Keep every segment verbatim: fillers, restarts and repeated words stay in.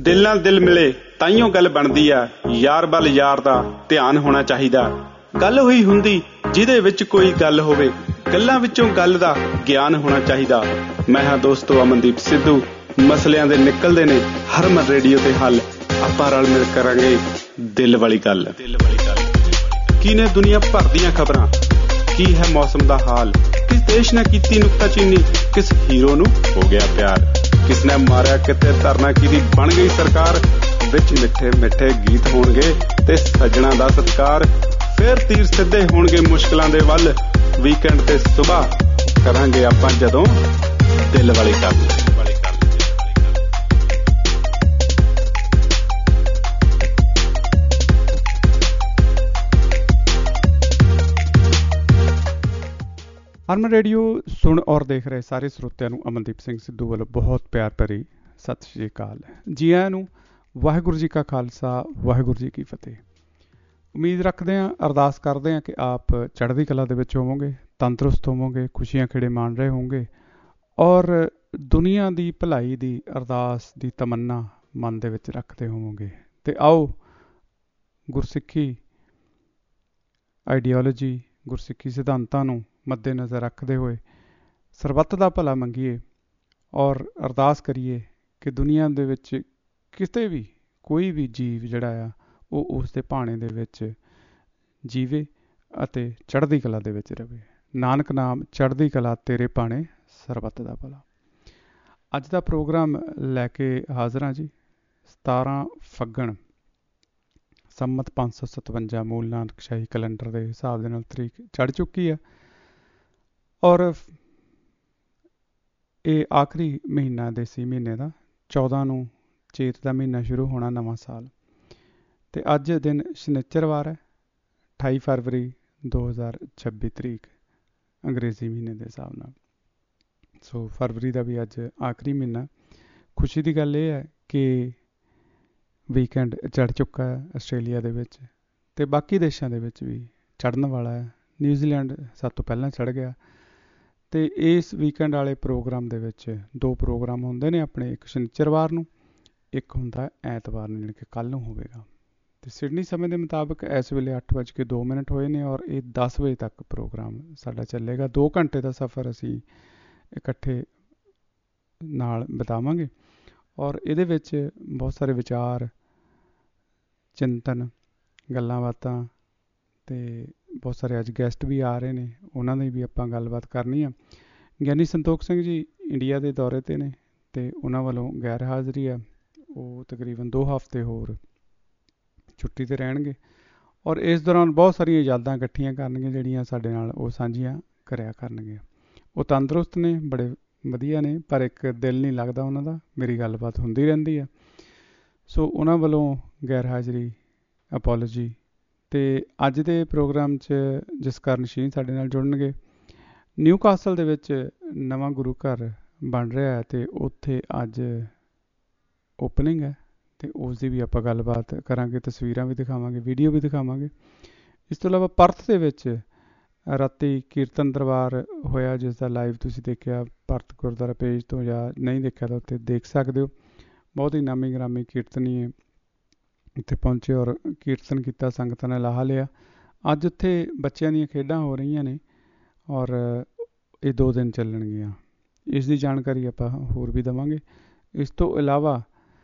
ਦਿਲ ਨਾਲ ਦਿਲ ਮਿਲੇ ਤਾਈਓ ਗੱਲ ਬਣਦੀ ਆ, ਯਾਰ ਵੱਲ ਯਾਰ ਦਾ ਧਿਆਨ ਹੋਣਾ ਚਾਹੀਦਾ। ਗੱਲ ਹੋਈ ਹੁੰਦੀ ਜਿਹਦੇ ਵਿੱਚ ਕੋਈ ਗੱਲ ਹੋਵੇ, ਗੱਲਾਂ ਵਿੱਚੋਂ ਗੱਲ ਦਾ ਗਿਆਨ ਹੋਣਾ ਚਾਹੀਦਾ। ਮੈਂ ਹਾਂ ਦੋਸਤੋ ਅਮਨਦੀਪ ਸਿੱਧੂ, ਮਸਲਿਆਂ ਦੇ ਨਿਕਲਦੇ ਨੇ ਹਰਮਨ ਰੇਡੀਓ ਤੇ ਹੱਲ। ਆਪਾਂ ਰਲ ਮਿਲ ਕਰਾਂਗੇ ਦਿਲ ਵਾਲੀ ਗੱਲ। ਕੀ ਨੇ ਦੁਨੀਆ ਭਰ ਦੀਆਂ ਖਬਰਾਂ, ਕੀ ਹੈ ਮੌਸਮ ਦਾ ਹਾਲ, ਕਿਸ ਦੇਸ਼ ਨੇ ਕੀਤੀ ਨੁਕਤਾਚੀਨੀ, ਕਿਸ ਹੀਰੋ ਨੂੰ ਹੋ ਗਿਆ ਪਿਆਰ, ਕਿਸ ਨੇ ਮਾਰਿਆ ਕਿਤੇ ਧਰਨਾ ਕਿਹਦੀ ਬਣ ਗਈ ਸਰਕਾਰ। ਵਿੱਚ ਮਿੱਠੇ ਮਿੱਠੇ ਗੀਤ ਹੋਣਗੇ ਤੇ ਸੱਜਣਾ ਦਾ ਸਤਿਕਾਰ। ਫਿਰ ਤੀਰ ਸਿੱਧੇ ਹੋਣਗੇ ਮੁਸ਼ਕਿਲਾਂ ਦੇ ਵੱਲ, ਵੀਕਐਂਡ ਤੇ ਸੁਬਾਹ ਕਰਾਂਗੇ ਆਪਾਂ ਜਦੋਂ ਦਿਲ ਵਾਲੀ ਗੱਲ। ਹਰਮਨ ਰੇਡੀਓ ਸੁਣ ਔਰ ਦੇਖ ਰਹੇ ਸਾਰੇ ਸਰੋਤਿਆਂ ਨੂੰ ਅਮਨਦੀਪ ਸਿੰਘ ਸਿੱਧੂ ਵੱਲੋਂ ਬਹੁਤ ਪਿਆਰ ਭਰੀ ਸਤਿ ਸ਼੍ਰੀ ਅਕਾਲ। ਜੀ ਆਇਆਂ ਨੂੰ। ਵਾਹਿਗੁਰੂ ਜੀ ਕਾ ਖਾਲਸਾ, ਵਾਹਿਗੁਰੂ ਜੀ ਕੀ ਫਤਿਹ। ਉਮੀਦ ਰੱਖਦੇ ਹਾਂ, ਅਰਦਾਸ ਕਰਦੇ ਹਾਂ ਕਿ ਆਪ ਚੜ੍ਹਦੀ ਕਲਾ ਦੇ ਵਿੱਚ ਹੋਵੋਗੇ, ਤੰਦਰੁਸਤ ਹੋਵੋਗੇ, ਖੁਸ਼ੀਆਂ ਖੇੜੇ ਮਾਣ ਰਹੇ ਹੋਵੋਗੇ ਔਰ ਦੁਨੀਆ ਦੀ ਭਲਾਈ ਦੀ ਅਰਦਾਸ ਦੀ ਤਮੰਨਾ ਮਨ ਦੇ ਵਿੱਚ ਰੱਖਦੇ ਹੋਵੋਗੇ। ਅਤੇ ਆਓ ਗੁਰਸਿੱਖੀ ਆਈਡੀਓਲੋਜੀ, ਗੁਰਸਿੱਖੀ ਸਿਧਾਂਤਾਂ ਨੂੰ ਮੱਦੇ ਨਜ਼ਰ ਰੱਖਦੇ ਹੋਏ ਸਰਬੱਤ ਦਾ ਭਲਾ ਮੰਗੀਏ ਔਰ ਅਰਦਾਸ ਕਰੀਏ ਕਿ ਦੁਨੀਆ ਦੇ ਵਿੱਚ ਕਿਤੇ ਵੀ ਕੋਈ ਵੀ ਜੀਵ ਜਿਹੜਾ ਆ ਉਹ ਉਸ ਦੇ ਭਾਣੇ ਦੇ ਵਿੱਚ ਜੀਵੇ ਅਤੇ ਚੜ੍ਹਦੀ ਕਲਾ ਦੇ ਵਿੱਚ ਰਹੇ। ਨਾਨਕ ਨਾਮ ਚੜ੍ਹਦੀ ਕਲਾ ਤੇਰੇ ਭਾਣੇ ਸਰਬੱਤ ਦਾ ਭਲਾ। ਅੱਜ ਦਾ ਪ੍ਰੋਗਰਾਮ ਲੈ ਕੇ ਹਾਜ਼ਰ ਹਾਂ ਜੀ। ਸਤਾਰਾਂ ਫੱਗਣ ਸੰਮਤ ਪੰਜ ਸੌ ਸਤਵੰਜਾ ਮੂਲ ਨਾਨਕਸ਼ਾਹੀ ਕੈਲੰਡਰ ਦੇ ਹਿਸਾਬ ਦੇ ਨਾਲ ਤਰੀਕ ਚੜ੍ਹ ਚੁੱਕੀ ਆ ਔਰ ਇਹ ਆਖਰੀ ਮਹੀਨਾ ਦੇਸੀ ਮਹੀਨੇ ਦਾ, ਚੌਦਾਂ ਨੂੰ ਚੇਤ ਦਾ ਮਹੀਨਾ ਸ਼ੁਰੂ ਹੋਣਾ, ਨਵਾਂ ਸਾਲ। ਅਤੇ ਅੱਜ ਦਿਨ ਸ਼ਨਿਚਰਵਾਰ ਹੈ, ਅਠਾਈ ਫਰਵਰੀ ਦੋ ਹਜ਼ਾਰ ਛੱਬੀ ਤਰੀਕ ਅੰਗਰੇਜ਼ੀ ਮਹੀਨੇ ਦੇ ਹਿਸਾਬ ਨਾਲ। ਸੋ ਫਰਵਰੀ ਦਾ ਵੀ ਅੱਜ ਆਖਰੀ ਮਹੀਨਾ। ਖੁਸ਼ੀ ਦੀ ਗੱਲ ਇਹ ਹੈ ਕਿ ਵੀਕਐਂਡ ਚੜ੍ਹ ਚੁੱਕਾ ਹੈ ਆਸਟ੍ਰੇਲੀਆ ਦੇ ਵਿੱਚ ਅਤੇ ਬਾਕੀ ਦੇਸ਼ਾਂ ਦੇ ਵਿੱਚ ਵੀ ਚੜ੍ਹਨ ਵਾਲਾ ਹੈ। ਨਿਊਜ਼ੀਲੈਂਡ ਸਭ ਤੋਂ ਪਹਿਲਾਂ ਚੜ੍ਹ ਗਿਆ। ਅਤੇ ਇਸ ਵੀਕਐਂਡ ਵਾਲੇ ਪ੍ਰੋਗਰਾਮ ਦੇ ਵਿੱਚ ਦੋ ਪ੍ਰੋਗਰਾਮ ਹੁੰਦੇ ਨੇ ਆਪਣੇ, ਇੱਕ ਸ਼ਨੀਚਰਵਾਰ ਨੂੰ, ਇੱਕ ਹੁੰਦਾ ਐਤਵਾਰ ਨੂੰ, ਜਾਣੀ ਕਿ ਕੱਲ੍ਹ ਨੂੰ ਹੋਵੇਗਾ। ਅਤੇ ਸਿਡਨੀ ਸਮੇਂ ਦੇ ਮੁਤਾਬਕ ਇਸ ਵੇਲੇ ਅੱਠ ਵੱਜ ਕੇ ਦੋ ਮਿੰਟ ਹੋਏ ਨੇ ਔਰ ਇਹ ਦਸ ਵਜੇ ਤੱਕ ਪ੍ਰੋਗਰਾਮ ਸਾਡਾ ਚੱਲੇਗਾ। ਦੋ ਘੰਟੇ ਦਾ ਸਫ਼ਰ ਅਸੀਂ ਇਕੱਠੇ ਨਾਲ ਬਿਤਾਵਾਂਗੇ ਔਰ ਇਹਦੇ ਵਿੱਚ ਬਹੁਤ ਸਾਰੇ ਵਿਚਾਰ, ਚਿੰਤਨ, ਗੱਲਾਂ ਬਾਤਾਂ ਅਤੇ ਬਹੁਤ ਸਾਰੇ ਅੱਜ ਗੈਸਟ ਵੀ ਆ ਰਹੇ ਨੇ, ਉਹਨਾਂ ਦੀ ਵੀ ਆਪਾਂ ਗੱਲਬਾਤ ਕਰਨੀ ਆ। ਗਿਆਨੀ ਸੰਤੋਖ ਸਿੰਘ ਜੀ ਇੰਡੀਆ ਦੇ ਦੌਰੇ 'ਤੇ ਨੇ ਅਤੇ ਉਹਨਾਂ ਵੱਲੋਂ ਗੈਰ ਹਾਜ਼ਰੀ ਆ। ਉਹ ਤਕਰੀਬਨ ਦੋ ਹਫ਼ਤੇ ਹੋਰ ਛੁੱਟੀ 'ਤੇ ਰਹਿਣਗੇ ਔਰ ਇਸ ਦੌਰਾਨ ਬਹੁਤ ਸਾਰੀਆਂ ਯਾਦਾਂ ਇਕੱਠੀਆਂ ਕਰਨਗੇ ਜਿਹੜੀਆਂ ਸਾਡੇ ਨਾਲ ਉਹ ਸਾਂਝੀਆਂ ਕਰਿਆ ਕਰਨਗੇ। ਉਹ ਤੰਦਰੁਸਤ ਨੇ, ਬੜੇ ਵਧੀਆ ਨੇ, ਪਰ ਇੱਕ ਦਿਲ ਨਹੀਂ ਲੱਗਦਾ ਉਹਨਾਂ ਦਾ। ਮੇਰੀ ਗੱਲਬਾਤ ਹੁੰਦੀ ਰਹਿੰਦੀ ਆ। ਸੋ ਉਹਨਾਂ ਵੱਲੋਂ ਗੈਰ ਹਾਜ਼ਰੀ, ਅਪੋਲੋਜੀ। ਅਤੇ ਅੱਜ ਦੇ ਪ੍ਰੋਗਰਾਮ 'ਚ ਜਸਕਰਨ ਸਿੰਘ ਸਾਡੇ ਨਾਲ ਜੁੜਨਗੇ। ਨਿਊ ਕਾਸਲ ਦੇ ਵਿੱਚ ਨਵਾਂ ਗੁਰੂ ਘਰ ਬਣ ਰਿਹਾ ਹੈ ਅਤੇ ਉੱਥੇ ਅੱਜ ਓਪਨਿੰਗ ਹੈ ਅਤੇ ਉਸ ਦੀ ਵੀ ਆਪਾਂ ਗੱਲਬਾਤ ਕਰਾਂਗੇ, ਤਸਵੀਰਾਂ ਵੀ ਦਿਖਾਵਾਂਗੇ, ਵੀਡੀਓ ਵੀ ਦਿਖਾਵਾਂਗੇ। ਇਸ ਤੋਂ ਇਲਾਵਾ ਪਰਥ ਦੇ ਵਿੱਚ ਰਾਤੀ ਕੀਰਤਨ ਦਰਬਾਰ ਹੋਇਆ, ਜਿਸ ਦਾ ਲਾਈਵ ਤੁਸੀਂ ਦੇਖਿਆ ਪਰਥ ਗੁਰਦੁਆਰਾ ਪੇਜ ਤੋਂ, ਜਾਂ ਨਹੀਂ ਦੇਖਿਆ ਤਾਂ ਉੱਥੇ ਦੇਖ ਸਕਦੇ ਹੋ। ਬਹੁਤ ਹੀ ਨਾਮੀ ਗ੍ਰਾਮੀ ਕੀਰਤਨੀਏ ਇੱਥੇ ਪਹੁੰਚੇ ਔਰ ਕੀਰਤਨ ਕੀਤਾ, ਸੰਗਤਾਂ ਨੇ ਲਾਹਾ ਲਿਆ। ਅੱਜ ਉੱਥੇ ਬੱਚਿਆਂ ਦੀਆਂ ਖੇਡਾਂ ਹੋ ਰਹੀਆਂ ਨੇ ਔਰ ਇਹ ਦੋ ਦਿਨ ਚੱਲਣਗੀਆਂ। ਇਸ ਦੀ ਜਾਣਕਾਰੀ ਆਪਾਂ ਹੋਰ ਵੀ ਦੇਵਾਂਗੇ। ਇਸ ਤੋਂ ਇਲਾਵਾ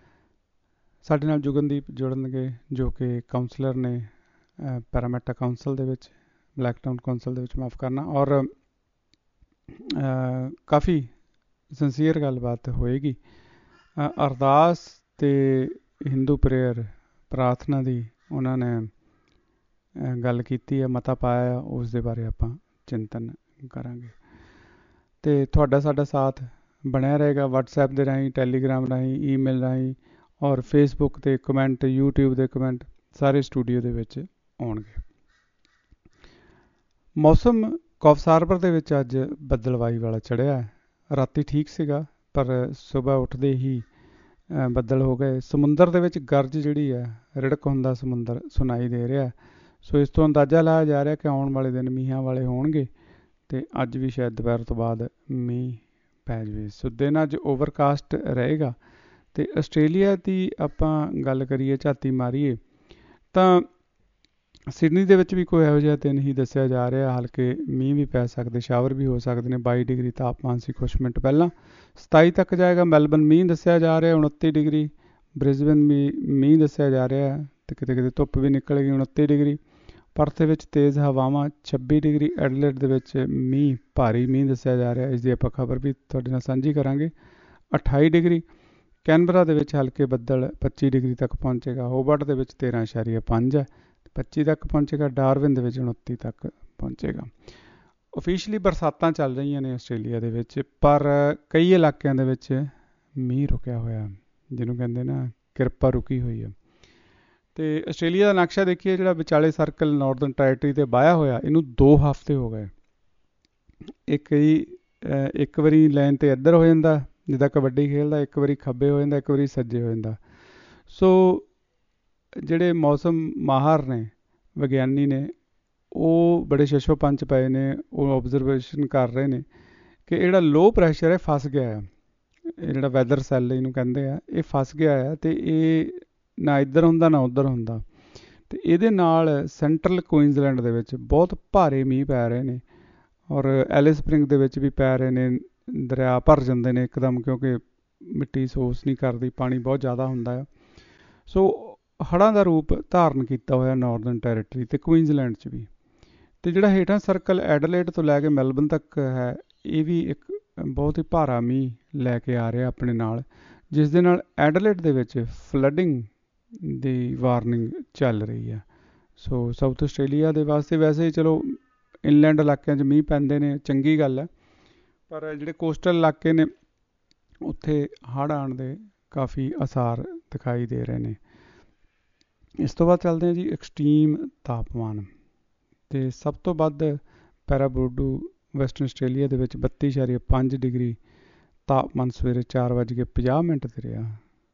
ਸਾਡੇ ਨਾਲ ਜੁਗਨਦੀਪ ਜੁੜਨਗੇ ਜੋ ਕਿ ਕਾਉਂਸਲਰ ਨੇ ਪੈਰਾਮੈਟਾ ਕਾਉਂਸਲ ਦੇ ਵਿੱਚ, ਬਲੈਕਟਾਊਨ ਕਾਉਂਸਲ ਦੇ ਵਿੱਚ, ਮਾਫ਼ ਕਰਨਾ। ਔਰ ਕਾਫੀ ਸਿੰਸੀਅਰ ਗੱਲਬਾਤ ਹੋਏਗੀ। ਅਰਦਾਸ ਅਤੇ ਹਿੰਦੂ ਪ੍ਰੇਅਰ, ਪ੍ਰਾਰਥਨਾ ਦੀ ਉਹਨਾਂ ਨੇ ਗੱਲ ਕੀਤੀ ਹੈ, ਮਤਾ ਪਾਇਆ, ਉਸ ਦੇ ਬਾਰੇ ਆਪਾਂ ਚਿੰਤਨ ਕਰਾਂਗੇ। ਅਤੇ ਤੁਹਾਡਾ ਸਾਡਾ ਸਾਥ ਬਣਿਆ ਰਹੇਗਾ ਵਟਸਐਪ ਦੇ ਰਾਹੀਂ, ਟੈਲੀਗ੍ਰਾਮ ਰਾਹੀਂ, ਈਮੇਲ ਰਾਹੀਂ ਔਰ ਫੇਸਬੁੱਕ 'ਤੇ ਕਮੈਂਟ, ਯੂਟਿਊਬ ਦੇ ਕਮੈਂਟ ਸਾਰੇ ਸਟੂਡੀਓ ਦੇ ਵਿੱਚ ਆਉਣਗੇ। ਮੌਸਮ ਕੌਫਸਾਰਪੁਰ ਦੇ ਵਿੱਚ ਅੱਜ ਬੱਦਲਵਾਈ ਵਾਲਾ ਚੜ੍ਹਿਆ ਹੈ। ਰਾਤੀ ਠੀਕ ਸੀਗਾ ਪਰ ਸੁਬਾਹ ਉੱਠਦੇ ਹੀ ਬੱਦਲ ਹੋ ਗਏ। ਸਮੁੰਦਰ ਦੇ ਵਿੱਚ ਗਰਜ ਜਿਹੜੀ ਹੈ, ਰਿੜਕ ਹੁੰਦਾ ਸਮੁੰਦਰ ਸੁਣਾਈ ਦੇ ਰਿਹਾ। ਸੋ ਇਸ ਤੋਂ ਅੰਦਾਜ਼ਾ ਲਾਇਆ ਜਾ ਰਿਹਾ ਕਿ ਆਉਣ ਵਾਲੇ ਦਿਨ ਮੀਂਹਾਂ ਵਾਲੇ ਹੋਣਗੇ ਅਤੇ ਅੱਜ ਵੀ ਸ਼ਾਇਦ ਦੁਪਹਿਰ ਤੋਂ ਬਾਅਦ ਮੀਂਹ ਪੈ ਜਾਵੇ। ਸੋ ਦਿਨ ਅੱਜ ਓਵਰਕਾਸਟ ਰਹੇਗਾ ਤੇ ਆਸਟ੍ਰੇਲੀਆ ਦੀ ਆਪਾਂ ਗੱਲ ਕਰੀਏ, ਝਾਤੀ ਮਾਰੀਏ ਤਾਂ ਸਿਡਨੀ ਦੇ ਵਿੱਚ ਵੀ ਕੋਈ ਇਹੋ ਜਿਹਾ ਦਿਨ ਹੀ ਦੱਸਿਆ ਜਾ ਰਿਹਾ, ਹਲਕੇ ਮੀਂਹ ਵੀ ਪੈ ਸਕਦੇ, ਸ਼ਾਵਰ ਵੀ ਹੋ ਸਕਦੇ ਨੇ। ਬਾਈ ਡਿਗਰੀ ਤਾਪਮਾਨ ਸੀ ਕੁਛ ਮਿੰਟ ਪਹਿਲਾਂ, ਸਤਾਈ ਤੱਕ ਜਾਏਗਾ। ਮੈਲਬਨ ਮੀਂਹ ਦੱਸਿਆ ਜਾ ਰਿਹਾ ਉਨੱਤੀ ਡਿਗਰੀ, ਬ੍ਰਿਸਬਨ ਵੀ ਮੀਂਹ ਦੱਸਿਆ ਜਾ ਰਿਹਾ ਤੇ ਕਿਤੇ ਕਿਤੇ ਧੁੱਪ ਵੀ ਨਿਕਲ ਗਈ ਉਨੱਤੀ ਡਿਗਰੀ। ਪਰਥ ਦੇ ਵਿੱਚ ਤੇਜ਼ ਹਵਾਵਾਂ ਛੱਬੀ ਡਿਗਰੀ। ਐਡਲੇਡ ਦੇ ਵਿੱਚ ਮੀਂਹ, ਭਾਰੀ ਮੀਂਹ ਦੱਸਿਆ ਜਾ ਰਿਹਾ, ਇਸ ਦੀ ਆਪਾਂ ਖਬਰ ਵੀ ਤੁਹਾਡੇ ਨਾਲ ਸਾਂਝੀ ਕਰਾਂਗੇ, ਅਠਾਈ ਡਿਗਰੀ। ਕੈਨਬਰਾ ਦੇ ਵਿੱਚ ਹਲਕੇ ਬੱਦਲ ਪੱਚੀ ਡਿਗਰੀ ਤੱਕ ਪਹੁੰਚੇਗਾ। ਹੋਬਰਟ ਦੇ ਵਿੱਚ ਤੇਰਾਂ ਇਸ਼ਾਰੀਆ ਪੰਜ ਹੈ, ਪੱਚੀ ਤੱਕ ਪਹੁੰਚੇਗਾ। ਡਾਰਵਿਨ ਦੇ ਵਿੱਚ ਉਨੱਤੀ ਤੱਕ ਪਹੁੰਚੇਗਾ। ਓਫੀਸ਼ਲੀ ਬਰਸਾਤਾਂ ਚੱਲ ਰਹੀਆਂ ਨੇ ਆਸਟ੍ਰੇਲੀਆ ਦੇ ਵਿੱਚ, ਪਰ ਕਈ ਇਲਾਕਿਆਂ ਦੇ ਵਿੱਚ ਮੀਂਹ ਰੁਕਿਆ ਹੋਇਆ, ਜਿਹਨੂੰ ਕਹਿੰਦੇ ਨਾ ਕਿਰਪਾ ਰੁਕੀ ਹੋਈ ਹੈ। ਤੇ ਆਸਟ੍ਰੇਲੀਆ ਦਾ ਨਕਸ਼ਾ ਦੇਖੀਏ, ਜਿਹੜਾ ਵਿਚਾਲੇ ਸਰਕਲ ਨਾਰਦਰਨ ਟੈਰੀਟਰੀ ਤੇ ਵਾਇਆ ਹੋਇਆ, ਇਹਨੂੰ ਦੋ ਹਫ਼ਤੇ ਹੋ ਗਏ। ਇੱਕ ਹੀ ਇੱਕ ਵਾਰੀ ਲਾਈਨ ਤੇ ਇੱਧਰ ਹੋ ਜਾਂਦਾ ਜਿੱਦਾਂ ਕਬੱਡੀ ਖੇਡਦਾ, ਇੱਕ ਵਾਰੀ ਖੱਬੇ ਹੋ ਜਾਂਦਾ, ਇੱਕ ਵਾਰੀ ਸੱਜੇ ਹੋ ਜਾਂਦਾ। ਸੋ ਜਿਹੜੇ ਮੌਸਮ ਮਾਹਰ ਨੇ, ਵਿਗਿਆਨੀ ਨੇ, ਉਹ ਬੜੇ ਸ਼ਸ਼ੋ ਪੰਚ ਪਏ ਨੇ, ਉਹ ਓਬਜ਼ਰਵੇਸ਼ਨ ਕਰ ਰਹੇ ਨੇ ਕਿ ਜਿਹੜਾ ਲੋ ਪ੍ਰੈਸ਼ਰ ਹੈ ਫਸ ਗਿਆ ਆ। ਇਹ ਜਿਹੜਾ ਵੈਦਰ ਸੈੱਲ ਇਹਨੂੰ ਕਹਿੰਦੇ ਆ, ਇਹ ਫਸ ਗਿਆ ਆ ਅਤੇ ਇਹ ਨਾ ਇੱਧਰ ਹੁੰਦਾ ਨਾ ਉੱਧਰ ਹੁੰਦਾ। ਅਤੇ ਇਹਦੇ ਨਾਲ ਸੈਂਟਰਲ ਕੁਈਨਜ਼ਲੈਂਡ ਦੇ ਵਿੱਚ ਬਹੁਤ ਭਾਰੇ ਮੀਂਹ ਪੈ ਰਹੇ ਨੇ, ਔਰ ਐਲਿਸ ਸਪ੍ਰਿੰਗ ਦੇ ਵਿੱਚ ਵੀ ਪੈ ਰਹੇ ਨੇ। ਦਰਿਆ ਭਰ ਜਾਂਦੇ ਨੇ ਇੱਕਦਮ, ਕਿਉਂਕਿ ਮਿੱਟੀ ਸੋਸ ਨਹੀਂ ਕਰਦੀ, ਪਾਣੀ ਬਹੁਤ ਜ਼ਿਆਦਾ ਹੁੰਦਾ ਆ। ਸੋ ਹੜ੍ਹਾਂ ਦਾ ਰੂਪ ਧਾਰਨ ਕੀਤਾ ਹੋਇਆ ਨਾਰਦਰਨ ਟੈਰੀਟਰੀ ਅਤੇ ਕੁਈਨਜ਼ਲੈਂਡ 'ਚ ਵੀ। ਅਤੇ ਜਿਹੜਾ ਹੇਠਾਂ ਸਰਕਲ ਐਡਲੇਡ ਤੋਂ ਲੈ ਕੇ ਮੈਲਬਨ ਤੱਕ ਹੈ, ਇਹ ਵੀ ਇੱਕ ਬਹੁਤ ਹੀ ਭਾਰਾ ਮੀਂਹ ਲੈ ਕੇ ਆ ਰਿਹਾ ਆਪਣੇ ਨਾਲ, ਜਿਸ ਦੇ ਨਾਲ ਐਡਲੇਡ ਦੇ ਵਿੱਚ ਫਲੱਡਿੰਗ ਦੀ ਵਾਰਨਿੰਗ ਚੱਲ ਰਹੀ ਹੈ। ਸੋ ਸਾਊਥ ਆਸਟ੍ਰੇਲੀਆ ਦੇ ਵਾਸਤੇ ਵੈਸੇ ਹੀ ਚਲੋ ਇਨਲੈਂਡ ਇਲਾਕਿਆਂ 'ਚ ਮੀਂਹ ਪੈਂਦੇ ਨੇ, ਚੰਗੀ ਗੱਲ ਹੈ, ਪਰ ਜਿਹੜੇ ਕੋਸਟਲ ਇਲਾਕੇ ਨੇ ਉੱਥੇ ਹੜ੍ਹ ਆਉਣ ਦੇ ਕਾਫੀ ਆਸਾਰ ਦਿਖਾਈ ਦੇ ਰਹੇ ਨੇ। ਇਸ ਤੋਂ ਬਾਅਦ ਚੱਲਦੇ ਹਾਂ ਜੀ ਐਕਸਟ੍ਰੀਮ ਤਾਪਮਾਨ। ਅਤੇ ਸਭ ਤੋਂ ਵੱਧ ਪੈਰਾਬੋਡੂ ਵੈਸਟਰਨ ਆਸਟ੍ਰੇਲੀਆ ਦੇ ਵਿੱਚ ਬੱਤੀ ਇਸ਼ਾਰੀਆ ਪੰਜ ਡਿਗਰੀ ਤਾਪਮਾਨ ਸਵੇਰੇ ਚਾਰ ਵੱਜ ਕੇ ਪੰਜਾਹ ਮਿੰਟ 'ਤੇ ਰਿਹਾ।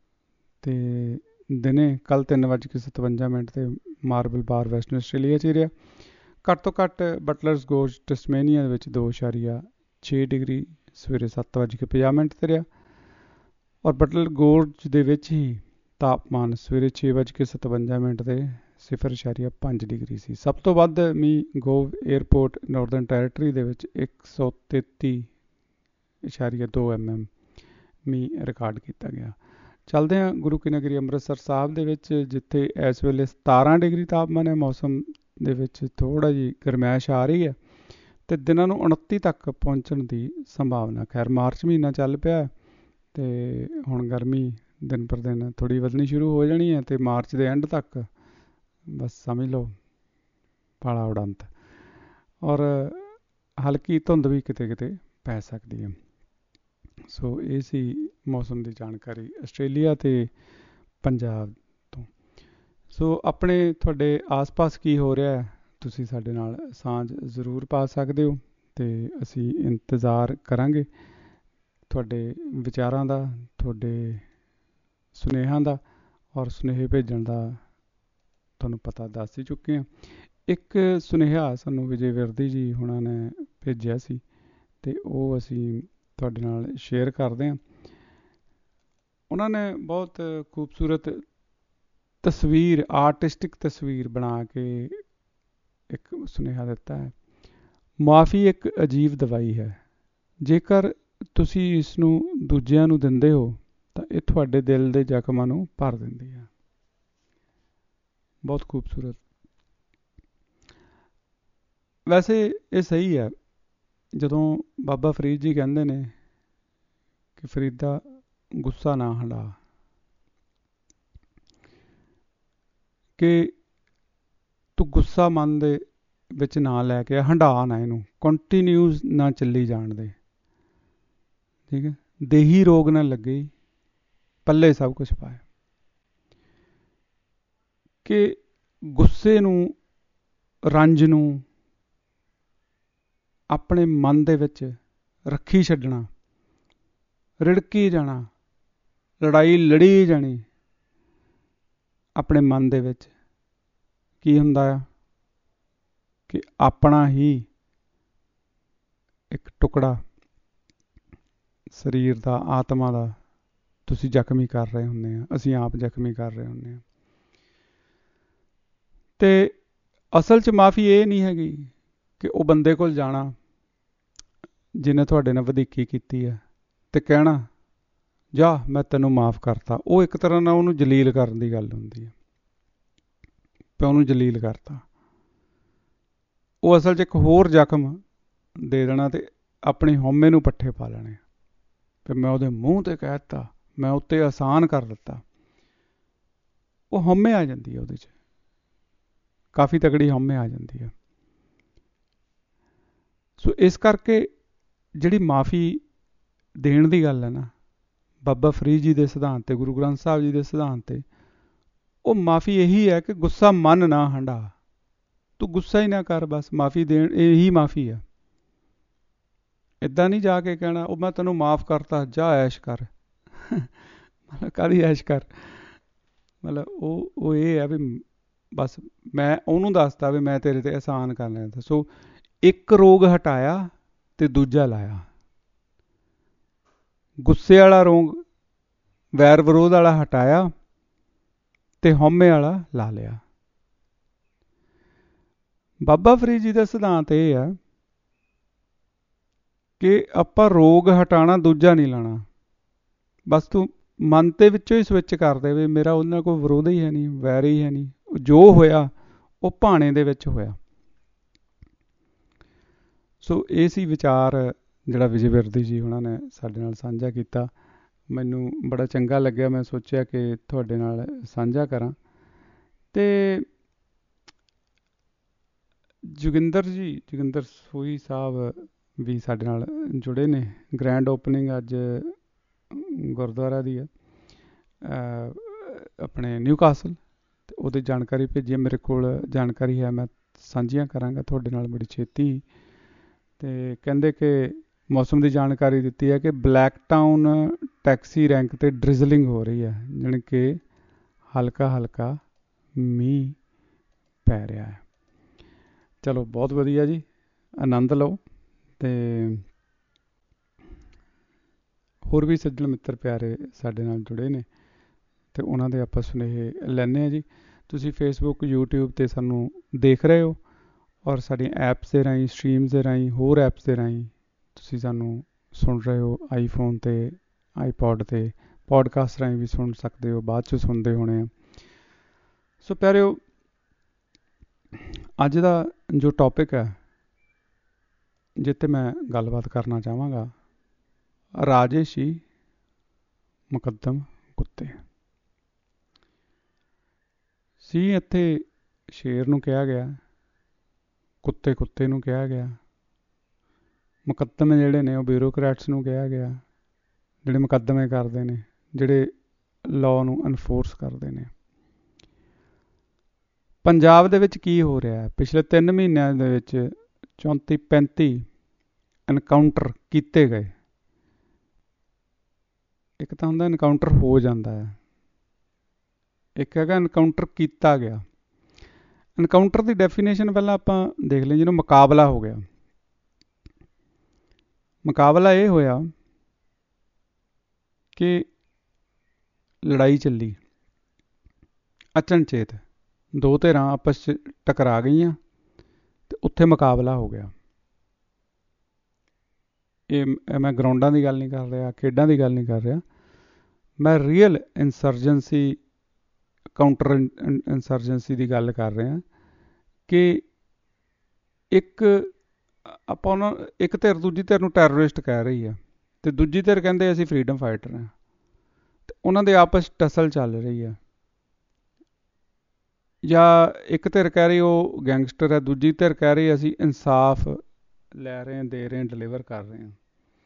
ਅਤੇ ਦਿਨੇ ਕੱਲ੍ਹ ਤਿੰਨ ਵੱਜ ਕੇ ਸਤਵੰਜਾ ਮਿੰਟ 'ਤੇ ਮਾਰਬਲ ਬਾਰ ਵੈਸਟਰਨ ਆਸਟ੍ਰੇਲੀਆ 'ਚ ਹੀ ਰਿਹਾ। ਘੱਟ ਤੋਂ ਘੱਟ ਬਟਲਰਸ ਗੋਰਜ ਟਸਮੇਨੀਆ ਦੇ ਵਿੱਚ ਦੋ ਇਸ਼ਾਰੀਆ ਛੇ ਡਿਗਰੀ ਸਵੇਰੇ ਸੱਤ ਵੱਜ ਕੇ ਪੰਜਾਹ ਮਿੰਟ ਤੇ ਰਿਹਾ। ਔਰ ਬਟਲਰ ਗੋਰਜ ਦੇ ਵਿੱਚ ਹੀ ਤਾਪਮਾਨ ਸਵੇਰੇ ਛੇ ਵੱਜ ਕੇ ਸਤਵੰਜਾ ਮਿੰਟ 'ਤੇ ਸਿਫਰ ਇਸ਼ਾਰੀਆ ਪੰਜ ਡਿਗਰੀ ਸੀ। ਸਭ ਤੋਂ ਵੱਧ ਮੀਂਹ ਗੋਵ ਏਅਰਪੋਰਟ ਨਾਰਦਰਨ ਟੈਰੀਟਰੀ ਦੇ ਵਿੱਚ ਇੱਕ ਸੌ ਤੇਤੀ ਇਸ਼ਾਰੀਆ ਦੋ ਐਮ ਐਮ ਮੀਂਹ ਰਿਕਾਰਡ ਕੀਤਾ ਗਿਆ। ਚੱਲਦੇ ਹਾਂ ਗੁਰੂ ਕੀ ਨਗਰੀ ਅੰਮ੍ਰਿਤਸਰ ਸਾਹਿਬ ਦੇ ਵਿੱਚ, ਜਿੱਥੇ ਇਸ ਵੇਲੇ ਸਤਾਰਾਂ ਡਿਗਰੀ ਤਾਪਮਾਨ ਹੈ। ਮੌਸਮ ਦੇ ਵਿੱਚ ਥੋੜ੍ਹਾ ਜਿਹੀ ਗਰਮੈਸ਼ ਆ ਰਹੀ ਹੈ ਅਤੇ ਦਿਨਾਂ ਨੂੰ ਉਨੱਤੀ ਤੱਕ ਪਹੁੰਚਣ ਦੀ ਸੰਭਾਵਨਾ। ਖੈਰ ਮਾਰਚ ਮਹੀਨਾ ਚੱਲ ਪਿਆ ਅਤੇ ਹੁਣ ਗਰਮੀ ਦਿਨ ਪਰ ਦਿਨ ਥੋੜ੍ਹੀ ਵਧਣੀ ਸ਼ੁਰੂ ਹੋ ਜਾਣੀ ਹੈ ਅਤੇ ਮਾਰਚ ਦੇ ਐਂਡ ਤੱਕ ਬਸ ਸਮਝ ਲਓ ਪਾਲਾ ਉਡੰਤ, ਔਰ ਹਲਕੀ ਧੁੰਦ ਵੀ ਕਿਤੇ ਕਿਤੇ ਪੈ ਸਕਦੀ ਹੈ। ਸੋ ਇਹ ਸੀ ਮੌਸਮ ਦੀ ਜਾਣਕਾਰੀ ਆਸਟ੍ਰੇਲੀਆ ਅਤੇ ਪੰਜਾਬ ਤੋਂ। ਸੋ ਆਪਣੇ ਤੁਹਾਡੇ ਆਸ-ਪਾਸ ਕੀ ਹੋ ਰਿਹਾ ਹੈ, ਤੁਸੀਂ ਸਾਡੇ ਨਾਲ ਸਾਂਝ ਜ਼ਰੂਰ ਪਾ ਸਕਦੇ ਹੋ ਅਤੇ ਅਸੀਂ ਇੰਤਜ਼ਾਰ ਕਰਾਂਗੇ ਤੁਹਾਡੇ ਵਿਚਾਰਾਂ ਦਾ, ਤੁਹਾਡੇ ਸੁਨੇਹਿਆਂ ਦਾ, ਔਰ ਸੁਨੇਹੇ ਭੇਜਣ ਦਾ ਤੁਹਾਨੂੰ ਪਤਾ ਦੱਸ ਹੀ ਚੁੱਕੇ ਹਾਂ। ਇੱਕ ਸੁਨੇਹਾ ਸਾਨੂੰ ਵਿਜੇ ਵਿਰਦੀ ਜੀ ਹੁਣਾਂ ਨੇ ਭੇਜਿਆ ਸੀ ਅਤੇ ਉਹ ਅਸੀਂ ਤੁਹਾਡੇ ਨਾਲ ਸ਼ੇਅਰ ਕਰਦੇ ਹਾਂ। ਉਹਨਾਂ ਨੇ ਬਹੁਤ ਖੂਬਸੂਰਤ ਤਸਵੀਰ, ਆਰਟਿਸਟਿਕ ਤਸਵੀਰ ਬਣਾ ਕੇ ਇੱਕ ਸੁਨੇਹਾ ਦਿੱਤਾ ਹੈ। ਮੁਆਫ਼ੀ ਇੱਕ ਅਜੀਬ ਦਵਾਈ ਹੈ। ਜੇਕਰ ਤੁਸੀਂ ਇਸ ਨੂੰ ਦੂਜਿਆਂ ਨੂੰ ਦਿੰਦੇ ਹੋ ਤਾਂ ਇਹ ਤੁਹਾਡੇ ਦਿਲ ਦੇ ਜ਼ਖਮਾਂ ਨੂੰ ਭਰ ਦਿੰਦੀ ਹੈ। ਬਹੁਤ ਖੂਬਸੂਰਤ। ਵੈਸੇ ਇਹ ਸਹੀ ਹੈ। ਜਦੋਂ ਬਾਬਾ ਫਰੀਦ ਜੀ ਕਹਿੰਦੇ ਨੇ ਕਿ ਫਰੀਦਾ ਗੁੱਸਾ ਨਾ ਹੰਢਾ, ਕਿ ਤੂੰ ਗੁੱਸਾ ਮਨ ਦੇ ਵਿੱਚ ਨਾ ਲੈ ਕੇ ਹੰਢਾ ਨਾ, ਇਹਨੂੰ ਕੰਟੀਨਿਊਸ ਨਾ ਚੱਲੀ ਜਾਣ ਦੇ, ਠੀਕ ਹੈ। ਦੇਹੀ ਰੋਗ ਨਾ ਲੱਗੇ, ਪੱਲੇ ਸਭ ਕੁਛ ਪਾਏ। ਕਿ ਗੁੱਸੇ ਨੂੰ, ਰੰਜ ਨੂੰ ਆਪਣੇ ਮਨ ਦੇ ਵਿੱਚ ਰੱਖੀ ਛੱਡਣਾ, ਰਿੜਕੀ ਜਾਣਾ, ਲੜਾਈ ਲੜੀ ਜਾਣੀ ਆਪਣੇ ਮਨ ਦੇ ਵਿੱਚ, ਕੀ ਹੁੰਦਾ ਆ ਕਿ ਆਪਣਾ ਹੀ ਇੱਕ ਟੁਕੜਾ ਸਰੀਰ ਦਾ, ਆਤਮਾ ਦਾ ਤੁਸੀਂ ਜ਼ਖਮੀ ਕਰ ਰਹੇ ਹੁੰਦੇ ਆ, ਅਸੀਂ ਆਪ ਜ਼ਖਮੀ ਕਰ ਰਹੇ ਹੁੰਦੇ ਆ। ਤੇ ਅਸਲ 'ਚ ਮਾਫੀ ਇਹ ਨਹੀਂ ਹੈਗੀ ਕਿ ਉਹ ਬੰਦੇ ਕੋਲ ਜਾਣਾ ਜਿਹਨੇ ਤੁਹਾਡੇ ਨਾਲ ਵਧੀਕੀ ਕੀਤੀ ਹੈ ਤੇ ਕਹਿਣਾ ਜਾ ਮੈਂ ਤੈਨੂੰ ਮਾਫ ਕਰਤਾ। ਉਹ ਇੱਕ ਤਰ੍ਹਾਂ ਨਾਲ ਉਹਨੂੰ ਜਲੀਲ ਕਰਨ ਦੀ ਗੱਲ ਹੁੰਦੀ ਹੈ, ਪਿਓ ਨੂੰ ਜਲੀਲ ਕਰਤਾ। ਉਹ ਅਸਲ 'ਚ ਇੱਕ ਹੋਰ ਜ਼ਖਮ ਦੇ ਦੇਣਾ ਤੇ ਆਪਣੀ ਹਉਮੈ ਨੂੰ ਪੱਠੇ ਪਾ ਲੈਣੇ। ਫਿਰ ਮੈਂ ਉਹਦੇ ਮੂੰਹ ਤੇ ਕਹਿ ਦਿੱਤਾ, ਮੈਂ ਉੱਤੇ ਆਸਾਨ ਕਰ ਦਿੱਤਾ। ਉਹ ਹਉਮੈ ਆ ਜਾਂਦੀ ਹੈ ਉਹਦੇ 'ਚ, ਕਾਫੀ ਤਕੜੀ ਹਉਮੈ ਆ ਜਾਂਦੀ ਹੈ। ਸੋ ਇਸ ਕਰਕੇ ਜਿਹੜੀ ਮਾਫੀ ਦੇਣ ਦੀ ਗੱਲ ਹੈ ਨਾ, ਬਾਬਾ ਫਰੀਦ ਜੀ ਦੇ ਸਿਧਾਂਤ ਤੇ, ਗੁਰੂ ਗ੍ਰੰਥ ਸਾਹਿਬ ਜੀ ਦੇ ਸਿਧਾਂਤ ਤੇ, ਉਹ ਮਾਫੀ ਇਹੀ ਹੈ ਕਿ ਗੁੱਸਾ ਮਨ ਨਾ ਹੰਢਾ, ਤੂੰ ਗੁੱਸਾ ਹੀ ਨਾ ਕਰ, ਬਸ ਮਾਫੀ ਦੇਣ ਇਹੀ ਮਾਫੀ ਆ। ਇੱਦਾਂ ਨਹੀਂ ਜਾ ਕੇ ਕਹਿਣਾ ਉਹ ਮੈਂ ਤੈਨੂੰ ਮਾਫ ਕਰਤਾ, ਜਾ ਐਸ਼ ਕਰ। ਮਤਲਬ ਕਾਹਦੀ ਐਸ਼ ਕਰ, ਮਤਲਬ ਉਹ ਉਹ ਇਹ ਹੈ ਵੀ ਬਸ ਮੈਂ ਉਹਨੂੰ ਦੱਸਤਾ ਵੀ ਮੈਂ ਤੇਰੇ ਤੇ ਆਸਾਨ ਕਰ ਲਿਆ। ਸੋ ਇੱਕ ਰੋਗ ਹਟਾਇਆ ਤੇ ਦੂਜਾ ਲਾਇਆ। ਗੁੱਸੇ ਵਾਲਾ ਰੋਗ, ਵੈਰ ਵਿਰੋਧ ਵਾਲਾ ਹਟਾਇਆ ਤੇ ਹਉਮੈ ਵਾਲਾ ਲਾ ਲਿਆ। ਬਾਬਾ ਫਰੀਦ ਜੀ ਦਾ ਸਿਧਾਂਤ ਇਹ ਹੈ ਕਿ ਆਪਾਂ ਰੋਗ ਹਟਾਉਣਾ, ਦੂਜਾ ਨਹੀਂ ਲਾਣਾ। ਬਸ ਤੂੰ ਮਨ ਦੇ ਵਿੱਚੋਂ ਹੀ ਸਵਿੱਚ ਕਰ ਦੇ ਵੀ ਮੇਰਾ ਉਹਨਾਂ ਕੋਈ ਵਿਰੋਧ ਹੀ ਹੈ ਨਹੀਂ, ਵੈਰ ਹੀ ਹੈ ਨਹੀਂ, ਜੋ ਹੋਇਆ ਉਹ ਭਾਣੇ ਦੇ ਵਿੱਚ ਹੋਇਆ। ਸੋ ਇਹ ਸੀ ਵਿਚਾਰ ਜਿਹੜਾ ਵਿਜੇ ਬਿਰਦੀ ਜੀ ਉਹਨਾਂ ਨੇ ਸਾਡੇ ਨਾਲ ਸਾਂਝਾ ਕੀਤਾ। ਮੈਨੂੰ ਬੜਾ ਚੰਗਾ ਲੱਗਿਆ, ਮੈਂ ਸੋਚਿਆ ਕਿ ਤੁਹਾਡੇ ਨਾਲ ਸਾਂਝਾ ਕਰਾਂ। ਤੇ ਜੋਗਿੰਦਰ ਜੀ, ਜੋਗਿੰਦਰ ਸੋਹੀ ਸਾਹਿਬ ਵੀ ਸਾਡੇ ਨਾਲ ਜੁੜੇ ਨੇ। ਗ੍ਰੈਂਡ ਓਪਨਿੰਗ ਅੱਜ ਗੁਰਦੁਆਰਾ ਦੀ ਹੈ ਆਪਣੇ ਨਿਊ ਕਾਸਲ, ਅਤੇ ਉਹਦੀ ਜਾਣਕਾਰੀ ਭੇਜੀ ਹੈ। ਮੇਰੇ ਕੋਲ ਜਾਣਕਾਰੀ ਹੈ, ਮੈਂ ਸਾਂਝੀਆਂ ਕਰਾਂਗਾ ਤੁਹਾਡੇ ਨਾਲ ਬੜੀ ਛੇਤੀ। ਅਤੇ ਕਹਿੰਦੇ ਕਿ ਮੌਸਮ ਦੀ ਜਾਣਕਾਰੀ ਦਿੱਤੀ ਹੈ ਕਿ ਬਲੈਕ ਟਾਊਨ ਟੈਕਸੀ ਰੈਂਕ 'ਤੇ ਡਰਿਜ਼ਲਿੰਗ ਹੋ ਰਹੀ ਹੈ, ਜਾਣੀ ਕਿ ਹਲਕਾ ਹਲਕਾ ਮੀਂਹ ਪੈ ਰਿਹਾ ਹੈ। ਚਲੋ ਬਹੁਤ ਵਧੀਆ ਜੀ, ਆਨੰਦ ਲਓ। ਅਤੇ ਹੋਰ ਵੀ ਸੱਜਣ ਮਿੱਤਰ ਪਿਆਰੇ ਸਾਡੇ ਨਾਲ ਜੁੜੇ ਨੇ ਅਤੇ ਉਹਨਾਂ ਦੇ ਆਪਾਂ ਸੁਨੇਹੇ ਲੈਂਦੇ ਹਾਂ ਜੀ। ਤੁਸੀਂ ਫੇਸਬੁੱਕ, ਯੂਟਿਊਬ 'ਤੇ ਸਾਨੂੰ ਦੇਖ ਰਹੇ ਹੋ, ਔਰ ਸਾਡੀਆਂ ਐਪਸ ਦੇ ਰਾਹੀਂ, ਸਟਰੀਮਸ ਦੇ ਰਾਹੀਂ, ਹੋਰ ਐਪਸ ਦੇ ਰਾਹੀਂ ਤੁਸੀਂ ਸਾਨੂੰ ਸੁਣ ਰਹੇ ਹੋ। ਆਈਫੋਨ 'ਤੇ, ਆਈਪੋਡ 'ਤੇ, ਪੋਡਕਾਸਟ ਰਾਹੀਂ ਵੀ ਸੁਣ ਸਕਦੇ ਹੋ, ਬਾਅਦ 'ਚ ਸੁਣਦੇ ਹੋਣੇ ਆ। ਸੋ ਪਿਆਰਿਓ, ਅੱਜ ਦਾ ਜੋ ਟੌਪਿਕ ਹੈ ਜਿੱਥੇ ਮੈਂ ਗੱਲਬਾਤ ਕਰਨਾ ਚਾਹਾਂਗਾ, ਰਾਜੇਸ਼ੀ ਮੁਕੱਦਮ ਕੁੱਤੇ। ਸੀ ਇੱਥੇ ਸ਼ੇਰ ਨੂੰ ਕਿਹਾ ਗਿਆ, ਕੁੱਤੇ ਕੁੱਤੇ ਨੂੰ ਕਿਹਾ ਗਿਆ, ਮੁਕੱਦਮੇ ਜਿਹੜੇ ਨੇ ਉਹ ਬਿਊਰੋਕਰੈਟਸ ਨੂੰ ਕਿਹਾ ਗਿਆ, ਜਿਹੜੇ ਮੁਕੱਦਮੇ ਕਰਦੇ ਨੇ, ਜਿਹੜੇ ਲਾਅ ਨੂੰ ਅਨਫੋਰਸ ਕਰਦੇ ਨੇ। ਪੰਜਾਬ ਦੇ ਵਿੱਚ ਕੀ ਹੋ ਰਿਹਾ ਹੈ? ਪਿਛਲੇ ਤਿੰਨ ਮਹੀਨਿਆਂ ਦੇ ਵਿੱਚ ਚੌਂਤੀ ਪੈਂਤੀ ਐਨਕਾਊਂਟਰ ਕੀਤੇ ਗਏ। ਇੱਕ ਤਾਂ ਹੁੰਦਾ ਐਨਕਾਊਂਟਰ ਹੋ ਜਾਂਦਾ ਹੈ, ਇੱਕ ਹੈਗਾ ਐਨਕਾਊਂਟਰ ਕੀਤਾ ਗਿਆ। ਐਨਕਾਊਂਟਰ ਦੀ ਡੈਫੀਨੇਸ਼ਨ ਪਹਿਲਾਂ ਆਪਾਂ ਦੇਖ ਲਈ, ਜਿਹਨੂੰ ਮੁਕਾਬਲਾ ਹੋ ਗਿਆ। ਮੁਕਾਬਲਾ ਇਹ ਹੋਇਆ ਕਿ ਲੜਾਈ ਚੱਲੀ ਅਚਨਚੇਤ, ਦੋ ਧਿਰਾਂ ਆਪਸ 'ਚ ਟਕਰਾ ਗਈਆਂ ਅਤੇ ਉੱਥੇ ਮੁਕਾਬਲਾ ਹੋ ਗਿਆ। ਇਹ ਮੈਂ ਗਰਾਊਂਡਾਂ ਦੀ ਗੱਲ ਨਹੀਂ ਕਰ ਰਿਹਾ, ਖੇਡਾਂ ਦੀ ਗੱਲ ਨਹੀਂ ਕਰ ਰਿਹਾ, ਮੈਂ ਰੀਅਲ ਇੰਸਰਜੈਂਸੀ, ਕਾਊਂਟਰ ਇੰਸਰਜੈਂਸੀ ਦੀ ਗੱਲ ਕਰ ਰਿਹਾ। ਕਿ ਇੱਕ ਆਪਾਂ ਉਹਨਾਂ, ਇੱਕ ਧਿਰ ਦੂਜੀ ਧਿਰ ਨੂੰ ਟੈਰਰਿਸਟ ਕਹਿ ਰਹੀ ਆ ਅਤੇ ਦੂਜੀ ਧਿਰ ਕਹਿੰਦੇ ਅਸੀਂ ਫਰੀਡਮ ਫਾਈਟਰ ਹਾਂ, ਅਤੇ ਉਹਨਾਂ ਦੇ ਆਪਸ ਟਸਲ ਚੱਲ ਰਹੀ ਆ। ਜਾਂ ਇੱਕ ਧਿਰ ਕਹਿ ਰਹੀ ਉਹ ਗੈਂਗਸਟਰ ਹੈ, ਦੂਜੀ ਧਿਰ ਕਹਿ ਰਹੀ ਅਸੀਂ ਇਨਸਾਫ ਲੈ ਰਹੇ ਹਾਂ, ਦੇ ਰਹੇ ਹਾਂ, ਡਿਲੀਵਰ ਕਰ ਰਹੇ ਹਾਂ।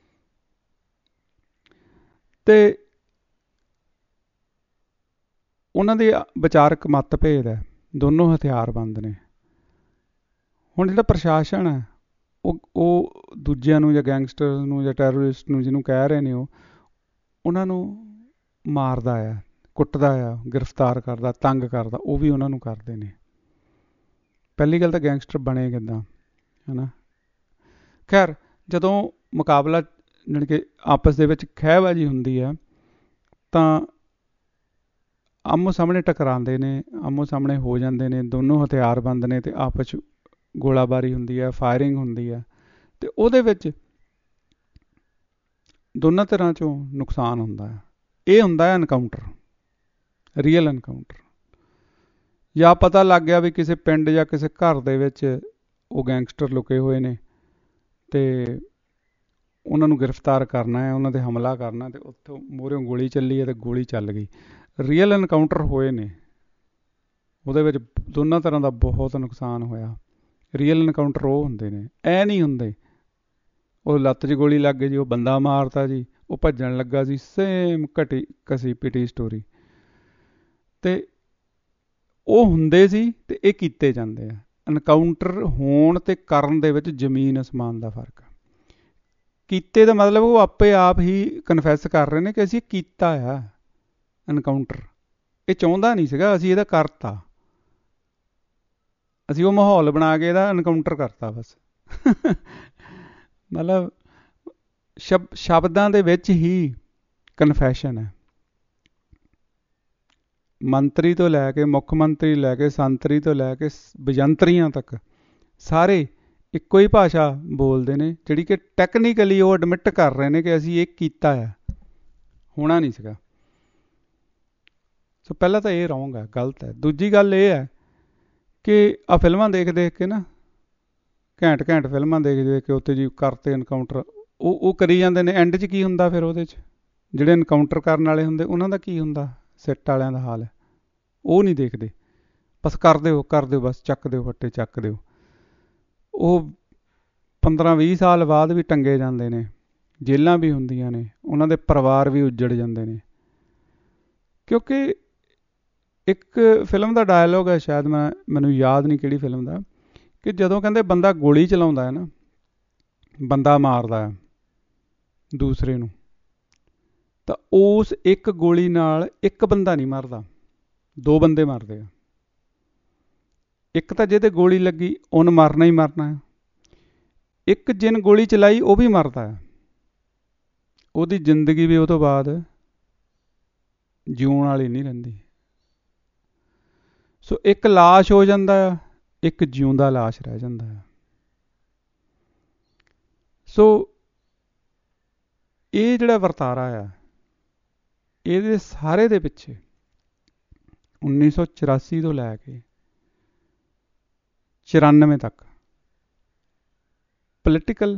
ਅਤੇ ਉਹਨਾਂ ਦੇ ਵਿਚਾਰਕ ਮਤਭੇਦ ਹੈ, ਦੋਨੋਂ ਹਥਿਆਰਬੰਦ ਨੇ। ਹੁਣ ਜਿਹੜਾ ਪ੍ਰਸ਼ਾਸਨ ਹੈ ਉਹ ਉਹ ਦੂਜਿਆਂ ਨੂੰ ਜਾਂ ਗੈਂਗਸਟਰ ਨੂੰ ਜਾਂ ਟੈਰਰਿਸਟ ਨੂੰ ਜਿਹਨੂੰ ਕਹਿ ਰਹੇ ਨੇ, ਉਹ ਉਹਨਾਂ ਨੂੰ ਮਾਰਦਾ ਆ, ਕੁੱਟਦਾ ਆ, ਗ੍ਰਿਫਤਾਰ ਕਰਦਾ, ਤੰਗ ਕਰਦਾ, ਉਹ ਵੀ ਉਹਨਾਂ ਨੂੰ ਕਰਦੇ ਨੇ। ਪਹਿਲੀ ਗੱਲ ਤਾਂ ਗੈਂਗਸਟਰ ਬਣੇ ਕਿੱਦਾਂ, ਹੈ ਨਾ। ਖੈਰ, ਜਦੋਂ ਮੁਕਾਬਲਾ ਜਾਣੀ ਕਿ ਆਪਸ ਦੇ ਵਿੱਚ ਖਹਿਬਾਜ਼ੀ ਹੁੰਦੀ ਹੈ ਤਾਂ ਆਮੋ ਸਾਹਮਣੇ ਟਕਰਾਉਂਦੇ ਨੇ, ਆਮੋ ਸਾਹਮਣੇ ਹੋ ਜਾਂਦੇ ਨੇ, ਦੋਨੋਂ ਹਥਿਆਰਬੰਦ ਨੇ ਅਤੇ ਆਪਸ 'ਚ ਗੋਲਾਬਾਰੀ ਹੁੰਦੀ ਹੈ, ਫਾਇਰਿੰਗ ਹੁੰਦੀ ਹੈ, ਅਤੇ ਉਹਦੇ ਵਿੱਚ ਦੋਨਾਂ ਤਰ੍ਹਾਂ 'ਚੋਂ ਨੁਕਸਾਨ ਹੁੰਦਾ ਹੈ। ਇਹ ਹੁੰਦਾ ਹੈ ਐਨਕਾਊਂਟਰ, ਰੀਅਲ ਐਨਕਾਊਂਟਰ। ਜਾਂ ਪਤਾ ਲੱਗ ਗਿਆ ਵੀ ਕਿਸੇ ਪਿੰਡ ਜਾਂ ਕਿਸੇ ਘਰ ਦੇ ਵਿੱਚ ਉਹ ਗੈਂਗਸਟਰ ਲੁਕੇ ਹੋਏ ਨੇ ਅਤੇ ਉਹਨਾਂ ਨੂੰ ਗ੍ਰਿਫਤਾਰ ਕਰਨਾ ਹੈ, ਉਹਨਾਂ 'ਤੇ ਹਮਲਾ ਕਰਨਾ, ਅਤੇ ਉੱਥੋਂ ਮੂਹਰਿਓਂ ਗੋਲੀ ਚੱਲੀ ਹੈ ਅਤੇ ਗੋਲੀ ਚੱਲ ਗਈ। ਰੀਅਲ ਐਨਕਾਊਂਟਰ ਹੋਏ ਨੇ, ਉਹਦੇ ਵਿੱਚ ਦੋਨਾਂ ਤਰ੍ਹਾਂ ਦਾ ਬਹੁਤ ਨੁਕਸਾਨ ਹੋਇਆ। ਰੀਅਲ ਐਨਕਾਊਂਟਰ ਉਹ ਹੁੰਦੇ ਨੇ, ਐ ਨਹੀਂ ਹੁੰਦੇ ਉਹ ਲੱਤ 'ਚ ਗੋਲੀ ਲੱਗ ਗਈ ਜੀ, ਉਹ ਬੰਦਾ ਮਾਰਤਾ ਜੀ, ਉਹ ਭੱਜਣ ਲੱਗਾ ਸੀ, ਸੇਮ ਘਟੀ ਕਸੀ ਪਿਟੀ ਸਟੋਰੀ। ਅਤੇ ਉਹ ਹੁੰਦੇ ਸੀ ਅਤੇ ਇਹ ਕੀਤੇ ਜਾਂਦੇ ਆ। ਐਨਕਾਊਂਟਰ ਹੋਣ ਅਤੇ ਕਰਨ ਦੇ ਵਿੱਚ ਜ਼ਮੀਨ ਅਸਮਾਨ ਦਾ ਫਰਕ ਆ। ਕੀਤੇ ਦਾ ਮਤਲਬ ਉਹ ਆਪੇ ਆਪ ਹੀ ਕਨਫੈਸ ਕਰ ਰਹੇ ਨੇ ਕਿ ਅਸੀਂ ਕੀਤਾ ਆ ਐਨਕਾਊਂਟਰ। ਇਹ ਚਾਹੁੰਦਾ ਨਹੀਂ ਸੀਗਾ, ਅਸੀਂ ਇਹਦਾ ਕਰਤਾ, ਅਸੀਂ ਉਹ ਮਾਹੌਲ ਬਣਾ ਕੇ ਇਹਦਾ ਐਨਕਾਊਂਟਰ ਕਰਤਾ ਬਸ। ਮਤਲਬ ਸ਼ਬ ਸ਼ਬਦਾਂ ਦੇ ਵਿੱਚ ਹੀ ਕਨਫੈਸ਼ਨ ਹੈ। ਮੰਤਰੀ ਤੋਂ ਲੈ ਕੇ ਮੁੱਖ ਮੰਤਰੀ ਲੈ ਕੇ ਸੰਤਰੀ ਤੋਂ ਲੈ ਕੇ ਬਜੰਤਰੀਆਂ ਤੱਕ ਸਾਰੇ ਇੱਕੋ ਹੀ ਭਾਸ਼ਾ ਬੋਲਦੇ ਨੇ, ਜਿਹੜੀ ਕਿ ਟੈਕਨੀਕਲੀ ਉਹ ਐਡਮਿਟ ਕਰ ਰਹੇ ਨੇ ਕਿ ਅਸੀਂ ਇਹ ਕੀਤਾ ਆ, ਹੋਣਾ ਨਹੀਂ ਸੀਗਾ। ਸੋ ਪਹਿਲਾਂ ਤਾਂ ਇਹ ਰੌਂਗ ਹੈ, ਗਲਤ ਹੈ। ਦੂਜੀ ਗੱਲ ਇਹ ਹੈ ਕਿ ਆਹ ਫਿਲਮਾਂ ਦੇਖ ਦੇਖ ਕੇ ਨਾ, ਘੈਂਟ ਘੈਂਟ ਫਿਲਮਾਂ ਦੇਖ ਦੇਖ ਕੇ ਉੱਥੇ ਜੀ ਕਰਤੇ ਐਨਕਾਊਂਟਰ, ਉਹ ਉਹ ਕਰੀ ਜਾਂਦੇ ਨੇ। ਐਂਡ 'ਚ ਕੀ ਹੁੰਦਾ ਫਿਰ ਉਹਦੇ 'ਚ? ਜਿਹੜੇ ਐਨਕਾਊਂਟਰ ਕਰਨ ਵਾਲੇ ਹੁੰਦੇ ਉਹਨਾਂ ਦਾ ਕੀ ਹੁੰਦਾ, ਸਿੱਟ ਵਾਲਿਆਂ ਦਾ ਹਾਲ ਹੈ, ਉਹ ਨਹੀਂ ਦੇਖਦੇ। ਬਸ ਕਰ ਦਿਓ ਕਰ ਦਿਓ, ਬਸ ਚੱਕ ਦਿਓ ਫੱਟੇ, ਚੱਕ ਦਿਓ। ਉਹ ਪੰਦਰਾਂ ਵੀਹ ਸਾਲ ਬਾਅਦ ਵੀ ਟੰਗੇ ਜਾਂਦੇ ਨੇ, ਜੇਲ੍ਹਾਂ ਵੀ ਹੁੰਦੀਆਂ ਨੇ, ਉਹਨਾਂ ਦੇ ਪਰਿਵਾਰ ਵੀ ਉੱਜੜ ਜਾਂਦੇ ਨੇ। ਕਿਉਂਕਿ ਇੱਕ ਫਿਲਮ ਦਾ ਡਾਇਲੋਗ ਹੈ, ਸ਼ਾਇਦ ਮੈਂ ਮੈਨੂੰ ਯਾਦ ਨਹੀਂ ਕਿਹੜੀ ਫਿਲਮ ਦਾ, ਕਿ ਜਦੋਂ ਕਹਿੰਦੇ ਬੰਦਾ ਗੋਲੀ ਚਲਾਉਂਦਾ ਹੈ ਨਾ, ਬੰਦਾ ਮਾਰਦਾ ਹੈ ਦੂਸਰੇ ਨੂੰ, ਤਾਂ ਉਸ ਇੱਕ ਗੋਲੀ ਨਾਲ ਇੱਕ ਬੰਦਾ ਨਹੀਂ ਮਰਦਾ, ਦੋ ਬੰਦੇ ਮਰਦੇ ਆ। ਇੱਕ ਤਾਂ ਜਿਹਦੇ ਗੋਲੀ ਲੱਗੀ ਉਹਨੇ ਮਰਨਾ ਹੀ ਮਰਨਾ ਹੈ, ਇੱਕ ਜਿਨ ਗੋਲੀ ਚਲਾਈ ਉਹ ਵੀ ਮਰਦਾ ਹੈ, ਉਹਦੀ ਜ਼ਿੰਦਗੀ ਵੀ ਉਹ ਤੋਂ ਬਾਅਦ ਜਿਉਣ ਵਾਲੀ ਨਹੀਂ ਰਹਿੰਦੀ। ਸੋ ਇੱਕ ਲਾਸ਼ ਹੋ ਜਾਂਦਾ ਆ, ਇੱਕ ਜਿਉਂਦਾ ਲਾਸ਼ ਰਹਿ ਜਾਂਦਾ ਹੈ। ਸੋ ਇਹ ਜਿਹੜਾ ਵਰਤਾਰਾ ਆ, ਇਹਦੇ ਸਾਰੇ ਦੇ ਪਿੱਛੇ ਉੱਨੀ ਸੌ ਚੁਰਾਸੀ ਤੋਂ ਲੈ ਕੇ ਚੁਰਾਨਵੇਂ ਤੱਕ ਪੋਲੀਟੀਕਲ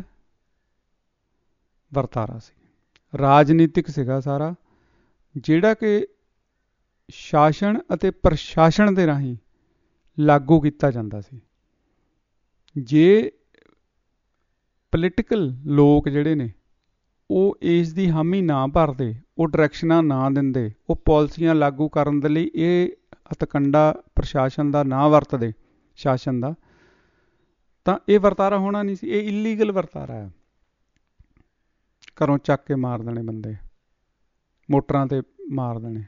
ਵਰਤਾਰਾ ਸੀ, ਰਾਜਨੀਤਿਕ ਸੀਗਾ ਸਾਰਾ, ਜਿਹੜਾ ਕਿ ਸ਼ਾਸਨ ਅਤੇ ਪ੍ਰਸ਼ਾਸਨ ਦੇ ਰਾਹੀਂ ਲਾਗੂ ਕੀਤਾ ਜਾਂਦਾ ਸੀ। ਜੇ ਪੋਲੀਟੀਕਲ ਲੋਕ ਜਿਹੜੇ ਨੇ ਉਹ ਇਸ ਦੀ ਹਾਮੀ ਨਾ ਭਰਦੇ, ਉਹ ਡਾਇਰੈਕਸ਼ਨਾਂ ਨਾ ਦਿੰਦੇ, ਉਹ ਪਾਲਿਸੀਆਂ ਲਾਗੂ ਕਰਨ ਦੇ ਲਈ ਇਹ ਹਥਕੰਡਾ ਪ੍ਰਸ਼ਾਸਨ ਦਾ ਨਾ ਵਰਤਦੇ, ਸ਼ਾਸਨ ਦਾ, ਤਾਂ ਇਹ ਵਰਤਾਰਾ ਹੋਣਾ ਨਹੀਂ ਸੀ। ਇਹ ਇਲੀਗਲ ਵਰਤਾਰਾ ਹੈ। ਘਰੋਂ ਚੱਕ ਕੇ ਮਾਰ ਦੇਣੇ ਬੰਦੇ, ਮੋਟਰਾਂ 'ਤੇ ਮਾਰ ਦੇਣੇ।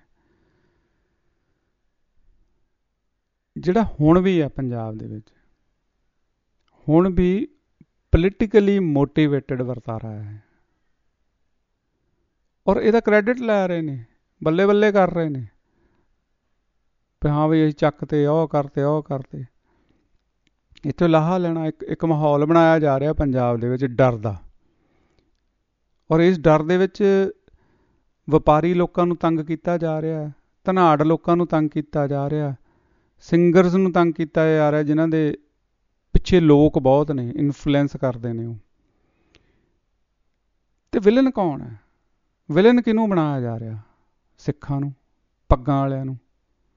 ਜਿਹੜਾ ਹੁਣ ਵੀ ਹੈ ਪੰਜਾਬ ਦੇ ਵਿੱਚ, ਹੁਣ ਵੀ ਪੋਲੀਟੀਕਲੀ ਮੋਟੀਵੇਟਡ ਵਰਤਾਰਾ ਹੈ, ਔਰ ਇਹਦਾ ਕ੍ਰੈਡਿਟ ਲੈ ਰਹੇ ਨੇ, ਬੱਲੇ ਬੱਲੇ ਕਰ ਰਹੇ ਨੇ, ਵੀ ਹਾਂ ਵੀ ਅਸੀਂ ਚੱਕ ਤੇ ਉਹ ਕਰਤੇ ਉਹ ਕਰਤੇ। ਇੱਥੋਂ ਲਾਹਾ ਲੈਣਾ, ਇੱਕ ਇੱਕ ਮਾਹੌਲ ਬਣਾਇਆ ਜਾ ਰਿਹਾ ਪੰਜਾਬ ਦੇ ਵਿੱਚ ਡਰ ਦਾ, ਔਰ ਇਸ ਡਰ ਦੇ ਵਿੱਚ ਵਪਾਰੀ ਲੋਕਾਂ ਨੂੰ ਤੰਗ ਕੀਤਾ ਜਾ ਰਿਹਾ, ਧਨਾੜ ਲੋਕਾਂ ਨੂੰ ਤੰਗ ਕੀਤਾ ਜਾ ਰਿਹਾ, ਸਿੰਗਰਸ ਨੂੰ ਤੰਗ ਕੀਤਾ ਜਾ ਰਿਹਾ, ਜਿਨ੍ਹਾਂ ਦੇ ਪਿੱਛੇ ਲੋਕ ਬਹੁਤ ਨੇ, ਇਨਫਲੂਐਂਸ ਕਰਦੇ ਨੇ ਉਹ। ਅਤੇ ਵਿਲਨ ਕੌਣ ਹੈ? ਵਿਲਨ ਕਿਹਨੂੰ ਬਣਾਇਆ ਜਾ ਰਿਹਾ? ਸਿੱਖਾਂ ਨੂੰ, ਪੱਗਾਂ ਵਾਲਿਆਂ ਨੂੰ।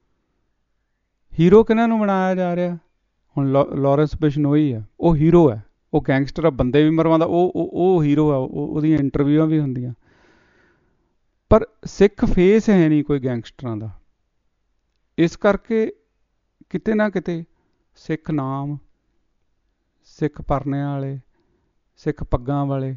ਹੀਰੋ ਕਿਹਨਾਂ ਨੂੰ ਬਣਾਇਆ ਜਾ ਰਿਹਾ? ਹੁਣ ਲੋ ਲਾਰੈਂਸ ਬਿਸ਼ਨੋਈ ਆ, ਉਹ ਹੀਰੋ ਹੈ, ਉਹ ਗੈਂਗਸਟਰ ਆ, ਬੰਦੇ ਵੀ ਮਰਵਾਉਂਦਾ, ਉਹ ਉਹ ਉਹ ਹੀਰੋ ਆ, ਉਹ ਉਹਦੀਆਂ ਇੰਟਰਵਿਊਆਂ ਵੀ ਹੁੰਦੀਆਂ। ਪਰ ਸਿੱਖ ਫੇਸ ਹੈ ਨਹੀਂ ਕੋਈ ਗੈਂਗਸਟਰਾਂ ਦਾ। ਇਸ ਕਰਕੇ ਕਿਤੇ ਨਾ ਕਿਤੇ ਸਿੱਖ ਨਾਮ, ਸਿੱਖ ਪਰਨਿਆਂ ਵਾਲੇ, ਸਿੱਖ ਪੱਗਾਂ ਵਾਲੇ,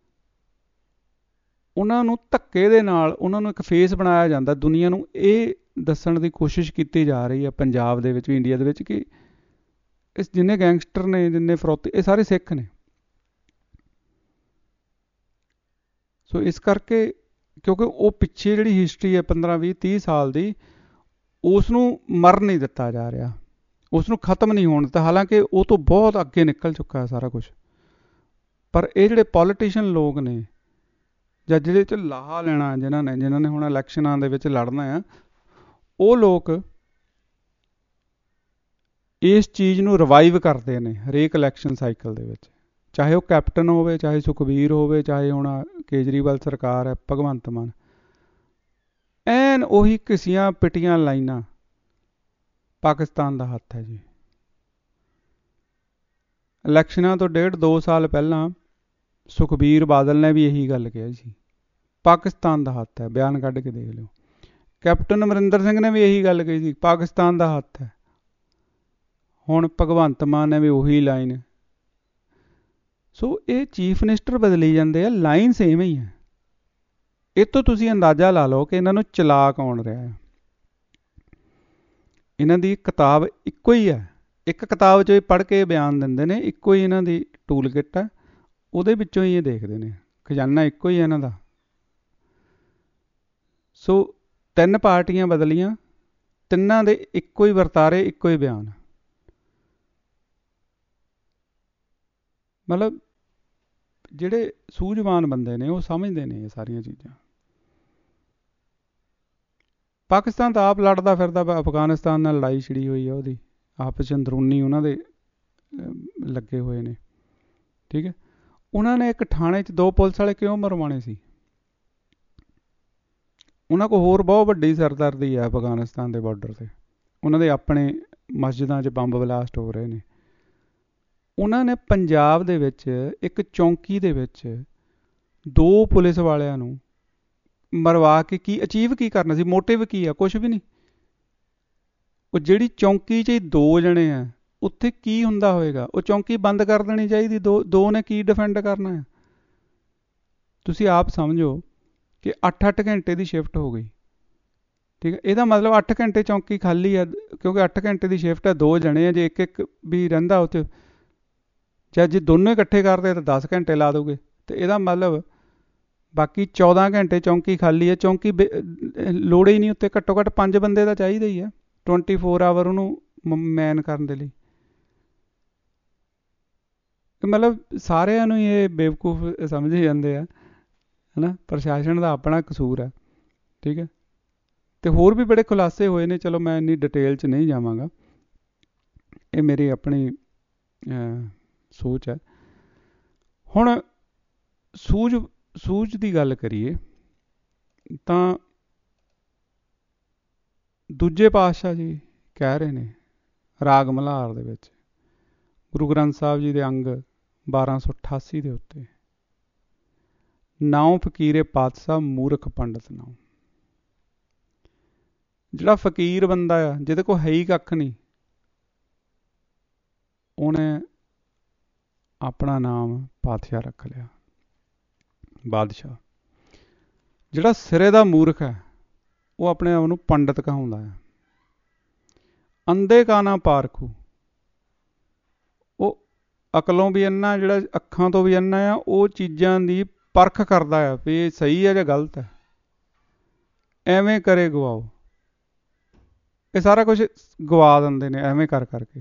ਉਹਨਾਂ ਨੂੰ ਧੱਕੇ ਦੇ ਨਾਲ ਉਹਨਾਂ ਨੂੰ ਇੱਕ ਫੇਸ ਬਣਾਇਆ ਜਾਂਦਾ। ਦੁਨੀਆ ਨੂੰ ਇਹ ਦੱਸਣ ਦੀ ਕੋਸ਼ਿਸ਼ ਕੀਤੀ ਜਾ ਰਹੀ ਹੈ ਪੰਜਾਬ ਦੇ ਵਿੱਚ ਵੀ, ਇੰਡੀਆ ਦੇ ਵਿੱਚ, ਕਿ ਇਸ ਜਿੰਨੇ ਗੈਂਗਸਟਰ ਨੇ, ਜਿੰਨੇ ਫਰੋਤੀ, ਇਹ ਸਾਰੇ ਸਿੱਖ ਨੇ। ਸੋ ਇਸ ਕਰਕੇ ਕਿਉਂਕਿ ਉਹ ਪਿੱਛੇ ਜਿਹੜੀ ਹਿਸਟਰੀ ਹੈ ਪੰਦਰਾਂ ਵੀਹ ਤੀਹ ਸਾਲ ਦੀ, ਉਸ ਨੂੰ ਮਰ ਨਹੀਂ ਦਿੱਤਾ ਜਾ ਰਿਹਾ, ਉਸ ਨੂੰ ਖਤਮ ਨਹੀਂ ਹੋਣ ਦਿੱਤਾ, ਹਾਲਾਂਕਿ ਉਹ ਤੋਂ ਬਹੁਤ ਅੱਗੇ ਨਿਕਲ ਚੁੱਕਾ ਹੈ ਸਾਰਾ ਕੁਝ। ਪਰ ਇਹ ਜਿਹੜੇ ਪੋਲੀਟੀਸ਼ੀਅਨ ਲੋਕ ਨੇ, ਜਾਂ ਜਿਹੜੇ 'ਚ ਲਾਹਾ ਲੈਣਾ ਜਿਨ੍ਹਾਂ ਨੇ ਜਿਨ੍ਹਾਂ ਨੇ ਹੁਣ ਇਲੈਕਸ਼ਨਾਂ ਦੇ ਵਿੱਚ ਲੜਨਾ ਆ, ਉਹ ਲੋਕ ਇਸ ਚੀਜ਼ ਨੂੰ ਰਿਵਾਈਵ ਕਰਦੇ ਨੇ ਹਰੇਕ ਇਲੈਕਸ਼ਨ ਸਾਈਕਲ ਦੇ ਵਿੱਚ, ਚਾਹੇ ਉਹ ਕੈਪਟਨ ਹੋਵੇ, ਚਾਹੇ ਸੁਖਬੀਰ ਹੋਵੇ, ਚਾਹੇ ਹੁਣ ਕੇਜਰੀਵਾਲ ਸਰਕਾਰ ਹੈ, ਭਗਵੰਤ ਮਾਨ, ਐਨ ਉਹੀ ਘਿਸੀਆਂ ਪਿਟੀਆਂ ਲਾਈਨਾਂ, ਪਾਕਿਸਤਾਨ ਦਾ ਹੱਥ ਹੈ ਜੀ। ਇਲੈਕਸ਼ਨਾਂ ਤੋਂ ਡੇਢ ਦੋ ਸਾਲ ਪਹਿਲਾਂ ਸੁਖਬੀਰ ਬਾਦਲ ਨੇ ਵੀ ਇਹੀ ਗੱਲ ਕਹੀ ਸੀ, ਪਾਕਿਸਤਾਨ ਦਾ ਹੱਥ ਹੈ, ਬਿਆਨ ਕੱਢ ਕੇ ਦੇਖ ਲਿਓ। ਕੈਪਟਨ ਅਮਰਿੰਦਰ ਸਿੰਘ ਨੇ ਵੀ ਇਹੀ ਗੱਲ ਕਹੀ ਸੀ, ਪਾਕਿਸਤਾਨ ਦਾ ਹੱਥ ਹੈ। ਹੁਣ ਭਗਵੰਤ ਮਾਨ ਨੇ ਵੀ ਉਹੀ ਲਾਈਨ। ਸੋ ਇਹ ਚੀਫ ਮਿਨਿਸਟਰ ਬਦਲੀ ਜਾਂਦੇ ਆ, ਲਾਈਨ ਸੇਮ ਹੀ ਹੈ। ਇਹ ਤੋਂ ਤੁਸੀਂ ਅੰਦਾਜ਼ਾ ਲਾ ਲਓ ਕਿ ਇਹਨਾਂ ਨੂੰ ਚਲਾ ਕੌਣ ਰਿਹਾ ਹੈ। ਇਹਨਾਂ ਦੀ ਕਿਤਾਬ ਇੱਕੋ ਹੀ ਹੈ, ਇੱਕ ਕਿਤਾਬ 'ਚੋਂ ਪੜ੍ਹ ਕੇ ਬਿਆਨ ਦਿੰਦੇ ਨੇ, ਇੱਕੋ ਹੀ ਇਹਨਾਂ ਦੀ ਟੂਲ ਕਿੱਟ ਹੈ, ਉਹਦੇ ਵਿੱਚੋਂ ਹੀ ਇਹ ਦੇਖਦੇ ਨੇ, ਖਜ਼ਾਨਾ ਇੱਕੋ ਹੀ ਹੈ ਇਹਨਾਂ ਦਾ। ਸੋ ਤਿੰਨ ਪਾਰਟੀਆਂ ਬਦਲੀਆਂ, ਤਿੰਨਾਂ ਦੇ ਇੱਕੋ ਹੀ ਵਰਤਾਰੇ, ਇੱਕੋ ਹੀ ਬਿਆਨ। ਮਤਲਬ ਜਿਹੜੇ ਸੂਝਵਾਨ ਬੰਦੇ ਨੇ ਉਹ ਸਮਝਦੇ ਨੇ ਇਹ ਸਾਰੀਆਂ ਚੀਜ਼ਾਂ। ਪਾਕਿਸਤਾਨ ਤਾਂ ਆਪ ਲੜਦਾ ਫਿਰਦਾ, ਅਫਗਾਨਿਸਤਾਨ ਨਾਲ ਲੜਾਈ ਛਿੜੀ ਹੋਈ ਹੈ ਉਹਦੀ, ਆਪਸ 'ਚ ਅੰਦਰੂਨੀ ਉਹਨਾਂ ਦੇ ਲੱਗੇ ਹੋਏ ਨੇ, ਠੀਕ ਹੈ। ਉਹਨਾਂ ਨੇ ਇੱਕ ਥਾਣੇ 'ਚ ਦੋ ਪੁਲਿਸ ਵਾਲੇ ਕਿਉਂ ਮਰਵਾਉਣੇ ਸੀ? ਉਹਨਾਂ ਕੋਲ ਹੋਰ ਬਹੁਤ ਵੱਡੀ ਸਰਦਰਦੀ ਹੈ ਅਫਗਾਨਿਸਤਾਨ ਦੇ ਬਾਰਡਰ 'ਤੇ, ਉਹਨਾਂ ਦੇ ਆਪਣੇ ਮਸਜਿਦਾਂ 'ਚ ਬੰਬ ਬਲਾਸਟ ਹੋ ਰਹੇ ਨੇ। ਉਹਨਾਂ ਨੇ ਪੰਜਾਬ ਦੇ ਵਿੱਚ ਇੱਕ ਚੌਂਕੀ ਦੇ ਵਿੱਚ ਦੋ ਪੁਲਿਸ ਵਾਲਿਆਂ ਨੂੰ ਮਰਵਾ ਕੇ ਕੀ ਅਚੀਵ ਕੀ ਕਰਨਾ ਸੀ? ਮੋਟਿਵ ਕੀ ਆ? ਕੁਛ ਵੀ ਨਹੀਂ। ਉਹ ਜਿਹੜੀ ਚੌਂਕੀ 'ਚ ਦੋ ਜਣੇ ਆ, ਉੱਥੇ ਕੀ ਹੁੰਦਾ ਹੋਏਗਾ? ਉਹ ਚੌਂਕੀ ਬੰਦ ਕਰ ਦੇਣੀ ਚਾਹੀਦੀ। ਦੋ ਦੋ ਨੇ ਕੀ ਡਿਫੈਂਡ ਕਰਨਾ ਹੈ? ਤੁਸੀਂ ਆਪ ਸਮਝੋ ਕਿ ਅੱਠ ਅੱਠ ਘੰਟੇ ਦੀ ਸ਼ਿਫਟ ਹੋ ਗਈ, ਠੀਕ ਹੈ। ਇਹਦਾ ਮਤਲਬ ਅੱਠ ਘੰਟੇ ਚੌਂਕੀ ਖਾਲੀ ਹੈ, ਕਿਉਂਕਿ ਅੱਠ ਘੰਟੇ ਦੀ ਸ਼ਿਫਟ ਹੈ, ਦੋ ਜਣੇ ਆ, ਜੇ ਇੱਕ ਇੱਕ ਵੀ ਰਹਿੰਦਾ ਉੱਥੇ, ਚਾਹੇ ਜੇ ਦੋਨੋਂ ਇਕੱਠੇ ਕਰਦੇ ਤਾਂ ਦਸ ਘੰਟੇ ਲਾ ਦੋਗੇ, ਅਤੇ ਇਹਦਾ ਮਤਲਬ ਬਾਕੀ ਚੌਦਾਂ ਘੰਟੇ ਚੌਂਕੀ ਖਾਲੀ ਹੈ। ਚੌਂਕੀ ਲੋੜ ਹੀ ਨਹੀਂ ਉੱਤੇ, ਘੱਟੋ ਘੱਟ ਪੰਜ ਬੰਦੇ ਤਾਂ ਚਾਹੀਦੇ ਹੀ ਆ ਟਵੈਂਟੀ ਫੋਰ ਆਵਰ ਉਹਨੂੰ ਮੈਨ ਕਰਨ ਦੇ ਲਈ। ਮਤਲਬ ਸਾਰਿਆਂ ਨੂੰ ਹੀ ਇਹ ਬੇਵਕੂਫ ਸਮਝੇ ਜਾਂਦੇ ਆ, ਹੈ ਨਾ। ਪ੍ਰਸ਼ਾਸਨ ਦਾ ਆਪਣਾ ਕਸੂਰ ਹੈ, ਠੀਕ ਹੈ। ਅਤੇ ਹੋਰ ਵੀ ਬੜੇ ਖੁਲਾਸੇ ਹੋਏ ਨੇ, ਚਲੋ ਮੈਂ ਇੰਨੀ ਡਿਟੇਲ 'ਚ ਨਹੀਂ ਜਾਵਾਂਗਾ, ਇਹ ਮੇਰੀ ਆਪਣੀ ਸੋਚ ਹੈ। ਹੁਣ ਸੂਝ ਸੂਝ ਦੀ ਗੱਲ ਕਰੀਏ ਤਾਂ ਦੂਜੇ ਪਾਤਸ਼ਾਹ ਜੀ ਕਹਿ ਰਹੇ ਨੇ ਰਾਗ ਮਲ੍ਹਾਰ ਦੇ ਵਿੱਚ, ਗੁਰੂ ਗ੍ਰੰਥ ਸਾਹਿਬ ਜੀ ਦੇ ਅੰਗ ਬਾਰਾਂ ਸੌ ਅਠਾਸੀ ਦੇ ਉੱਤੇ, ਨਾਉ ਫਕੀਰੇ ਪਾਤਸ਼ਾਹ ਮੂਰਖ ਪੰਡਤ ਨਾਉ। ਜਿਹੜਾ ਫਕੀਰ ਬੰਦਾ ਆ, ਜਿਹਦੇ ਕੋਲ ਹੈ ਹੀ ਕੱਖ ਨਹੀਂ, ਉਹਨੇ ਆਪਣਾ ਨਾਮ ਪਾਤਸ਼ਾਹ ਰੱਖ ਲਿਆ, ਬਾਦਸ਼ਾਹ। ਜਿਹੜਾ ਸਿਰੇ ਦਾ ਮੂਰਖ ਹੈ, ਉਹ ਆਪਣੇ ਆਪ ਨੂੰ ਪੰਡਤ ਕਹਾਉਂਦਾ ਹੈ। ਅੰਧੇ ਕਾ ਨਾ ਪਾਰਖੂ, ਉਹ ਅਕਲੋਂ ਵੀ ਅੰਨਾ, ਜਿਹੜਾ ਅੱਖਾਂ ਤੋਂ ਵੀ ਅੰਨਾ ਆ, ਉਹ ਚੀਜ਼ਾਂ ਦੀ ਪਰਖ ਕਰਦਾ ਹੈ ਵੀ ਇਹ ਸਹੀ ਹੈ ਜਾਂ ਗਲਤ ਹੈ। ਐਵੇਂ ਕਰੇ ਗਵਾਓ, ਇਹ ਸਾਰਾ ਕੁਝ ਗਵਾ ਦਿੰਦੇ ਨੇ ਐਵੇਂ ਕਰ ਕਰਕੇ।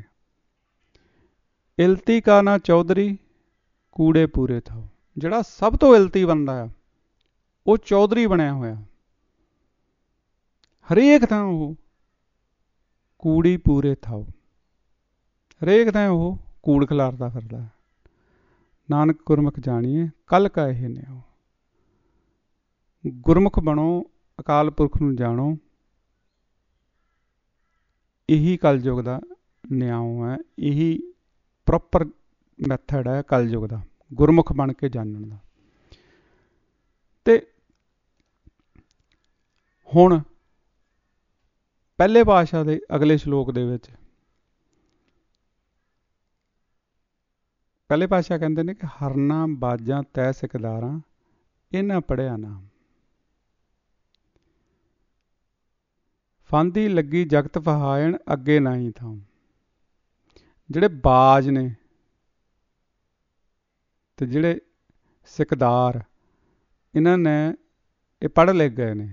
ਇਲਤੀ ਕਾ ਨਾ ਚੌਧਰੀ ਕੂੜੇ ਪੂਰੇ ਥਾਓ, ਜਿਹੜਾ ਸਭ ਤੋਂ ਇਲਤੀ ਬੰਦਾ ਆ, ਉਹ ਚੌਧਰੀ ਬਣਿਆ ਹੋਇਆ, ਹਰੇਕ ਥਾਂ ਉਹ ਕੂੜੀ ਪੂਰੇ ਥਾਓ, ਹਰੇਕ ਥਾਂ ਉਹ ਕੂੜ ਖਿਲਾਰਦਾ ਫਿਰਦਾ। ਨਾਨਕ ਗੁਰਮੁਖ ਜਾਣੀਏ ਕੱਲ ਕਾ ਇਹ ਨਿਆਓ, ਗੁਰਮੁਖ ਬਣੋ, ਅਕਾਲ ਪੁਰਖ ਨੂੰ ਜਾਣੋ, ਇਹੀ ਕਲਯੁਗ ਦਾ ਨਿਆਓ ਹੈ, ਇਹੀ ਪ੍ਰੋਪਰ ਮੈਥਡ ਹੈ ਕਲਯੁਗ ਦਾ, ਗੁਰਮੁਖ ਬਣ ਕੇ ਜਾਣਨ ਦਾ। ਤੇ ਹੁਣ ਪਹਿਲੇ ਪਾਤਸ਼ਾਹ ਦੇ ਅਗਲੇ ਸ਼ਲੋਕ ਦੇ ਵਿੱਚ ਪਹਿਲੇ ਪਾਤਸ਼ਾਹ ਕਹਿੰਦੇ ਨੇ ਕਿ ਹਰਨਾ ਬਾਜਾਂ ਤੈ ਸਿਕਦਾਰਾਂ, ਇਹਨਾਂ ਪੜ੍ਹਿਆ ਨਾਮ, ਫਾਂਦੀ ਲੱਗੀ ਜਗਤ ਫਹਾਇਣ, ਅੱਗੇ ਨਾਹੀ ਥਾਮ। ਜਿਹੜੇ ਬਾਜ ਨੇ ਤੇ ਜਿਹੜੇ ਸਿਕਦਾਰ, ਇਹਨਾਂ ਨੇ ਇਹ ਪੜ੍ਹ ਲਿਖ ਗਏ ਨੇ।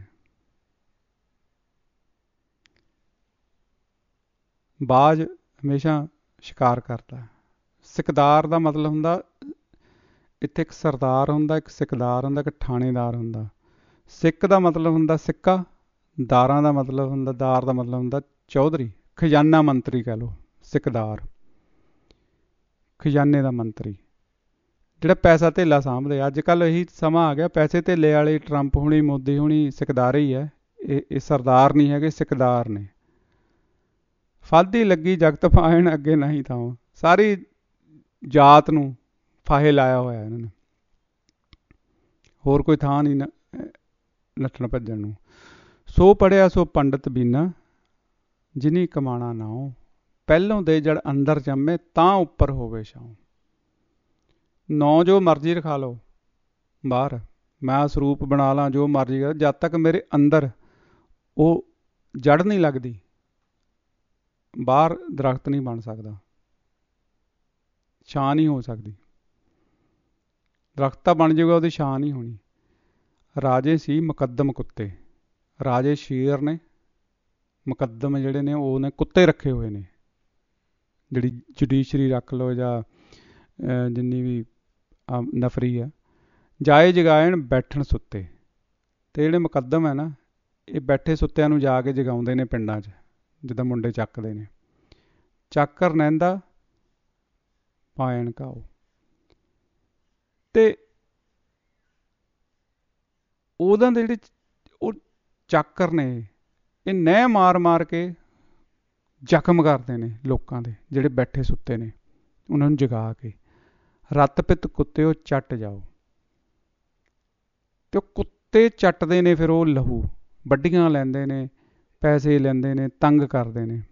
ਬਾਜ ਹਮੇਸ਼ਾ ਸ਼ਿਕਾਰ ਕਰਦਾ। ਸਿਕਦਾਰ ਦਾ ਮਤਲਬ ਹੁੰਦਾ, ਇੱਥੇ ਇੱਕ ਸਰਦਾਰ ਹੁੰਦਾ, ਇੱਕ ਸਿਕਦਾਰ ਹੁੰਦਾ, ਇੱਕ ਥਾਣੇਦਾਰ ਹੁੰਦਾ। ਸਿੱਖ ਦਾ ਮਤਲਬ ਹੁੰਦਾ ਸਿੱਕਾ, ਦਾਰਾਂ ਦਾ ਮਤਲਬ ਹੁੰਦਾ, ਦਾਰ ਦਾ ਮਤਲਬ ਹੁੰਦਾ ਚੌਧਰੀ, ਖਜ਼ਾਨਾ ਮੰਤਰੀ ਕਹਿ ਲਓ। ਸਿਕਦਾਰ ਖਜ਼ਾਨੇ ਦਾ ਮੰਤਰੀ, ਜਿਹੜਾ ਪੈਸਾ ਧੇਲਾ ਸਾਂਭਦੇ। ਅੱਜ ਕੱਲ੍ਹ ਇਹੀ ਸਮਾਂ ਆ ਗਿਆ, ਪੈਸੇ ਧੇਲੇ ਵਾਲੇ ਟਰੰਪ ਹੋਣੀ, ਮੋਦੀ ਹੋਣੀ ਸਿਕਦਾਰ ਹੀ ਹੈ। ਇਹ ਇਹ ਸਰਦਾਰ ਨਹੀਂ ਹੈਗੇ, ਸਿਕਦਾਰ ਨੇ। ਫਾਦੀ ਲੱਗੀ ਜਗਤ ਪਾਇਣ ਅੱਗੇ ਨਹੀਂ ਥਾਂ। ਸਾਰੀ ਜਾਤ ਨੂੰ ਫਾਹੇ ਲਾਇਆ ਹੋਇਆ ਇਹਨਾਂ ਨੇ, ਹੋਰ ਕੋਈ ਥਾਂ ਨਹੀਂ ਨੱਠਣ ਭੱਜਣ ਨੂੰ। ਸੋ ਪੜ੍ਹਿਆ ਸੋ ਪੰਡਤ ਬੀਨਾ, ਜਿਨੀ ਕਮਾਣਾ ਨਾਉ। ਪਹਿਲੋਂ ਦੇ ਜੜ ਅੰਦਰ ਜੰਮੇ, ਤਾਂ ਉੱਪਰ ਹੋਵੇ ਛਾਉ। ਨੌ ਜੋ ਮਰਜ਼ੀ ਰਖਾ ਲਓ ਬਾਹਰ, ਮੈਂ ਸਰੂਪ ਬਣਾ ਲਾਂ ਜੋ ਮਰਜ਼ੀ ਕਰ, ਜਦ ਤੱਕ ਮੇਰੇ ਅੰਦਰ ਉਹ ਜੜ ਨਹੀਂ ਲੱਗਦੀ, ਬਾਹਰ ਦਰਖਤ ਨਹੀਂ ਬਣ ਸਕਦਾ, ਛਾਂ ਨਹੀਂ ਹੋ ਸਕਦੀ। ਦਰਖਤ ਤਾਂ ਬਣ ਜਾਊਗਾ, ਉਹਦੀ ਛਾਂ ਨਹੀਂ ਹੋਣੀ। ਰਾਜੇ ਸੀ ਮੁਕੱਦਮ ਕੁੱਤੇ। ਰਾਜੇ ਸ਼ੇਰ ਨੇ, ਮੁਕੱਦਮ ਜਿਹੜੇ ਨੇ ਉਹ ਨੇ ਕੁੱਤੇ ਰੱਖੇ ਹੋਏ ਨੇ। ਜਿਹੜੀ ਜੁਡੀਸ਼ਰੀ ਰੱਖ ਲਓ ਜਾਂ ਜਿੰਨੀ ਵੀ ਨਫਰੀ ਆ। ਜਾਏ ਜਗਾਇਣ ਬੈਠਣ ਸੁੱਤੇ। ਅਤੇ ਜਿਹੜੇ ਮੁਕੱਦਮ ਹੈ ਨਾ, ਇਹ ਬੈਠੇ ਸੁੱਤਿਆਂ ਨੂੰ ਜਾ ਕੇ ਜਗਾਉਂਦੇ ਨੇ ਪਿੰਡਾਂ 'ਚ, ਜਿੱਦਾਂ ਮੁੰਡੇ ਚੱਕਦੇ ਨੇ। ਚਾਕਰ ਨਹਿੰਦਾ ਪਾਇਣ ਘਾਓ। ਅਤੇ ਉਹਨਾਂ ਦੇ ਜਿਹੜੇ ਉਹ ਚਾਕਰ ਨੇ, ਇਹ ਨਹਿ ਮਾਰ ਮਾਰ ਕੇ ਜ਼ਖਮ ਕਰਦੇ ਨੇ ਲੋਕਾਂ ਦੇ, ਜਿਹੜੇ ਬੈਠੇ ਸੁੱਤੇ ਨੇ, ਉਹਨਾਂ ਨੂੰ ਜਗਾ ਕੇ। ਰੱਤ ਪਿੱਤ ਕੁੱਤਿਓ ਚੱਟ ਜਾਓ। ਅਤੇ ਉਹ ਕੁੱਤੇ ਚੱਟਦੇ ਨੇ, ਫਿਰ ਉਹ ਲਹੂ ਵੱਡੀਆਂ ਲੈਂਦੇ ਨੇ, ਪੈਸੇ ਲੈਂਦੇ ਨੇ, ਤੰਗ ਕਰਦੇ ਨੇ।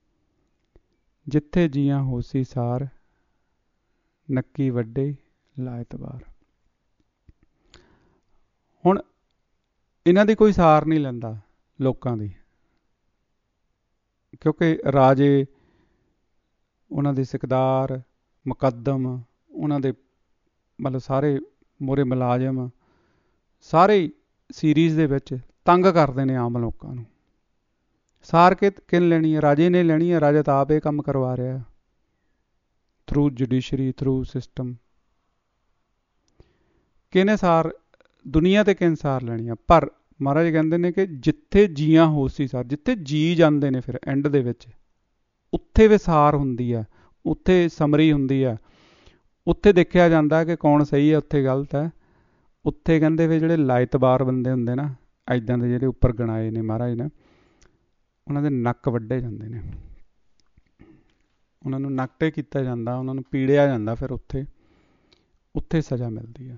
ਜਿੱਥੇ ਜੀਆਂ ਹੋਸੀ ਸਾਰ, ਨੱਕੀ ਵੱਡੇ ਲਾਇਤਬਾਰ। ਹੁਣ ਇਹਨਾਂ ਦੀ ਕੋਈ ਸਾਰ ਨਹੀਂ ਲੈਂਦਾ ਲੋਕਾਂ ਦੀ, ਕਿਉਂਕਿ ਰਾਜੇ, ਉਹਨਾਂ ਦੇ ਸਿਕਦਾਰ, ਮੁਕੱਦਮ, ਉਹਨਾਂ ਦੇ ਮਤਲਬ ਸਾਰੇ ਮੋਹਰੇ ਮੁਲਾਜ਼ਮ, ਸਾਰੇ ਸੀਰੀਜ਼ ਦੇ ਵਿੱਚ ਤੰਗ ਕਰਦੇ ਨੇ ਆਮ ਲੋਕਾਂ ਨੂੰ। ਸਾਰ ਕੇ ਕਿਨ ਲੈਣੀ ਹੈ? ਰਾਜੇ ਨੇ ਲੈਣੀ ਹੈ। ਰਾਜਾ ਤਾਂ ਆਪ ਇਹ ਕੰਮ ਕਰਵਾ ਰਿਹਾ ਥਰੂ ਜੁਡੀਸ਼ਰੀ, ਥਰੂ ਸਿਸਟਮ। ਕਿਹਨੇ ਸਾਰ ਦੁਨੀਆ 'ਤੇ ਕਿਨ ਸਾਰ ਲੈਣੀ ਆ? ਪਰ ਮਹਾਰਾਜ ਕਹਿੰਦੇ ਨੇ ਕਿ ਜਿੱਥੇ ਜੀਆਂ ਹੋਸੀ ਸਾਰ, ਜਿੱਥੇ ਜੀ ਜਾਂਦੇ ਨੇ ਫਿਰ ਐਂਡ ਦੇ ਵਿੱਚ, ਉੱਥੇ ਵਿਸਾਰ ਹੁੰਦੀ ਆ, ਉੱਥੇ ਸਮਰੀ ਹੁੰਦੀ ਆ, ਉੱਥੇ ਦੇਖਿਆ ਜਾਂਦਾ ਕਿ ਕੌਣ ਸਹੀ ਹੈ, ਉੱਥੇ ਗਲਤ ਹੈ। ਉੱਥੇ ਕਹਿੰਦੇ ਵੀ ਜਿਹੜੇ ਲਾਇਤਬਾਰ ਬੰਦੇ ਹੁੰਦੇ ਨਾ, ਇੱਦਾਂ ਦੇ ਜਿਹੜੇ ਉੱਪਰ ਗਣਾਏ ਨੇ ਮਹਾਰਾਜ ਨੇ, ਉਹਨਾਂ ਦੇ ਨੱਕ ਵੱਢੇ ਜਾਂਦੇ ਨੇ, ਉਹਨਾਂ ਨੂੰ ਨਕਟੇ ਕੀਤਾ ਜਾਂਦਾ, ਉਹਨਾਂ ਨੂੰ ਪੀੜਿਆ ਜਾਂਦਾ। ਫਿਰ ਉੱਥੇ ਉੱਥੇ ਸਜ਼ਾ ਮਿਲਦੀ ਆ।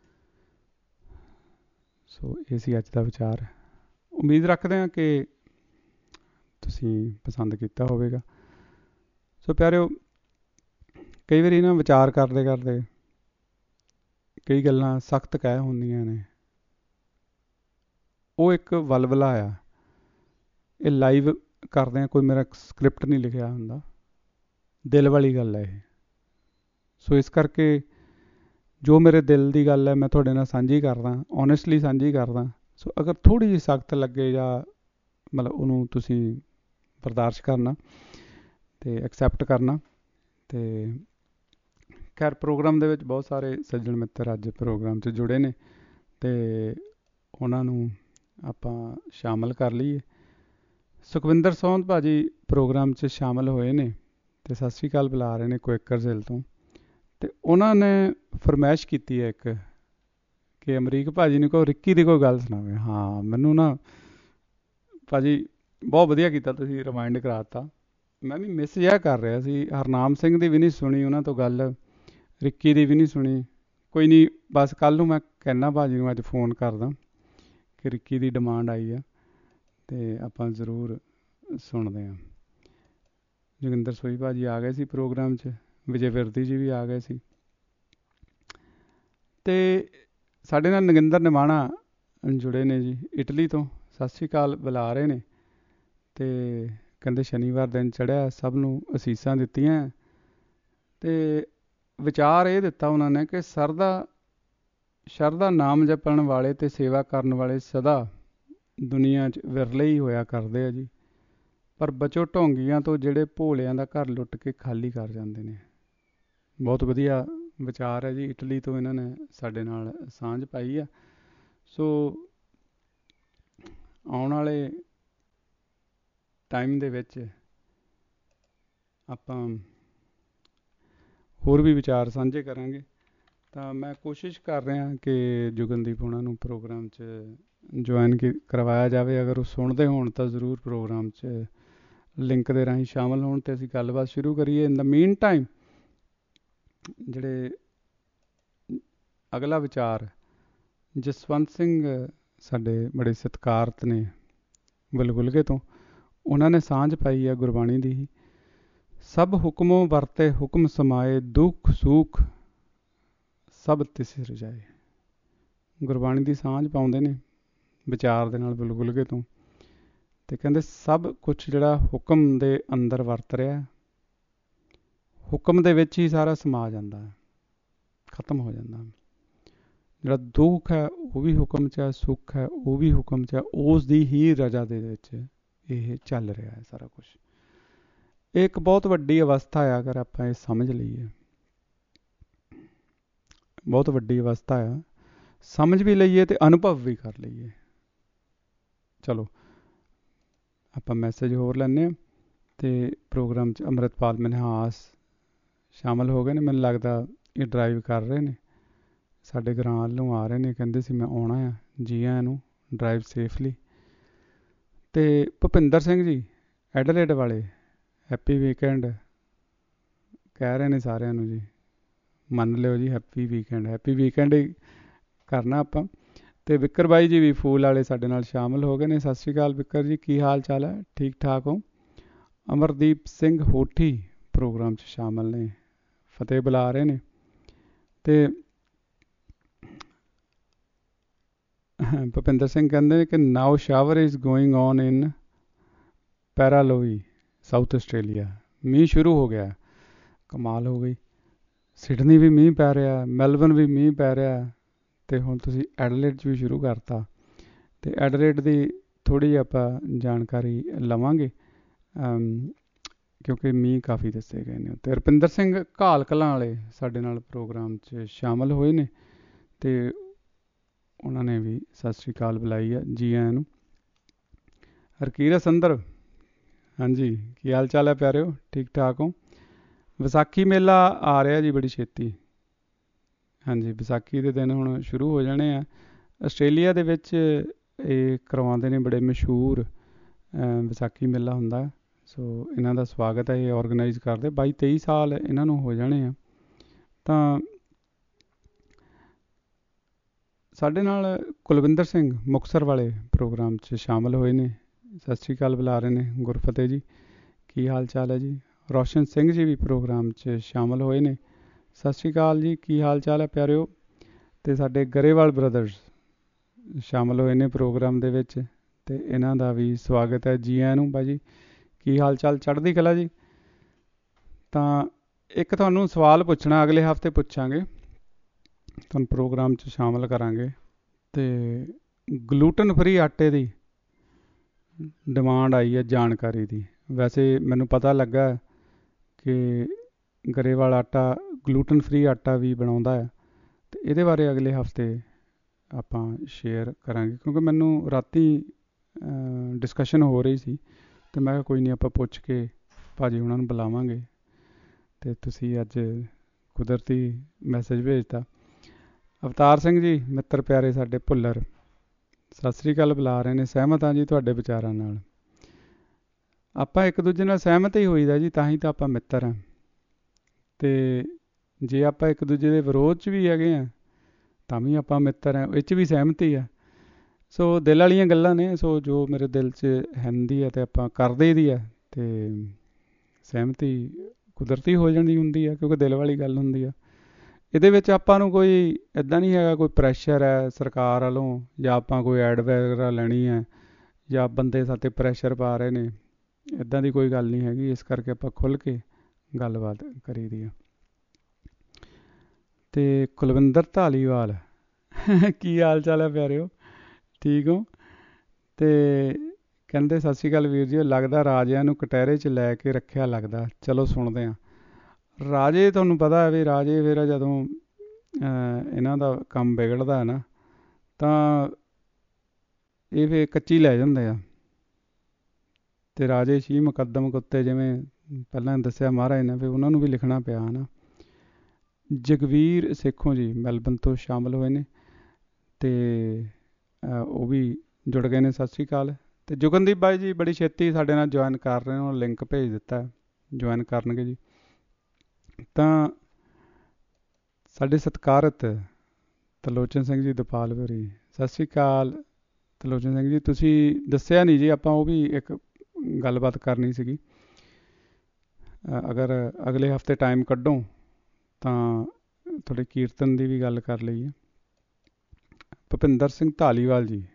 ਸੋ ਇਹ ਸੀ ਅੱਜ ਦਾ ਵਿਚਾਰ। ਉਮੀਦ ਰੱਖਦੇ ਹਾਂ ਕਿ ਤੁਸੀਂ ਪਸੰਦ ਕੀਤਾ ਹੋਵੇਗਾ। ਸੋ ਪਿਆਰਿਓ, ਕਈ ਵਾਰੀ ਨਾ ਵਿਚਾਰ ਕਰਦੇ ਕਰਦੇ ਕਈ ਗੱਲਾਂ ਸਖਤ ਕਹਿ ਹੁੰਦੀਆਂ ਨੇ, ਉਹ ਇੱਕ ਵਲਵਲਾ ਆ। ਇਹ ਲਾਈਵ ਕਰਦੇ ਹਾਂ, ਕੋਈ ਮੇਰਾ ਸਕ੍ਰਿਪਟ ਨਹੀਂ ਲਿਖਿਆ ਹੁੰਦਾ, ਦਿਲ ਵਾਲੀ ਗੱਲ ਹੈ ਇਹ। ਸੋ ਇਸ ਕਰਕੇ ਜੋ ਮੇਰੇ ਦਿਲ ਦੀ ਗੱਲ ਹੈ ਮੈਂ ਤੁਹਾਡੇ ਨਾਲ ਸਾਂਝੀ ਕਰਦਾ, ਓਨੈਸਟਲੀ ਸਾਂਝੀ ਕਰਦਾ। ਸੋ ਅਗਰ ਥੋੜ੍ਹੀ ਜਿਹੀ ਸਖਤ ਲੱਗੇ ਜਾਂ ਮਤਲਬ ਉਹਨੂੰ ਤੁਸੀਂ ਬਰਦਾਸ਼ਤ ਕਰਨਾ ਅਤੇ ਐਕਸੈਪਟ ਕਰਨਾ। ਅਤੇ ਖੈਰ, ਪ੍ਰੋਗਰਾਮ ਦੇ ਵਿੱਚ ਬਹੁਤ ਸਾਰੇ ਸੱਜਣ ਮਿੱਤਰ ਅੱਜ ਪ੍ਰੋਗਰਾਮ 'ਚ ਜੁੜੇ ਨੇ, ਅਤੇ ਉਹਨਾਂ ਨੂੰ ਆਪਾਂ ਸ਼ਾਮਲ ਕਰ ਲਈਏ। ਸੁਖਵਿੰਦਰ ਸੌਂਦ ਭਾਅ ਜੀ ਪ੍ਰੋਗਰਾਮ 'ਚ ਸ਼ਾਮਲ ਹੋਏ ਨੇ ਅਤੇ ਸਤਿ ਸ਼੍ਰੀ ਅਕਾਲ ਬੁਲਾ ਰਹੇ ਨੇ ਕੁਇੱਕਰ ਜ਼ਿਲ੍ਹੇ ਤੋਂ। ਅਤੇ ਉਹਨਾਂ ਨੇ ਫਰਮਾਇਸ਼ ਕੀਤੀ ਹੈ ਇੱਕ, ਕਿ ਅਮਰੀਕ ਭਾਅ ਜੀ ਨੂੰ ਕਹੋ ਰਿੱਕੀ ਦੀ ਕੋਈ ਗੱਲ ਸੁਣਾਵੇ। ਹਾਂ, ਮੈਨੂੰ ਨਾ ਭਾਅ ਜੀ ਬਹੁਤ ਵਧੀਆ ਕੀਤਾ, ਤੁਸੀਂ ਰਿਮਾਇੰਡ ਕਰਾ ਦਿੱਤਾ। ਮੈਂ ਵੀ ਮਿਸ ਜਿਹਾ ਕਰ ਰਿਹਾ ਸੀ। ਹਰਨਾਮ ਸਿੰਘ ਦੀ ਵੀ ਨਹੀਂ ਸੁਣੀ ਉਹਨਾਂ ਤੋਂ ਗੱਲ, ਰਿੱਕੀ ਦੀ ਵੀ ਨਹੀਂ ਸੁਣੀ। ਕੋਈ ਨਹੀਂ, ਬਸ ਕੱਲ੍ਹ ਨੂੰ ਮੈਂ ਕਹਿੰਦਾ ਭਾਅ ਜੀ ਨੂੰ, ਅੱਜ ਫੋਨ ਕਰਦਾ ਕਿ ਰਿੱਕੀ ਦੀ ਡਿਮਾਂਡ ਆਈ ਆ ਅਤੇ ਆਪਾਂ ਜ਼ਰੂਰ ਸੁਣਦੇ ਹਾਂ। ਜੋਗਿੰਦਰ ਸੋਈ ਭਾਅ ਜੀ ਆ ਗਏ ਸੀ ਪ੍ਰੋਗਰਾਮ 'ਚ, ਵਿਜੇ ਵਿਰਦੀ ਜੀ ਵੀ ਆ ਗਏ ਸੀ। ਅਤੇ ਸਾਡੇ ਨਾਲ ਨਗਿੰਦਰ ਨਿਮਾਣਾ ਜੁੜੇ ਨੇ ਜੀ ਇਟਲੀ ਤੋਂ, ਸਤਿ ਸ਼੍ਰੀ ਅਕਾਲ ਬੁਲਾ ਰਹੇ ਨੇ। ਅਤੇ ਕਹਿੰਦੇ ਸ਼ਨੀਵਾਰ ਦਿਨ ਚੜ੍ਹਿਆ, ਸਭ ਨੂੰ ਅਸੀਸਾਂ ਦਿੱਤੀਆਂ। ਅਤੇ ਵਿਚਾਰ ਇਹ ਦਿੱਤਾ ਉਹਨਾਂ ਨੇ ਕਿ ਸਰ ਦਾ ਸ਼ਰਧਾ ਨਾਮ ਜਪਣ ਵਾਲੇ ਤੇ ਸੇਵਾ ਕਰਨ ਵਾਲੇ ਸਦਾ ਦੁਨੀਆ 'ਚ ਵਿਰਲੇ ਹੀ ਹੋਇਆ ਕਰਦੇ ਆ ਜੀ। ਪਰ ਬਚੋ ਢੋਂਗੀਆਂ ਤੋਂ ਜਿਹੜੇ ਭੋਲਿਆਂ ਦਾ ਘਰ ਲੁੱਟ ਕੇ ਖਾਲੀ ਕਰ ਜਾਂਦੇ ਨੇ। ਬਹੁਤ ਵਧੀਆ ਵਿਚਾਰ ਹੈ ਜੀ। ਇਟਲੀ ਤੋਂ ਇਹਨਾਂ ਨੇ ਸਾਡੇ ਨਾਲ ਸਾਂਝ ਪਾਈ ਆ। ਸੋ ਆਉਣ ਵਾਲੇ ਟਾਈਮ ਦੇ ਵਿੱਚ ਆਪਾਂ ਹੋਰ ਵੀ ਵਿਚਾਰ ਸਾਂਝੇ ਕਰਾਂਗੇ। ਤਾਂ ਮੈਂ ਕੋਸ਼ਿਸ਼ ਕਰ ਰਿਹਾ ਕਿ ਜੁਗਨਦੀਪ ਉਹਨਾਂ ਨੂੰ ਪ੍ਰੋਗਰਾਮ 'ਚ ਜੁਆਇਨ ਕੀ ਕਰਵਾਇਆ ਜਾਵੇ। ਅਗਰ ਉਹ ਸੁਣਦੇ ਹੋਣ ਤਾਂ ਜ਼ਰੂਰ ਪ੍ਰੋਗਰਾਮ 'ਚ ਲਿੰਕ ਦੇ ਰਾਹੀਂ ਸ਼ਾਮਲ ਹੋਣ ਅਤੇ ਅਸੀਂ ਗੱਲਬਾਤ ਸ਼ੁਰੂ ਕਰੀਏ। ਇਨ ਦਾ ਮੀਨ ਟਾਈਮ ਜਿਹੜੇ ਅਗਲਾ ਵਿਚਾਰ ਜਸਵੰਤ ਸਿੰਘ ਸਾਡੇ ਬੜੇ ਸਤਿਕਾਰਤ ਨੇ ਬੁਲਬੁਲਗੇ ਤੋਂ, ਉਹਨਾਂ ਨੇ ਸਾਂਝ ਪਾਈ ਆ ਗੁਰਬਾਣੀ ਦੀ ਹੀ। ਸਭ ਹੁਕਮੋਂ ਵਰਤੇ ਹੁਕਮ ਸਮਾਏ, ਦੁੱਖ ਸੁੱਖ ਸਭ ਤਿਸ ਰਜਾਏ। ਗੁਰਬਾਣੀ ਦੀ ਸਾਂਝ ਪਾਉਂਦੇ ਨੇ ਵਿਚਾਰ ਦੇ ਨਾਲ ਬੁਲਬੁਲਗੇ ਤੋਂ, ਅਤੇ ਕਹਿੰਦੇ ਸਭ ਕੁਛ ਜਿਹੜਾ ਹੁਕਮ ਦੇ ਅੰਦਰ ਵਰਤ ਰਿਹਾ, ਹੁਕਮ ਦੇ ਵਿੱਚ ਹੀ ਸਾਰਾ ਸਮਾ ਜਾਂਦਾ ਹੈ, ਖਤਮ ਹੋ ਜਾਂਦਾ। ਜਿਹੜਾ ਦੁੱਖ ਹੈ ਉਹ ਵੀ ਹੁਕਮ 'ਚ ਹੈ, ਸੁੱਖ ਹੈ ਉਹ ਵੀ ਹੁਕਮ 'ਚ ਹੈ। ਉਸ ਦੀ ਹੀ ਰਜਾ ਦੇ ਵਿੱਚ ਇਹ ਚੱਲ ਰਿਹਾ ਹੈ ਸਾਰਾ ਕੁਛ। ਇਹ ਇੱਕ ਬਹੁਤ ਵੱਡੀ ਅਵਸਥਾ ਆ। ਅਗਰ ਆਪਾਂ ਇਹ ਸਮਝ ਲਈਏ, ਬਹੁਤ ਵੱਡੀ ਅਵਸਥਾ ਆ। ਸਮਝ ਵੀ ਲਈਏ ਅਤੇ ਅਨੁਭਵ ਵੀ ਕਰ ਲਈਏ। ਚਲੋ ਆਪਾਂ ਮੈਸੇਜ ਹੋਰ ਲੈਂਦੇ ਹਾਂ। ਅਤੇ ਪ੍ਰੋਗਰਾਮ 'ਚ ਅੰਮ੍ਰਿਤਪਾਲ ਮਨਹਾਸ ਸ਼ਾਮਲ ਹੋ ਗਏ ਨੇ। ਮੈਨੂੰ ਲੱਗਦਾ ਇਹ ਡਰਾਈਵ ਕਰ ਰਹੇ ਨੇ, ਸਾਡੇ ਘਰਾਂ ਵੱਲ ਨੂੰ ਆ ਰਹੇ ਨੇ। ਕਹਿੰਦੇ ਸੀ ਮੈਂ ਆਉਣਾ ਆ, ਜੀ ਆਇਆਂ ਨੂੰ, ਡਰਾਈਵ ਸੇਫਲੀ। ਅਤੇ ਭੁਪਿੰਦਰ ਸਿੰਘ ਜੀ ਐਡਲੇਡ ਵਾਲੇ, ਹੈਪੀ ਵੀਕਐਂਡ ਕਹਿ ਰਹੇ ਨੇ ਸਾਰਿਆਂ ਨੂੰ ਜੀ। ਮੰਨ ਲਿਓ ਜੀ, ਹੈਪੀ ਵੀਕਐਂਡ, ਹੈਪੀ ਵੀਕਐਂਡ ਹੀ ਕਰਨਾ ਆਪਾਂ। ਅਤੇ ਵਿਕਰ ਬਾਈ ਜੀ ਵੀ ਫੂਲ ਵਾਲੇ ਸਾਡੇ ਨਾਲ ਸ਼ਾਮਲ ਹੋ ਗਏ ਨੇ। ਸਤਿ ਸ਼੍ਰੀ ਅਕਾਲ ਵਿਕਰ ਜੀ, ਕੀ ਹਾਲ ਚਾਲ ਹੈ? ਠੀਕ ਠਾਕ ਹੋ? ਅਮਰਦੀਪ ਸਿੰਘ ਹੋਠੀ ਪ੍ਰੋਗਰਾਮ 'ਚ ਸ਼ਾਮਲ ਨੇ, ਫਤਿਹ ਬੁਲਾ ਰਹੇ ਨੇ। ਅਤੇ ਭੁਪਿੰਦਰ ਸਿੰਘ ਕਹਿੰਦੇ ਨੇ ਕਿ now shower is going on in Paralowie, South Australia. ਮੀਂਹ ਸ਼ੁਰੂ ਹੋ ਗਿਆ, ਕਮਾਲ ਹੋ ਗਈ। ਸਿਡਨੀ ਵੀ ਮੀਂਹ ਪੈ ਰਿਹਾ, ਮੈਲਬਨ ਵੀ ਮੀਂਹ ਪੈ ਰਿਹਾ, ਅਤੇ ਹੁਣ ਤੁਸੀਂ ਐਡਲੇਡ 'ਚ ਵੀ ਸ਼ੁਰੂ ਕਰਤਾ। ਅਤੇ ਐਡਲੇਡ ਦੀ ਥੋੜ੍ਹੀ ਜਿਹੀ ਆਪਾਂ ਜਾਣਕਾਰੀ ਲਵਾਂਗੇ, ਕਿਉਂਕਿ ਮੀਂਹ ਕਾਫੀ ਦੱਸੇ ਗਏ ਨੇ। ਅਤੇ ਰੁਪਿੰਦਰ ਸਿੰਘ ਘਾਲ ਕਲਾਂ ਵਾਲੇ ਸਾਡੇ ਨਾਲ ਪ੍ਰੋਗਰਾਮ 'ਚ ਸ਼ਾਮਲ ਹੋਏ ਨੇ, ਅਤੇ ਉਹਨਾਂ ਨੇ ਵੀ ਸਤਿ ਸ਼੍ਰੀ ਅਕਾਲ ਬੁਲਾਈ ਆ, ਜੀ ਆਇਆਂ ਨੂੰ। ਹਰਕੀਰਤ ਅੰਦਰ, ਹਾਂਜੀ ਕੀ ਹਾਲ ਚਾਲ ਹੈ ਪਿਆਰਿਓ, ਠੀਕ ਠਾਕ ਹੋ? ਵਿਸਾਖੀ ਮੇਲਾ ਆ ਰਿਹਾ ਜੀ ਬੜੀ ਛੇਤੀ। ਹਾਂਜੀ, ਵਿਸਾਖੀ ਦੇ ਦਿਨ ਹੁਣ ਸ਼ੁਰੂ ਹੋ ਜਾਣੇ ਆ। ਆਸਟ੍ਰੇਲੀਆ ਦੇ ਵਿੱਚ ਇਹ ਕਰਵਾਉਂਦੇ ਨੇ, ਬੜੇ ਮਸ਼ਹੂਰ ਵਿਸਾਖੀ ਮੇਲਾ ਹੁੰਦਾ। ਸੋ ਇਹਨਾਂ ਦਾ ਸਵਾਗਤ ਹੈ, ਇਹ ਔਰਗਨਾਈਜ਼ ਕਰਦੇ। ਬਾਈ ਤੇਈ ਸਾਲ ਇਹਨਾਂ ਨੂੰ ਹੋ ਜਾਣੇ ਆ। ਤਾਂ ਸਾਡੇ ਨਾਲ ਕੁਲਵਿੰਦਰ ਸਿੰਘ ਮੁਕਤਸਰ ਵਾਲੇ ਪ੍ਰੋਗਰਾਮ 'ਚ ਸ਼ਾਮਲ ਹੋਏ ਨੇ, ਸਤਿ ਸ਼੍ਰੀ ਅਕਾਲ ਬੁਲਾ ਰਹੇ ਨੇ। ਗੁਰਫਤਿਹ ਜੀ, ਕੀ ਹਾਲ ਚਾਲ ਹੈ ਜੀ? ਰੋਸ਼ਨ ਸਿੰਘ ਜੀ ਵੀ ਪ੍ਰੋਗਰਾਮ 'ਚ ਸ਼ਾਮਲ ਹੋਏ ਨੇ, ਸਤਿ ਸ਼੍ਰੀ ਅਕਾਲ ਜੀ, ਕੀ ਹਾਲ ਚਾਲ ਹੈ ਪਿਆਰਿਓ? ਅਤੇ ਸਾਡੇ ਗਰੇਵਾਲ ਬ੍ਰਦਰਸ ਸ਼ਾਮਲ ਹੋਏ ਨੇ ਪ੍ਰੋਗਰਾਮ ਦੇ ਵਿੱਚ, ਅਤੇ ਇਹਨਾਂ ਦਾ ਵੀ ਸਵਾਗਤ ਹੈ, ਜੀ ਆਇਆਂ ਨੂੰ। ਬਾਜੀ ਕੀ ਹਾਲ ਚਾਲ? ਚੜ੍ਹਦੀ ਕਲਾ ਜੀ। ਤਾਂ ਇੱਕ ਤੁਹਾਨੂੰ ਸਵਾਲ ਪੁੱਛਣਾ, ਅਗਲੇ ਹਫ਼ਤੇ ਪੁੱਛਾਂਗੇ, ਤੁਹਾਨੂੰ ਪ੍ਰੋਗਰਾਮ 'ਚ ਸ਼ਾਮਲ ਕਰਾਂਗੇ। ਅਤੇ ਗਲੂਟਨ ਫਰੀ ਆਟੇ ਦੀ ਡਿਮਾਂਡ ਆਈ ਹੈ ਜਾਣਕਾਰੀ ਦੀ। ਵੈਸੇ ਮੈਨੂੰ ਪਤਾ ਲੱਗਾ ਕਿ ਗਰੇਵਾਲ ਆਟਾ ਗਲੂਟਨ ਫਰੀ ਆਟਾ ਵੀ ਬਣਾਉਂਦਾ ਹੈ, ਅਤੇ ਇਹਦੇ ਬਾਰੇ ਅਗਲੇ ਹਫ਼ਤੇ ਆਪਾਂ ਸ਼ੇਅਰ ਕਰਾਂਗੇ। ਕਿਉਂਕਿ ਮੈਨੂੰ ਰਾਤੀ ਡਿਸਕਸ਼ਨ ਹੋ ਰਹੀ ਸੀ, ਅਤੇ ਮੈਂ ਕਿਹਾ ਕੋਈ ਨਹੀਂ, ਆਪਾਂ ਪੁੱਛ ਕੇ ਭਾਜੀ ਉਹਨਾਂ ਨੂੰ ਬੁਲਾਵਾਂਗੇ। ਅਤੇ ਤੁਸੀਂ ਅੱਜ ਕੁਦਰਤੀ ਮੈਸੇਜ ਭੇਜਤਾ। ਅਵਤਾਰ ਸਿੰਘ ਜੀ ਮਿੱਤਰ ਪਿਆਰੇ ਸਾਡੇ ਭੁੱਲਰ, ਸਤਿ ਸ਼੍ਰੀ ਅਕਾਲ ਬੁਲਾ ਰਹੇ ਨੇ। ਸਹਿਮਤ ਹਾਂ ਜੀ ਤੁਹਾਡੇ ਵਿਚਾਰਾਂ ਨਾਲ। ਆਪਾਂ ਇੱਕ ਦੂਜੇ ਨਾਲ ਸਹਿਮਤ ਹੀ ਹੋਈਦਾ ਜੀ, ਤਾਂ ਹੀ ਤਾਂ ਆਪਾਂ ਮਿੱਤਰ ਹਾਂ। ਅਤੇ ਜੇ ਆਪਾਂ ਇੱਕ ਦੂਜੇ ਦੇ ਵਿਰੋਧ 'ਚ ਵੀ ਹੈਗੇ ਹਾਂ ਤਾਂ ਵੀ ਆਪਾਂ ਮਿੱਤਰ ਹਾਂ, ਇਹ 'ਚ ਵੀ ਸਹਿਮਤੀ ਆ। ਸੋ ਦਿਲ ਵਾਲੀਆਂ ਗੱਲਾਂ ਨੇ। ਸੋ ਜੋ ਮੇਰੇ ਦਿਲ 'ਚ ਹੁੰਦੀ ਹੈ ਅਤੇ ਆਪਾਂ ਕਰਦੇ ਦੀ ਹੈ, ਅਤੇ ਸਹਿਮਤੀ ਕੁਦਰਤੀ ਹੋ ਜਾਂਦੀ ਹੁੰਦੀ ਹੈ, ਕਿਉਂਕਿ ਦਿਲ ਵਾਲੀ ਗੱਲ ਹੁੰਦੀ ਆ। ਇਹਦੇ ਵਿੱਚ ਆਪਾਂ ਨੂੰ ਕੋਈ ਇੱਦਾਂ ਨਹੀਂ ਹੈਗਾ ਕੋਈ ਪ੍ਰੈਸ਼ਰ ਹੈ ਸਰਕਾਰ ਵੱਲੋਂ, ਜਾਂ ਆਪਾਂ ਕੋਈ ਐਡ ਵਗੈਰਾ ਲੈਣੀ ਹੈ, ਜਾਂ ਬੰਦੇ ਸਾਡੇ ਪ੍ਰੈਸ਼ਰ ਪਾ ਰਹੇ ਨੇ, ਇੱਦਾਂ ਦੀ ਕੋਈ ਗੱਲ ਨਹੀਂ ਹੈਗੀ। ਇਸ ਕਰਕੇ ਆਪਾਂ ਖੁੱਲ੍ਹ ਕੇ ਗੱਲਬਾਤ ਕਰੀ ਦੀ ਆ। ਅਤੇ ਕੁਲਵਿੰਦਰ ਧਾਲੀਵਾਲ ਕੀ ਹਾਲ ਚਾਲ ਹੈ ਪਿਆਰਿਓ, ਠੀਕ ਹੋ? ਤੇ ਕਹਿੰਦੇ ਸਤਿ ਸ਼੍ਰੀ ਅਕਾਲ ਵੀਰ ਜੀ, ਲੱਗਦਾ ਰਾਜਿਆਂ ਨੂੰ ਕਟਹਿਰੇ 'ਚ ਲੈ ਕੇ ਰੱਖਿਆ ਲੱਗਦਾ। ਚਲੋ ਸੁਣਦੇ ਹਾਂ। ਰਾਜੇ ਤੁਹਾਨੂੰ ਪਤਾ ਹੈ ਵੀ ਰਾਜੇ ਫਿਰ ਜਦੋਂ ਅਹ, ਇਹਨਾਂ ਦਾ ਕੰਮ ਵਿਗੜਦਾ ਹੈ ਨਾ, ਤਾਂ ਇਹ ਫਿਰ ਕੱਚੀ ਲੈ ਜਾਂਦੇ ਆ। ਤੇ ਰਾਜੇ ਸ਼ੀ ਮੁਕੱਦਮ ਕੁੱਤੇ, ਜਿਵੇਂ ਪਹਿਲਾਂ ਦੱਸਿਆ ਮਹਾਰਾਜ ਨੇ, ਫਿਰ ਉਹਨਾਂ ਨੂੰ ਵੀ ਲਿਖਣਾ ਪਿਆ ਹੈ ਨਾ। ਜਗਵੀਰ ਸੇਖੋਂ ਜੀ ਮੈਲਬਨ ਤੋਂ ਸ਼ਾਮਲ ਹੋਏ ਨੇ, ਤੇ ਅਹ, ਉਹ ਵੀ ਜੁੜ ਗਏ ਨੇ। ਸਤਿ ਸ਼੍ਰੀ ਅਕਾਲ। ਤੇ ਜੁਗਨਦੀਪ ਬਾਈ ਜੀ ਬੜੀ ਛੇਤੀ ਸਾਡੇ ਨਾਲ ਜੁਆਇਨ ਕਰ ਰਹੇ ਹੋ, ਲਿੰਕ ਭੇਜ ਦਿੱਤਾ, ਜੁਆਇਨ ਕਰਨਗੇ ਜੀ। ਤਾਂ ਸਾਡੇ ਸਤਿਕਾਰਤ ਤਲੋਚਨ ਸਿੰਘ ਜੀ ਦਪਾਲਪੁਰੀ, ਸਤਿ ਸ਼੍ਰੀ ਅਕਾਲ ਤਲੋਚਨ ਸਿੰਘ ਜੀ। ਤੁਸੀਂ ਦੱਸਿਆ ਨਹੀਂ ਜੀ, ਆਪਾਂ ਉਹ ਵੀ ਇੱਕ ਗੱਲਬਾਤ ਕਰਨੀ ਸੀਗੀ। ਅਗਰ ਅਗਲੇ ਹਫਤੇ ਟਾਈਮ ਕੱਢੋ ਤਾਂ ਤੁਹਾਡੇ ਕੀਰਤਨ ਦੀ ਵੀ ਗੱਲ ਕਰ ਲਈਏ। ਭੁਪਿੰਦਰ ਸਿੰਘ ਢਾਲੀਵਾਲ ਜੀ,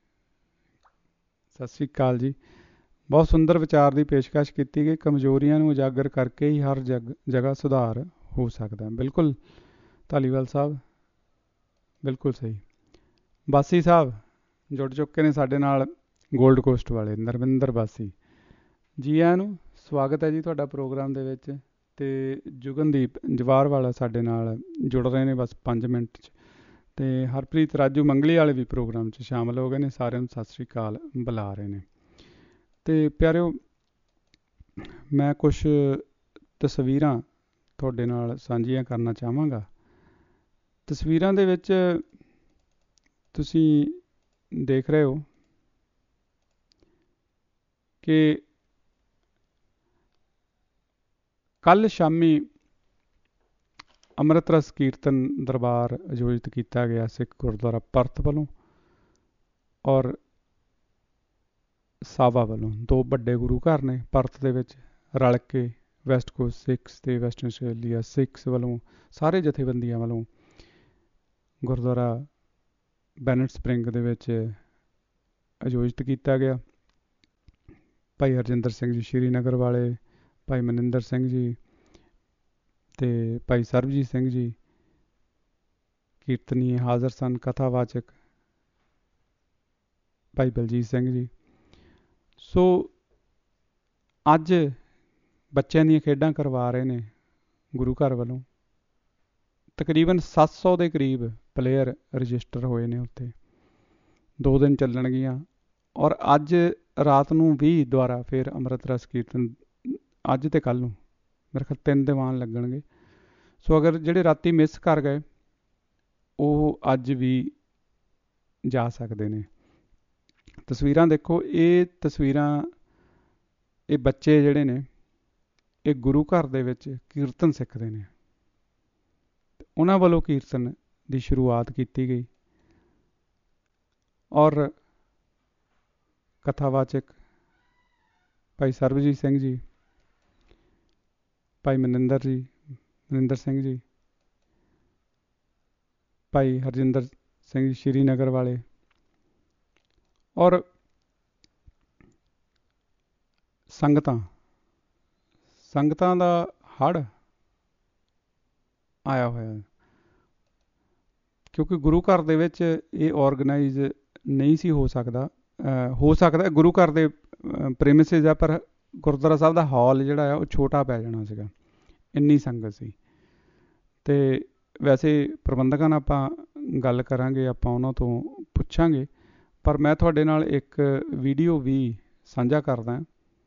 ਸਤਿ ਸ਼੍ਰੀ ਅਕਾਲ ਜੀ। ਬਹੁਤ ਸੁੰਦਰ ਵਿਚਾਰ ਦੀ ਪੇਸ਼ਕਸ਼ ਕੀਤੀ ਗਈ। ਕਮਜ਼ੋਰੀਆਂ ਨੂੰ ਉਜਾਗਰ ਕਰਕੇ ਹੀ ਹਰ ਜਗ ਜਗ੍ਹਾ ਸੁਧਾਰ ਹੋ ਸਕਦਾ। ਬਿਲਕੁਲ ਢਾਲੀਵਾਲ ਸਾਹਿਬ, ਬਿਲਕੁਲ ਸਹੀ। ਬਾਸੀ ਸਾਹਿਬ ਜੁੜ ਚੁੱਕੇ ਨੇ ਸਾਡੇ ਨਾਲ, ਗੋਲਡ ਕੋਸਟ ਵਾਲੇ ਨਰਵਿੰਦਰ ਬਾਸੀ ਜੀ, ਆਇਆਂ ਨੂੰ ਸਵਾਗਤ ਹੈ ਜੀ ਤੁਹਾਡਾ ਪ੍ਰੋਗਰਾਮ ਦੇ ਵਿੱਚ। ਅਤੇ ਜੁਗਨਦੀਪ ਜਵਾਰ ਵਾਲਾ ਸਾਡੇ ਨਾਲ ਜੁੜ ਰਹੇ ਨੇ ਬਸ ਪੰਜ ਮਿੰਟ 'ਚ। ਅਤੇ ਹਰਪ੍ਰੀਤ ਰਾਜੂ ਮੰਗਲੀ ਵਾਲੇ ਵੀ ਪ੍ਰੋਗਰਾਮ 'ਚ ਸ਼ਾਮਲ ਹੋ ਗਏ ਨੇ। ਸਾਰਿਆਂ ਨੂੰ ਸਤਿ ਸ਼੍ਰੀ ਅਕਾਲ ਬੁਲਾ ਰਹੇ ਨੇ। ਅਤੇ ਪਿਆਰਿਓ, ਮੈਂ ਕੁਛ ਤਸਵੀਰਾਂ ਤੁਹਾਡੇ ਨਾਲ ਸਾਂਝੀਆਂ ਕਰਨਾ ਚਾਹਾਂਗਾ। ਤਸਵੀਰਾਂ ਦੇ ਵਿੱਚ ਤੁਸੀਂ ਦੇਖ ਰਹੇ ਹੋ ਕਿ ਕੱਲ੍ਹ ਸ਼ਾਮੀ ਅੰਮ੍ਰਿਤ ਰਸ ਕੀਰਤਨ ਦਰਬਾਰ ਆਯੋਜਿਤ ਕੀਤਾ ਗਿਆ ਸਿੱਖ ਗੁਰਦੁਆਰਾ ਪਰਤ ਵੱਲੋਂ ਔਰ ਸਾਵਾ ਵੱਲੋਂ। ਦੋ ਵੱਡੇ ਗੁਰੂ ਘਰ ਨੇ ਪਰਤ ਦੇ ਵਿੱਚ ਰਲ ਕੇ, ਵੈਸਟ ਕੋਸਟ ਸਿੱਖਸ ਅਤੇ ਵੈਸਟਰਨ ਆਸਟ੍ਰੇਲੀਆ ਸਿੱਖਸ ਵੱਲੋਂ, ਸਾਰੇ ਜਥੇਬੰਦੀਆਂ ਵੱਲੋਂ ਗੁਰਦੁਆਰਾ ਬੈਨਟ ਸਪਰਿੰਗ ਦੇ ਵਿੱਚ ਆਯੋਜਿਤ ਕੀਤਾ ਗਿਆ। ਭਾਈ ਹਰਜਿੰਦਰ ਸਿੰਘ ਜੀ ਸ਼੍ਰੀਨਗਰ ਵਾਲੇ, ਭਾਈ ਮਨਿੰਦਰ ਸਿੰਘ ਜੀ ਅਤੇ ਭਾਈ ਸਰਬਜੀਤ ਸਿੰਘ ਜੀ ਕੀਰਤਨੀਏ ਹਾਜ਼ਰ ਸਨ। ਕਥਾਵਾਚਕ ਭਾਈ ਬਲਜੀਤ ਸਿੰਘ ਜੀ। ਸੋ ਅੱਜ ਬੱਚਿਆਂ ਦੀਆਂ ਖੇਡਾਂ ਕਰਵਾ ਰਹੇ ਨੇ ਗੁਰੂ ਘਰ ਵੱਲੋਂ। ਤਕਰੀਬਨ ਸੱਤ ਸੌ ਦੇ ਕਰੀਬ ਪਲੇਅਰ ਰਜਿਸਟਰ ਹੋਏ ਨੇ ਉੱਥੇ। ਦੋ ਦਿਨ ਚੱਲਣਗੀਆਂ ਔਰ ਅੱਜ ਰਾਤ ਨੂੰ ਵੀ ਦੁਬਾਰਾ ਫਿਰ ਅੰਮ੍ਰਿਤ ਰਸ ਕੀਰਤਨ, ਅੱਜ ਅਤੇ ਕੱਲ੍ਹ ਨੂੰ ਮੇਰੇ ਖਿਆਲ ਤਿੰਨ ਦੀਵਾਨ ਲੱਗਣਗੇ। ਸੋ ਅਗਰ ਜਿਹੜੇ ਰਾਤੀ ਮਿਸ ਕਰ ਗਏ, ਉਹ ਅੱਜ ਵੀ ਜਾ ਸਕਦੇ ਨੇ। ਤਸਵੀਰਾਂ ਦੇਖੋ, ਇਹ ਤਸਵੀਰਾਂ, ਇਹ ਬੱਚੇ ਜਿਹੜੇ ਨੇ ਇਹ ਗੁਰੂ ਘਰ ਦੇ ਵਿੱਚ ਕੀਰਤਨ ਸਿੱਖਦੇ ਨੇ। ਉਹਨਾਂ ਵੱਲੋਂ ਕੀਰਤਨ ਦੀ ਸ਼ੁਰੂਆਤ ਕੀਤੀ ਗਈ ਔਰ ਕਥਾਵਾਚਕ ਭਾਈ ਸਰਬਜੀਤ ਸਿੰਘ ਜੀ, ਭਾਈ ਮਨਿੰਦਰ ਜੀ ਮਨਿੰਦਰ ਸਿੰਘ ਜੀ, ਭਾਈ ਹਰਜਿੰਦਰ ਸਿੰਘ ਜੀ ਸ਼੍ਰੀਨਗਰ ਵਾਲੇ ਔਰ ਸੰਗਤਾਂ ਸੰਗਤਾਂ ਦਾ ਹੜ੍ਹ ਆਇਆ ਹੋਇਆ, ਕਿਉਂਕਿ ਗੁਰੂ ਘਰ ਦੇ ਵਿੱਚ ਇਹ ਔਰਗਨਾਈਜ਼ ਨਹੀਂ ਸੀ ਹੋ ਸਕਦਾ। ਹੋ ਸਕਦਾ ਗੁਰੂ ਘਰ ਦੇ ਪ੍ਰੇਮਿਸਿਸ ਆ, ਪਰ ਗੁਰਦੁਆਰਾ ਸਾਹਿਬ ਦਾ ਹਾਲ ਜਿਹੜਾ ਆ ਉਹ ਛੋਟਾ ਪੈ ਜਾਣਾ ਸੀਗਾ, ਇੰਨੀ ਸੰਗਤ ਸੀ। ਅਤੇ ਵੈਸੇ ਪ੍ਰਬੰਧਕਾਂ ਨਾਲ ਆਪਾਂ ਗੱਲ ਕਰਾਂਗੇ, ਆਪਾਂ ਉਹਨਾਂ ਤੋਂ ਪੁੱਛਾਂਗੇ। ਪਰ ਮੈਂ ਤੁਹਾਡੇ ਨਾਲ ਇੱਕ ਵੀਡੀਓ ਵੀ ਸਾਂਝਾ ਕਰਦਾ।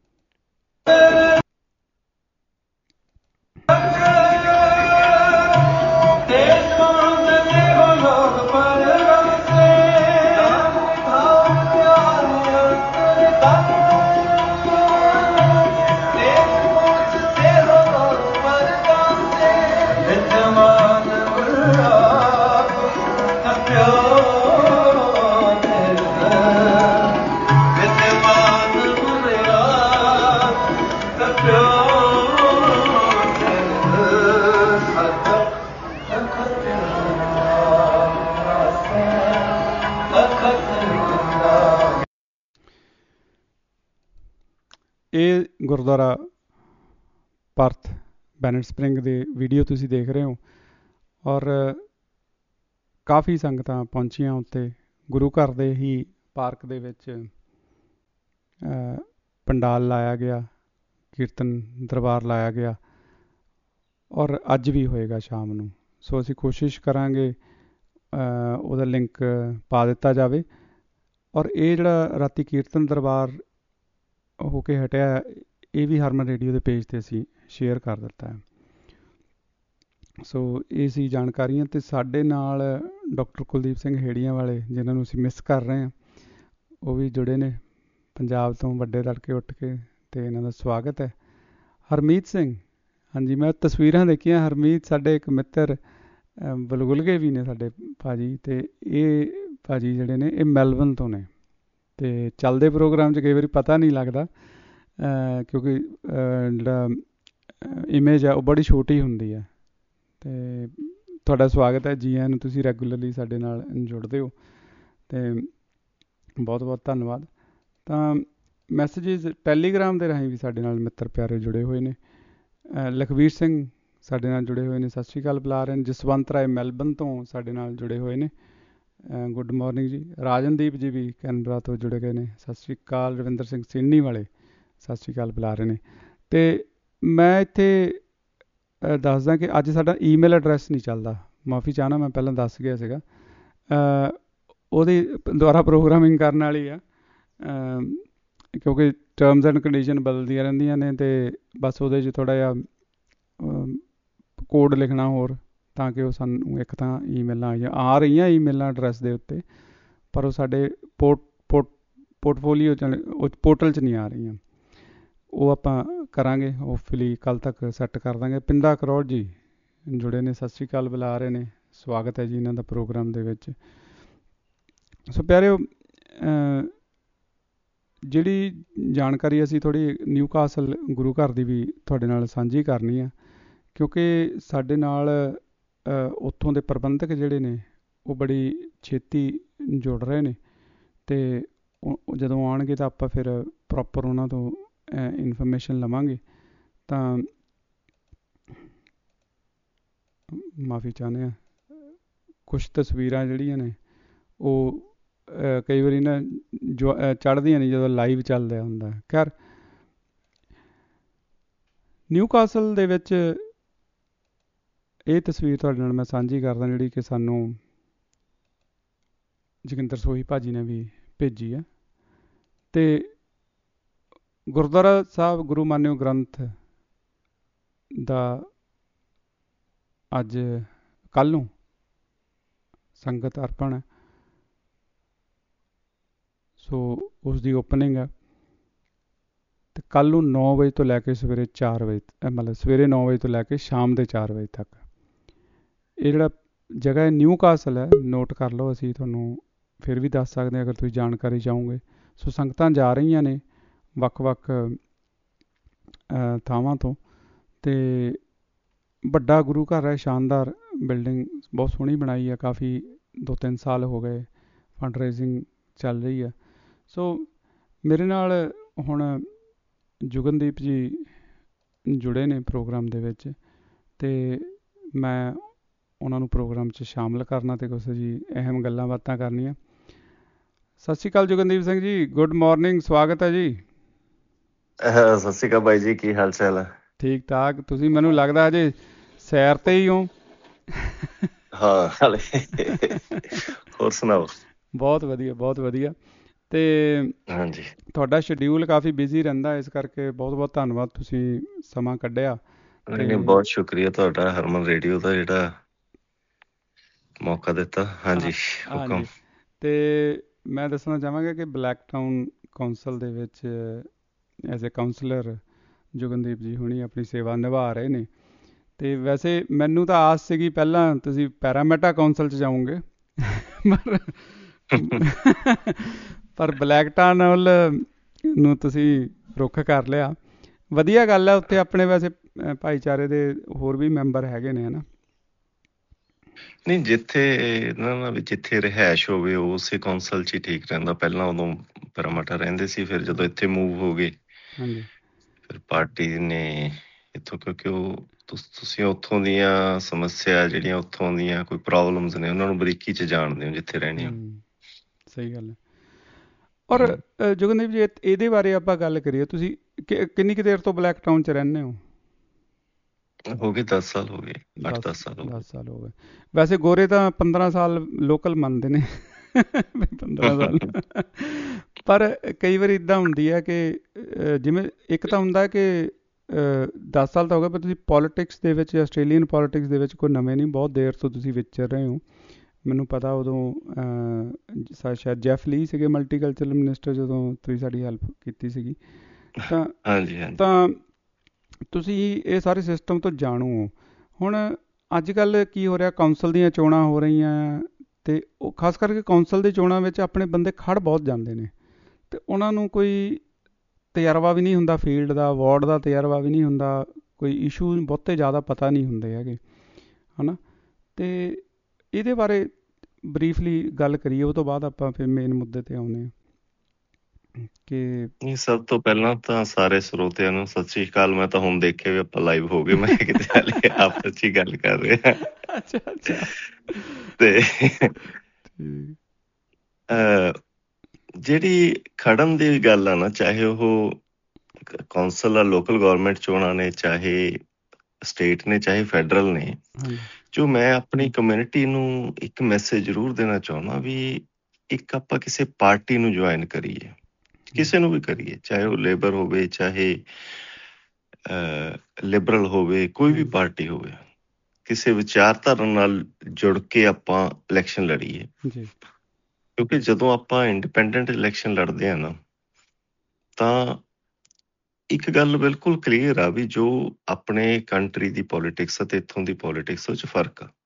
ਇਹ ਗੁਰਦੁਆਰਾ ਪਰਥ ਬੈਨਟ ਸਪਰਿੰਗ ਦੇ ਵੀਡੀਓ ਤੁਸੀਂ ਦੇਖ ਰਹੇ ਹੋ ਔਰ ਕਾਫੀ ਸੰਗਤਾਂ ਪਹੁੰਚੀਆਂ ਉੱਤੇ। ਗੁਰੂ ਘਰ ਦੇ ਹੀ ਪਾਰਕ ਦੇ ਵਿੱਚ ਪੰਡਾਲ ਲਾਇਆ ਗਿਆ, ਕੀਰਤਨ ਦਰਬਾਰ ਲਾਇਆ ਗਿਆ, ਔਰ ਅੱਜ ਵੀ ਹੋਏਗਾ ਸ਼ਾਮ ਨੂੰ। ਸੋ ਅਸੀਂ ਕੋਸ਼ਿਸ਼ ਕਰਾਂਗੇ ਉਹਦਾ ਲਿੰਕ ਪਾ ਦਿੱਤਾ ਜਾਵੇ। ਔਰ ਇਹ ਜਿਹੜਾ ਰਾਤੀ ਕੀਰਤਨ ਦਰਬਾਰ ਹੋ ਕੇ ਹਟਿਆ, ਇਹ ਵੀ ਹਰਮਨ ਰੇਡੀਓ ਦੇ ਪੇਜ 'ਤੇ ਅਸੀਂ ਸ਼ੇਅਰ ਕਰ ਦਿੱਤਾ ਹੈ। ਸੋ ਇਹ ਸੀ ਜਾਣਕਾਰੀਆਂ। ਅਤੇ ਸਾਡੇ ਨਾਲ ਡਾਕਟਰ ਕੁਲਦੀਪ ਸਿੰਘ ਹੇੜੀਆਂ ਵਾਲੇ, ਜਿਨ੍ਹਾਂ ਨੂੰ ਅਸੀਂ ਮਿਸ ਕਰ ਰਹੇ ਹਾਂ, ਉਹ ਵੀ ਜੁੜੇ ਨੇ ਪੰਜਾਬ ਤੋਂ ਵੱਡੇ ਤੜਕੇ ਉੱਠ ਕੇ, ਅਤੇ ਇਹਨਾਂ ਦਾ ਸਵਾਗਤ ਹੈ। ਹਰਮੀਤ ਸਿੰਘ, ਹਾਂਜੀ, ਮੈਂ ਤਸਵੀਰਾਂ ਦੇਖੀਆਂ। ਹਰਮੀਤ ਸਾਡੇ ਇੱਕ ਮਿੱਤਰ ਬਲਗੁਲਗੇ ਵੀ ਨੇ ਸਾਡੇ ਭਾਜੀ, ਅਤੇ ਇਹ ਭਾਜੀ ਜਿਹੜੇ ਨੇ ਇਹ ਮੈਲਬਨ ਤੋਂ ਨੇ। ਅਤੇ ਚੱਲਦੇ ਪ੍ਰੋਗਰਾਮ 'ਚ ਕਈ ਵਾਰੀ ਪਤਾ ਨਹੀਂ ਲੱਗਦਾ, ਕਿਉਂਕਿ ਜਿਹੜਾ ਇਮੇਜ ਹੈ ਉਹ ਬੜੀ ਛੋਟੀ ਹੁੰਦੀ ਹੈ। ਅਤੇ ਤੁਹਾਡਾ ਸਵਾਗਤ ਹੈ, ਜੀ ਆਇਆਂ ਨੂੰ। ਤੁਸੀਂ ਰੈਗੂਲਰਲੀ ਸਾਡੇ ਨਾਲ ਜੁੜਦੇ ਹੋ, ਅਤੇ ਬਹੁਤ ਬਹੁਤ ਧੰਨਵਾਦ। ਤਾਂ ਮੈਸੇਜਿਸ ਟੈਲੀਗ੍ਰਾਮ ਦੇ ਰਾਹੀਂ ਵੀ ਸਾਡੇ ਨਾਲ ਮਿੱਤਰ ਪਿਆਰੇ ਜੁੜੇ ਹੋਏ ਨੇ। ਲਖਵੀਰ ਸਿੰਘ ਸਾਡੇ ਨਾਲ ਜੁੜੇ ਹੋਏ ਨੇ, ਸਤਿ ਸ਼੍ਰੀ ਅਕਾਲ ਬੁਲਾ ਰਹੇ ਨੇ। ਜਸਵੰਤ ਰਾਏ ਮੈਲਬਨ ਤੋਂ ਸਾਡੇ ਨਾਲ ਜੁੜੇ ਹੋਏ ਨੇ, ਗੁੱਡ ਮੋਰਨਿੰਗ ਜੀ। ਰਾਜਨਦੀਪ ਜੀ ਵੀ ਕੈਨਬਰਾ ਤੋਂ ਜੁੜੇ ਗਏ ਨੇ, ਸਤਿ ਸ਼੍ਰੀ ਅਕਾਲ। ਰਵਿੰਦਰ ਸਿੰਘ ਸੀਨੀ ਵਾਲੇ ਸਤਿ ਸ਼੍ਰੀ ਅਕਾਲ ਬੁਲਾ ਰਹੇ ਨੇ। ਅਤੇ ਮੈਂ ਇੱਥੇ ਦੱਸਦਾ ਕਿ ਅੱਜ ਸਾਡਾ ਈਮੇਲ ਐਡਰੈਸ ਨਹੀਂ ਚੱਲਦਾ। ਮਾਫੀ ਚਾਹੁੰਦਾ, ਮੈਂ ਪਹਿਲਾਂ ਦੱਸ ਗਿਆ ਸੀਗਾ। ਉਹਦੀ ਦੁਆਰਾ ਪ੍ਰੋਗਰਾਮਿੰਗ ਕਰਨ ਵਾਲੀ ਆ, ਕਿਉਂਕਿ ਟਰਮਸ ਐਂਡ ਕੰਡੀਸ਼ਨ ਬਦਲਦੀਆਂ ਰਹਿੰਦੀਆਂ ਨੇ, ਅਤੇ ਬਸ ਉਹਦੇ 'ਚ ਥੋੜ੍ਹਾ ਜਿਹਾ ਕੋਡ ਲਿਖਣਾ ਹੋਰ, ਤਾਂ ਕਿ ਉਹ ਸਾਨੂੰ ਇੱਕ ਤਾਂ ਈਮੇਲਾਂ ਆਈਆਂ ਆ ਰਹੀਆਂ ਈਮੇਲਾਂ ਐਡਰੈਸ ਦੇ ਉੱਤੇ, ਪਰ ਉਹ ਸਾਡੇ ਪੋਰਟ ਪੋਰਟ ਪੋਰਟਫੋਲੀਓ 'ਚ ਪੋਰਟਲ 'ਚ ਨਹੀਂ ਆ ਰਹੀਆਂ। ਉਹ ਆਪਾਂ ਕਰਾਂਗੇ, ਹੋਪਫੁਲੀ ਕੱਲ੍ਹ ਤੱਕ ਸੈੱਟ ਕਰ ਦਾਂਗੇ। ਪਿੰਡਾ ਕਰੋੜ ਜੀ ਜੁੜੇ ਨੇ, ਸਤਿ ਸ਼੍ਰੀ ਅਕਾਲ ਬੁਲਾ ਰਹੇ ਨੇ, ਸਵਾਗਤ ਹੈ ਜੀ ਇਹਨਾਂ ਦਾ ਪ੍ਰੋਗਰਾਮ ਦੇ ਵਿੱਚ। ਸੋ ਪਿਆਰਿਓ, ਜਿਹੜੀ ਜਾਣਕਾਰੀ ਅਸੀਂ ਥੋੜ੍ਹੀ ਨਿਊਕਾਸਲ ਗੁਰੂ ਘਰ ਦੀ ਵੀ ਤੁਹਾਡੇ ਨਾਲ ਸਾਂਝੀ ਕਰਨੀ ਆ, ਕਿਉਂਕਿ ਸਾਡੇ ਨਾਲ ਉੱਥੋਂ ਦੇ ਪ੍ਰਬੰਧਕ ਜਿਹੜੇ ਨੇ ਉਹ ਬੜੀ ਛੇਤੀ ਜੁੜ ਰਹੇ ਨੇ, ਅਤੇ ਜਦੋਂ ਆਉਣਗੇ ਤਾਂ ਆਪਾਂ ਫਿਰ ਪ੍ਰੋਪਰ ਉਹਨਾਂ ਤੋਂ ਇਨਫੋਰਮੇਸ਼ਨ ਲਵਾਂਗੇ। ਤਾਂ ਮਾਫੀ ਚਾਹੁੰਦੇ ਹਾਂ, ਕੁਛ ਤਸਵੀਰਾਂ ਜਿਹੜੀਆਂ ਨੇ ਉਹ ਕਈ ਵਾਰੀ ਨਾ ਜੋ ਚੜ੍ਹਦੀਆਂ ਨਹੀਂ ਜਦੋਂ ਲਾਈਵ ਚੱਲਦਾ ਹੁੰਦਾ। ਖੈਰ, ਨਿਊਕਾਸਲ ਦੇ ਵਿੱਚ ਇਹ ਤਸਵੀਰ ਤੁਹਾਡੇ ਨਾਲ ਮੈਂ ਸਾਂਝੀ ਕਰਦਾ, ਜਿਹੜੀ ਕਿ ਸਾਨੂੰ ਜੋਗਿੰਦਰ ਸੋਹੀ ਭਾਜੀ ਨੇ ਵੀ ਭੇਜੀ ਹੈ। ਅਤੇ ਗੁਰਦੁਆਰਾ ਸਾਹਿਬ ਗੁਰੂ ਮਾਨਿਓ ਗ੍ਰੰਥ ਦਾ ਅੱਜ ਕੱਲ੍ਹ ਨੂੰ ਸੰਗਤ ਅਰਪਣ ਹੈ, ਸੋ ਉਸ ਦੀ ਓਪਨਿੰਗ ਹੈ। ਅਤੇ ਕੱਲ੍ਹ ਨੂੰ ਨੌ ਵਜੇ ਤੋਂ ਲੈ ਕੇ ਸਵੇਰੇ ਚਾਰ ਵਜੇ ਮਤਲਬ ਸਵੇਰੇ ਨੌ ਵਜੇ ਤੋਂ ਲੈ ਕੇ ਸ਼ਾਮ ਦੇ ਚਾਰ ਵਜੇ ਤੱਕ ਇਹ ਜਿਹੜਾ ਜਗ੍ਹਾ ਹੈ ਨਿਊਕਾਸਲ ਹੈ, ਨੋਟ ਕਰ ਲਓ। ਅਸੀਂ ਤੁਹਾਨੂੰ ਫਿਰ ਵੀ ਦੱਸ ਸਕਦੇ ਹਾਂ ਅਗਰ ਤੁਸੀਂ ਜਾਣਕਾਰੀ ਚਾਹੋਗੇ। ਸੋ ਸੰਗਤਾਂ ਜਾ ਰਹੀਆਂ ਨੇ ਵੱਖ ਵੱਖ ਥਾਵਾਂ ਤੋਂ, ਅਤੇ ਵੱਡਾ ਗੁਰੂ ਘਰ ਹੈ, ਸ਼ਾਨਦਾਰ ਬਿਲਡਿੰਗ, ਬਹੁਤ ਸੋਹਣੀ ਬਣਾਈ ਹੈ। ਕਾਫੀ ਦੋ ਤਿੰਨ ਸਾਲ ਹੋ ਗਏ ਫੰਡ ਰੇਜ਼ਿੰਗ ਚੱਲ ਰਹੀ ਹੈ। ਸੋ ਮੇਰੇ ਨਾਲ ਹੁਣ ਜੁਗਨਦੀਪ ਜੀ ਜੁੜੇ ਨੇ ਪ੍ਰੋਗਰਾਮ ਦੇ ਵਿੱਚ, ਅਤੇ ਮੈਂ ਉਹਨਾਂ ਨੂੰ ਪ੍ਰੋਗਰਾਮ 'ਚ ਸ਼ਾਮਲ ਕਰਨਾ ਅਤੇ ਕੁਛ ਜੀ ਅਹਿਮ ਗੱਲਾਂ ਬਾਤਾਂ ਕਰਨੀਆਂ। ਸਤਿ ਸ਼੍ਰੀ ਅਕਾਲ ਜੁਗਨਦੀਪ ਸਿੰਘ ਜੀ, ਗੁੱਡ ਮੋਰਨਿੰਗ, ਸਵਾਗਤ ਹੈ ਜੀ। ਸਤਿ ਸ਼੍ਰੀ ਅਕਾਲ ਬਾਈ ਜੀ, ਕੀ ਹਾਲ ਚਾਲ ਹੈ? ਠੀਕ ਠਾਕ। ਤੁਸੀਂ ਮੈਨੂੰ ਲੱਗਦਾ ਅਜੇ ਸੈਰ ਤੇ ਹੀ ਹੋ? ਹਾਂ, ਹਾਲੇ। ਹੋਰ ਸੁਣਾਓ? ਬਹੁਤ ਵਧੀਆ, ਬਹੁਤ ਵਧੀਆ। ਅਤੇ ਹਾਂਜੀ, ਤੁਹਾਡਾ ਸ਼ਡਿਊਲ ਕਾਫੀ ਬਿਜ਼ੀ ਰਹਿੰਦਾ, ਇਸ ਕਰਕੇ ਬਹੁਤ ਬਹੁਤ ਧੰਨਵਾਦ, ਤੁਸੀਂ ਸਮਾਂ ਕੱਢਿਆ। ਨਹੀਂ ਨਹੀਂ, ਬਹੁਤ ਸ਼ੁਕਰੀਆ ਤੁਹਾਡਾ ਹਰਮਨ ਰੇਡੀਓ ਦਾ ਜਿਹੜਾ ਮੌਕਾ ਦਿੱਤਾ। ਹਾਂਜੀ, ਹੁਕਮ। ਅਤੇ ਮੈਂ ਦੱਸਣਾ ਚਾਹਾਂਗਾ ਕਿ ਬਲੈਕ ਟਾਊਨ ਕੌਂਸਲ ਦੇ ਵਿੱਚ ਐਜ਼ ਏ ਕਾਊਂਸਲਰ ਜੁਗਨਦੀਪ ਜੀ ਹੁਣੀ ਆਪਣੀ ਸੇਵਾ ਨਿਭਾ ਰਹੇ ਨੇ। ਅਤੇ ਵੈਸੇ ਮੈਨੂੰ ਤਾਂ ਆਸ ਸੀਗੀ ਪਹਿਲਾਂ ਤੁਸੀਂ ਪੈਰਾਮੈਟਾ ਕੌਂਸਲ 'ਚ ਜਾਓਗੇ, ਪਰ ਪਰ ਬਲੈਕ ਟਾਊਨ ਵੱਲ ਨੂੰ ਤੁਸੀਂ ਰੁੱਖ ਕਰ ਲਿਆ। ਵਧੀਆ ਗੱਲ ਹੈ, ਉੱਥੇ ਆਪਣੇ ਵੈਸੇ ਭਾਈਚਾਰੇ ਦੇ ਹੋਰ ਵੀ ਮੈਂਬਰ ਹੈਗੇ ਨੇ, ਹੈ ਨਾ? ਨਹੀਂ, ਜਿੱਥੇ ਨਾ ਵੀ ਜਿੱਥੇ ਰਿਹਾਇਸ਼ ਹੋਵੇ ਉਸੇ ਕੌਂਸਲ 'ਚ ਹੀ ਠੀਕ ਰਹਿੰਦਾ। ਪਹਿਲਾਂ ਉਦੋਂ ਪੈਰਾਮੀਟਾ ਰਹਿੰਦੇ ਸੀ, ਫਿਰ ਜਦੋਂ ਇੱਥੇ ਮੂਵ ਹੋ ਗਏ, ਹਾਂਜੀ, ਫਿਰ ਪਾਰਟੀ ਨੇ ਇੱਥੋਂ, ਕਿਉਂਕਿ ਉਹ ਤੁਸ- ਤੁਸੀਂ ਉੱਥੋਂ ਦੀਆਂ ਸਮੱਸਿਆ ਜਿਹੜੀਆਂ ਉੱਥੋਂ ਦੀਆਂ ਕੋਈ ਪ੍ਰੋਬਲਮਸ ਨੇ ਉਹਨਾਂ ਨੂੰ ਬਰੀਕੀ 'ਚ ਜਾਣਦੇ ਹੋ ਜਿੱਥੇ ਰਹਿੰਦੇ ਹੋ। ਹੂੰ ਸਹੀ ਗੱਲ ਹੈ। ਔਰ ਹਮ, ਅ, ਜੋਗਿੰਦਰ ਜੀ, ਇਹ- ਇਹਦੇ ਬਾਰੇ ਆਪਾਂ ਗੱਲ ਕਰੀਏ, ਤੁਸੀਂ ਕਿ- ਕਿੰਨੀ ਕੁ ਦੇਰ ਤੋਂ ਬਲੈਕ ਟਾਊਨ 'ਚ ਰਹਿੰਦੇ ਹੋ? ਹੋ ਗਏ ਦਸ ਸਾਲ ਹੋ ਗਏ, ਅੱਠ ਦਸ ਦਸ ਸਾਲ ਹੋ ਦਸ ਸਾਲ ਹੋ ਗਏ। ਵੈਸੇ ਗੋਰੇ ਤਾਂ ਪੰਦਰਾਂ ਸਾਲ ਲੋਕਲ ਮੰਨਦੇ ਨੇ ਵੀ ਪੰਦਰਾਂ ਸਾਲ। ਗਏ। ਪਰ ਕਈ ਵਾਰੀ ਇਦਾਂ ਹੁੰਦੀ ਹੈ ਕਿ ਅ, ਜਿਵੇਂ ਇੱਕ ਤਾਂ ਹੁੰਦਾ ਕਿ ਦਸ ਸਾਲ ਤਾਂ ਹੋ ਗਏ, ਪਰ ਤੁਸੀਂ ਪੋਲੀਟਿਕਸ ਦੇ ਵਿੱਚ, ਆਸਟ੍ਰੇਲੀਅਨ ਪੋਲੀਟਿਕਸ ਦੇ ਵਿੱਚ ਕੋਈ ਨਵੇਂ ਨਹੀਂ, ਬਹੁਤ ਦੇਰ ਤੋਂ ਤੁਸੀਂ ਵਿਚਰ ਰਹੇ ਹੋ। ਮੈਨੂੰ ਪਤਾ ਉਦੋਂ ਅ, ਸ਼ਾ- ਸ਼ਾਇਦ ਜੈਫ ਲੀ ਸੀਗੇ ਮਲਟੀਕਲਚਰਲ ਮਿਨਿਸਟਰ, ਜਦੋਂ ਤੁਸੀਂ ਸਾਡੀ ਹੈਲਪ ਕੀਤੀ ਸੀਗੀ। ਤਾਂ ਹਾਂਜੀ ਹਾਂਜੀ। ਤਾਂ ਤੁਸੀਂ ਇਹ ਸਾਰੇ ਸਿਸਟਮ ਤੋਂ ਜਾਣੂ ਹੋ। ਹੁਣ ਅੱਜ ਕੱਲ੍ਹ ਕੀ ਹੋ ਰਿਹਾ, ਕੌਂਸਲ ਦੀਆਂ ਚੋਣਾਂ ਹੋ ਰਹੀਆਂ ਆ, ਅਤੇ ਉਹ ਖਾਸ ਕਰਕੇ ਕੌਂਸਲ ਦੀ ਚੋਣਾਂ ਵਿੱਚ ਆਪਣੇ ਬੰਦੇ ਖੜ ਬਹੁਤ ਜਾਂਦੇ ਨੇ, ਅਤੇ ਉਹਨਾਂ ਨੂੰ ਕੋਈ ਤਜਰਬਾ ਵੀ ਨਹੀਂ ਹੁੰਦਾ ਫੀਲਡ ਦਾ, ਵਾਰਡ ਦਾ ਤਜਰਬਾ ਵੀ ਨਹੀਂ ਹੁੰਦਾ, ਕੋਈ ਇਸ਼ੂ ਬਹੁਤੇ ਜ਼ਿਆਦਾ ਪਤਾ ਨਹੀਂ ਹੁੰਦੇ ਹੈਗੇ, ਹੈ ਨਾ। ਅਤੇ ਇਹਦੇ ਬਾਰੇ ਬਰੀਫਲੀ ਗੱਲ ਕਰੀਏ, ਉਹ ਤੋਂ ਬਾਅਦ ਆਪਾਂ ਫਿਰ ਮੇਨ ਮੁੱਦੇ 'ਤੇ ਆਉਂਦੇ ਹਾਂ ਕਿ ਨਹੀਂ, ਸਭ ਤੋਂ ਪਹਿਲਾਂ ਤਾਂ ਸਾਰੇ ਸਰੋਤਿਆਂ ਨੂੰ ਸਤਿ ਸ਼੍ਰੀ ਅਕਾਲ। ਮੈਂ ਤਾਂ ਹੁਣ ਦੇਖਿਆ ਵੀ ਆਪਾਂ ਲਾਈਵ ਹੋ ਗਏ, ਮੈਂ ਕਿਤੇ ਹਾਲੇ ਆਪਸ 'ਚ ਹੀ ਗੱਲ ਕਰ ਰਹੇ ਹਾਂ। ਅੱਛਾ ਅੱਛਾ ਤੇ ਠੀਕ। ਅਹ, ਜਿਹੜੀ ਖੜਨ ਦੀ ਗੱਲ ਆ ਨਾ, ਚਾਹੇ ਉਹ ਕੌਂਸਲ ਆ, ਲੋਕਲ ਗਵਰਨਮੈਂਟ ਚੋਣਾਂ ਨੇ, ਚਾਹੇ ਸਟੇਟ ਨੇ, ਚਾਹੇ ਫੈਡਰਲ ਨੇ, ਹਾਂਜੀ ਜੋ ਮੈਂ ਆਪਣੀ ਕਮਿਊਨਿਟੀ ਨੂੰ ਇੱਕ ਮੈਸੇਜ ਜ਼ਰੂਰ ਦੇਣਾ ਚਾਹੁੰਦਾ ਵੀ ਇੱਕ ਆਪਾਂ ਕਿਸੇ ਪਾਰਟੀ ਨੂੰ ਜੁਆਇਨ ਕਰੀਏ, ਕਿਸੇ ਨੂੰ ਵੀ ਕਰੀਏ, ਚਾਹੇ ਉਹ ਲੇਬਰ ਹੋਵੇ, ਚਾਹੇ ਲਿਬਰਲ ਹੋਵੇ, ਕੋਈ ਵੀ ਪਾਰਟੀ ਹੋਵੇ, ਕਿਸੇ ਵਿਚਾਰਧਾਰਾ ਨਾਲ ਜੁੜ ਕੇ ਆਪਾਂ ਇਲੈਕਸ਼ਨ ਲੜੀਏ। ਜੀ ਕਿਉਂਕਿ ਜਦੋਂ ਆਪਾਂ ਇੰਡੀਪੈਂਡੈਂਟ ਇਲੈਕਸ਼ਨ ਲੜਦੇ ਆ ਨਾ, ਤਾਂ ਇੱਕ ਗੱਲ ਬਿਲਕੁਲ ਕਲੀਅਰ ਆ ਵੀ ਜੋ ਆਪਣੇ ਕੰਟਰੀ ਦੀ ਪੋਲੀਟਿਕਸ ਅਤੇ ਇੱਥੋਂ ਦੀ ਪੋਲੀਟਿਕਸ ਵਿੱਚ ਫਰਕ ਆ।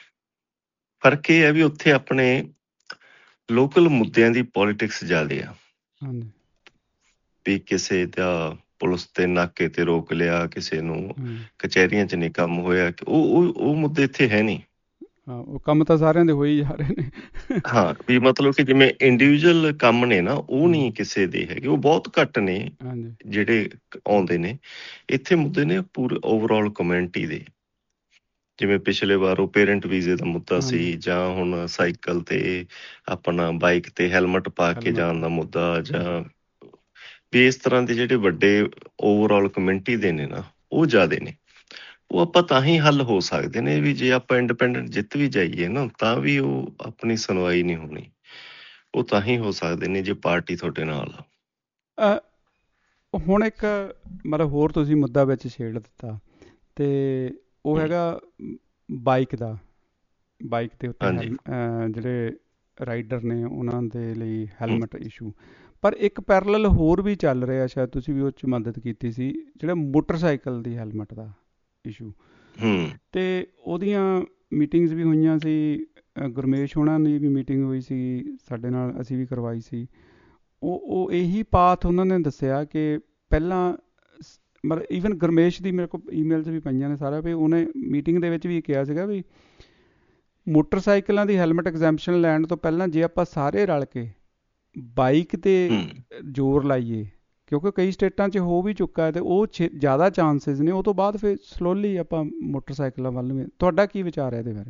ਫਰਕ ਇਹ ਹੈ ਵੀ ਉੱਥੇ ਆਪਣੇ ਲੋਕਲ ਮੁੱਦਿਆਂ ਦੀ ਪੋਲੀਟਿਕਸ ਜ਼ਿਆਦੇ ਆ, ਹਾਂਜੀ ਵੀ ਕਿਸੇ ਦਾ ਪੁਲਿਸ ਤੇ ਨਾਕੇ ਤੇ ਰੋਕ ਲਿਆ, ਕਿਸੇ ਨੂੰ ਹੂੰ ਕਚਹਿਰੀਆਂ 'ਚ ਨਹੀਂ ਕੰਮ ਹੋਇਆ, ਉਹ ਉਹ ਉਹ ਮੁੱਦੇ ਇੱਥੇ ਹੈ ਨਹੀਂ। ਹਾਂ, ਉਹ ਕੰਮ ਤਾਂ ਸਾਰਿਆਂ ਦੇ ਹੋ ਹੀ ਜਾ ਰਹੇ ਨੇ। ਹਾਂ, ਵੀ ਮਤਲਬ ਕਿ ਜਿਵੇਂ ਇੰਡੀਵਿਜੂਅਲ ਕੰਮ ਨੇ ਨਾ, ਉਹ ਹੂੰ ਨਹੀਂ ਕਿਸੇ ਦੇ ਹੈਗੇ, ਉਹ ਬਹੁਤ ਘੱਟ ਨੇ ਹਾਂਜੀ ਜਿਹੜੇ ਆਉਂਦੇ ਨੇ। ਇੱਥੇ ਮੁੱਦੇ ਨੇ ਪੂਰੇ ਓਵਰਆਲ ਕਮਿਊਨਿਟੀ ਦੇ, ਜਿਵੇਂ ਪਿਛਲੇ ਵਾਰ ਉਹ ਪੇਰੈਂਟ ਵੀਜ਼ੇ ਦਾ ਮੁੱਦਾ ਸੀ, ਹਾਂਜੀ ਜਾਂ ਹੁਣ ਸਾਈਕਲ ਤੇ ਆਪਣਾ ਬਾਈਕ ਤੇ ਹੈਲਮਟ ਪਾ ਕੇ ਹੈਲਮਟ ਜਾਣ ਪਾ ਦਾ ਕੇ ਮੁੱਦਾ, ਜਾਂ ਵੀ ਇਸ ਤਰ੍ਹਾਂ ਦੇ ਜਿਹੜੇ ਵੱਡੇ ਓਵਰਆਲ ਕਮਿਊਨਿਟੀ ਦੇ ਨੇ ਨਾ, ਉਹ ਜ਼ਿਆਦੇ ਨੇ। ਉਹ ਆਪਾਂ ਤਾਂ ਹੀ ਹੱਲ ਹੋ ਸਕਦੇ ਨੇ ਵੀ ਜੇ ਆਪਾਂ ਇੰਡੀਪੈਂਡੈਂਟ ਜਿੱਤ ਵੀ ਜਾਈਏ ਨਾ, ਤਾਂ ਵੀ ਉਹ ਆਪਣੀ ਸੁਣਵਾਈ ਨਹੀਂ ਹੋਣੀ। ਉਹ ਤਾਂ ਹੀ ਹੋ ਸਕਦੇ ਨੇ ਜੇ ਪਾਰਟੀ ਤੁਹਾਡੇ ਨਾਲ ਆ। ਅ, ਹੁਣ ਇੱਕ ਮਤਲਬ ਹੋਰ ਤੁਸੀਂ ਮੁੱਦਾ ਵਿੱਚ ਛੇੜ ਦਿੱਤਾ, ਤੇ ਉਹ ਹਮ, ਹੈਗਾ ਬਾਈਕ ਦਾ। ਬਾਈਕ ਦੇ ਉੱਤੇ ਹਾਂਜੀ ਹੈਲ ਅ, ਜਿਹੜੇ ਰਾਈਡਰ ਨੇ ਉਹਨਾਂ ਦੇ ਲਈ ਹਮ, ਹੈਲਮਟ ਇਸ਼ੂ। ਪਰ ਇੱਕ ਪੈਰਲਲ ਹੋਰ ਵੀ ਚੱਲ ਰਿਹਾ, ਸ਼ਾਇਦ ਤੁਸੀਂ ਵੀ ਉਹ 'ਚ ਮਦਦ ਕੀਤੀ ਸੀ, ਜਿਹੜਾ ਮੋਟਰਸਾਈਕਲ ਦੀ ਹੈਲਮਟ ਦਾ ਇਸ਼ੂ। ਹੂੰ ਅਤੇ ਉਹਦੀਆਂ ਮੀਟਿੰਗਸ ਵੀ ਹੋਈਆਂ ਸੀ, ਅ, ਗੁਰਮੇਸ਼ ਹੋਣਾ ਦੀ ਵੀ ਮੀਟਿੰਗ ਹੋਈ ਸੀ ਸਾਡੇ ਨਾਲ, ਅਸੀਂ ਵੀ ਕਰਵਾਈ ਸੀ। ਉਹ ਉਹ ਇਹੀ ਪਾਥ ਉਹਨਾਂ ਨੇ ਦੱਸਿਆ ਕਿ ਪਹਿਲਾਂ ਸ- ਮਤਲਬ ਈਵਨ ਗੁਰਮੇਸ਼ ਦੀ ਮੇਰੇ ਕੋਲ ਈਮੇਲਸ ਵੀ ਪਈਆਂ ਨੇ ਸਾਰਾ, ਵੀ ਉਹਨੇ ਮੀਟਿੰਗ ਦੇ ਵਿੱਚ ਵੀ ਕਿਹਾ ਸੀਗਾ ਵੀ ਮੋਟਰਸਾਈਕਲਾਂ ਦੀ ਹੈਲਮਟ ਐਗਜ਼ੈਂਪਸ਼ਨ ਲੈਣ ਤੋਂ ਪਹਿਲਾਂ ਜੇ ਆਪਾਂ ਸਾਰੇ ਰਲ ਕੇ ਬਾਈਕ 'ਤੇ ਹੂੰ ਜ਼ੋਰ ਲਾਈਏ, ਕਿਉਂਕਿ ਕਈ ਸਟੇਟਾਂ 'ਚ ਹੋ ਵੀ ਚੁੱਕਾ ਹੈ, ਅਤੇ ਉਹ ਛੇ ਜ਼ਿਆਦਾ ਚਾਂਸਿਸ ਨੇ, ਉਹ ਤੋਂ ਬਾਅਦ ਫਿਰ ਸਲੋਲੀ ਆਪਾਂ ਮੋਟਰਸਾਈਕਲਾਂ ਵੱਲ ਵੀ। ਤੁਹਾਡਾ ਕੀ ਵਿਚਾਰ ਹੈ ਇਹਦੇ ਬਾਰੇ?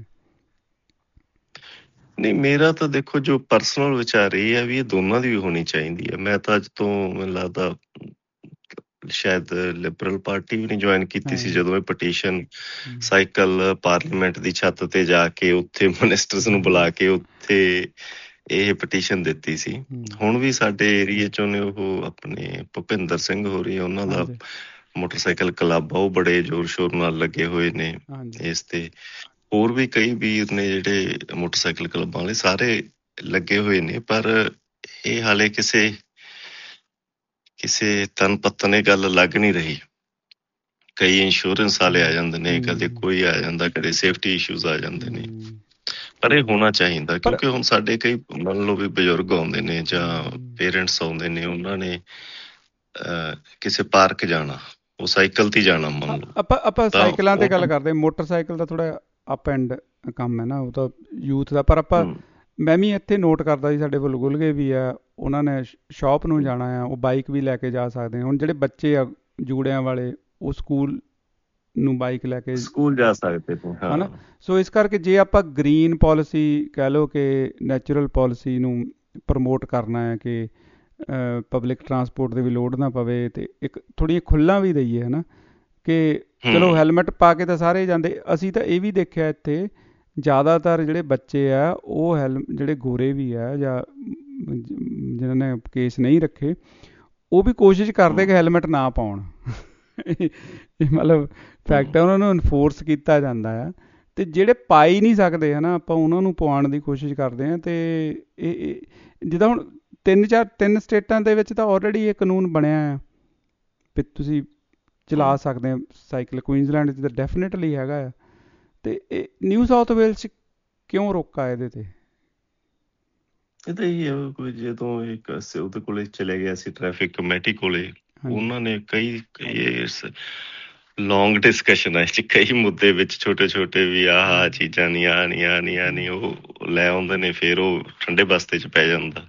ਨਹੀਂ, ਮੇਰਾ ਤਾਂ ਦੇਖੋ ਜੋ ਪਰਸਨਲ ਵਿਚਾਰ ਇਹ ਹੈ ਵੀ ਇਹ ਦੋਨਾਂ ਦੀ ਵੀ ਹੋਣੀ ਚਾਹੀਦੀ ਹੈ। ਮੈਂ ਤਾਂ ਅੱਜ ਤੋਂ ਮੈਨੂੰ ਲੱਗਦਾ ਸ਼ਾਇਦ ਲਿਬਰਲ ਪਾਰਟੀ ਵੀ ਨਹੀਂ ਜੁਆਇਨ ਕੀਤੀ ਸੀ ਹਾਂ ਜਦੋਂ ਇਹ ਪਟੀਸ਼ਨ ਹਮ, ਸਾਈਕਲ ਪਾਰਲੀਮੈਂਟ ਦੀ ਛੱਤ ਤੇ ਜਾ ਕੇ ਉੱਥੇ ਮਿਨਿਸਟਰਸ ਨੂੰ ਬੁਲਾ ਕੇ ਉੱਥੇ ਇਹ ਪਟੀਸ਼ਨ ਦਿੱਤੀ ਸੀ। ਹਮ, ਹੁਣ ਵੀ ਸਾਡੇ ਏਰੀਏ ਚੋਂ ਨੇ ਉਹ ਆਪਣੇ ਭੁਪਿੰਦਰ ਸਿੰਘ ਹੋ ਰਹੀ, ਉਹਨਾਂ ਦਾ ਹਾਂਜੀ ਮੋਟਰਸਾਈਕਲ ਕਲੱਬ ਆ, ਉਹ ਬੜੇ ਜ਼ੋਰ ਸ਼ੋਰ ਨਾਲ ਲੱਗੇ ਹੋਏ ਨੇ ਹਾਂਜੀ ਇਸ ਤੇ। ਹੋਰ ਵੀ ਕਈ ਵੀਰ ਨੇ ਜਿਹੜੇ ਮੋਟਰਸਾਈਕਲ ਕਲੱਬਾਂ ਵਾਲੇ, ਸਾਰੇ ਲੱਗੇ ਹੋਏ ਨੇ, ਪਰ ਇਹ ਹਾਲੇ ਕਿਸੇ ਕਿਸੇ ਤਨ ਪੱਤਨ ਇਹ ਗੱਲ ਲੱਗ ਨਹੀਂ ਰਹੀ। ਕਈ ਇੰਸ਼ੋਰੈਂਸ ਵਾਲੇ ਆ ਹਮ, ਜਾਂਦੇ ਨੇ, ਕਦੇ ਹਮ, ਕੋਈ ਆ ਜਾਂਦਾ, ਕਦੇ ਸੇਫਟੀ ਇਸ਼ੂਜ਼ ਆ ਜਾਂਦੇ ਨੇ। ਹਮ, ਪਰ ਇਹ ਹੋਣਾ ਚਾਹੀਦਾ, ਪਰ ਕਿਉਂਕਿ ਹੁਣ ਸਾਡੇ ਕਈ ਮੰਨ ਲਓ ਵੀ ਬਜ਼ੁਰਗ ਆਉਂਦੇ ਨੇ ਜਾਂ ਹਮ, ਪੇਰੈਂਟਸ ਆਉਂਦੇ ਨੇ, ਉਹਨਾਂ ਨੇ ਅਹ, ਕਿਸੇ ਪਾਰਕ ਜਾਣਾ, ਉਹ ਸਾਈਕਲ ਤੇ ਹੀ ਜਾਣਾ ਹਾਂ, ਮੰਨ ਲਓ, ਆਪਾਂ ਆਪਾਂ ਤਾਂ ਸਾਈਕਲਾਂ ਤੇ ਗੱਲ ਉਹ ਕਰਦੇ, ਮੋਟਰਸਾਈਕਲ ਦਾ ਥੋੜਾ ਅਪ ਐਂਡ ਕੰਮ ਹੈ ਨਾ, ਉਹ ਤਾਂ ਯੂਥ ਦਾ। ਪਰ ਆਪਾਂ, ਹਮ, ਮੈਂ ਵੀ ਇੱਥੇ ਨੋਟ ਕਰਦਾ ਸੀ, ਸਾਡੇ ਕੋਲ ਗੁਲਗੇ ਵੀ ਆ, ਉਹਨਾਂ ਨੇ ਸ਼ਾਪ ਨੂੰ ਜਾਣਾ ਆ, ਉਹ ਬਾਈਕ ਵੀ ਲੈ ਕੇ ਜਾ ਸਕਦੇ ਆ। ਹੁਣ ਜਿਹੜੇ ਬੱਚੇ ਆ ਜੂੜਿਆਂ ਵਾਲੇ, ਉਹ ਸਕੂਲ ਨੂੰ ਬਾਈਕ ਲੈ ਕੇ ਸਕੂਲ ਜਾ ਸਕਦੇ ਨੇ, ਹੈ ਨਾ। ਹਾਂ। ਸੋ ਇਸ ਕਰਕੇ ਜੇ ਆਪਾਂ ਗ੍ਰੀਨ ਪਾਲਿਸੀ ਕਹਿ ਲਓ ਕਿ ਨੈਚੁਰਲ ਪਾਲਿਸੀ ਨੂੰ ਪ੍ਰਮੋਟ ਕਰਨਾ ਹੈ ਕਿ ਪਬਲਿਕ ਟਰਾਂਸਪੋਰਟ ਦੀ ਵੀ ਲੋੜ ਨਾ ਪਵੇ, ਅਤੇ ਇੱਕ ਥੋੜ੍ਹੀਆਂ ਖੁੱਲ੍ਹਾਂ ਵੀ ਦਈਏ ਹੈ ਨਾ, ਕਿ ਚਲੋ ਹੂੰ ਹੈਲਮਟ ਪਾ ਕੇ ਤਾਂ ਸਾਰੇ ਜਾਂਦੇ। ਅਸੀਂ ਤਾਂ ਇਹ ਵੀ ਦੇਖਿਆ ਇੱਥੇ ਜ਼ਿਆਦਾਤਰ ਜਿਹੜੇ ਬੱਚੇ ਆ ਉਹ ਹੈਲ ਜਿਹੜੇ ਗੋਰੇ ਵੀ ਆ ਜਾਂ ਜਿਨ੍ਹਾਂ ਨੇ ਕੇਸ ਨਹੀਂ ਰੱਖੇ, ਉਹ ਵੀ ਕੋਸ਼ਿਸ਼ ਕਰਦੇ ਕਿ ਹੈਲਮਟ ਨਾ ਪਾਉਣ। ਇਹ ਮਤਲਬ ਫੈਕਟ ਹੈ, ਉਹਨਾਂ ਨੂੰ ਇਨਫੋਰਸ ਕੀਤਾ ਜਾਂਦਾ ਆ। ਅਤੇ ਜਿਹੜੇ ਪਾ ਹੀ ਨਹੀਂ ਸਕਦੇ ਹੈ ਨਾ, ਆਪਾਂ ਉਹਨਾਂ ਨੂੰ ਪਵਾਉਣ ਦੀ ਕੋਸ਼ਿਸ਼ ਕਰਦੇ ਹਾਂ। ਅਤੇ ਇਹ ਜਿੱਦਾਂ ਹੁਣ ਤਿੰਨ ਚਾਰ ਤਿੰਨ ਸਟੇਟਾਂ ਦੇ ਵਿੱਚ ਤਾਂ ਆਲਰੇਡੀ ਇਹ ਕਾਨੂੰਨ ਬਣਿਆ ਆ ਵੀ ਤੁਸੀਂ ਚਲਾ ਸਕਦੇ ਆ ਸਾਈਕਲ। ਕੁਈਨਜ਼ਲੈਂਡ 'ਚ ਤਾਂ ਡੈਫੀਨੇਟਲੀ ਹੈਗਾ ਆ। ਅਤੇ ਇਹ ਨਿਊ ਸਾਊਥ ਵੇਲਸ 'ਚ ਕਿਉਂ ਰੋਕਾ ਇਹਦੇ 'ਤੇ? ਇਹ ਤਾਂ ਇਹੀ ਹੈ, ਕੋਈ ਜਦੋਂ ਇੱਕ ਉਹਦੇ ਕੋਲੇ ਚਲੇ ਗਿਆ ਸੀ ਟ੍ਰੈਫਿਕ ਕਮੇਟੀ ਕੋਲੇ, ਉਹਨਾਂ ਨੇ ਕਈ ਕਈ ਲੌਂਗ ਡਿਸਕਸ਼ਨ ਹੈ ਕਈ ਮੁੱਦੇ ਵਿੱਚ ਛੋਟੇ ਛੋਟੇ ਵੀ ਆਹ ਚੀਜ਼ਾਂ ਨਹੀਂ, ਆਹ ਨਹੀਂ, ਆਹ ਨਹੀਂ, ਆਹ ਨਹੀਂ, ਉਹ ਲੈ ਆਉਂਦੇ ਨੇ, ਫਿਰ ਉਹ ਠੰਡੇ ਬਸਤੇ 'ਚ ਪੈ ਜਾਂਦਾ।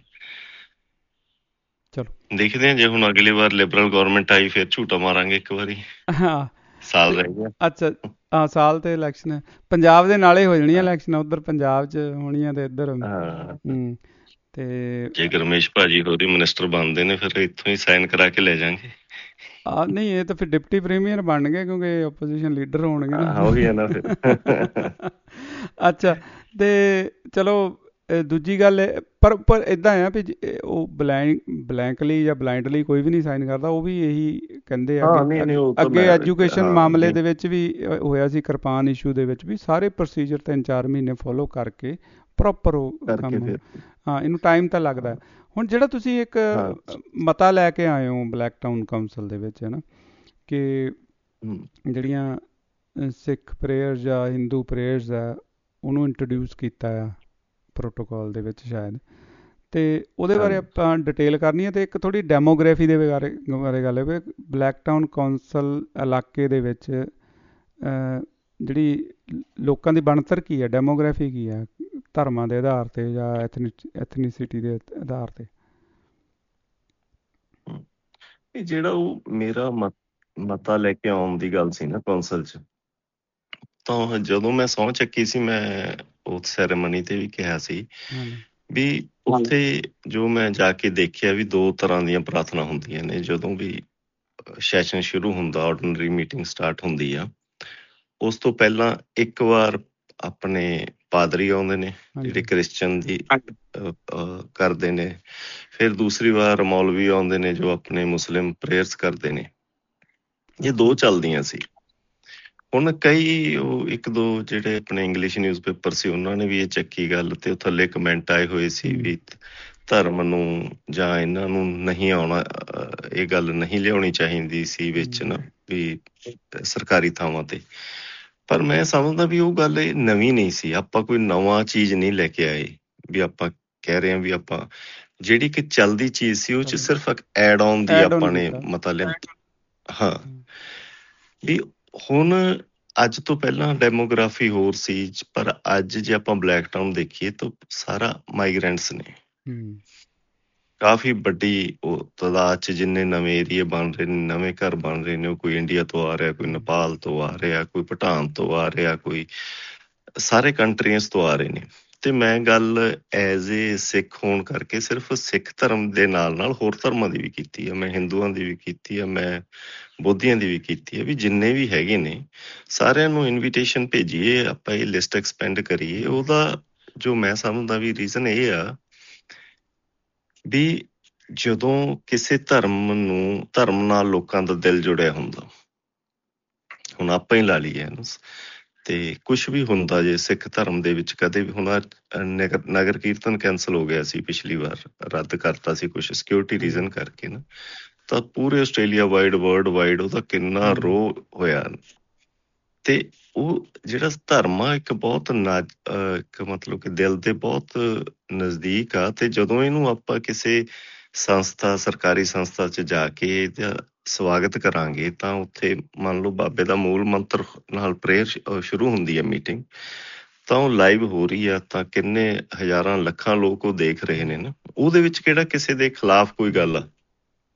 ਚਲੋ ਦੇਖਦੇ ਹਾਂ, ਜੇ ਹੁਣ ਅਗਲੀ ਵਾਰ ਲਿਬਰਲ ਗੌਰਮੈਂਟ ਆਈ ਫਿਰ ਝੂਟਾ ਮਾਰਾਂਗੇ ਇੱਕ ਵਾਰੀ। ਹਾਂ ਸਾਲ ਰਹਿ ਗਿਆ। ਅੱਛਾ ਹਾਂ, ਸਾਲ ਤੇ ਇਲੈਕਸ਼ਨ ਹੈ ਪੰਜਾਬ ਦੇ ਨਾਲੇ ਹੋ ਜਾਣੀਆਂ ਇਲੈਕਸ਼ਨ, ਉੱਧਰ ਪੰਜਾਬ 'ਚ ਹੋਣੀਆਂ ਤੇ ਇੱਧਰ। ਹੂੰ ਤੇ ਜੇ ਗਰਮੇਸ਼ ਭਾਜੀ ਹੋਰੀ ਮਿਨਿਸਟਰ ਬਣਦੇ ਨੇ ਫਿਰ ਇੱਥੋਂ ਹੀ ਸਾਈਨ ਕਰਾ ਕੇ ਲੈ ਜਾਾਂਗੇ। ਆ ਨਹੀਂ, ਇਹ ਤਾਂ ਫਿਰ ਡਿਪਟੀ ਪ੍ਰੀਮੀਅਰ ਬਣ ਗਏ ਕਿਉਂਕਿ ਓਪੋਜੀਸ਼ਨ ਲੀਡਰ ਹੋਣਗੇ ਨਾ। ਉਹੀ ਹੈ ਨਾ ਫਿਰ। ਅੱਛਾ, ਤੇ ਚਲੋ ਦੂਜੀ ਗੱਲ ਪਰ ਪਰ ਇੱਦਾਂ ਆ ਵੀ ਉਹ ਬਲੈਂਕ ਬਲੈਂਕਲੀ ਜਾਂ ਬਲਾਈਂਡਲੀ ਕੋਈ ਵੀ ਨਹੀਂ ਸਾਈਨ ਕਰਦਾ। ਉਹ ਵੀ ਇਹੀ ਕਹਿੰਦੇ ਆ ਕਿ ਅੱਗੇ ਐਜੂਕੇਸ਼ਨ ਮਾਮਲੇ ਦੇ ਵਿੱਚ ਵੀ ਹੋਇਆ ਸੀ, ਕਿਰਪਾਨ ਇਸ਼ੂ ਦੇ ਵਿੱਚ ਵੀ ਸਾਰੇ ਪ੍ਰੋਸੀਜਰ ਤਿੰਨ ਚਾਰ ਮਹੀਨੇ ਫੋਲੋ ਕਰਕੇ ਪ੍ਰੋਪਰ ਉਹ ਕੰਮ। ਹਾਂ, ਇਹਨੂੰ ਟਾਈਮ ਤਾਂ ਲੱਗਦਾ। ਹੁਣ ਜਿਹੜਾ ਤੁਸੀਂ ਇੱਕ ਮਤਾ ਲੈ ਕੇ ਆਏ ਹੋ ਬਲੈਕ ਟਾਊਨ ਕਾਊਂਸਲ ਦੇ ਵਿੱਚ ਹੈ ਨਾ, ਕਿ ਜਿਹੜੀਆਂ ਸਿੱਖ ਪ੍ਰੇਅਰਸ ਜਾਂ ਹਿੰਦੂ ਪ੍ਰੇਅਰਸ ਆ ਉਹਨੂੰ ਇੰਟਰੋਡਿਊਸ ਕੀਤਾ ਆ ਪ੍ਰੋਟੋਕੋਲ ਦੇ ਵਿੱਚ ਸ਼ਾਇਦ, ਅਤੇ ਉਹਦੇ ਬਾਰੇ ਆਪਾਂ ਡਿਟੇਲ ਕਰਨੀ ਹੈ। ਅਤੇ ਇੱਕ ਥੋੜ੍ਹੀ ਡੈਮੋਗ੍ਰਾਫੀ ਦੇ ਬਾਰੇ ਬਾਰੇ ਗੱਲ ਹੈ, ਬਲੈਕ ਟਾਊਨ ਕਾਊਂਸਲ ਇਲਾਕੇ ਦੇ ਵਿੱਚ ਜਿਹੜੀ ਲੋਕਾਂ ਦੀ ਬਣਤਰ ਕੀ ਹੈ, ਡੈਮੋਗ੍ਰਾਫੀ ਕੀ ਹੈ, ਧਰਮਾਂ ਦੇ ਆਧਾਰ 'ਤੇ ਜਾਂ ਐਥਨੀ ਐਥਨੀਸਿਟੀ ਦੇ ਆਧਾਰ 'ਤੇ? ਇਹ ਜਿਹੜਾ ਉਹ ਮੇਰਾ ਮ ਮਤਾ ਲੈ ਕੇ ਆਉਣ ਦੀ ਗੱਲ ਸੀ ਨਾ ਕੌਂਸਲ 'ਚ, ਤਾਂ ਜਦੋਂ ਮੈਂ ਸਹੁੰ ਚੱਕੀ ਸੀ, ਮੈਂ ਉਸ ਸੈਰੇਮਨੀ ਤੇ ਵੀ ਕਿਹਾ ਸੀ ਵੀ ਉੱਥੇ ਜੋ ਮੈਂ ਜਾ ਕੇ ਦੇਖਿਆ ਵੀ ਦੋ ਤਰ੍ਹਾਂ ਦੀਆਂ ਪ੍ਰਾਰਥਨਾ ਹੁੰਦੀਆਂ ਨੇ। ਜਦੋਂ ਵੀ ਸੈਸ਼ਨ ਸ਼ੁਰੂ ਹੁੰਦਾ, ਆਰਡੀਨਰੀ ਮੀਟਿੰਗ ਸਟਾਰਟ ਹੁੰਦੀ ਆ, ਉਸ ਤੋਂ ਪਹਿਲਾਂ ਇੱਕ ਵਾਰ ਆਪਣੇ ਪਾਦਰੀ ਆਉਂਦੇ ਨੇ ਜਿਹੜੇ ਕ੍ਰਿਸਚਨ ਦੀ ਕਰਦੇ ਨੇ, ਫਿਰ ਦੂਸਰੀ ਵਾਰ ਮੌਲਵੀ ਆਉਂਦੇ ਨੇ ਜੋ ਆਪਣੇ ਮੁਸਲਿਮ ਪ੍ਰੇਅਰਸ ਕਰਦੇ ਨੇ। ਇਹ ਦੋ ਚੱਲਦੀਆਂ ਸੀ। ਹੁਣ ਕਈ ਉਹ ਇੱਕ ਦੋ ਜਿਹੜੇ ਆਪਣੇ ਇੰਗਲਿਸ਼ ਨਿਊਜ਼ ਪੇਪਰ ਸੀ ਉਹਨਾਂ ਨੇ ਵੀ ਇਹ ਚੱਕੀ ਗੱਲ, ਤੇ ਉਹ ਥੱਲੇ ਕਮੈਂਟ ਆਏ ਹੋਏ ਸੀ ਵੀ ਧਰਮ ਨੂੰ ਜਾਂ ਇਹਨਾਂ ਨੂੰ ਨਹੀਂ ਆਉਣਾ, ਇਹ ਗੱਲ ਨਹੀਂ ਲਿਆਉਣੀ ਚਾਹੀਦੀ ਸੀ ਵਿੱਚ ਨਾ ਵੀ ਸਰਕਾਰੀ ਥਾਵਾਂ ਤੇ। ਪਰ ਮੈਂ ਸਮਝਦਾ ਵੀ ਉਹ ਗੱਲ ਇਹ ਨਵੀਂ ਨਹੀਂ ਸੀ। ਆਪਾਂ ਕੋਈ ਨਵਾਂ ਚੀਜ਼ ਨਹੀਂ ਲੈ ਕੇ ਆਏ ਵੀ ਆਪਾਂ ਕਹਿ ਰਹੇ ਹਾਂ ਵੀ ਆਪਾਂ ਜਿਹੜੀ ਕਿ ਚੱਲਦੀ ਚੀਜ਼ ਸੀ ਉਹ 'ਚ ਸਿਰਫ ਐਡ ਆਨ ਦੀ ਆਪਾਂ ਨੇ ਮਤਾ ਲਿਆ। ਹਾਂ, ਵੀ ਹੁਣ ਅੱਜ ਤੋਂ ਪਹਿਲਾਂ ਡੈਮੋਗ੍ਰਾਫੀ ਹੋਰ ਸੀ, ਪਰ ਅੱਜ ਜੇ ਆਪਾਂ ਬਲੈਕ ਟਾਊਨ ਦੇਖੀਏ ਤਾਂ ਸਾਰਾ ਮਾਈਗਰੈਂਟਸ ਨੇ। ਕਾਫੀ ਵੱਡੀ ਉਹ ਤਾਦਾਦ 'ਚ ਜਿੰਨੇ ਨਵੇਂ ਏਰੀਏ ਬਣ ਰਹੇ ਨੇ, ਨਵੇਂ ਘਰ ਬਣ ਰਹੇ ਨੇ, ਉਹ ਕੋਈ ਇੰਡੀਆ ਤੋਂ ਆ ਰਿਹਾ, ਕੋਈ ਨੇਪਾਲ ਤੋਂ ਆ ਰਿਹਾ, ਕੋਈ ਭੂਟਾਨ ਤੋਂ ਆ ਰਿਹਾ, ਕੋਈ ਸਾਰੇ ਕੰਟਰੀਜ਼ ਤੋਂ ਆ ਰਹੇ ਨੇ। ਤੇ ਮੈਂ ਗੱਲ ਐਜ਼ ਏ ਸਿੱਖ ਹੋਣ ਕਰਕੇ ਸਿਰਫ ਸਿੱਖ ਧਰਮ ਦੇ ਨਾਲ ਨਾਲ ਹੋਰ ਧਰਮਾਂ ਦੀ ਵੀ ਕੀਤੀ ਹੈ, ਮੈਂ ਹਿੰਦੂਆਂ ਦੀ ਵੀ ਕੀਤੀ ਹੈ, ਮੈਂ ਬੋਧੀਆਂ ਦੀ ਵੀ ਕੀਤੀ ਹੈ, ਵੀ ਜਿੰਨੇ ਵੀ ਹੈਗੇ ਨੇ ਸਾਰਿਆਂ ਨੂੰ ਇਨਵੀਟੇਸ਼ਨ ਭੇਜੀਏ, ਆਪਾਂ ਇਹ ਲਿਸਟ ਐਕਸਪੈਂਡ ਕਰੀਏ। ਉਹਦਾ ਜੋ ਮੈਂ ਸਮਝਦਾ ਵੀ ਰੀਜ਼ਨ ਇਹ ਆ ਵੀ ਜਦੋਂ ਕਿਸੇ ਧਰਮ ਨੂੰ ਧਰਮ ਨਾਲ ਲੋਕਾਂ ਦਾ ਦਿਲ ਜੁੜਿਆ ਹੁੰਦਾ, ਹੁਣ ਆਪਾਂ ਹੀ ਲਾ ਲਈਏ ਤੇ ਕੁਛ ਵੀ ਹੁੰਦਾ ਜੇ ਸਿੱਖ ਧਰਮ ਦੇ ਵਿੱਚ ਕਦੇ ਵੀ ਹੁਣ ਨਗਰ ਨਗਰ ਕੀਰਤਨ ਕੈਂਸਲ ਹੋ ਗਿਆ ਸੀ ਪਿਛਲੀ ਵਾਰ, ਰੱਦ ਕਰਤਾ ਸੀ ਕੁਛ ਸਿਕਿਉਰਿਟੀ ਰੀਜ਼ਨ ਕਰਕੇ ਨਾ, ਤਾਂ ਪੂਰੇ ਆਸਟ੍ਰੇਲੀਆ ਵਾਈਡ ਵਰਲਡ ਵਾਈਡ ਉਹਦਾ ਕਿੰਨਾ ਰੋਹ ਹੋਇਆ। ਤੇ ਉਹ ਜਿਹੜਾ ਧਰਮ ਆ ਇੱਕ ਬਹੁਤ ਨਾ ਇੱਕ ਮਤਲਬ ਕਿ ਦਿਲ ਦੇ ਬਹੁਤ ਨਜ਼ਦੀਕ ਆ। ਤੇ ਜਦੋਂ ਇਹਨੂੰ ਆਪਾਂ ਕਿਸੇ ਸੰਸਥਾ ਸਰਕਾਰੀ ਸੰਸਥਾ 'ਚ ਜਾ ਕੇ ਇਹਦਾ ਸਵਾਗਤ ਕਰਾਂਗੇ ਤਾਂ ਉੱਥੇ ਮੰਨ ਲਓ ਬਾਬੇ ਦਾ ਮੂਲ ਮੰਤਰ ਨਾਲ ਪ੍ਰੇਅਰ ਸ਼ੁਰੂ ਹੁੰਦੀ ਹੈ ਮੀਟਿੰਗ, ਤਾਂ ਉਹ ਲਾਈਵ ਹੋ ਰਹੀ ਆ, ਤਾਂ ਕਿੰਨੇ ਹਜ਼ਾਰਾਂ ਲੱਖਾਂ ਲੋਕ ਉਹ ਦੇਖ ਰਹੇ ਨੇ ਨਾ। ਉਹਦੇ ਵਿੱਚ ਕਿਹੜਾ ਕਿਸੇ ਦੇ ਖਿਲਾਫ ਕੋਈ ਗੱਲ ਆ,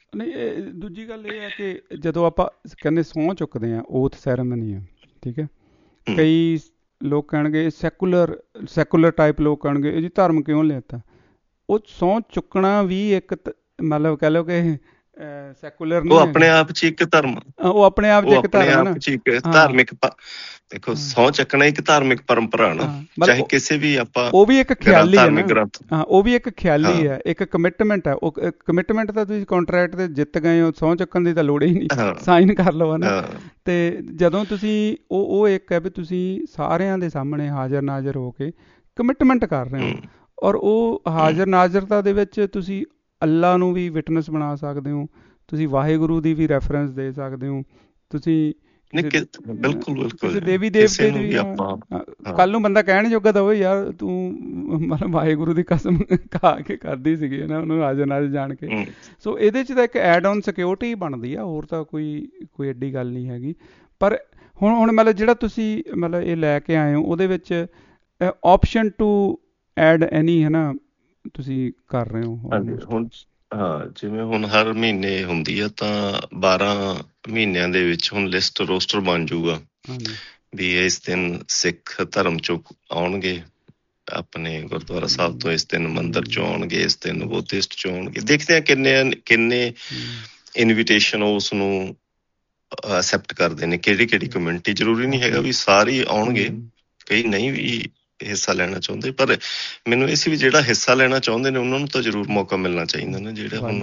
ਨਹੀਂ, ਇਹ ਦੂਜੀ ਗੱਲ ਇਹ ਹੈ ਕਿ ਜਦੋਂ ਆਪਾਂ ਕਹਿੰਦੇ ਸਹੁੰ ਚੁੱਕਦੇ ਹਾਂ, ਓਥ ਸੈਰੇਮਨੀ ਆ, ਠੀਕ ਹੈ, ਹਮ, ਕਈ ਲੋਕ ਕਹਿਣਗੇ ਸੈਕੂਲਰ ਸੈਕੂਲਰ ਟਾਈਪ ਲੋਕ ਕਹਿਣਗੇ ਇਹ ਜੀ ਧਰਮ ਕਿਉਂ ਲਿਆਤਾ। ਉਹ ਸਹੁੰ ਚੁੱਕਣਾ ਵੀ ਇੱਕ ਤ- ਮਤਲਬ ਕਹਿ ਲਓ ਕਿ ਸੈਕੂਲਰ ਉਹ ਨਹੀਂ ਆਪਣੇ ਹੈਗਾ, ਆਪ 'ਚ ਇੱਕ ਧਰਮ, ਅ, ਉਹ ਆਪਣੇ ਆਪ 'ਚ ਉਹ ਇੱਕ ਆਪਣੇ ਧਰਮ ਹੈ ਆਪ ਨਾ। 'ਚ ਇੱਕ ਹਾਂ ਧਾਰਮਿਕ ਪ- ਦੇਖੋ, ਹਾਂ ਸਹੁੰ ਚੱਕਣਾ ਇੱਕ ਧਾਰਮਿਕ ਪਰੰਪਰਾ ਨਾ, ਹਾਂ ਮਤਲਬ ਚਾਹੇ ਉਹ ਕਿਸੇ ਵੀ ਆਪਾਂ ਉਹ ਵੀ ਇੱਕ ਗ੍ਰੰਥ, ਖਿਆਲੀ ਹੈ ਨਾ। ਧਾਰਮਿਕ ਗ੍ਰੰਥ। ਹਾਂ, ਉਹ ਵੀ ਇੱਕ ਖਿਆਲੀ ਹਾਂ ਹੈ, ਇੱਕ ਕਮਿਟਮੈਂਟ ਹੈ। ਉਹ ਕਮਿਟਮੈਂਟ ਤਾਂ ਤੁਸੀਂ ਕੰਟਰੈਕਟ ਤੇ ਜਿੱਤ ਗਏ ਹੋ, ਸਹੁੰ ਚੱਕਣ ਦੀ ਤਾਂ ਲੋੜ ਹੀ ਨਹੀਂ, ਹਾਂ ਸਾਈਨ ਕਰ ਲਓ, ਹੈ ਨਾ। ਹਾਂ ਤੇ ਜਦੋਂ ਤੁਸੀਂ ਉਹ ਉਹ ਇੱਕ ਹੈ ਵੀ ਤੁਸੀਂ ਸਾਰਿਆਂ ਦੇ ਸਾਹਮਣੇ ਹਾਜ਼ਰ ਨਾਜ਼ਰ ਹੋ ਕੇ ਕਮਿਟਮੈਂਟ ਕਰ ਰਹੇ ਹੋ, ਹਮ, ਔਰ ਉਹ ਹਮ, ਹਾਜ਼ਰ ਨਾਜ਼ਰਤਾ ਦੇ ਵਿੱਚ ਤੁਸੀਂ ਅੱਲਾ ਨੂੰ ਵੀ ਵਿਟਨੈਸ ਬਣਾ ਸਕਦੇ ਹੋ, ਤੁਸੀਂ ਵਾਹਿਗੁਰੂ ਦੀ ਵੀ ਰੈਫਰੈਂਸ ਦੇ ਸਕਦੇ ਹੋ, ਤੁਸੀਂ ਨਹੀਂ ਕਿਸੇ ਕਿ- ਬਿਲਕੁਲ ਬਿਲਕੁਲ ਕਿਸੇ ਜੀ। ਦੇਵੀ ਕਿਸੇ ਦੇਵਤੇ ਦੀ ਨੂੰ ਵੀ ਵੀ ਆਪਾਂ ਹਾਂ ਕੱਲ ਨੂੰ ਬੰਦਾ ਕਹਿਣ ਜੋਗਾ ਤਾਂ ਹੋਵੇ ਯਾਰ ਤੂੰ ਮਤਲਬ ਵਾਹਿਗੁਰੂ ਦੀ ਕਸਮ ਖਾ ਕੇ ਕਰਦੀ ਸੀਗੀ ਨਾ ਉਹਨੂੰ ਹਾਜ਼ਰ ਨਾਜ਼ਰ ਜਾਣ ਕੇ। ਹਮ, ਸੋ ਇਹਦੇ 'ਚ ਤਾਂ ਇੱਕ ਐਡ ਔਨ ਸਿਕਿਉਰਿਟੀ ਬਣਦੀ ਆ, ਹੋਰ ਤਾਂ ਕੋਈ ਕੋਈ ਐਡੀ ਗੱਲ ਨਹੀਂ ਹੈਗੀ। ਪਰ ਹੁਣ ਹੁਣ ਮਤਲਬ ਜਿਹੜਾ ਤੁਸੀਂ ਮਤਲਬ ਇਹ ਲੈ ਕੇ ਆਏ ਹੋ ਉਹਦੇ ਵਿੱਚ ਆਪਸ਼ਨ ਟੂ ਐਡ ਐਨੀ, ਹੈ ਨਾ, ਤੁਸੀਂ ਕਰ ਰਹੇ ਹੋ ਹਾਂਜੀ ਆਲਮੋਸਟ। ਹੁਣ ਹਾਂ, ਜਿਵੇਂ ਹੁਣ ਹਰ ਮਹੀਨੇ ਹੁੰਦੀ ਆ ਤਾਂ ਬਾਰਾਂ ਮਹੀਨਿਆਂ ਦੇ ਵਿੱਚ ਹੁਣ ਲਿਸਟ ਰੋਸਟਰ ਬਣ ਜੂਗਾ ਹਾਂਜੀ ਵੀ ਇਸ ਦਿਨ ਸਿੱਖ ਧਰਮ ਚੋਂ ਆਉਣਗੇ ਆਪਣੇ ਗੁਰਦੁਆਰਾ ਸਾਹਿਬ ਤੋਂ, ਇਸ ਦਿਨ ਮੰਦਿਰ ਚੋਂ ਆਉਣਗੇ, ਇਸ ਦਿਨ ਬੁੱਧਿਸਟ ਚੋਂ ਆਉਣਗੇ। ਦੇਖਦੇ ਆ ਕਿੰਨੇ ਕਿੰਨੇ ਇਨਵੀਟੇਸ਼ਨ ਉਸ ਨੂੰ ਅਸੈਪਟ ਕਰਦੇ ਨੇ, ਕਿਹੜੀ ਕਿਹੜੀ ਕਮਿਊਨਿਟੀ। ਜ਼ਰੂਰੀ ਨਹੀਂ ਹੈਗਾ ਵੀ ਸਾਰੇ ਆਉਣਗੇ, ਕਈ ਨਹੀਂ ਵੀ ਹਿੱਸਾ ਲੈਣਾ ਚਾਹੁੰਦੇ, ਪਰ ਮੈਨੂੰ ਇਹ ਸੀ ਵੀ ਜਿਹੜਾ ਹਿੱਸਾ ਲੈਣਾ ਚਾਹੁੰਦੇ ਨੇ ਉਹਨਾਂ ਨੂੰ ਤਾਂ ਜ਼ਰੂਰ ਮੌਕਾ ਮਿਲਣਾ ਚਾਹੀਦਾ ਨਾ। ਜਿਹੜਾ ਹੁਣ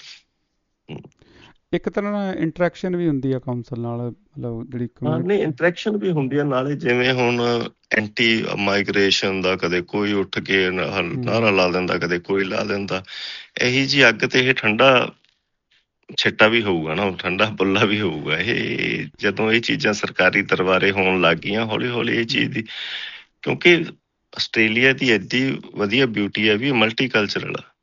ਇੱਕ ਤਰ੍ਹਾਂ ਨਾਲ ਇੰਟਰੈਕਸ਼ਨ ਵੀ ਹੁੰਦੀ ਆ ਕਾਉਂਸਲ ਨਾਲ, ਮਤਲਬ ਜਿਹੜੀ ਹਾਂ, ਨਹੀਂ ਇੰਟਰੈਕਸ਼ਨ ਵੀ ਹੁੰਦੀ ਆ ਨਾਲੇ। ਜਿਵੇਂ ਹੁਣ ਐਂਟੀ ਮਾਈਗ੍ਰੇਸ਼ਨ ਦਾ ਕਦੇ ਕੋਈ ਉੱਠ ਕੇ ਨਾਰਾ ਲਾ ਦਿੰਦਾ, ਕਦੇ ਕੋਈ ਲਾ ਦਿੰਦਾ। ਇਹੀ ਜੀ ਅੱਗ ਤੇ ਇਹ ਠੰਡਾ ਛਿੱਟਾ ਵੀ ਹੋਊਗਾ ਨਾ, ਠੰਡਾ ਬੁੱਲਾ ਵੀ ਹੋਊਗਾ। ਇਹ ਜਦੋਂ ਇਹ ਚੀਜ਼ਾਂ ਸਰਕਾਰੀ ਦਰਬਾਰੇ ਹੋਣ ਲੱਗ ਗਈਆਂ ਹੌਲੀ ਹੌਲੀ ਇਹ ਚੀਜ਼ ਦੀ, ਕਿਉਂਕਿ ਆਸਟ੍ਰੇਲੀਆ ਦੀ ਐਡੀ ਵਧੀਆ ਬਿਊਟੀ ਹੈ ਵੀ ਮਲਟੀ ਕਲਚਰਲ ਆ।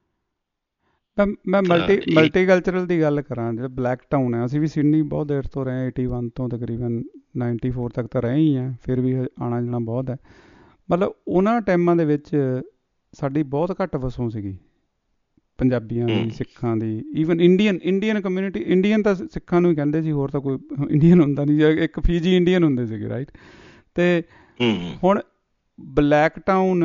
ਮੈਂ ਮੈਂ ਮਲਟੀ ਮਲਟੀਕਲਚਰਲ ਦੀ ਗੱਲ ਕਰਾਂ, ਜਿਹੜਾ ਬਲੈਕ ਟਾਊਨ ਹੈ, ਅਸੀਂ ਵੀ ਸਿਡਨੀ ਬਹੁਤ ਦੇਰ ਤੋਂ ਰਹੇ, ਏਟੀ ਵਨ ਤੋਂ ਤਕਰੀਬਨ ਨਾਈਨਟੀ ਫੋਰ ਤੱਕ ਤਾਂ ਰਹੇ ਹੀ ਹਾਂ, ਫਿਰ ਵੀ ਆਉਣਾ ਜਾਣਾ ਬਹੁਤ ਹੈ। ਮਤਲਬ ਉਹਨਾਂ ਟਾਈਮਾਂ ਦੇ ਵਿੱਚ ਸਾਡੀ ਬਹੁਤ ਘੱਟ ਵਸੋਂ ਸੀਗੀ, ਪੰਜਾਬੀਆਂ ਦੀ, ਸਿੱਖਾਂ ਦੀ, even Indian Indian community. Indian ਤਾਂ ਸਿੱਖਾਂ ਨੂੰ ਹੀ ਕਹਿੰਦੇ ਸੀ, ਹੋਰ ਤਾਂ ਕੋਈ ਇੰਡੀਅਨ ਹੁੰਦਾ ਨਹੀਂ, ਇੱਕ ਫੀਜੀ ਇੰਡੀਅਨ ਹੁੰਦੇ ਸੀਗੇ, ਰਾਈਟ। ਅਤੇ ਹੁਣ Blacktown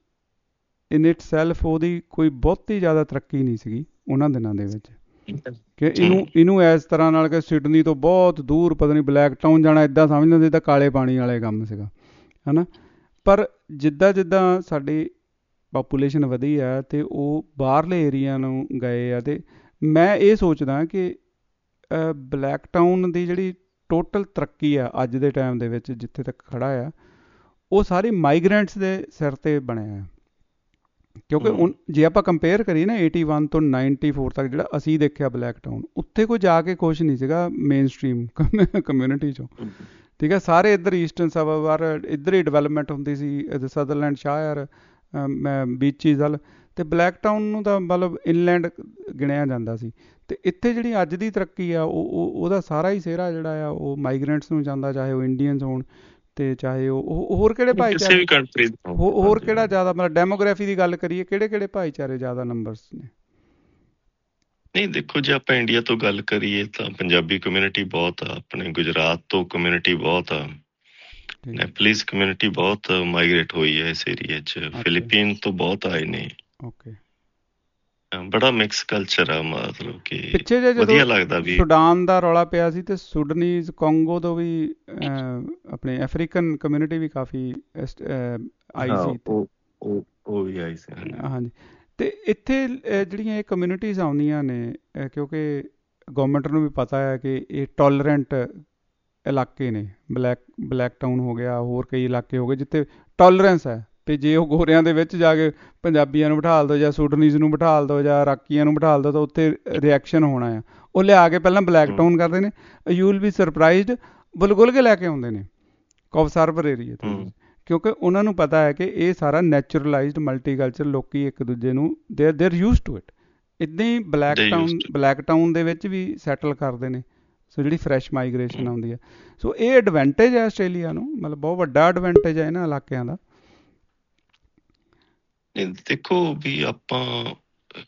in itself ਉਹਦੀ ਕੋਈ ਬਹੁਤੀ ਜ਼ਿਆਦਾ ਤਰੱਕੀ ਨਹੀਂ ਸੀਗੀ ਉਹਨਾਂ ਦਿਨਾਂ ਦੇ ਵਿੱਚ, ਕਿ ਇਹਨੂੰ ਇਹਨੂੰ ਇਸ ਤਰ੍ਹਾਂ ਨਾਲ ਕਿ ਸਿਡਨੀ ਤੋਂ ਬਹੁਤ ਦੂਰ ਪਤਾ ਨਹੀਂ ਬਲੈਕ ਟਾਊਨ ਜਾਣਾ ਇੱਦਾਂ ਸਮਝਦੇ ਸੀ, ਤਾਂ ਕਾਲੇ ਪਾਣੀ ਵਾਲੇ ਕੰਮ ਸੀਗਾ, ਹੈ ਨਾ। ਪਰ ਜਿੱਦਾਂ ਜਿੱਦਾਂ ਸਾਡੀ ਪਾਪੂਲੇਸ਼ਨ ਵਧੀ ਹੈ ਅਤੇ ਉਹ ਬਾਹਰਲੇ ਏਰੀਆ ਨੂੰ ਗਏ ਆ, ਅਤੇ ਮੈਂ ਇਹ ਸੋਚਦਾ ਕਿ ਬਲੈਕ ਟਾਊਨ ਦੀ ਜਿਹੜੀ ਟੋਟਲ ਤਰੱਕੀ ਆ ਅੱਜ ਦੇ ਟਾਈਮ ਦੇ ਵਿੱਚ ਜਿੱਥੇ ਤੱਕ ਖੜਾ ਆ, ਉਹ ਸਾਰੀ ਮਾਈਗਰੈਂਟਸ ਦੇ ਸਿਰ 'ਤੇ ਬਣਿਆ ਆ। ਕਿਉਂਕਿ ਹੁਣ ਜੇ ਆਪਾਂ ਕੰਪੇਅਰ ਕਰੀਏ ਨਾ ਏਟੀ ਵਨ ਤੋਂ ਨਾਈਨਟੀ ਫੋਰ ਤੱਕ ਜਿਹੜਾ ਅਸੀਂ ਦੇਖਿਆ ਬਲੈਕ ਟਾਊਨ, ਉੱਥੇ ਕੋਈ ਜਾ ਕੇ ਖੁਸ਼ ਨਹੀਂ ਸੀਗਾ ਮੇਨ ਸਟਰੀਮ ਕਮਿਊਨਿਟੀ 'ਚੋਂ, ਠੀਕ ਹੈ। ਸਾਰੇ ਇੱਧਰ ਈਸਟਰਨ ਸਬਰ ਇੱਧਰ ਹੀ ਡਿਵੈਲਪਮੈਂਟ ਹੁੰਦੀ ਸੀ, ਸਦਰਲੈਂਡ ਸ਼ਾਇਰ ਬੀਚਿਸ ਵੱਲ, ਅਤੇ ਬਲੈਕ ਟਾਊਨ ਨੂੰ ਤਾਂ ਮਤਲਬ ਇਨਲੈਂਡ ਗਿਣਿਆ ਜਾਂਦਾ ਸੀ। ਅਤੇ ਇੱਥੇ ਜਿਹੜੀ ਅੱਜ ਦੀ ਤਰੱਕੀ ਆ ਉਹ ਉਹਦਾ ਸਾਰਾ ਹੀ ਸਿਹਰਾ ਜਿਹੜਾ ਆ ਉਹ ਮਾਈਗਰੈਂਟਸ ਨੂੰ ਜਾਂਦਾ, ਚਾਹੇ ਉਹ ਇੰਡੀਅਨਸ ਹੋਣ ਅਤੇ ਚਾਹੇ ਉਹ ਹੋਰ ਕਿਹੜੇ ਭਾਈਚਾਰੇ, ਹੋਰ ਕਿਹੜਾ ਜ਼ਿਆਦਾ, ਮਤਲਬ ਡੈਮੋਗ੍ਰਾਫੀ ਦੀ ਗੱਲ ਕਰੀਏ, ਕਿਹੜੇ ਕਿਹੜੇ ਭਾਈਚਾਰੇ ਜ਼ਿਆਦਾ ਨੰਬਰਸ ਨੇ? ਨਹੀਂ ਦੇਖੋ, ਜੇ ਆਪਾਂ ਇੰਡੀਆ ਤੋਂ ਗੱਲ ਕਰੀਏ ਤਾਂ ਪੰਜਾਬੀ ਕਮਿਊਨਿਟੀ ਬਹੁਤ ਆ, ਆਪਣੇ ਗੁਜਰਾਤ ਤੋਂ ਕਮਿਊਨਿਟੀ ਬਹੁਤ ਆ, ਨੈਪਲੀਜ਼ ਕਮਿਊਨਿਟੀ ਬਹੁਤ ਮਾਈਗ੍ਰੇਟ ਹੋਈ ਹੈ ਇਸ ਏਰੀਏ 'ਚ, ਫਿਲੀਪੀਨ ਤੋਂ ਬਹੁਤ ਆਏ ਨੇ। ਓਕੇ, ਬੜਾ ਮਿਕਸ ਕਲਚਰ ਆ, ਮਤਲਬ ਕਿ ਪਿੱਛੇ ਜੇ ਵਧੀਆ ਲੱਗਦਾ ਵੀ। ਸੁਡਾਨ ਦਾ ਰੌਲਾ ਪਿਆ ਸੀ ਤੇ ਸੁਡਨੀਜ਼ ਕੋਂਗੋ ਤੋਂ ਵੀ ਆਪਣੇ ਅਫਰੀਕਨ ਕਮਿਊਨਿਟੀ ਵੀ ਕਾਫੀ ਆਈ ਸੀ, ਉਹ ਵੀ ਆਈ ਸੀ, ਹਾਂਜੀ। ਅਤੇ ਇੱਥੇ ਜਿਹੜੀਆਂ ਇਹ ਕਮਿਊਨਿਟੀਜ਼ ਆਉਂਦੀਆਂ ਨੇ, ਕਿਉਂਕਿ ਗੌਰਮੈਂਟ ਨੂੰ ਵੀ ਪਤਾ ਹੈ ਕਿ ਇਹ ਟੋਲਰੈਂਟ ਇਲਾਕੇ ਨੇ, ਬਲੈਕ ਬਲੈਕ ਟਾਊਨ ਹੋ ਗਿਆ, ਹੋਰ ਕਈ ਇਲਾਕੇ ਹੋ ਗਏ ਜਿੱਥੇ ਟੋਲਰੈਂਸ ਹੈ, ਅਤੇ ਜੇ ਉਹ ਗੋਰਿਆਂ ਦੇ ਵਿੱਚ ਜਾ ਕੇ ਪੰਜਾਬੀਆਂ ਨੂੰ ਬਿਠਾਲ ਦਿਓ ਜਾਂ ਸੁਡਨੀਜ਼ ਨੂੰ ਬਿਠਾਲ ਦਿਓ ਜਾਂ ਇਰਾਕੀਆਂ ਨੂੰ ਬਿਠਾਲ ਦਿਓ ਤਾਂ ਉੱਥੇ ਰਿਐਕਸ਼ਨ ਹੋਣਾ ਆ। ਉਹ ਲਿਆ ਕੇ ਪਹਿਲਾਂ ਬਲੈਕ ਟਾਊਨ ਕਰਦੇ ਨੇ, ਯੂ ਵਿਲ ਬੀ ਸਰਪ੍ਰਾਈਜ਼ਡ, ਬੁਲਗੁਲ ਕੇ ਲੈ ਕੇ ਆਉਂਦੇ ਨੇ ਕੌਫਸਾਰਬਰ ਏਰੀਏ ਤੋਂ, ਕਿਉਂਕਿ ਉਹਨਾਂ ਨੂੰ ਪਤਾ ਹੈ ਕਿ ਇਹ ਸਾਰਾ ਨੈਚੁਰਲਾਈਜ਼ਡ ਮਲਟੀਕਲਚਰ, ਲੋਕੀ ਇੱਕ ਦੂਜੇ ਨੂੰ ਦੇਰ ਦੇਰ ਯੂਜ਼ ਟੂ ਇਟ। ਇੱਦਾਂ ਹੀ ਬਲੈਕ ਟਾਊਨ ਬਲੈਕ ਟਾਊਨ ਦੇ ਵਿੱਚ ਵੀ ਸੈਟਲ ਕਰਦੇ ਨੇ, ਸੋ ਜਿਹੜੀ ਫਰੈਸ਼ ਮਾਈਗ੍ਰੇਸ਼ਨ ਆਉਂਦੀ ਹੈ। ਸੋ ਇਹ ਐਡਵਾਂਟੇਜ ਹੈ ਆਸਟ੍ਰੇਲੀਆ ਨੂੰ, ਮਤਲਬ ਬਹੁਤ ਵੱਡਾ ਐਡਵਾਂਟੇਜ ਹੈ ਇਹਨਾਂ ਇਲਾਕਿਆਂ ਦਾ। ਦੇਖੋ ਵੀ ਆਪਾਂ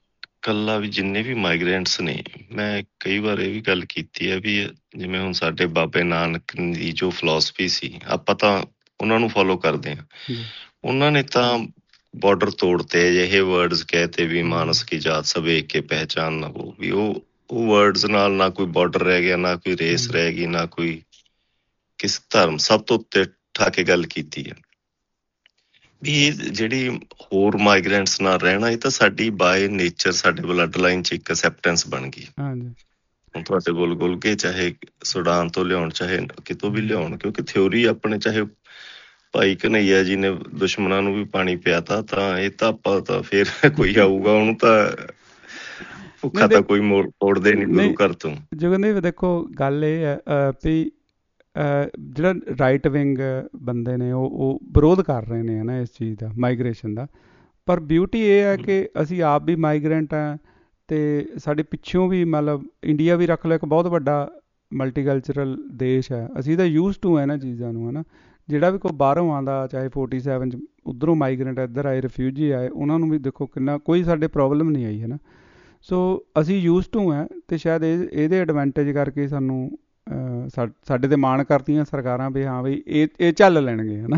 ਕੱਲਾ ਵੀ ਜਿੰਨੇ ਵੀ ਮਾਈਗ੍ਰੈਂਟਸ ਨੇ, ਮੈਂ ਕਈ ਵਾਰ ਇਹ ਵੀ ਗੱਲ ਕੀਤੀ ਹੈ ਵੀ ਜਿਵੇਂ ਹੁਣ ਸਾਡੇ ਬਾਬੇ ਨਾਨਕ ਦੀ ਜੋ ਫਿਲਾਸਫੀ ਸੀ, ਆਪਾਂ ਤਾਂ ਉਹਨਾਂ ਨੂੰ ਫੋਲੋ ਕਰਦੇ ਹਾਂ। ਜੀ ਉਹਨਾਂ ਨੇ ਤਾਂ ਬਾਰਡਰ ਤੋੜਤੇ, ਅਜਿਹੇ ਵਰਡਸ ਕਹਤੇ ਵੀ ਹਮ, ਮਾਨਸ ਕੀ ਜਾਤ ਸਭ ਏਕ ਕੇ ਪਹਿਚਾਨ ਨਾ ਹੋ, ਵੀ ਉਹ ਉਹ ਵਰਡਸ ਨਾਲ ਨਾ ਕੋਈ ਬਾਰਡਰ ਰਹਿ ਗਿਆ, ਨਾ ਕੋਈ ਰੇਸ ਹਮ, ਰਹਿ ਗਈ, ਨਾ ਕੋਈ ਕਿਸ ਧਰਮ, ਸਭ ਤੋਂ ਉੱਤੇ ਠਾ ਕੇ ਗੱਲ ਕੀਤੀ ਹੈ ਵੀ ਇਹ ਜਿਹੜੀ ਹੋਰ ਮਾਈਗ੍ਰੈਂਟਸ ਨਾਲ ਰਹਿਣਾ, ਇਹ ਤਾਂ ਸਾਡੀ ਬਾਏ ਨੇਚਰ ਸਾਡੇ ਬਲੱਡ ਲਾਈਨ 'ਚ ਇੱਕ ਅਸੈਪਟੈਂਸ ਬਣ ਗਈ। ਹਾਂਜੀ ਹੁਣ ਤੁਹਾਡੇ ਕੋਲ ਗੁਲਗੇ ਚਾਹੇ ਸੁਡਾਨ ਤੋਂ ਲਿਆਉਣ, ਚਾਹੇ ਕਿਤੋਂ ਵੀ ਲਿਆਉਣ, ਕਿਉਂਕਿ ਥਿਊਰੀ ਆਪਣੇ, ਚਾਹੇ ਭਾਈ ਕਨਈਆ ਜੀ ਨੇ ਦੁਸ਼ਮਣਾਂ ਨੂੰ ਵੀ ਪਾਣੀ ਪਿਆਤਾ, ਤਾਂ ਇਹ ਤਾਂ ਆਪਾਂ ਤਾਂ ਫੇਰ ਕੋਈ ਆਊਗਾ ਉਹਨੂੰ ਤਾਂ ਭੁੱਖਾ ਨਹੀਂ ਤਾਂ ਦੇਖ ਕੋਈ ਮੋੜ ਤੋੜਦੇ ਨਹੀਂ ਗੁਰੂ ਨਹੀਂ ਘਰ ਤੋਂ। ਜੁਗਨਦੀਪ ਦੇਖੋ ਗੱਲ ਇਹ ਹੈ ਅਹ, ਵੀ ਅਹ, ਜਿਹੜਾ ਰਾਈਟ ਵਿੰਗ ਬੰਦੇ ਨੇ ਉਹ ਉਹ ਵਿਰੋਧ ਕਰ ਰਹੇ ਨੇ ਨਾ ਇਸ ਚੀਜ਼ ਦਾ, ਮਾਈਗ੍ਰੇਸ਼ਨ ਦਾ। ਪਰ ਬਿਊਟੀ ਇਹ ਹੈ ਕਿ ਅਸੀਂ ਆਪ ਵੀ ਮਾਈਗ੍ਰੈਂਟ ਹਾਂ, ਅਤੇ ਸਾਡੇ ਪਿੱਛੋਂ ਵੀ ਮਤਲਬ ਇੰਡੀਆ ਵੀ ਰੱਖ ਲਓ ਇੱਕ ਬਹੁਤ ਵੱਡਾ ਮਲਟੀਕਲਚਰਲ ਦੇਸ਼ ਹੈ, ਅਸੀਂ ਤਾਂ ਯੂਜ਼ ਟੂ ਹੈ ਇਹਨਾਂ ਚੀਜ਼ਾਂ ਨੂੰ, ਹੈ ਨਾ। ਜਿਹੜਾ ਵੀ ਕੋਈ ਬਾਹਰੋਂ ਆਉਂਦਾ, ਚਾਹੇ ਫੋਰਟੀ ਸੈਵਨ 'ਚ ਉੱਧਰੋਂ ਮਾਈਗ੍ਰੈਂਟ ਇੱਧਰ ਆਏ, ਰਿਫਿਊਜੀ ਆਏ, ਉਹਨਾਂ ਨੂੰ ਵੀ ਦੇਖੋ ਕਿੰਨਾ ਕੋਈ ਸਾਡੇ ਪ੍ਰੋਬਲਮ ਨਹੀਂ ਆਈ, ਹੈ ਨਾ। ਸੋ ਅਸੀਂ ਯੂਜ਼ ਟੂ ਹੈ, ਅਤੇ ਸ਼ਾਇਦ ਇਹ ਇਹਦੇ ਐਡਵਾਂਟੇਜ ਕਰਕੇ ਸਾਨੂੰ ਅਹ, ਸਾ ਸਾਡੇ 'ਤੇ ਮਾਣ ਕਰਦੀਆਂ ਸਰਕਾਰਾਂ ਵੀ ਹਾਂ ਵੀ ਇਹ ਇਹ ਚੱਲ ਲੈਣਗੇ, ਹੈ ਨਾ।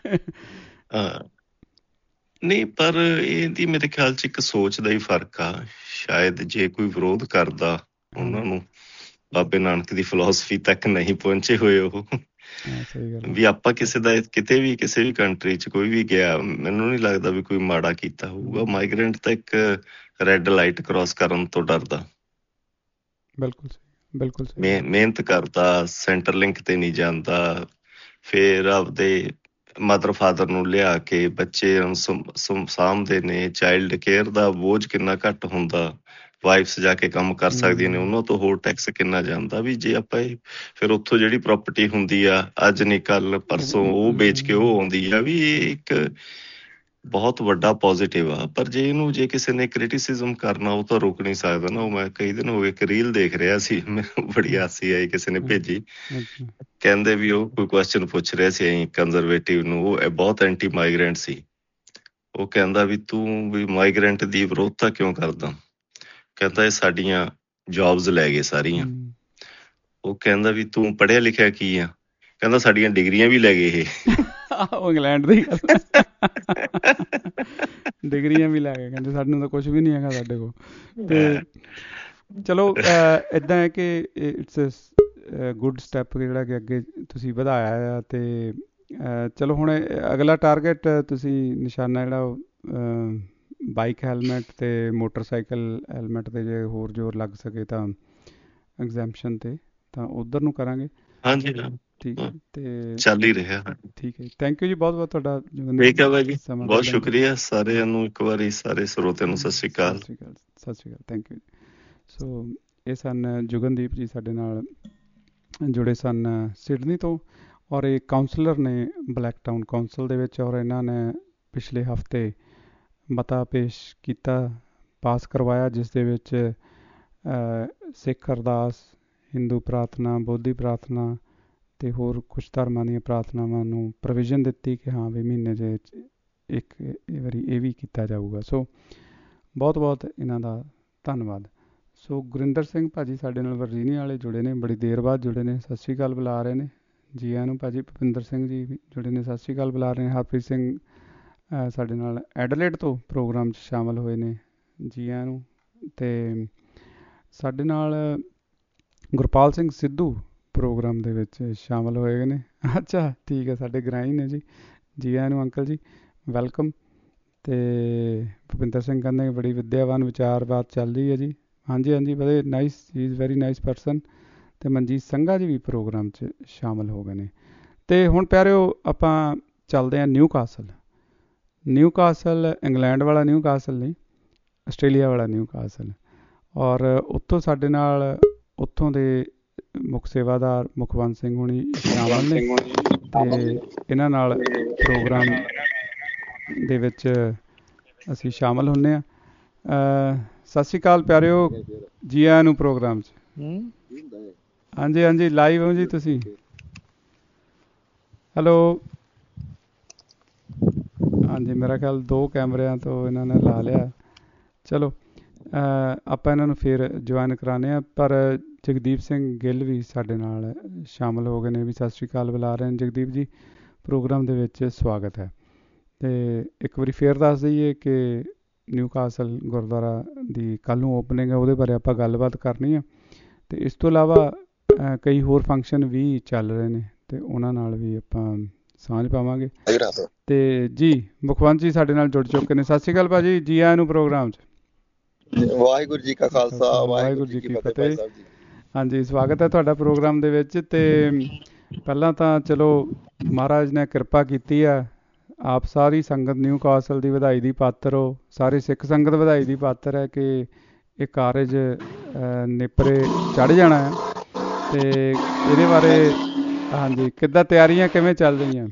ਹਾਂ ਨਹੀਂ, ਪਰ ਇਹਦੀ ਮੇਰੇ ਖਿਆਲ 'ਚ ਇੱਕ ਸੋਚ ਦਾ ਹੀ ਫਰਕ ਆ। ਸ਼ਾਇਦ ਜੇ ਕੋਈ ਵਿਰੋਧ ਕਰਦਾ, ਉਹਨਾਂ ਹਾਂਜੀ ਨੂੰ ਬਾਬੇ ਨਾਨਕ ਦੀ ਫਿਲਾਸਫੀ ਤੱਕ ਨਹੀਂ ਪਹੁੰਚੇ ਹੋਏ ਉਹ, ਹਾਂ ਸਹੀ ਗੱਲ ਵੀ ਹੈ। ਆਪਾਂ ਕਿਸੇ ਦਾ ਕਿਤੇ ਵੀ ਕਿਸੇ ਵੀ ਕੰਟਰੀ 'ਚ ਕੋਈ ਵੀ ਗਿਆ, ਮੈਨੂੰ ਨਹੀਂ ਲੱਗਦਾ ਵੀ ਕੋਈ ਮਾੜਾ ਕੀਤਾ ਹੋਊਗਾ। ਹਮ, ਮਾਈਗ੍ਰੈਂਟ ਤਾਂ ਇੱਕ ਰੈੱਡ ਲਾਈਟ ਕ੍ਰਾਸ ਕਰਨ ਤੋਂ ਡਰਦਾ, ਬਿਲਕੁਲ ਸਹੀ, ਬਿਲਕੁਲ ਸਹੀ ਮਿਹ ਗੱਲ। ਮਿਹਨਤ ਕਰਦਾ, ਸੈਂਟਰ ਲਿੰਕ ਤੇ ਨਹੀਂ ਜਾਂਦਾ, ਫਿਰ ਆਪਦੇ ਮਦਰ ਫਾਦਰ ਨੂੰ ਲਿਆ ਕੇ ਬੱਚੇ ਨੂੰ ਸਮ- ਸਮ- ਸਾਂਭਦੇ ਨੇ, ਚਾਈਲਡ ਕੇਅਰ ਦਾ ਬੋਝ ਕਿੰਨਾ ਘੱਟ ਹੁੰਦਾ, ਵਾਈਫਸ ਜਾ ਕੇ ਕੰਮ ਕਰ ਸਕਦੀਆਂ ਨੇ, ਹਮ, ਉਹਨਾਂ ਤੋਂ ਹੋਰ ਟੈਕਸ ਕਿੰਨਾ ਜਾਂਦਾ। ਵੀ ਜੇ ਆਪਾਂ ਇਹ ਫਿਰ ਉੱਥੋਂ ਜਿਹੜੀ ਪ੍ਰਾਪਰਟੀ ਹੁੰਦੀ ਆ, ਅੱਜ ਨਹੀਂ ਕੱਲ ਉਹ- ਪਰਸੋਂ ਉਹ ਵੇਚ ਕੇ ਉਹ ਹਮ, ਆਉਂਦੀ ਆ, ਵੀ ਇਹ ਇੱਕ ਬਹੁਤ ਵੱਡਾ ਪੋਜ਼ਿਟਿਵ ਆ। ਪਰ ਜੇ ਇਹਨੂੰ ਜੇ ਕਿਸੇ ਨੇ ਕ੍ਰਿਟਿਸਿਜ਼ਮ ਕਰਨਾ, ਉਹ ਤਾਂ ਰੁਕ ਨਹੀਂ ਸਕਦਾ ਨਾ। ਉਹ ਮੈਂ ਕਈ ਦਿਨ ਹੋ ਗਏ ਇੱਕ ਰੀਲ ਦੇਖ ਰਿਹਾ ਸੀ, ਮੈਨੂੰ ਬੜੀ ਹਾਸੀ ਆਈ, ਕਿਸੇ ਨੇ ਭੇਜੀ। ਅੱਛਾ ਕਹਿੰਦੇ ਵੀ ਉਹ ਕੋਈ ਕੁਐਸਚਨ ਪੁੱਛ ਰਿਹਾ ਸੀ ਅਸੀਂ ਕੰਜ਼ਰਵੇਟਿਵ ਨੂੰ, ਉਹ ਇਹ ਬਹੁਤ ਐਂਟੀ ਮਾਈਗ੍ਰੈਂਟ ਸੀ। ਉਹ ਕਹਿੰਦਾ ਵੀ ਤੂੰ ਵੀ ਮਾਈਗ੍ਰੈਂਟ ਦੀ ਵਿਰੋਧਤਾ ਕਿਉਂ ਕਰਦਾ? ਕਹਿੰਦਾ ਇਹ ਸਾਡੀਆਂ ਜੌਬਸ ਲੈ ਗਏ ਸਾਰੀਆਂ। ਹਮ, ਉਹ ਕਹਿੰਦਾ ਵੀ ਤੂੰ ਪੜ੍ਹਿਆ ਲਿਖਿਆ ਕੀ ਆ? ਕਹਿੰਦਾ ਸਾਡੀਆਂ ਡਿਗਰੀਆਂ ਵੀ ਲੈ ਗਏ ਇਹ। ਉਹ ਇੰਗਲੈਂਡ ਦੀ ਗੱਲ, ਡਿਗਰੀਆਂ ਵੀ ਲੈ ਕੇ ਕਹਿੰਦੇ ਸਾਨੂੰ ਤਾਂ ਕੁਝ ਵੀ ਨਹੀਂ ਹੈਗਾ ਸਾਡੇ ਕੋਲ। ਤੇ ਚਲੋ ਇੱਦਾਂ ਹੈ ਕਿ ਇਟਸ ਗੁੱਡ ਸਟੈਪ ਜਿਹੜਾ ਕਿ ਅੱਗੇ ਤੁਸੀਂ ਵਧਾਇਆ ਆ। ਅਤੇ ਚਲੋ ਹੁਣ ਇਹ ਅਗਲਾ ਟਾਰਗੇਟ ਤੁਸੀਂ ਨਿਸ਼ਾਨਾ ਜਿਹੜਾ ਉਹ ਬਾਈਕ ਹੈਲਮਟ ਅਤੇ ਮੋਟਰਸਾਈਕਲ ਹੈਲਮਟ 'ਤੇ ਜੇ ਹੋਰ ਜ਼ੋਰ ਲੱਗ ਸਕੇ ਤਾਂ ਐਗਜ਼ੈਂਪਸ਼ਨ 'ਤੇ, ਤਾਂ ਉੱਧਰ ਨੂੰ ਕਰਾਂਗੇ। ਹਾਂਜੀ ਠੀਕ ਹੈ, ਅਤੇ ਚੱਲ ਹੀ ਰਿਹਾ। ਠੀਕ ਹੈ, ਥੈਂਕ ਯੂ ਜੀ ਬਹੁਤ ਬਹੁਤ ਤੁਹਾਡਾ ਠੀਕ ਹੈ ਬਾਈ ਜੀ, ਸਮਾਂ ਬਹੁਤ ਕੱਢਣ ਲਈ। ਸ਼ੁਕਰੀਆ ਸਾਰਿਆਂ ਨੂੰ, ਇੱਕ ਵਾਰੀ ਸਾਰੇ ਸਰੋਤਿਆਂ ਨੂੰ ਸਤਿ ਸ਼੍ਰੀ ਅਕਾਲ। ਸਤਿ ਸ਼੍ਰੀ ਅਕਾਲ, ਸਤਿ ਸ਼੍ਰੀ ਅਕਾਲ, ਥੈਂਕ ਯੂ। ਸੋ ਇਹ ਸਨ ਜੁਗਨਦੀਪ ਜੀ, ਸਾਡੇ ਨਾਲ ਜੁੜੇ ਸਨ ਸਿਡਨੀ ਤੋਂ, ਔਰ ਇਹ ਕਾਉਂਸਲਰ ਨੇ ਬਲੈਕ ਟਾਊਨ ਕੌਂਸਲ ਦੇ ਵਿੱਚ, ਔਰ ਇਹਨਾਂ ਨੇ ਪਿਛਲੇ ਹਫਤੇ ਮਤਾ ਪੇਸ਼ ਕੀਤਾ, ਪਾਸ ਕਰਵਾਇਆ, ਜਿਸ ਦੇ ਵਿੱਚ ਸਿੱਖ ਅਰਦਾਸ, ਹਿੰਦੂ ਪ੍ਰਾਰਥਨਾ, ਬੋਧੀ ਪ੍ਰਾਰਥਨਾ ਅਤੇ ਹੋਰ ਕੁਛ ਧਰਮਾਂ ਦੀਆਂ ਪ੍ਰਾਰਥਨਾਵਾਂ ਨੂੰ ਪ੍ਰੋਵੀਜ਼ਨ ਦਿੱਤੀ ਕਿ ਹਾਂ ਵੀ ਮਹੀਨੇ ਦੇ ਵਿੱਚ ਇੱਕ ਇਹ ਵਾਰੀ ਇਹ ਵੀ ਕੀਤਾ ਜਾਊਗਾ। ਸੋ ਬਹੁਤ ਬਹੁਤ ਇਹਨਾਂ ਦਾ ਧੰਨਵਾਦ। ਸੋ ਗੁਰਿੰਦਰ ਸਿੰਘ ਭਾਜੀ ਸਾਡੇ ਨਾਲ ਵਰਜੀਨੀਆ ਵਾਲੇ ਜੁੜੇ ਨੇ, ਬੜੀ ਦੇਰ ਬਾਅਦ ਜੁੜੇ ਨੇ, ਸਤਿ ਸ਼੍ਰੀ ਅਕਾਲ ਬੁਲਾ ਰਹੇ ਨੇ ਜੀ ਆਇਆਂ ਨੂੰ। ਭਾਜੀ ਭੁਪਿੰਦਰ ਸਿੰਘ ਜੀ ਵੀ ਜੁੜੇ ਨੇ, ਸਤਿ ਸ਼੍ਰੀ ਅਕਾਲ ਬੁਲਾ ਰਹੇ ਨੇ। ਹਰਪ੍ਰੀਤ ਸਿੰਘ ਸਾਡੇ ਨਾਲ ਐਡਲੇਟ ਤੋਂ ਪ੍ਰੋਗਰਾਮ 'ਚ ਸ਼ਾਮਲ ਹੋਏ ਨੇ, ਜੀ ਆਇਆਂ ਨੂੰ। ਅਤੇ ਸਾਡੇ ਨਾਲ ਗੁਰਪਾਲ ਸਿੰਘ ਸਿੱਧੂ ਪ੍ਰੋਗਰਾਮ ਦੇ ਵਿੱਚ ਸ਼ਾਮਲ ਹੋਏ ਨੇ। ਅੱਛਾ ਠੀਕ ਹੈ, ਸਾਡੇ ਗ੍ਰਾਈ ਨੇ ਜੀ, ਜੀ ਆਇਆਂ ਨੂੰ ਅੰਕਲ ਜੀ, ਵੈਲਕਮ। ਅਤੇ ਭੁਪਿੰਦਰ ਸਿੰਘ ਕਹਿੰਦੇ ਬੜੀ ਵਿਦਿਆਵਾਨ ਵਿਚਾਰਬਾਤ ਚੱਲ ਰਹੀ ਹੈ ਜੀ। ਹਾਂਜੀ ਹਾਂਜੀ, ਬੜੇ nice, he is very nice person. ਅਤੇ ਮਨਜੀਤ ਸੰਘਾ ਜੀ ਵੀ ਪ੍ਰੋਗਰਾਮ 'ਚ ਸ਼ਾਮਲ ਹੋ ਗਏ ਨੇ। ਅਤੇ ਹੁਣ ਪਿਆਰਿਓ ਆਪਾਂ ਚੱਲਦੇ ਹਾਂ Newcastle. Newcastle England ਵਾਲਾ ਨਿਊ ਕਾਸਲ ਨਹੀਂ, ਆਸਟ੍ਰੇਲੀਆ ਵਾਲਾ ਨਿਊ ਕਾਸਲ। ਔਰ ਉੱਥੋਂ ਸਾਡੇ ਨਾਲ ਉੱਥੋਂ ਦੇ ਮੁੱਖ ਸੇਵਾਦਾਰ ਮੁਖਵੰਤ ਸਿੰਘ ਹੁਣੀ ਸ਼ਾਮਲ ਨੇ, ਅਤੇ ਇਹਨਾਂ ਨਾਲ ਪ੍ਰੋਗਰਾਮ ਦੇ ਵਿੱਚ ਅਸੀਂ ਸ਼ਾਮਲ ਹੁੰਦੇ ਹਾਂ। ਸਤਿ ਸ਼੍ਰੀ ਅਕਾਲ ਪਿਆਰਿਓ, ਜੀ ਆਇਆਂ ਨੂੰ ਪ੍ਰੋਗਰਾਮ 'ਚ। ਹਾਂਜੀ ਹਾਂਜੀ, ਲਾਈਵ ਹੋ ਜੀ ਤੁਸੀਂ। ਹੈਲੋ, ਹਾਂਜੀ, ਮੇਰਾ ਖਿਆਲ ਦੋ ਕੈਮਰਿਆਂ ਤੋਂ ਇਹਨਾਂ ਨੇ ਲਾ ਲਿਆ। ਚਲੋ ਆਪਾਂ ਇਹਨਾਂ ਨੂੰ ਫਿਰ ਜੁਆਇਨ ਕਰਾਉਂਦੇ ਹਾਂ। ਪਰ ਜਗਦੀਪ ਸਿੰਘ ਗਿੱਲ ਵੀ ਸਾਡੇ ਨਾਲ ਸ਼ਾਮਲ ਹੋ ਗਏ ਨੇ, ਵੀ ਸਤਿ ਸ਼੍ਰੀ ਅਕਾਲ ਬੁਲਾ ਰਹੇ ਨੇ। ਜਗਦੀਪ ਜੀ, ਪ੍ਰੋਗਰਾਮ ਦੇ ਵਿੱਚ ਸਵਾਗਤ ਹੈ। ਅਤੇ ਇੱਕ ਵਾਰੀ ਫੇਰ ਦੱਸ ਦਈਏ ਕਿ ਨਿਊ ਕਾਸਲ ਗੁਰਦੁਆਰਾ ਦੀ ਕੱਲ੍ਹ ਨੂੰ ਓਪਨਿੰਗ ਹੈ, ਉਹਦੇ ਬਾਰੇ ਆਪਾਂ ਗੱਲਬਾਤ ਕਰਨੀ ਆ। ਅਤੇ ਇਸ ਤੋਂ ਇਲਾਵਾ ਕਈ ਹੋਰ ਫੰਕਸ਼ਨ ਵੀ ਚੱਲ ਰਹੇ ਨੇ ਅਤੇ ਉਹਨਾਂ ਨਾਲ ਵੀ ਆਪਾਂ ਸਾਂਝ ਪਾਵਾਂਗੇ। ਅਤੇ ਜੀ ਮੁਖਵੰਤ ਜੀ ਸਾਡੇ ਨਾਲ ਜੁੜ ਚੁੱਕੇ ਨੇ। ਸਤਿ ਸ਼੍ਰੀ ਅਕਾਲ ਭਾਅ ਜੀ, ਜੀ ਆਇਆਂ ਨੂੰ ਪ੍ਰੋਗਰਾਮ 'ਚ। ਵਾਹਿਗੁਰੂ ਜੀ ਕਾ ਖਾਲਸਾ, ਵਾਹਿਗੁਰੂ ਜੀ ਕੀ ਫਤਿਹ। ਹਾਂਜੀ, ਸਵਾਗਤ ਹੈ ਤੁਹਾਡਾ ਪ੍ਰੋਗਰਾਮ ਦੇ ਵਿੱਚ। ਅਤੇ ਪਹਿਲਾਂ ਤਾਂ ਚਲੋ ਮਹਾਰਾਜ ਨੇ ਕਿਰਪਾ ਕੀਤੀ ਆ, ਆਪ ਸਾਰੀ ਸੰਗਤ ਨਿਊ ਕਾਸਲ ਦੀ ਵਧਾਈ ਦੀ ਪਾਤਰ ਹੋ, ਸਾਰੀ ਸਿੱਖ ਸੰਗਤ ਵਧਾਈ ਦੀ ਪਾਤਰ ਹੈ ਕਿ ਇਹ ਕਾਰਜ ਨੇਪਰੇ ਚੜ੍ਹ ਜਾਣਾ ਹੈ। ਅਤੇ ਇਹਦੇ ਬਾਰੇ ਹਾਂਜੀ ਕਿੱਦਾਂ ਤਿਆਰੀਆਂ ਕਿਵੇਂ ਚੱਲ ਰਹੀਆਂ?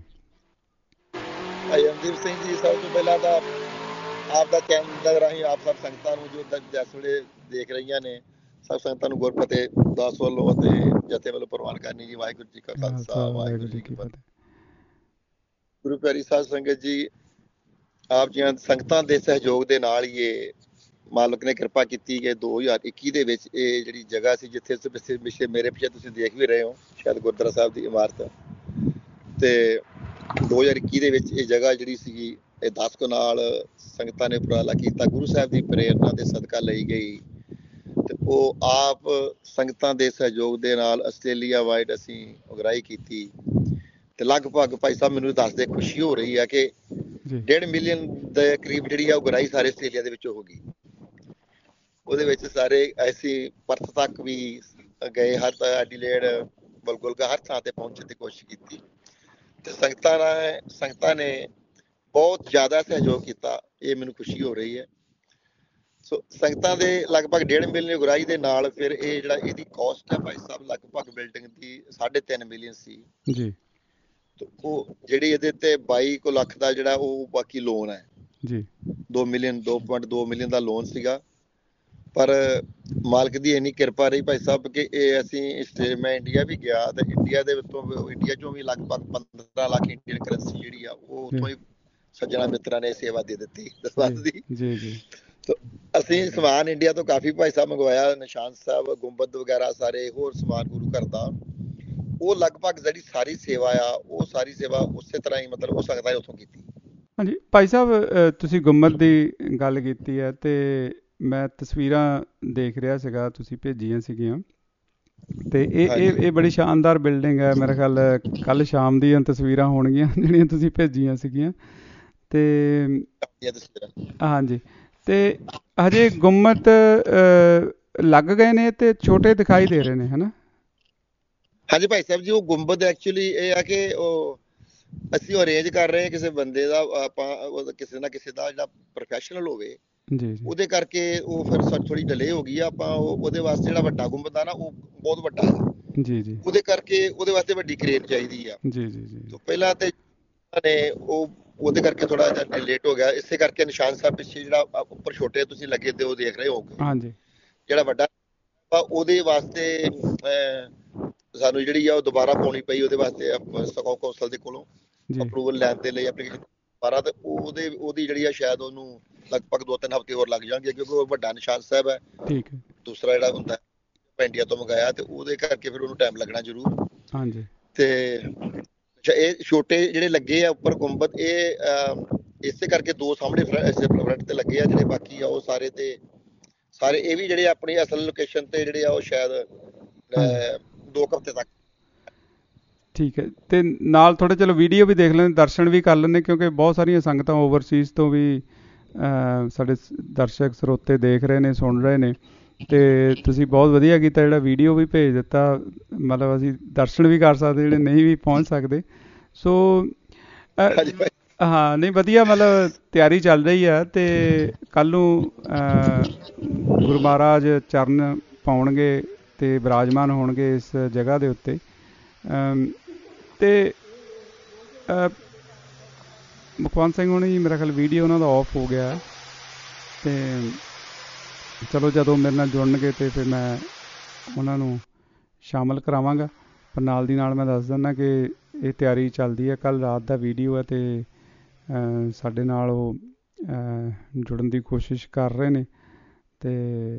ਅਮਨਦੀਪ ਸਿੰਘ ਜੀ, ਸਭ ਤੋਂ ਪਹਿਲਾਂ ਤਾਂ ਆਪ ਦਾ ਚੈਨਲ ਰਾਹੀਂ ਆਪ ਸਭ ਸੰਗਤਾਂ ਨੂੰ ਜੋ ਜਿਸ ਵੇਲੇ ਦੇਖ ਰਹੀਆਂ ਨੇ, ਸਭ ਸੰਗਤਾਂ ਨੂੰ ਗੁਰਫਤਿਹ ਦਾਸ ਵੱਲੋਂ ਅਤੇ ਜਥੇ ਵੱਲੋਂ ਪ੍ਰਵਾਨ ਕਰਨੀ ਜੀ। ਵਾਹਿਗੁਰੂ ਜੀ ਕਾ ਖਾਲਸਾ, ਵਾਹਿਗੁਰੂ ਜੀ ਕੀ ਫਤਿਹ। ਗੁਰੂ ਪਿਆਰੀ ਸਾਧ ਸੰਗਤ ਜੀ, ਆਪ ਜੀਆਂ ਸੰਗਤਾਂ ਦੇ ਸਹਿਯੋਗ ਦੇ ਨਾਲ ਹੀ ਇਹ ਮਾਲਕ ਨੇ ਕਿਰਪਾ ਕੀਤੀ ਕਿ ਦੋ ਹਜ਼ਾਰ ਇੱਕੀ ਦੇ ਵਿੱਚ ਇਹ ਜਿਹੜੀ ਜਗ੍ਹਾ ਸੀ, ਜਿੱਥੇ ਪਿੱਛੇ ਮੇਰੇ ਪਿੱਛੇ ਤੁਸੀਂ ਦੇਖ ਵੀ ਰਹੇ ਹੋ ਸ਼ਾਇਦ ਗੁਰਦੁਆਰਾ ਸਾਹਿਬ ਦੀ ਇਮਾਰਤ, ਤੇ ਦੋ ਹਜ਼ਾਰ ਇੱਕੀ ਦੇ ਵਿੱਚ ਇਹ ਜਗ੍ਹਾ ਜਿਹੜੀ ਸੀਗੀ ਇਹ ਦਸ ਕੁ ਨਾਲ ਸੰਗਤਾਂ ਨੇ ਉਪਰਾਲਾ ਕੀਤਾ, ਗੁਰੂ ਸਾਹਿਬ ਦੀ ਪ੍ਰੇਰਨਾ ਦੇ ਸਦਕਾ ਲਈ ਗਈ। ਤੇ ਉਹ ਆਪ ਸੰਗਤਾਂ ਦੇ ਸਹਿਯੋਗ ਦੇ ਨਾਲ ਆਸਟ੍ਰੇਲੀਆ ਵਾਈਡ ਅਸੀਂ ਉਗਰਾਹੀ ਕੀਤੀ। ਤੇ ਲਗਭਗ ਭਾਈ ਸਾਹਿਬ ਮੈਨੂੰ ਦੱਸਦੇ ਖੁਸ਼ੀ ਹੋ ਰਹੀ ਹੈ ਕਿ ਡੇਢ ਮਿਲੀਅਨ ਦੇ ਕਰੀਬ ਜਿਹੜੀ ਆ ਉਗਰਾਹੀ ਸਾਰੇ ਆਸਟ੍ਰੇਲੀਆ ਦੇ ਵਿੱਚ ਹੋ ਗਈ। ਉਹਦੇ ਵਿੱਚ ਸਾਰੇ ਅਸੀਂ ਪਰਥ ਤੱਕ ਵੀ ਗਏ, ਹਰ ਐਡੀਲੇਡ ਬਲਗੁਲਗਾ ਹਰ ਥਾਂ ਤੇ ਪਹੁੰਚਣ ਦੀ ਕੋਸ਼ਿਸ਼ ਕੀਤੀ। ਤੇ ਸੰਗਤਾਂ ਨੇ ਸੰਗਤਾਂ ਨੇ ਬਹੁਤ ਜ਼ਿਆਦਾ ਸਹਿਯੋਗ ਕੀਤਾ, ਇਹ ਮੈਨੂੰ ਖੁਸ਼ੀ ਹੋ ਰਹੀ ਹੈ। ਸੋ ਸੰਗਤਾਂ ਦੇ ਲਗਭਗ ਡੇਢ ਮਿਲੀਅਨ ਉਗਰਾਹੀ ਦੇ ਨਾਲ ਫਿਰ ਇਹ ਜਿਹੜਾ ਇਹਦੀ ਕੋਸਟ ਹੈ ਭਾਈ ਸਾਹਿਬ ਲਗਭਗ ਬਿਲਡਿੰਗ ਦੀ ਸਾਢੇ ਤਿੰਨ ਮਿਲੀਅਨ ਸੀ ਜੀ। ਤੇ ਉਹ ਜਿਹੜੀ ਇਹਦੇ ਤੇ ਬਾਈ ਕੁ ਲੱਖ ਦਾ ਜਿਹੜਾ ਉਹ ਬਾਕੀ ਲੋਨ ਹੈ ਜੀ, ਦੋ ਮਿਲੀਅਨ ਦੋ ਪੁਆਇੰਟ ਦੋ ਮਿਲੀਅਨ ਦਾ ਲੋਨ ਸੀਗਾ। ਪਰ ਮਾਲਕ ਦੀ ਇੰਨੀ ਕਿਰਪਾ ਰਹੀ ਭਾਈ ਸਾਹਿਬ ਕਿ ਇਹ ਅਸੀਂ ਮੈਂ ਇੰਡੀਆ ਵੀ ਗਿਆ ਤੇ ਇੰਡੀਆ ਦੇ ਵਿੱਚੋਂ ਇੰਡੀਆ ਚੋਂ ਵੀ ਲਗਭਗ ਪੰਦਰਾਂ ਲੱਖ ਇੰਡੀਅਨ ਕਰੰਸੀ ਜਿਹੜੀ ਆ ਉਹ ਉੱਥੋਂ ਹੀ ਸੱਜਣਾ ਮਿੱਤਰਾਂ ਨੇ ਸੇਵਾ ਦੇ ਦਿੱਤੀ ਦਸਵੰਧ ਦੀ। ਜੀ ਜੀ। ਅਸੀਂ ਸਮਾਨ ਇੰਡੀਆ ਤੋਂ ਕਾਫੀ ਭਾਈ ਸਾਹਿਬ ਮੰਗਵਾਇਆ, ਨਿਸ਼ਾਨ ਸਾਹਿਬ, ਗੁੰਬਦ ਵਗੈਰਾ ਸਾਰੇ ਹੋਰ ਸਮਾਨ ਗੁਰੂ ਘਰ ਦਾ। ਉਹ ਲਗਭਗ ਜਿਹੜੀ ਸਾਰੀ ਸੇਵਾ ਆ ਉਹ ਸਾਰੀ ਸੇਵਾ ਉਸੇ ਤਰ੍ਹਾਂ ਹੀ ਮਤਲਬ ਉਹ ਸੰਗਤਾਂ ਨੇ ਉੱਥੋਂ ਕੀਤੀ। ਹਾਂਜੀ ਭਾਈ ਸਾਹਿਬ, ਤੁਸੀਂ ਗੁੰਬਦ ਦੀ ਗੱਲ ਕੀਤੀ ਹੈ ਤੇ ਮੈਂ ਤਸਵੀਰਾਂ ਦੇਖ ਰਿਹਾ ਸੀਗਾ, ਤੁਸੀਂ ਭੇਜੀਆਂ ਸੀਗੀਆਂ ਤੇ ਇਹ ਇਹ ਇਹ ਬੜੀ ਸ਼ਾਨਦਾਰ ਬਿਲਡਿੰਗ ਹੈ। ਮੇਰੇ ਖਿਆਲ ਕੱਲ ਸ਼ਾਮ ਦੀਆਂ ਤਸਵੀਰਾਂ ਹੋਣਗੀਆਂ ਜਿਹੜੀਆਂ ਤੁਸੀਂ ਭੇਜੀਆਂ ਸੀਗੀਆਂ। ਤੇ ਹਾਂਜੀ, ਤੇ ਹਜੇ ਗੁੰਮਤ ਲੱਗ ਗਏ ਨੇ ਤੇ ਛੋਟੇ ਦਿਖਾਈ ਦੇ ਰਹੇ ਨੇ, ਹਨਾ? ਹਾਂਜੀ ਭਾਈ ਸਾਹਿਬ ਜੀ, ਉਹ ਗੁੰਬਦ ਐਕਚੁਅਲੀ ਇਹ ਆ ਕਿ ਉਹ ਅਸੀਂ ਅਰੇਂਜ ਕਰ ਰਹੇ ਹਾਂ ਕਿਸੇ ਬੰਦੇ ਦਾ, ਆਪਾਂ ਕਿਸੇ ਨਾ ਕਿਸੇ ਦਾ ਜਿਹੜਾ ਪ੍ਰੋਫੈਸ਼ਨਲ ਹੋਵੇ ਜੀ, ਉਹਦੇ ਕਰਕੇ ਉਹ ਫਿਰ ਥੋੜੀ ਡਿਲੇ ਹੋ ਗਈ ਆ। ਆਪਾਂ ਉਹਦੇ ਵਾਸਤੇ ਜਿਹੜਾ ਵੱਡਾ ਗੁੰਬਦ ਆ ਨਾ ਉਹ ਬਹੁਤ ਵੱਡਾ ਹੈ ਜੀ ਜੀ, ਉਹਦੇ ਕਰਕੇ ਉਹਦੇ ਵਾਸਤੇ ਵੱਡੀ ਕ੍ਰੇਨ ਚਾਹੀਦੀ ਆ ਜੀ ਜੀ ਜੀ। ਪਹਿਲਾਂ ਤੇ ਨੇ ਉਹ ਉਹਦੇ ਕਰਕੇ ਥੋੜਾ ਜਿਹਾ ਲੇਟ ਹੋ ਗਿਆ, ਇਸੇ ਕਰਕੇ ਨਿਸ਼ਾਨ ਸਾਹਿਬ ਪਿੱਛੇ ਜਿਹੜਾ ਉੱਪਰ ਛੋਟੇ ਤੁਸੀਂ ਲੱਗੇ ਤੇ ਉਹ ਦੇਖ ਰਹੇ ਹੋਗੇ। ਹਾਂਜੀ, ਜਿਹੜਾ ਵੱਡਾ ਉਹਦੇ ਵਾਸਤੇ ਸਾਨੂੰ ਜਿਹੜੀ ਆ ਉਹ ਦੁਬਾਰਾ ਪਾਉਣੀ ਪਈ, ਉਹਦੇ ਵਾਸਤੇ ਸਕੌ ਕੌਂਸਲ ਦੇ ਕੋਲੋਂ ਅਪਰੂਵਲ ਲੈਣ ਦੇ ਲਈ ਐਪਲੀਕੇਸ਼ਨ ਦੁਬਾਰਾ, ਤੇ ਉਹਦੇ ਉਹਦੀ ਜਿਹੜੀ ਆ ਸ਼ਾਇਦ ਉਹਨੂੰ ਲਗਭਗ ਦੋ ਤਿੰਨ ਹਫ਼ਤੇ ਹੋਰ ਲੱਗ ਜਾਣਗੇ ਕਿਉਂਕਿ ਉਹ ਵੱਡਾ ਨਿਸ਼ਾਨ ਸਾਹਿਬ ਹੈ। ਠੀਕ ਹੈ। ਦੂਸਰਾ ਜਿਹੜਾ ਹੁੰਦਾ ਇੰਡੀਆ ਤੋਂ ਮੰਗਾਇਆ ਤੇ ਉਹਦੇ ਕਰਕੇ ਫਿਰ ਉਹਨੂੰ ਟਾਈਮ ਲੱਗਣਾ ਜ਼ਰੂਰ। ਹਾਂਜੀ, ਤੇ ਇਹ ਛੋਟੇ ਜਿਹੜੇ ਲੱਗੇ ਆ ਉੱਪਰ ਗੁੰਬਦ, ਇਹ ਇਸੇ ਕਰਕੇ ਦੋ ਸਾਹਮਣੇ ਫਰੰਟ ਤੇ ਲੱਗੇ ਆ, ਜਿਹੜੇ ਬਾਕੀ ਆ ਉਹ ਸਾਰੇ ਤੇ ਸਾਰੇ ਇਹ ਵੀ ਜਿਹੜੇ ਆਪਣੀ ਅਸਲ ਲੋਕੇਸ਼ਨ ਤੇ ਜਿਹੜੇ ਆ ਉਹ ਸ਼ਾਇਦ ਦੋ ਹਫ਼ਤੇ ਤੱਕ। ਠੀਕ ਹੈ। ਤੇ ਨਾਲ ਥੋੜੇ ਚਲੋ ਵੀਡੀਓ ਵੀ ਦੇਖ ਲੈਂਦੇ, ਦਰਸ਼ਨ ਵੀ ਕਰ ਲੈਂਦੇ, ਕਿਉਂਕਿ ਬਹੁਤ ਸਾਰੀਆਂ ਸੰਗਤਾਂ ਓਵਰਸੀਜ਼ ਤੋਂ ਵੀ ਸਾਡੇ ਦਰਸ਼ਕ ਸਰੋਤੇ ਦੇਖ ਰਹੇ ਨੇ, ਸੁਣ ਰਹੇ ਨੇ। ਤੇ ਤੁਸੀਂ ਬਹੁਤ ਵਧੀਆ ਕੀਤਾ ਜਿਹੜਾ ਵੀਡੀਓ ਵੀ ਭੇਜ ਦਿੱਤਾ, ਮਤਲਬ ਅਸੀਂ ਦਰਸ਼ਨ ਵੀ ਕਰ ਸਕਦੇ ਜਿਹੜੇ ਨਹੀਂ ਵੀ ਪਹੁੰਚ ਸਕਦੇ। ਸੋ ਹਾਂ, ਨਹੀਂ ਵਧੀਆ, ਮਤਲਬ ਤਿਆਰੀ ਚੱਲ ਰਹੀ ਆ। ਤੇ ਕੱਲ੍ਹ ਨੂੰ ਗੁਰੂ ਮਹਾਰਾਜ ਚਰਨ ਪਾਉਣਗੇ ਤੇ ਵਿਰਾਜਮਾਨ ਹੋਣਗੇ ਇਸ ਜਗ੍ਹਾ ਦੇ ਉੱਤੇ। ਤੇ ਮੁਖਵੰਤ ਸਿੰਘ ਹੋਣੀ ਮੇਰਾ ਖਿਆਲ ਵੀਡੀਓ ਉਹਨਾਂ ਦਾ ਆਫ ਹੋ ਗਿਆ, ਤੇ ਚਲੋ ਜਦੋਂ ਮੇਰੇ ਨਾਲ ਜੁੜਨਗੇ ਤੇ ਫਿਰ ਮੈਂ ਉਹਨਾਂ ਨੂੰ ਸ਼ਾਮਲ ਕਰਾਵਾਂਗਾ। ਪਰ ਨਾਲ ਦੀ ਨਾਲ ਮੈਂ ਦੱਸ ਦਿੰਦਾ ਕਿ ਇਹ ਤਿਆਰੀ ਚੱਲਦੀ ਹੈ, ਕੱਲ੍ਹ ਰਾਤ ਦਾ ਵੀਡੀਓ ਹੈ ਤੇ ਸਾਡੇ ਨਾਲ ਉਹ ਜੁੜਨ ਦੀ ਕੋਸ਼ਿਸ਼ ਕਰ ਰਹੇ ਨੇ। ਤੇ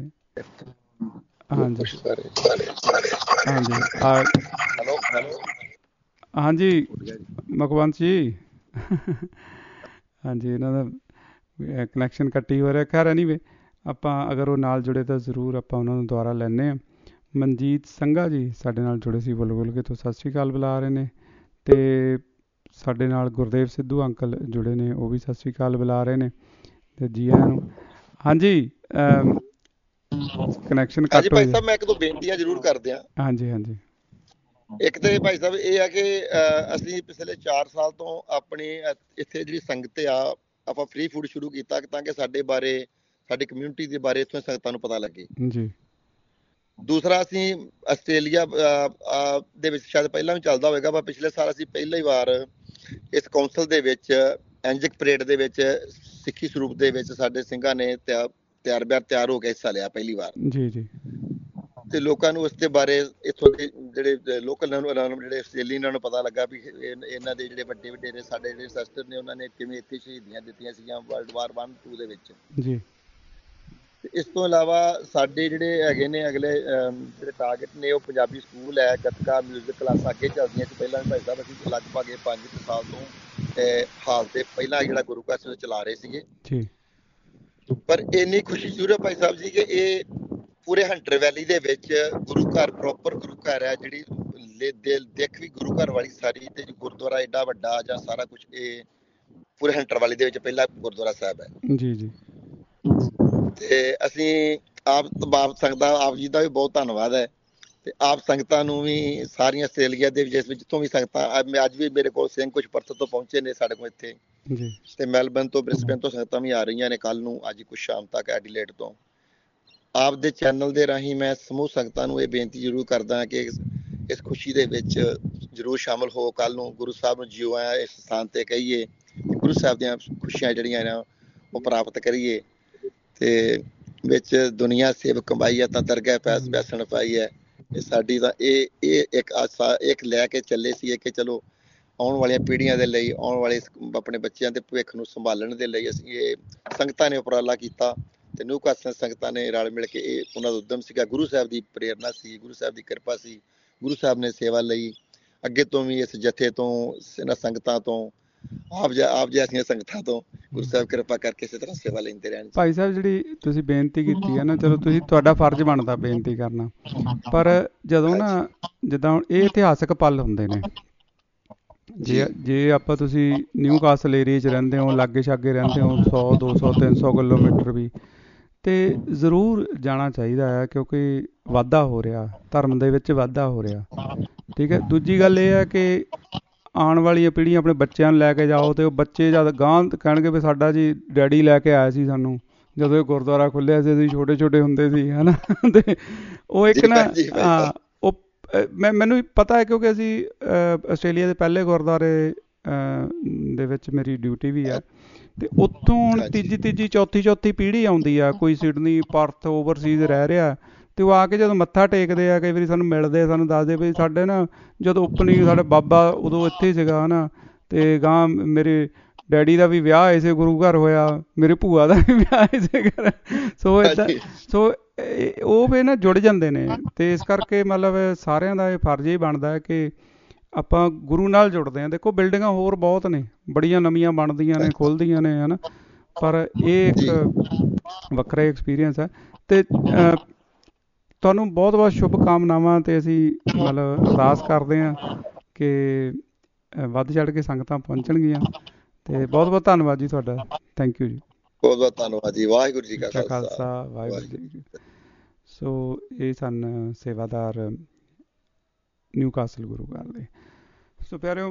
ਹਾਂਜੀ ਹਾਂਜੀ ਹੈਲੋ ਹੈਲੋ ਹਾਂਜੀ ਮੁਖਵੰਤ ਜੀ ਹਾਂਜੀ ਇਹਨਾਂ ਦਾ ਕਨੈਕਸ਼ਨ ਕੱਟੀ ਹੋ ਰਿਹਾ। ਖੈਰ ਐਨੀਵੇ ਆਪਾਂ ਅਗਰ ਉਹ ਨਾਲ ਜੁੜੇ ਤਾਂ ਜ਼ਰੂਰ ਆਪਾਂ ਉਹਨਾਂ ਨੂੰ ਦੁਬਾਰਾ ਲੈਂਦੇ ਹਾਂ। ਮਨਜੀਤ ਸੰਘਾ ਜੀ ਸਾਡੇ ਨਾਲ ਜੁੜੇ ਸੀ ਬੁਲਬੁਲ ਕੇ ਤੋਂ, ਸਤਿ ਸ਼੍ਰੀ ਅਕਾਲ ਬੁਲਾ ਰਹੇ ਨੇ। ਅਤੇ ਸਾਡੇ ਨਾਲ ਗੁਰਦੇਵ ਸਿੱਧੂ ਅੰਕਲ ਜੁੜੇ ਨੇ, ਉਹ ਵੀ ਸਤਿ ਸ਼੍ਰੀ ਅਕਾਲ ਬੁਲਾ ਰਹੇ ਨੇ। ਅਤੇ ਜੀ ਆਇਆਂ ਨੂੰ। ਹਾਂਜੀ ਕਨੈਕਸ਼ਨ ਹਾਂਜੀ ਕੱਟ ਭਾਈ ਹੋਈ। ਸਾਹਿਬ, ਮੈਂ ਇੱਕ ਦੋ ਬੇਨਤੀਆਂ ਜ਼ਰੂਰ ਕਰਦੇ ਹਾਂ। ਹਾਂਜੀ ਹਾਂਜੀ ਇੱਕ ਤੇ ਭਾਈ ਸਾਹਿਬ ਇਹ ਆ ਕਿ ਅਹ, ਅਸੀਂ ਪਿਛਲੇ ਚਾਰ ਸਾਲ ਤੋਂ ਆਪਣੀ ਇੱਥੇ ਜਿਹੜੀ ਸੰਗਤ ਆ, ਆਪਾਂ ਫ੍ਰੀ ਫੂਡ ਸ਼ੁਰੂ ਕੀਤਾ ਤਾਂ ਕਿ ਸਾਡੇ ਬਾਰੇ, ਸਾਡੀ ਕਮਿਊਨਿਟੀ ਦੇ ਬਾਰੇ ਇੱਥੋਂ ਸੰਗਤਾਂ ਨੂੰ ਪਤਾ ਲੱਗੇ ਜੀ। ਦੂਸਰਾ, ਅਸੀਂ ਆਸਟ੍ਰੇਲੀਆ ਦੇ ਵਿੱਚ ਸ਼ਾਇਦ ਪਹਿਲਾਂ ਵੀ ਚੱਲਦਾ ਹੋਵੇਗਾ, ਪਰ ਪਿਛਲੇ ਸਾਲ ਅਸੀਂ ਪਹਿਲੀ ਵਾਰ ਇਸ ਕੌਂਸਲ ਦੇ ਵਿੱਚ ਐਂਜਿਕ ਪਰੇਡ ਦੇ ਵਿੱਚ ਸਿੱਖੀ ਸਰੂਪ ਦੇ ਵਿੱਚ ਸਾਡੇ ਸਿੰਘਾਂ ਨੇ ਤਿਆਰ ਤਿਆਰ ਬਿਆਰ ਤਿਆਰ ਹੋ ਕੇ ਹਿੱਸਾ ਲਿਆ ਪਹਿਲੀ ਵਾਰ। ਜੀ ਜੀ। ਤੇ ਲੋਕਾਂ ਨੂੰ ਇਸ ਦੇ ਬਾਰੇ ਇੱਥੋਂ ਦੇ ਜਿਹੜੇ ਲੋਕਲ ਜਿਹੜੇ ਆਸਟ੍ਰੇਲੀਅਨ ਇਹਨਾਂ ਨੂੰ ਪਤਾ ਲੱਗਾ ਵੀ ਇਹਨਾਂ ਦੇ ਜਿਹੜੇ ਵੱਡੇ ਵਡੇਰੇ ਸਾਡੇ ਜਿਹੜੇ ਸੈਸਟਰ ਨੇ, ਉਹਨਾਂ ਨੇ ਕਿਵੇਂ ਇੱਥੇ ਸ਼ਹੀਦੀਆਂ ਦਿੱਤੀਆਂ ਸੀਗੀਆਂ ਵਰਲਡ ਵਾਰ ਵਨ ਟੂ ਦੇ ਵਿੱਚ ਜੀ। ਤੇ ਇਸ ਤੋਂ ਇਲਾਵਾ ਸਾਡੇ ਜਿਹੜੇ ਹੈਗੇ ਨੇ ਅਗਲੇ ਜਿਹੜੇ ਟਾਰਗੇਟ ਨੇ, ਉਹ ਪੰਜਾਬੀ ਸਕੂਲ ਹੈ, ਗੱਤਕਾ, ਮਿਊਜ਼ਿਕ ਕਲਾਸਾਂ ਅੱਗੇ ਚੱਲਦੀਆਂ ਸੀ ਪਹਿਲਾਂ ਵੀ ਭਾਈ ਸਾਹਿਬ। ਅਸੀਂ ਲਗਭਗ ਇਹ ਪੰਜ ਕੁ ਸਾਲ ਤੋਂ ਹਾਲ ਤੇ ਪਹਿਲਾਂ ਜਿਹੜਾ ਗੁਰੂ ਘਰ ਚਲਾ ਰਹੇ ਸੀਗੇ ਜੀ। ਪਰ ਇੰਨੀ ਖੁਸ਼ੀ ਜ਼ਰੂਰ ਹੈ ਭਾਈ ਸਾਹਿਬ ਜੀ ਕਿ ਇਹ ਪੂਰੇ ਹੰਟਰ ਵੈਲੀ ਦੇ ਵਿੱਚ ਗੁਰੂ ਘਰ, ਪ੍ਰੋਪਰ ਗੁਰੂ ਘਰ ਹੈ, ਜਿਹੜੀ ਦੇਖ ਵੀ ਗੁਰੂ ਘਰ ਵਾਲੀ ਸਾਰੀ, ਤੇ ਗੁਰਦੁਆਰਾ ਏਡਾ ਵੱਡਾ ਜਾਂ ਸਾਰਾ ਕੁਝ, ਇਹ ਪੂਰੇ ਹੰਟਰ ਵੈਲੀ ਦੇ ਵਿੱਚ ਪਹਿਲਾ ਗੁਰਦੁਆਰਾ ਸਾਹਿਬ ਹੈ। ਜੀ ਜੀ। ਤੇ ਅਸੀਂ ਆਪ ਬਾਪ ਸੰਗਤਾਂ, ਆਪ ਜੀ ਦਾ ਵੀ ਬਹੁਤ ਧੰਨਵਾਦ ਹੈ। ਤੇ ਆਪ ਸੰਗਤਾਂ ਨੂੰ ਵੀ, ਸਾਰੀਆਂ ਆਸਟ੍ਰੇਲੀਆ ਦੇ ਵਿੱਚ ਜਿੱਥੋਂ ਵੀ ਸੰਗਤਾਂ, ਅੱਜ ਵੀ ਮੇਰੇ ਕੋਲ ਸਿੰਘ ਕੁਝ ਪਰਸੋਂ ਤੋਂ ਪਹੁੰਚੇ ਨੇ ਸਾਡੇ ਕੋਲ ਇੱਥੇ, ਤੇ ਮੈਲਬਰਨ ਤੋਂ, ਬ੍ਰਿਸਬੇਨ ਤੋਂ ਸੰਗਤਾਂ ਵੀ ਆ ਰਹੀਆਂ ਨੇ ਕੱਲ ਨੂੰ, ਅੱਜ ਕੁਝ ਸ਼ਾਮ ਤੱਕ ਐਡੀਲੇਡ ਤੋਂ। ਆਪ ਦੇ ਚੈਨਲ ਦੇ ਰਾਹੀਂ ਮੈਂ ਸਮੂਹ ਸੰਗਤਾਂ ਨੂੰ ਇਹ ਬੇਨਤੀ ਜ਼ਰੂਰ ਕਰਦਾ ਕਿ ਇਸ ਖੁਸ਼ੀ ਦੇ ਵਿੱਚ ਜ਼ਰੂਰ ਸ਼ਾਮਲ ਹੋ। ਕੱਲ ਨੂੰ ਗੁਰੂ ਸਾਹਿਬ ਨੂੰ ਜਿਉ ਆਇਆ ਇਸ ਸਥਾਨ ਤੇ ਕਹੀਏ, ਗੁਰੂ ਸਾਹਿਬ ਦੀਆਂ ਖੁਸ਼ੀਆਂ ਜਿਹੜੀਆਂ ਨੇ ਉਹ ਪ੍ਰਾਪਤ ਕਰੀਏ। ਤੇ ਵਿੱਚ ਦੁਨੀਆ ਸੇਵ ਕਮਾਈ ਹੈ ਤਾਂ ਦਰਗਾਹ ਪੈਸ ਬੈਸਣ ਪਾਈ ਹੈ। ਇਹ ਸਾਡੀ ਤਾਂ ਇਹ ਇਹ ਇੱਕ ਆਸਾ ਇੱਕ ਲੈ ਕੇ ਚੱਲੇ ਸੀ ਕਿ ਚਲੋ ਆਉਣ ਵਾਲੀਆਂ ਪੀੜ੍ਹੀਆਂ ਦੇ ਲਈ, ਆਉਣ ਵਾਲੇ ਆਪਣੇ ਬੱਚਿਆਂ ਦੇ ਭਵਿੱਖ ਨੂੰ ਸੰਭਾਲਣ ਦੇ ਲਈ ਅਸੀਂ ਇਹ ਸੰਗਤਾਂ ਨੇ ਉਪਰਾਲਾ ਕੀਤਾ। ਤੇ ਨਿਊ ਕਾਸਲ ਸੰਗਤਾਂ ਨੇ ਰਲ ਮਿਲ ਕੇ, ਇਹ ਉਹਨਾਂ ਦਾ ਉਦਮ ਸੀਗਾ, ਗੁਰੂ ਸਾਹਿਬ ਦੀ ਪ੍ਰੇਰਨਾ ਸੀ, ਗੁਰੂ ਸਾਹਿਬ ਦੀ ਕਿਰਪਾ ਸੀ, ਗੁਰੂ ਸਾਹਿਬ ਨੇ ਸੇਵਾ ਲਈ। ਅੱਗੇ ਤੋਂ ਵੀ ਇਸ ਜਥੇ ਤੋਂ, ਇਹਨਾਂ ਸੰਗਤਾਂ ਤੋਂ, ਆਪ ਜ ਆਪ ਜੈਸੀਆਂ ਸੰਗਤਾਂ ਤੋਂ ਗੁਰੂ ਸਾਹਿਬ ਕਿਰਪਾ ਕਰਕੇ ਇਸੇ ਤਰ੍ਹਾਂ ਸੇਵਾ ਲੈਂਦੇ ਰਹਿਣ। ਭਾਈ ਸਾਹਿਬ, ਜਿਹੜੀ ਤੁਸੀਂ ਬੇਨਤੀ ਕੀਤੀ ਹੈ ਨਾ, ਚਲੋ ਤੁਸੀਂ, ਤੁਹਾਡਾ ਫਰਜ਼ ਬਣਦਾ ਬੇਨਤੀ ਕਰਨਾ, ਪਰ ਜਦੋਂ ਨਾ ਜਿੱਦਾਂ ਹੁਣ ਇਹ ਇਤਿਹਾਸਕ ਪਲ ਹੁੰਦੇ ਨੇ, ਜੇ ਜੇ ਆਪਾਂ ਤੁਸੀਂ ਨਿਊ ਕਾਸਲ ਏਰੀਏ 'ਚ ਰਹਿੰਦੇ ਹੋ, ਲਾਗੇ ਛਾਗੇ ਰਹਿੰਦੇ ਹੋ, ਸੌ ਦੋ ਸੌ ਤਿੰਨ ਸੌ ਕਿਲੋਮੀਟਰ ਵੀ, ਤੇ ਜ਼ਰੂਰ ਜਾਣਾ ਚਾਹੀਦਾ ਹੈ, ਕਿਉਂਕਿ ਵਾਧਾ ਹੋ ਰਿਹਾ, ਧਰਮ ਦੇ ਵਿੱਚ ਵਾਧਾ ਹੋ ਰਿਹਾ। ਠੀਕ ਹੈ। ਦੂਜੀ ਗੱਲ ਇਹ ਹੈ ਕਿ ਆਉਣ ਵਾਲੀਆਂ ਪੀੜ੍ਹੀਆਂ, ਆਪਣੇ ਬੱਚਿਆਂ ਨੂੰ ਲੈ ਕੇ ਜਾਓ, ਅਤੇ ਉਹ ਬੱਚੇ ਜਦ ਗਾਂਹ ਕਹਿਣਗੇ ਵੀ ਸਾਡਾ ਜੀ ਡੈਡੀ ਲੈ ਕੇ ਆਇਆ ਸੀ ਸਾਨੂੰ, ਜਦੋਂ ਇਹ ਗੁਰਦੁਆਰਾ ਖੁੱਲ੍ਹਿਆ ਸੀ, ਅਸੀਂ ਛੋਟੇ ਛੋਟੇ ਹੁੰਦੇ ਸੀ, ਹੈ ਨਾ। ਅਤੇ ਉਹ ਇੱਕ ਨਾ, ਹਾਂ, ਉਹ ਮੈਂ ਮੈਨੂੰ ਪਤਾ ਹੈ ਕਿਉਂਕਿ ਅਸੀਂ ਆਸਟ੍ਰੇਲੀਆ ਦੇ ਪਹਿਲੇ ਗੁਰਦੁਆਰੇ ਦੇ ਵਿੱਚ ਮੇਰੀ ਡਿਊਟੀ ਵੀ ਹੈ, ਅਤੇ ਉੱਥੋਂ ਹੁਣ ਤੀਜੀ ਤੀਜੀ ਚੌਥੀ ਚੌਥੀ ਪੀੜ੍ਹੀ ਆਉਂਦੀ ਆ, ਕੋਈ ਸਿਡਨੀ, ਪਰਥ, ਓਵਰਸੀਜ਼ ਰਹਿ ਰਿਹਾ, ਅਤੇ ਉਹ ਆ ਕੇ ਜਦੋਂ ਮੱਥਾ ਟੇਕਦੇ ਆ, ਕਈ ਵਾਰੀ ਸਾਨੂੰ ਮਿਲਦੇ ਆ, ਸਾਨੂੰ ਦੱਸਦੇ ਵੀ ਸਾਡੇ ਨਾ ਜਦੋਂ ਓਪਨਿੰਗ, ਸਾਡਾ ਬਾਬਾ ਉਦੋਂ ਇੱਥੇ ਸੀਗਾ, ਹੈ ਨਾ, ਅਤੇ ਗਾਂਹ ਮੇਰੇ ਡੈਡੀ ਦਾ ਵੀ ਵਿਆਹ ਇਸੇ ਗੁਰੂ ਘਰ ਹੋਇਆ, ਮੇਰੇ ਭੂਆ ਦਾ ਵੀ ਵਿਆਹ ਇਸੇ ਘਰ। ਸੋ ਇੱਦਾਂ, ਸੋ ਉਹ ਵੀ ਨਾ ਜੁੜ ਜਾਂਦੇ ਨੇ, ਅਤੇ ਇਸ ਕਰਕੇ ਮਤਲਬ ਸਾਰਿਆਂ ਦਾ ਇਹ ਫਰਜ਼ ਹੀ ਬਣਦਾ ਹੈ ਕਿ ਆਪਾਂ ਗੁਰੂ ਨਾਲ ਜੁੜਦੇ ਹਾਂ। ਦੇਖੋ ਬਿਲਡਿੰਗਾਂ ਹੋਰ ਬਹੁਤ ਨੇ, ਬੜੀਆਂ ਨਵੀਆਂ ਬਣਦੀਆਂ ਨੇ, ਖੁੱਲ੍ਹਦੀਆਂ ਨੇ, ਹੈ ਨਾ, ਪਰ ਇਹ ਇੱਕ ਵੱਖਰਾ ਐਕਸਪੀਰੀਅੰਸ ਹੈ। ਅਤੇ ਤੁਹਾਨੂੰ ਬਹੁਤ ਬਹੁਤ ਸ਼ੁਭ ਕਾਮਨਾਵਾਂ, ਅਤੇ ਅਸੀਂ ਮਤਲਬ ਅਰਦਾਸ ਕਰਦੇ ਹਾਂ ਕਿ ਵੱਧ ਚੜ੍ਹ ਕੇ ਸੰਗਤਾਂ ਪਹੁੰਚਣਗੀਆਂ। ਅਤੇ ਬਹੁਤ ਬਹੁਤ ਧੰਨਵਾਦ ਜੀ ਤੁਹਾਡਾ। ਥੈਂਕ ਯੂ ਜੀ। ਬਹੁਤ ਬਹੁਤ ਧੰਨਵਾਦ ਜੀ। ਵਾਹਿਗੁਰੂ ਜੀ ਕਾ ਖਾਲਸਾ, ਵਾਹਿਗੁਰੂ ਜੀ ਕੀ ਫਤਿਹ। ਸੋ ਇਹ ਸਨ ਸੇਵਾਦਾਰ ਨਿਊ ਕਾਸਲ ਗੁਰੂ ਘਰ ਦੇ। ਸੋ ਪਿਆਰਿਓ,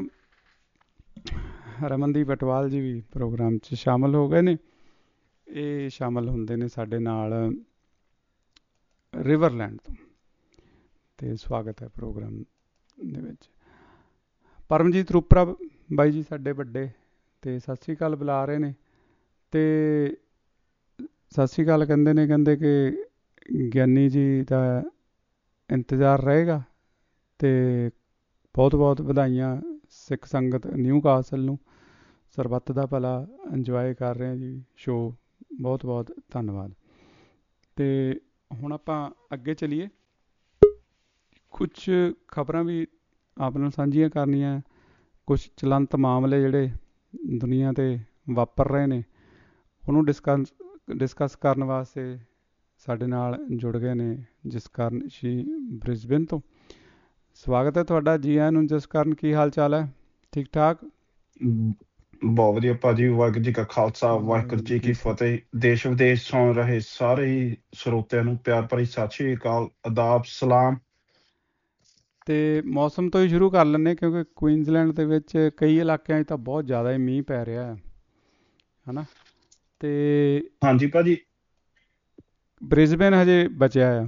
ਰਮਨਦੀਪ ਅਟਵਾਲ ਜੀ ਵੀ ਪ੍ਰੋਗਰਾਮ 'ਚ ਸ਼ਾਮਲ ਹੋ ਗਏ ਨੇ। ਇਹ ਸ਼ਾਮਲ ਹੁੰਦੇ ਨੇ ਸਾਡੇ ਨਾਲ ਰਿਵਰਲੈਂਡ ਤੋਂ, ਅਤੇ ਸਵਾਗਤ ਹੈ ਪ੍ਰੋਗਰਾਮ ਦੇ ਵਿੱਚ। ਪਰਮਜੀਤ ਰੂਪਰਾ ਬਾਈ ਜੀ ਸਾਡੇ ਵੱਡੇ, ਅਤੇ ਸਤਿ ਸ਼੍ਰੀ ਅਕਾਲ ਬੁਲਾ ਰਹੇ ਨੇ, ਅਤੇ ਸਤਿ ਸ਼੍ਰੀ ਅਕਾਲ ਕਹਿੰਦੇ ਨੇ, ਕਹਿੰਦੇ ਕਿ ਗਿਆਨੀ ਜੀ ਦਾ ਇੰਤਜ਼ਾਰ ਰਹੇਗਾ, ਅਤੇ ਬਹੁਤ ਬਹੁਤ ਵਧਾਈਆਂ ਸਿੱਖ ਸੰਗਤ ਨਿਊ ਕਾਸਲ ਨੂੰ, ਸਰਬੱਤ ਦਾ ਭਲਾ, ਇੰਜੋਏ ਕਰ ਰਹੇ ਜੀ ਸ਼ੋਅ। ਬਹੁਤ ਬਹੁਤ ਧੰਨਵਾਦ। ਤੇ ਹੁਣ ਆਪਾਂ ਅੱਗੇ ਚੱਲੀਏ, ਕੁਛ ਖਬਰਾਂ ਵੀ ਆਪ ਨਾਲ ਸਾਂਝੀਆਂ ਕਰਨੀਆਂ, ਕੁਛ ਚਲੰਤ ਮਾਮਲੇ ਜਿਹੜੇ ਦੁਨੀਆ 'ਤੇ ਵਾਪਰ ਰਹੇ ਨੇ ਉਹਨੂੰ ਡਿਸਕਸ ਡਿਸਕਸ ਕਰਨ ਵਾਸਤੇ ਸਾਡੇ ਨਾਲ ਜੁੜ ਗਏ ਨੇ ਜਸਕਰਨ ਜੀ ਬ੍ਰਿਸਬੇਨ ਤੋਂ। ਸਵਾਗਤ ਹੈ ਤੁਹਾਡਾ, ਜੀ ਆਇਆਂ ਨੂੰ ਜਸਕਰਨ। ਕੀ ਹਾਲ ਚਾਲ ਹੈ? ਠੀਕ ਠਾਕ? ਬਹੁਤ ਵਧੀਆ ਭਾਜੀ। ਵਾਹਿਗੁਰੂ ਜੀ ਕਾ ਖਾਲਸਾ, ਵਾਹਿਗੁਰੂ ਜੀ ਕੀ ਫਤਿਹ। ਦੇਸ਼ ਵਿਦੇਸ਼ ਸੁਣ ਰਹੇ ਸਾਰੇ ਹੀ ਸਰੋਤਿਆਂ ਨੂੰ ਪਿਆਰ ਭਰੀ ਸਤਿ ਸ਼੍ਰੀ ਅਕਾਲ, ਆਦਾਬ, ਸਲਾਮ। ਤੇ ਮੌਸਮ ਤੋਂ ਹੀ ਸ਼ੁਰੂ ਕਰ ਲੈਂਦੇ, ਕਿਉਂਕਿ ਕੁਈਨਜ਼ਲੈਂਡ ਦੇ ਵਿੱਚ ਕਈ ਇਲਾਕਿਆਂ 'ਚ ਤਾਂ ਬਹੁਤ ਜ਼ਿਆਦਾ ਹੀ ਮੀਂਹ ਪੈ ਰਿਹਾ ਹੈ ਹਨਾ। ਤੇ ਹਾਂਜੀ ਭਾਜੀ, ਬ੍ਰਿਸਬੇਨ ਹਜੇ ਬਚਿਆ ਆ।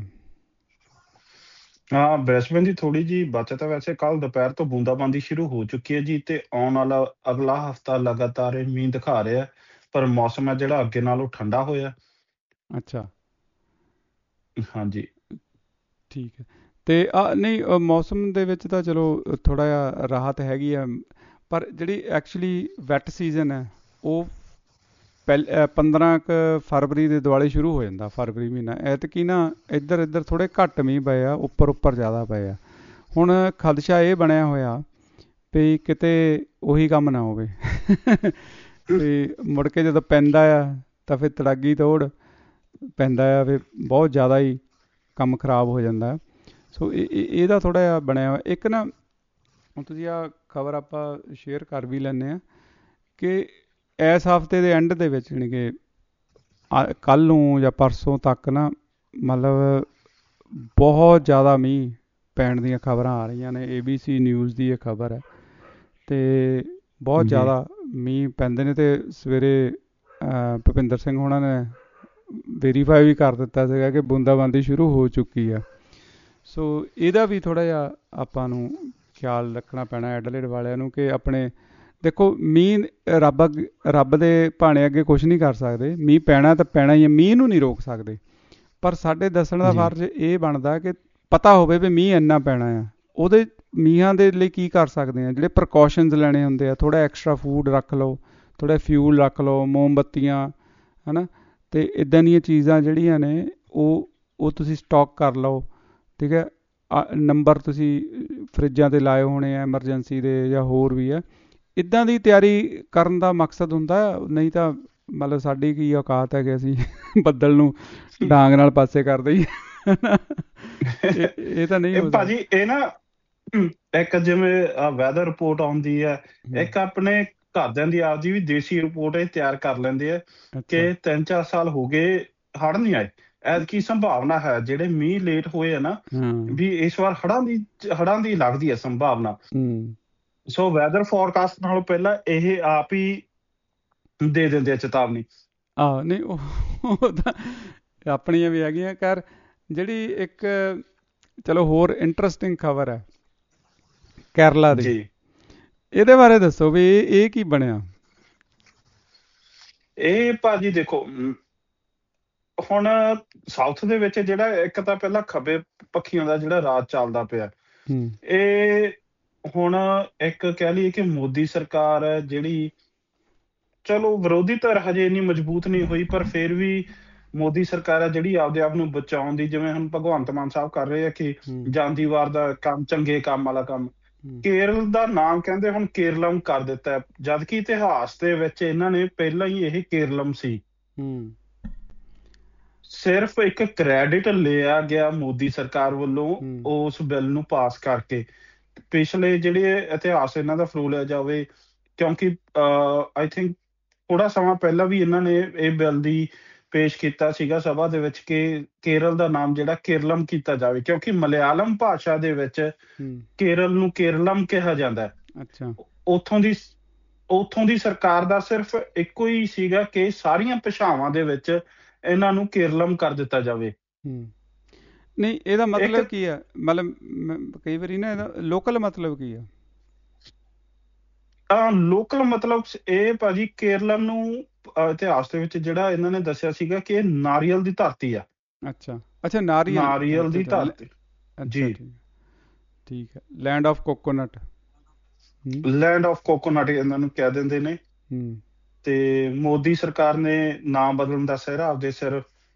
ਹਾਂ, ਬ੍ਰਿਸਬੇਨ ਦੀ ਥੋੜੀ ਜਿਹੀ ਬਚਤ ਹੈ। ਵੈਸੇ ਕੱਲ ਦੁਪਹਿਰ ਤੋਂ ਬੂੰਦਾਬਾਂਦੀ ਸ਼ੁਰੂ ਹੋ ਚੁੱਕੀ ਹੈ ਜੀ, ਤੇ ਆਉਣ ਵਾਲਾ ਅਗਲਾ ਹਫਤਾ ਲਗਾਤਾਰ ਇਹ ਮੀਂਹ ਦਿਖਾ ਰਿਹਾ, ਪਰ ਮੌਸਮ ਹੈ ਜਿਹੜਾ ਅੱਗੇ ਨਾਲੋਂ ਠੰਡਾ ਹੋਇਆ। ਅੱਛਾ, ਹਾਂਜੀ ਠੀਕ ਹੈ। ਤੇ ਆ ਨਹੀਂ, ਅ, ਮੌਸਮ ਦੇ ਵਿੱਚ ਤਾਂ ਚਲੋ ਥੋੜ੍ਹਾ ਜਿਹਾ ਰਾਹਤ ਹੈਗੀ ਆ, ਪਰ ਜਿਹੜੀ ਐਕਚੁਅਲੀ ਵੈਟ ਸੀਜ਼ਨ ਹੈ ਉਹ ਪਹਿਲ ਅ, ਪੰਦਰਾਂ ਕੁ ਫਰਵਰੀ ਦੇ ਦੁਆਲੇ ਸ਼ੁਰੂ ਹੋ ਜਾਂਦਾ, ਫਰਵਰੀ ਮਹੀਨਾ। ਐਤਕੀ ਨਾ ਇੱਧਰ ਇੱਧਰ ਥੋੜ੍ਹੇ ਘੱਟ ਮੀਂਹ ਪਏ ਆ, ਉੱਪਰ ਉੱਪਰ ਜ਼ਿਆਦਾ ਪਏ ਆ। ਹੁਣ ਖਦਸ਼ਾ ਇਹ ਬਣਿਆ ਹੋਇਆ ਵੀ ਕਿਤੇ ਉਹੀ ਕੰਮ ਨਾ ਹੋਵੇ ਵੀ ਮੁੜ ਕੇ ਜਦੋਂ ਪੈਂਦਾ ਆ ਤਾਂ ਫਿਰ ਤੜਾਗੀ ਤੋੜ ਪੈਂਦਾ ਆ, ਫਿਰ ਬਹੁਤ ਜ਼ਿਆਦਾ ਹੀ ਕੰਮ ਖਰਾਬ ਹੋ ਜਾਂਦਾ। ਸੋ ਇਹ ਇਹਦਾ ਥੋੜ੍ਹਾ ਜਿਹਾ ਬਣਿਆ ਹੋਇਆ। ਇੱਕ ਨਾ ਹੁਣ ਤੁਸੀਂ ਆਹ ਖਬਰ ਆਪਾਂ ਸ਼ੇਅਰ ਕਰ ਵੀ ਲੈਂਦੇ ਹਾਂ ਕਿ ਇਸ ਹਫਤੇ ਦੇ ਐਂਡ ਦੇ ਵਿੱਚ, ਜਾਣੀ ਕਿ ਕੱਲ੍ਹ ਨੂੰ ਜਾਂ ਪਰਸੋਂ ਤੱਕ ਨਾ, ਮਤਲਬ ਬਹੁਤ ਜ਼ਿਆਦਾ ਮੀਂਹ ਪੈਣ ਦੀਆਂ ਖਬਰਾਂ ਆ ਰਹੀਆਂ ਨੇ। ਏ ਬੀ ਸੀ ਨਿਊਜ਼ ਦੀ ਇਹ ਖਬਰ ਹੈ, ਅਤੇ ਬਹੁਤ ਜ਼ਿਆਦਾ ਮੀਂਹ ਪੈਂਦੇ ਨੇ। ਅਤੇ ਸਵੇਰੇ ਭੁਪਿੰਦਰ ਸਿੰਘ ਹੋਣਾ ਨੇ ਵੈਰੀਫਾਈ ਵੀ ਕਰ ਦਿੱਤਾ ਸੀਗਾ ਕਿ ਬੂੰਦਾਬਾਂਦੀ ਸ਼ੁਰੂ ਹੋ ਚੁੱਕੀ ਆ। ਸੋ ਇਹਦਾ ਵੀ ਥੋੜ੍ਹਾ ਜਿਹਾ ਆਪਾਂ ਨੂੰ ਖਿਆਲ ਰੱਖਣਾ ਪੈਣਾ ਐਡਲੇਡ ਵਾਲਿਆਂ ਨੂੰ ਕਿ ਆਪਣੇ, ਦੇਖੋ ਮੀਂਹ ਰੱਬ ਅੱਗੇ, ਰੱਬ ਦੇ ਭਾਣੇ ਅੱਗੇ ਕੁਛ ਨਹੀਂ ਕਰ ਸਕਦੇ। ਮੀਂਹ ਪੈਣਾ ਤਾਂ ਪੈਣਾ ਹੀ ਹੈ, ਮੀਂਹ ਨੂੰ ਨਹੀਂ ਰੋਕ ਸਕਦੇ, ਪਰ ਸਾਡੇ ਦੱਸਣ ਦਾ ਫਰਜ਼ ਇਹ ਬਣਦਾ ਕਿ ਪਤਾ ਹੋਵੇ ਵੀ ਮੀਂਹ ਇੰਨਾ ਪੈਣਾ ਆ। ਉਹਦੇ ਮੀਂਹਾਂ ਦੇ ਲਈ ਕੀ ਕਰ ਸਕਦੇ ਆ, ਜਿਹੜੇ ਪ੍ਰੀਕਾਸ਼ਨਸ ਲੈਣੇ ਹੁੰਦੇ ਆ, ਥੋੜ੍ਹਾ ਐਕਸਟਰਾ ਫੂਡ ਰੱਖ ਲਓ, ਥੋੜ੍ਹਾ ਫਿਊਲ ਰੱਖ ਲਓ, ਮੋਮਬੱਤੀਆਂ ਹੈ ਨਾ, ਅਤੇ ਇੱਦਾਂ ਦੀਆਂ ਚੀਜ਼ਾਂ ਜਿਹੜੀਆਂ ਨੇ ਉਹ ਉਹ ਤੁਸੀਂ ਸਟਾਕ ਕਰ ਲਓ, ਠੀਕ ਹੈ। ਨੰਬਰ ਤੁਸੀਂ ਫਰਿੱਜਾਂ 'ਤੇ ਲਾਏ ਹੋਣੇ ਆ ਐਮਰਜੈਂਸੀ ਦੇ, ਜਾਂ ਹੋਰ ਵੀ ਆ। ਇੱਦਾਂ ਦੀ ਤਿਆਰੀ ਕਰਨ ਦਾ ਮਕਸਦ ਹੁੰਦਾ। ਨਹੀਂ ਤਾਂ ਮਤਲਬ ਸਾਡੀ ਕੀ ਔਕਾਤ ਹੈ ਕਿ ਅਸੀਂ ਬੱਦਲ ਨੂੰ ਡਾਂਗ ਨਾਲ ਪਾਸੇ ਕਰ ਦਈਏ। ਇਹ ਤਾਂ ਨਹੀਂ ਹੋ ਸਕਦਾ ਭਾਜੀ। ਇਹ ਨਾ ਇੱਕ ਜਿਵੇਂ ਵੈਦਰ ਰਿਪੋਰਟ ਆਉਂਦੀ ਹੈ, ਇੱਕ ਆਪਣੇ ਘਰਦਿਆਂ ਦੀ ਆਪਦੀ ਵੀ ਦੇਸੀ ਰਿਪੋਰਟ ਇਹ ਤਿਆਰ ਕਰ ਲੈਂਦੇ ਆ ਕਿ ਤਿੰਨ ਚਾਰ ਸਾਲ ਹੋ ਗਏ ਹੜ੍ਹ ਨਹੀਂ ਆਏ। ਐਤਕੀ ਸੰਭਾਵਨਾ ਹੈ, ਜਿਹੜੇ ਮੀਂਹ ਲੇਟ ਹੋਏ ਆ ਨਾ, ਵੀ ਇਸ ਵਾਰ ਹੜ੍ਹਾਂ ਦੀ ਹੜ੍ਹਾਂ ਦੀ ਲੱਗਦੀ ਹੈ ਸੰਭਾਵਨਾ। ਸੋ ਵੈਦਰ ਫੋਰਕਾਸਟ ਨਾਲੋਂ ਪਹਿਲਾਂ ਇਹ ਆਪ ਹੀ ਦੇ ਦਿੰਦੇ ਆ ਚੇਤਾਵਨੀ। ਆਹ ਨਹੀਂ, ਉਹ ਤਾਂ ਆਪਣੀਆਂ ਵੀ ਹੈਗੀਆਂ। ਖੈਰ, ਜਿਹੜੀ ਇੱਕ ਚਲੋ ਹੋਰ ਇੰਟਰਸਟਿੰਗ ਖਬਰ ਹੈ ਕੇਰਲਾ ਦੀ, ਇਹਦੇ ਬਾਰੇ ਦੱਸੋ ਵੀ ਇਹ ਕੀ ਬਣਿਆ। ਇਹ ਭਾਜੀ ਦੇਖੋ, ਹੁਣ ਸਾਊਥ ਦੇ ਵਿੱਚ ਜਿਹੜਾ ਇੱਕ ਤਾਂ ਪਹਿਲਾਂ ਖੱਬੇ ਪੱਖੀਆਂ ਦਾ ਜਿਹੜਾ ਰਾਜ ਚੱਲਦਾ ਪਿਆ, ਇਹ ਹੁਣ ਇੱਕ ਕਹਿ ਲਈਏ ਕਿ ਮੋਦੀ ਸਰਕਾਰ ਹੈ ਜਿਹੜੀ, ਚਲੋ ਵਿਰੋਧੀ ਧਿਰ ਹਜੇ ਇੰਨੀ ਮਜ਼ਬੂਤ ਨਹੀਂ ਹੋਈ, ਪਰ ਫਿਰ ਵੀ ਮੋਦੀ ਸਰਕਾਰ ਹੈ ਜਿਹੜੀ ਆਪਦੇ ਆਪ ਨੂੰ ਬਚਾਉਣ ਦੀ, ਜਿਵੇਂ ਹੁਣ ਭਗਵੰਤ ਮਾਨ ਸਾਹਿਬ ਕਰ ਰਹੇ ਆ ਕਿ ਜਾਂਦੀ ਵਾਰ ਦਾ ਕੰਮ, ਚੰਗੇ ਕੰਮ ਵਾਲਾ ਕੰਮ। ਕੇਰਲ ਦਾ ਨਾਮ ਕਹਿੰਦੇ ਹੁਣ ਕੇਰਲਮ ਕਰ ਦਿੱਤਾ, ਜਦਕਿ ਇਤਿਹਾਸ ਦੇ ਵਿੱਚ ਇਹਨਾਂ ਨੇ ਪਹਿਲਾਂ ਹੀ ਇਹ ਕੇਰਲਮ ਸੀ। ਸਿਰਫ ਇੱਕ ਕ੍ਰੈਡਿਟ ਲਿਆ ਗਿਆ ਮੋਦੀ ਸਰਕਾਰ ਵੱਲੋਂ ਉਸ ਬਿੱਲ ਨੂੰ ਪਾਸ ਕਰਕੇ। ਪਿਛਲੇ ਜਿਹੜੇ ਇਤਿਹਾਸ ਇਹਨਾਂ ਦਾ ਫਰੋਲਿਆ ਜਾਵੇ, ਕਿਉਂਕਿ ਆਈ ਥਿੰਕ ਥੋੜਾ ਸਮਾਂ ਪਹਿਲਾਂ ਵੀ ਇਹਨਾਂ ਨੇ ਇਹ ਬਿੱਲ ਦੀ ਪੇਸ਼ ਕੀਤਾ ਸੀਗਾ ਸਭਾ ਦੇ ਵਿੱਚ ਕਿ ਕੇਰਲ ਦਾ ਨਾਮ ਜਿਹੜਾ ਕੇਰਲਮ ਕੀਤਾ ਜਾਵੇ, ਕਿਉਂਕਿ ਮਲਿਆਲਮ ਭਾਸ਼ਾ ਦੇ ਵਿੱਚ ਕੇਰਲ ਨੂੰ ਕੇਰਲਮ ਕਿਹਾ ਜਾਂਦਾ। ਉੱਥੋਂ ਦੀ ਉੱਥੋਂ ਦੀ ਸਰਕਾਰ ਦਾ ਸਿਰਫ ਇੱਕੋ ਹੀ ਸੀਗਾ ਕਿ ਸਾਰੀਆਂ ਭਾਸ਼ਾਵਾਂ ਦੇ ਵਿੱਚ ਇਹਨਾਂ ਨੂੰ ਕੇਰਲਮ ਕਰ ਦਿੱਤਾ ਜਾਵੇ। ਨਹੀਂ, ਇਹਦਾ ਮਤਲਬ ਕੀ ਆ? ਮਤਲਬ ਕਈ ਵਾਰੀ ਨਾ ਇਹਦਾ ਲੋਕਲ ਮਤਲਬ ਕੀ ਆ? ਲੋਕਲ ਮਤਲਬ ਇਹ ਭਾਜੀ, ਕੇਰਲਮ ਨੂੰ ਇਤਿਹਾਸ ਦੇ ਵਿੱਚ ਜਿਹੜਾ ਇਹਨਾਂ ਨੇ ਦੱਸਿਆ ਸੀਗਾ ਕਿ ਇਹ ਨਾਰੀਅਲ ਦੀ ਧਰਤੀ ਆ। ਅੱਛਾ ਅੱਛਾ, ਨਾਰੀਅਲ ਨਾਰੀਅਲ ਦੀ ਧਰਤੀ ਜੀ, ਠੀਕ ਹੈ। Land of coconut, land of coconut ਇਹਨਾਂ ਨੂੰ ਕਹਿ ਦਿੰਦੇ ਨੇ। ਤੇ ਮੋਦੀ ਸਰਕਾਰ ਨੇ ਨਾਮ ਬਦਲਣ ਦਾ ਸਿਹਰਾ ਆਪਦੇ ਸਿਰ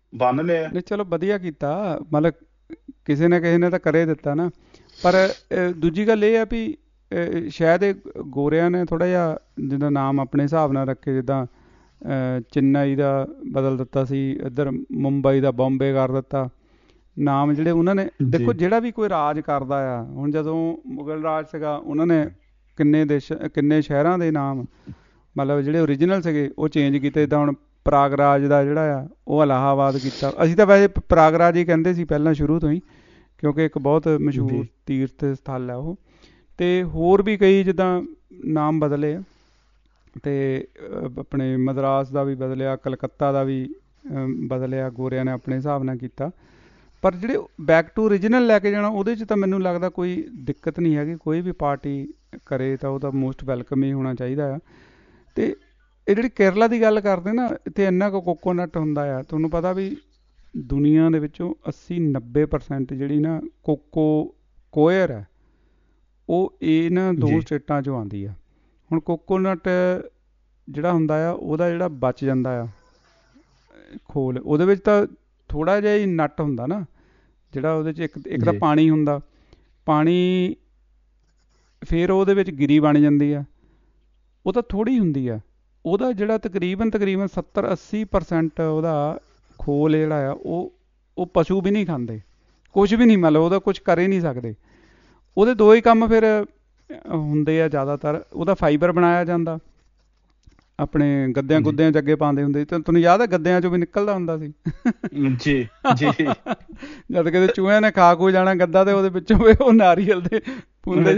ਬੰਨ ਲਿਆ। ਨਹੀਂ ਚਲੋ ਵਧੀਆ ਕੀਤਾ, ਮਤਲਬ ਕਿਸੇ ਨਾ ਕਿਸੇ ਨੇ ਤਾਂ ਕਰੇ ਦਿੱਤਾ ਨਾ। ਪਰ ਅਹ, ਦੂਜੀ ਗੱਲ ਇਹ ਆ ਵੀ ਅਹ, ਸ਼ਾਇਦ ਇਹ ਗੋਰਿਆਂ ਨੇ ਥੋੜ੍ਹਾ ਜਿਹਾ ਜਿੱਦਾਂ ਨਾਮ ਆਪਣੇ ਹਿਸਾਬ ਨਾਲ ਰੱਖੇ, ਜਿੱਦਾਂ ਅਹ, ਚੇਨਈ ਦਾ ਬਦਲ ਦਿੱਤਾ ਸੀ, ਇੱਧਰ ਮੁੰਬਈ ਦਾ ਬੰਬੇ ਕਰ ਦਿੱਤਾ ਨਾਮ ਜਿਹੜੇ ਉਹਨਾਂ ਨੇ। ਦੇਖੋ ਜਿਹੜਾ ਵੀ ਕੋਈ ਰਾਜ ਕਰਦਾ ਆ, ਹੁਣ ਜਦੋਂ ਮੁਗਲ ਰਾਜ ਸੀਗਾ ਉਹਨਾਂ ਨੇ ਕਿੰਨੇ ਦੇਸ਼ ਕਿੰਨੇ ਸ਼ਹਿਰਾਂ ਦੇ ਨਾਮ ਮਤਲਬ ਜਿਹੜੇ ਓਰੀਜਨਲ ਸੀਗੇ ਉਹ ਚੇਂਜ ਕੀਤੇ। ਜਿੱਦਾਂ ਹੁਣ ਪ੍ਰਾਗਰਾਜ ਦਾ ਜਿਹੜਾ ਆ ਉਹ ਇਲਾਹਾਬਾਦ ਕੀਤਾ। ਅਸੀਂ ਤਾਂ ਵੈਸੇ ਪ੍ਰਾਗਰਾਜ ਹੀ ਕਹਿੰਦੇ ਸੀ ਪਹਿਲਾਂ ਸ਼ੁਰੂ ਤੋਂ ਹੀ, ਕਿਉਂਕਿ ਇੱਕ ਬਹੁਤ ਮਸ਼ਹੂਰ ਤੀਰਥ ਸਥਲ ਹੈ ਉਹ। ਅਤੇ ਹੋਰ ਵੀ ਕਈ ਜਿੱਦਾਂ ਨਾਮ ਬਦਲੇ ਆ, ਅਤੇ ਆਪਣੇ ਮਦਰਾਸ ਦਾ ਵੀ ਬਦਲਿਆ, ਕਲਕੱਤਾ ਦਾ ਵੀ ਬਦਲਿਆ, ਗੋਰਿਆਂ ਨੇ ਆਪਣੇ ਹਿਸਾਬ ਨਾਲ ਕੀਤਾ। ਪਰ ਜਿਹੜੇ ਬੈਕ ਟੂ ਓਰੀਜਨਲ ਲੈ ਕੇ ਜਾਣਾ ਉਹਦੇ 'ਚ ਤਾਂ ਮੈਨੂੰ ਲੱਗਦਾ ਕੋਈ ਦਿੱਕਤ ਨਹੀਂ ਹੈਗੀ। ਕੋਈ ਵੀ ਪਾਰਟੀ ਕਰੇ ਤਾਂ ਉਹਦਾ ਮੋਸਟ ਵੈਲਕਮ ਹੀ ਹੋਣਾ ਚਾਹੀਦਾ ਆ। ਅਤੇ ਇਹ ਜਿਹੜੀ ਕੇਰਲਾ ਦੀ ਗੱਲ ਕਰਦੇ ਨਾ, ਇੱਥੇ ਇੰਨਾ ਕੁ ਕੋਕੋਨਟ ਹੁੰਦਾ ਆ, ਤੁਹਾਨੂੰ ਪਤਾ ਵੀ ਦੁਨੀਆ ਦੇ ਵਿੱਚੋਂ ਅੱਸੀ ਨੱਬੇ ਪਰਸੈਂਟ ਜਿਹੜੀ ਨਾ ਕੋਕੋ ਕੋਇਰ ਹੈ ਉਹ ਇਹਨਾਂ ਦੋ ਸਟੇਟਾਂ 'ਚੋਂ ਆਉਂਦੀ ਆ। ਹੁਣ ਕੋਕੋਨਟ ਜਿਹੜਾ ਹੁੰਦਾ ਆ ਉਹਦਾ ਜਿਹੜਾ ਬਚ ਜਾਂਦਾ ਆ ਖੋਲ, ਉਹਦੇ ਵਿੱਚ ਤਾਂ ਥੋੜ੍ਹਾ ਜਿਹਾ ਹੀ ਨੱਟ ਹੁੰਦਾ ਨਾ, ਜਿਹੜਾ ਉਹਦੇ 'ਚ ਇੱਕ ਇੱਕ ਤਾਂ ਪਾਣੀ ਹੁੰਦਾ, ਪਾਣੀ ਫਿਰ ਉਹਦੇ ਵਿੱਚ ਗਿਰੀ ਬਣ ਜਾਂਦੀ ਆ, ਉਹ ਤਾਂ ਥੋੜ੍ਹੀ ਹੁੰਦੀ ਆ। ਉਹਦਾ ਜਿਹੜਾ ਤਕਰੀਬਨ ਤਕਰੀਬਨ ਸੱਤਰ ਅੱਸੀ ਪਰਸੈਂਟ ਉਹਦਾ ਖੋਲ ਜਿਹੜਾ ਆ ਉਹ ਉਹ ਪਸ਼ੂ ਵੀ ਨਹੀਂ ਖਾਂਦੇ, ਕੁਛ ਵੀ ਨਹੀਂ, ਮਤਲਬ ਉਹਦਾ ਕੁਛ ਕਰ ਹੀ ਨਹੀਂ ਸਕਦੇ। ਉਹਦੇ ਦੋ ਹੀ ਕੰਮ ਫਿਰ ਹੁੰਦੇ ਆ ਜ਼ਿਆਦਾਤਰ। ਉਹਦਾ ਫਾਈਬਰ ਬਣਾਇਆ ਜਾਂਦਾ, ਆਪਣੇ ਗੱਦਿਆਂ ਗੁੱਦਿਆਂ 'ਚ ਅੱਗੇ ਪਾਉਂਦੇ ਹੁੰਦੇ। ਤੇ ਤੁਹਾਨੂੰ ਯਾਦ ਹੈ ਗੱਦਿਆਂ 'ਚੋਂ ਵੀ ਨਿਕਲਦਾ ਹੁੰਦਾ ਸੀ ਜੀ ਜੀ ਜਦ ਕਿਤੇ ਚੂਹਿਆਂ ਨੇ ਖਾ ਖੂ ਜਾਣਾ ਗੱਦਾ ਤੇ ਉਹਦੇ ਵਿੱਚੋਂ ਉਹ ਨਾਰੀਅਲ ਦੇ ਪੁੰਦੇ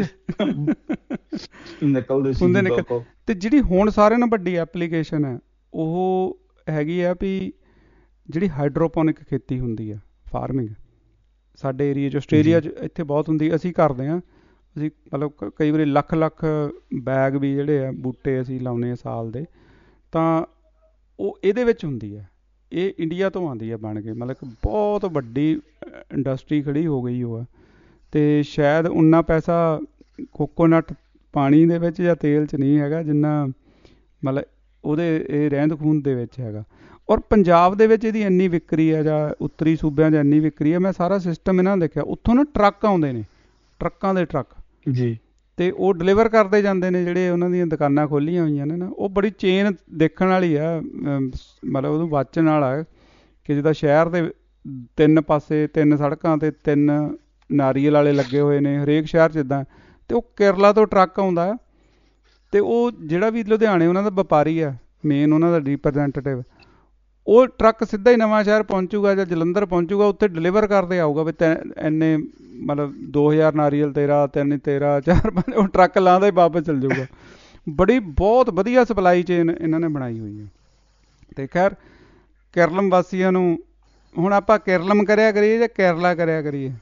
ਨਿਕਲਦੇ ਪੁੰਦੇ ਨਿਕਲ। ਤੇ ਜਿਹੜੀ ਹੁਣ ਸਾਰਿਆਂ ਨਾਲੋਂ ਵੱਡੀ ਐਪਲੀਕੇਸ਼ਨ ਹੈ ਉਹ ਹੈਗੀ ਆ ਵੀ ਜਿਹੜੀ ਹਾਈਡਰੋਪੋਨਿਕ ਖੇਤੀ ਹੁੰਦੀ ਆ, ਫਾਰਮਿੰਗ। ਸਾਡੇ ਏਰੀਏ 'ਚ ਆਸਟ੍ਰੇਲੀਆ 'ਚ ਇੱਥੇ ਬਹੁਤ ਹੁੰਦੀ, ਅਸੀਂ ਕਰਦੇ ਹਾਂ। ਅਸੀਂ ਮਤਲਬ ਕਈ ਵਾਰੀ ਲੱਖ ਲੱਖ ਬੈਗ ਵੀ ਜਿਹੜੇ ਆ ਬੂਟੇ ਅਸੀਂ ਲਾਉਂਦੇ ਹਾਂ ਸਾਲ ਦੇ, ਤਾਂ ਉਹ ਇਹਦੇ ਵਿੱਚ ਹੁੰਦੀ ਹੈ। ਇਹ ਇੰਡੀਆ ਤੋਂ ਆਉਂਦੀ ਹੈ ਬਣ ਕੇ, ਮਤਲਬ ਕਿ ਬਹੁਤ ਵੱਡੀ ਇੰਡਸਟਰੀ ਖੜੀ ਹੋ ਗਈ ਉਹ ਆ। ਅਤੇ ਸ਼ਾਇਦ ਉਨਾ ਪੈਸਾ ਕੋਕੋਨਟ ਪਾਣੀ ਦੇ ਵਿੱਚ ਜਾਂ ਤੇਲ 'ਚ ਨਹੀਂ ਹੈਗਾ ਜਿੰਨਾ ਮਤਲਬ ਉਹਦੇ ਇਹ ਰਹਿੰਦ ਖੂੰਹਦ ਦੇ ਵਿੱਚ ਹੈਗਾ। ਔਰ ਪੰਜਾਬ ਦੇ ਵਿੱਚ ਇਹਦੀ ਇੰਨੀ ਵਿਕਰੀ ਹੈ, ਜਾਂ ਉੱਤਰੀ ਸੂਬਿਆਂ 'ਚ ਇੰਨੀ ਵਿਕਰੀ ਹੈ। ਮੈਂ ਸਾਰਾ ਸਿਸਟਮ ਇਹਨਾਂ ਨੇ ਦੇਖਿਆ, ਉੱਥੋਂ ਨਾ ਟਰੱਕ ਆਉਂਦੇ ਨੇ, ਟਰੱਕਾਂ ਦੇ ਟਰੱਕ ਜੀ, ਅਤੇ ਉਹ ਡਿਲੀਵਰ ਕਰਦੇ ਜਾਂਦੇ ਨੇ। ਜਿਹੜੇ ਉਹਨਾਂ ਦੀਆਂ ਦੁਕਾਨਾਂ ਖੋਲ੍ਹੀਆਂ ਹੋਈਆਂ ਨੇ ਨਾ, ਉਹ ਬੜੀ ਚੇਨ ਦੇਖਣ ਵਾਲੀ ਆ, ਮਤਲਬ ਉਹਨੂੰ ਵਾਚਣ ਵਾਲਾ ਕਿ ਜਿੱਦਾਂ ਸ਼ਹਿਰ ਦੇ ਤਿੰਨ ਪਾਸੇ ਤਿੰਨ ਸੜਕਾਂ 'ਤੇ ਤਿੰਨ ਨਾਰੀਅਲ ਵਾਲੇ ਲੱਗੇ ਹੋਏ ਨੇ ਹਰੇਕ ਸ਼ਹਿਰ 'ਚ ਇੱਦਾਂ। ਅਤੇ ਉਹ ਕੇਰਲਾ ਤੋਂ ਟਰੱਕ ਆਉਂਦਾ, ਅਤੇ ਉਹ ਜਿਹੜਾ ਵੀ ਲੁਧਿਆਣੇ ਉਹਨਾਂ ਦਾ ਵਪਾਰੀ ਆ ਮੇਨ, ਉਹਨਾਂ ਦਾ ਰਿਪਰਜੈਂਟੇਟਿਵ, ਉਹ ਟਰੱਕ ਸਿੱਧਾ ਹੀ ਨਵਾਂ ਸ਼ਹਿਰ ਪਹੁੰਚੂਗਾ ਜਾਂ ਜਲੰਧਰ ਪਹੁੰਚੂਗਾ, ਉੱਥੇ ਡਿਲੀਵਰ ਕਰਦੇ ਆਊਗਾ ਵੀ ਤੈ ਇੰਨੇ ਮਤਲਬ ਦੋ ਹਜ਼ਾਰ ਨਾਰੀਅਲ ਤੇਰਾ, ਤਿੰਨ ਤੇਰਾ, ਚਾਰ ਪੰਜ, ਉਹ ਟਰੱਕ ਲਾਉਂਦਾ ਹੀ ਵਾਪਸ ਚੱਲ ਜਾਊਗਾ। ਬੜੀ ਬਹੁਤ ਵਧੀਆ ਸਪਲਾਈ ਚੇਨ ਇਹਨਾਂ ਨੇ ਬਣਾਈ ਹੋਈ ਹੈ। ਅਤੇ ਖੈਰ ਕੇਰਲਮ ਵਾਸੀਆਂ ਨੂੰ ਹੁਣ ਆਪਾਂ ਕੇਰਲਮ ਕਰਿਆ ਕਰੀਏ ਜਾਂ ਕੇਰਲਾ ਕਰਿਆ ਕਰੀਏ?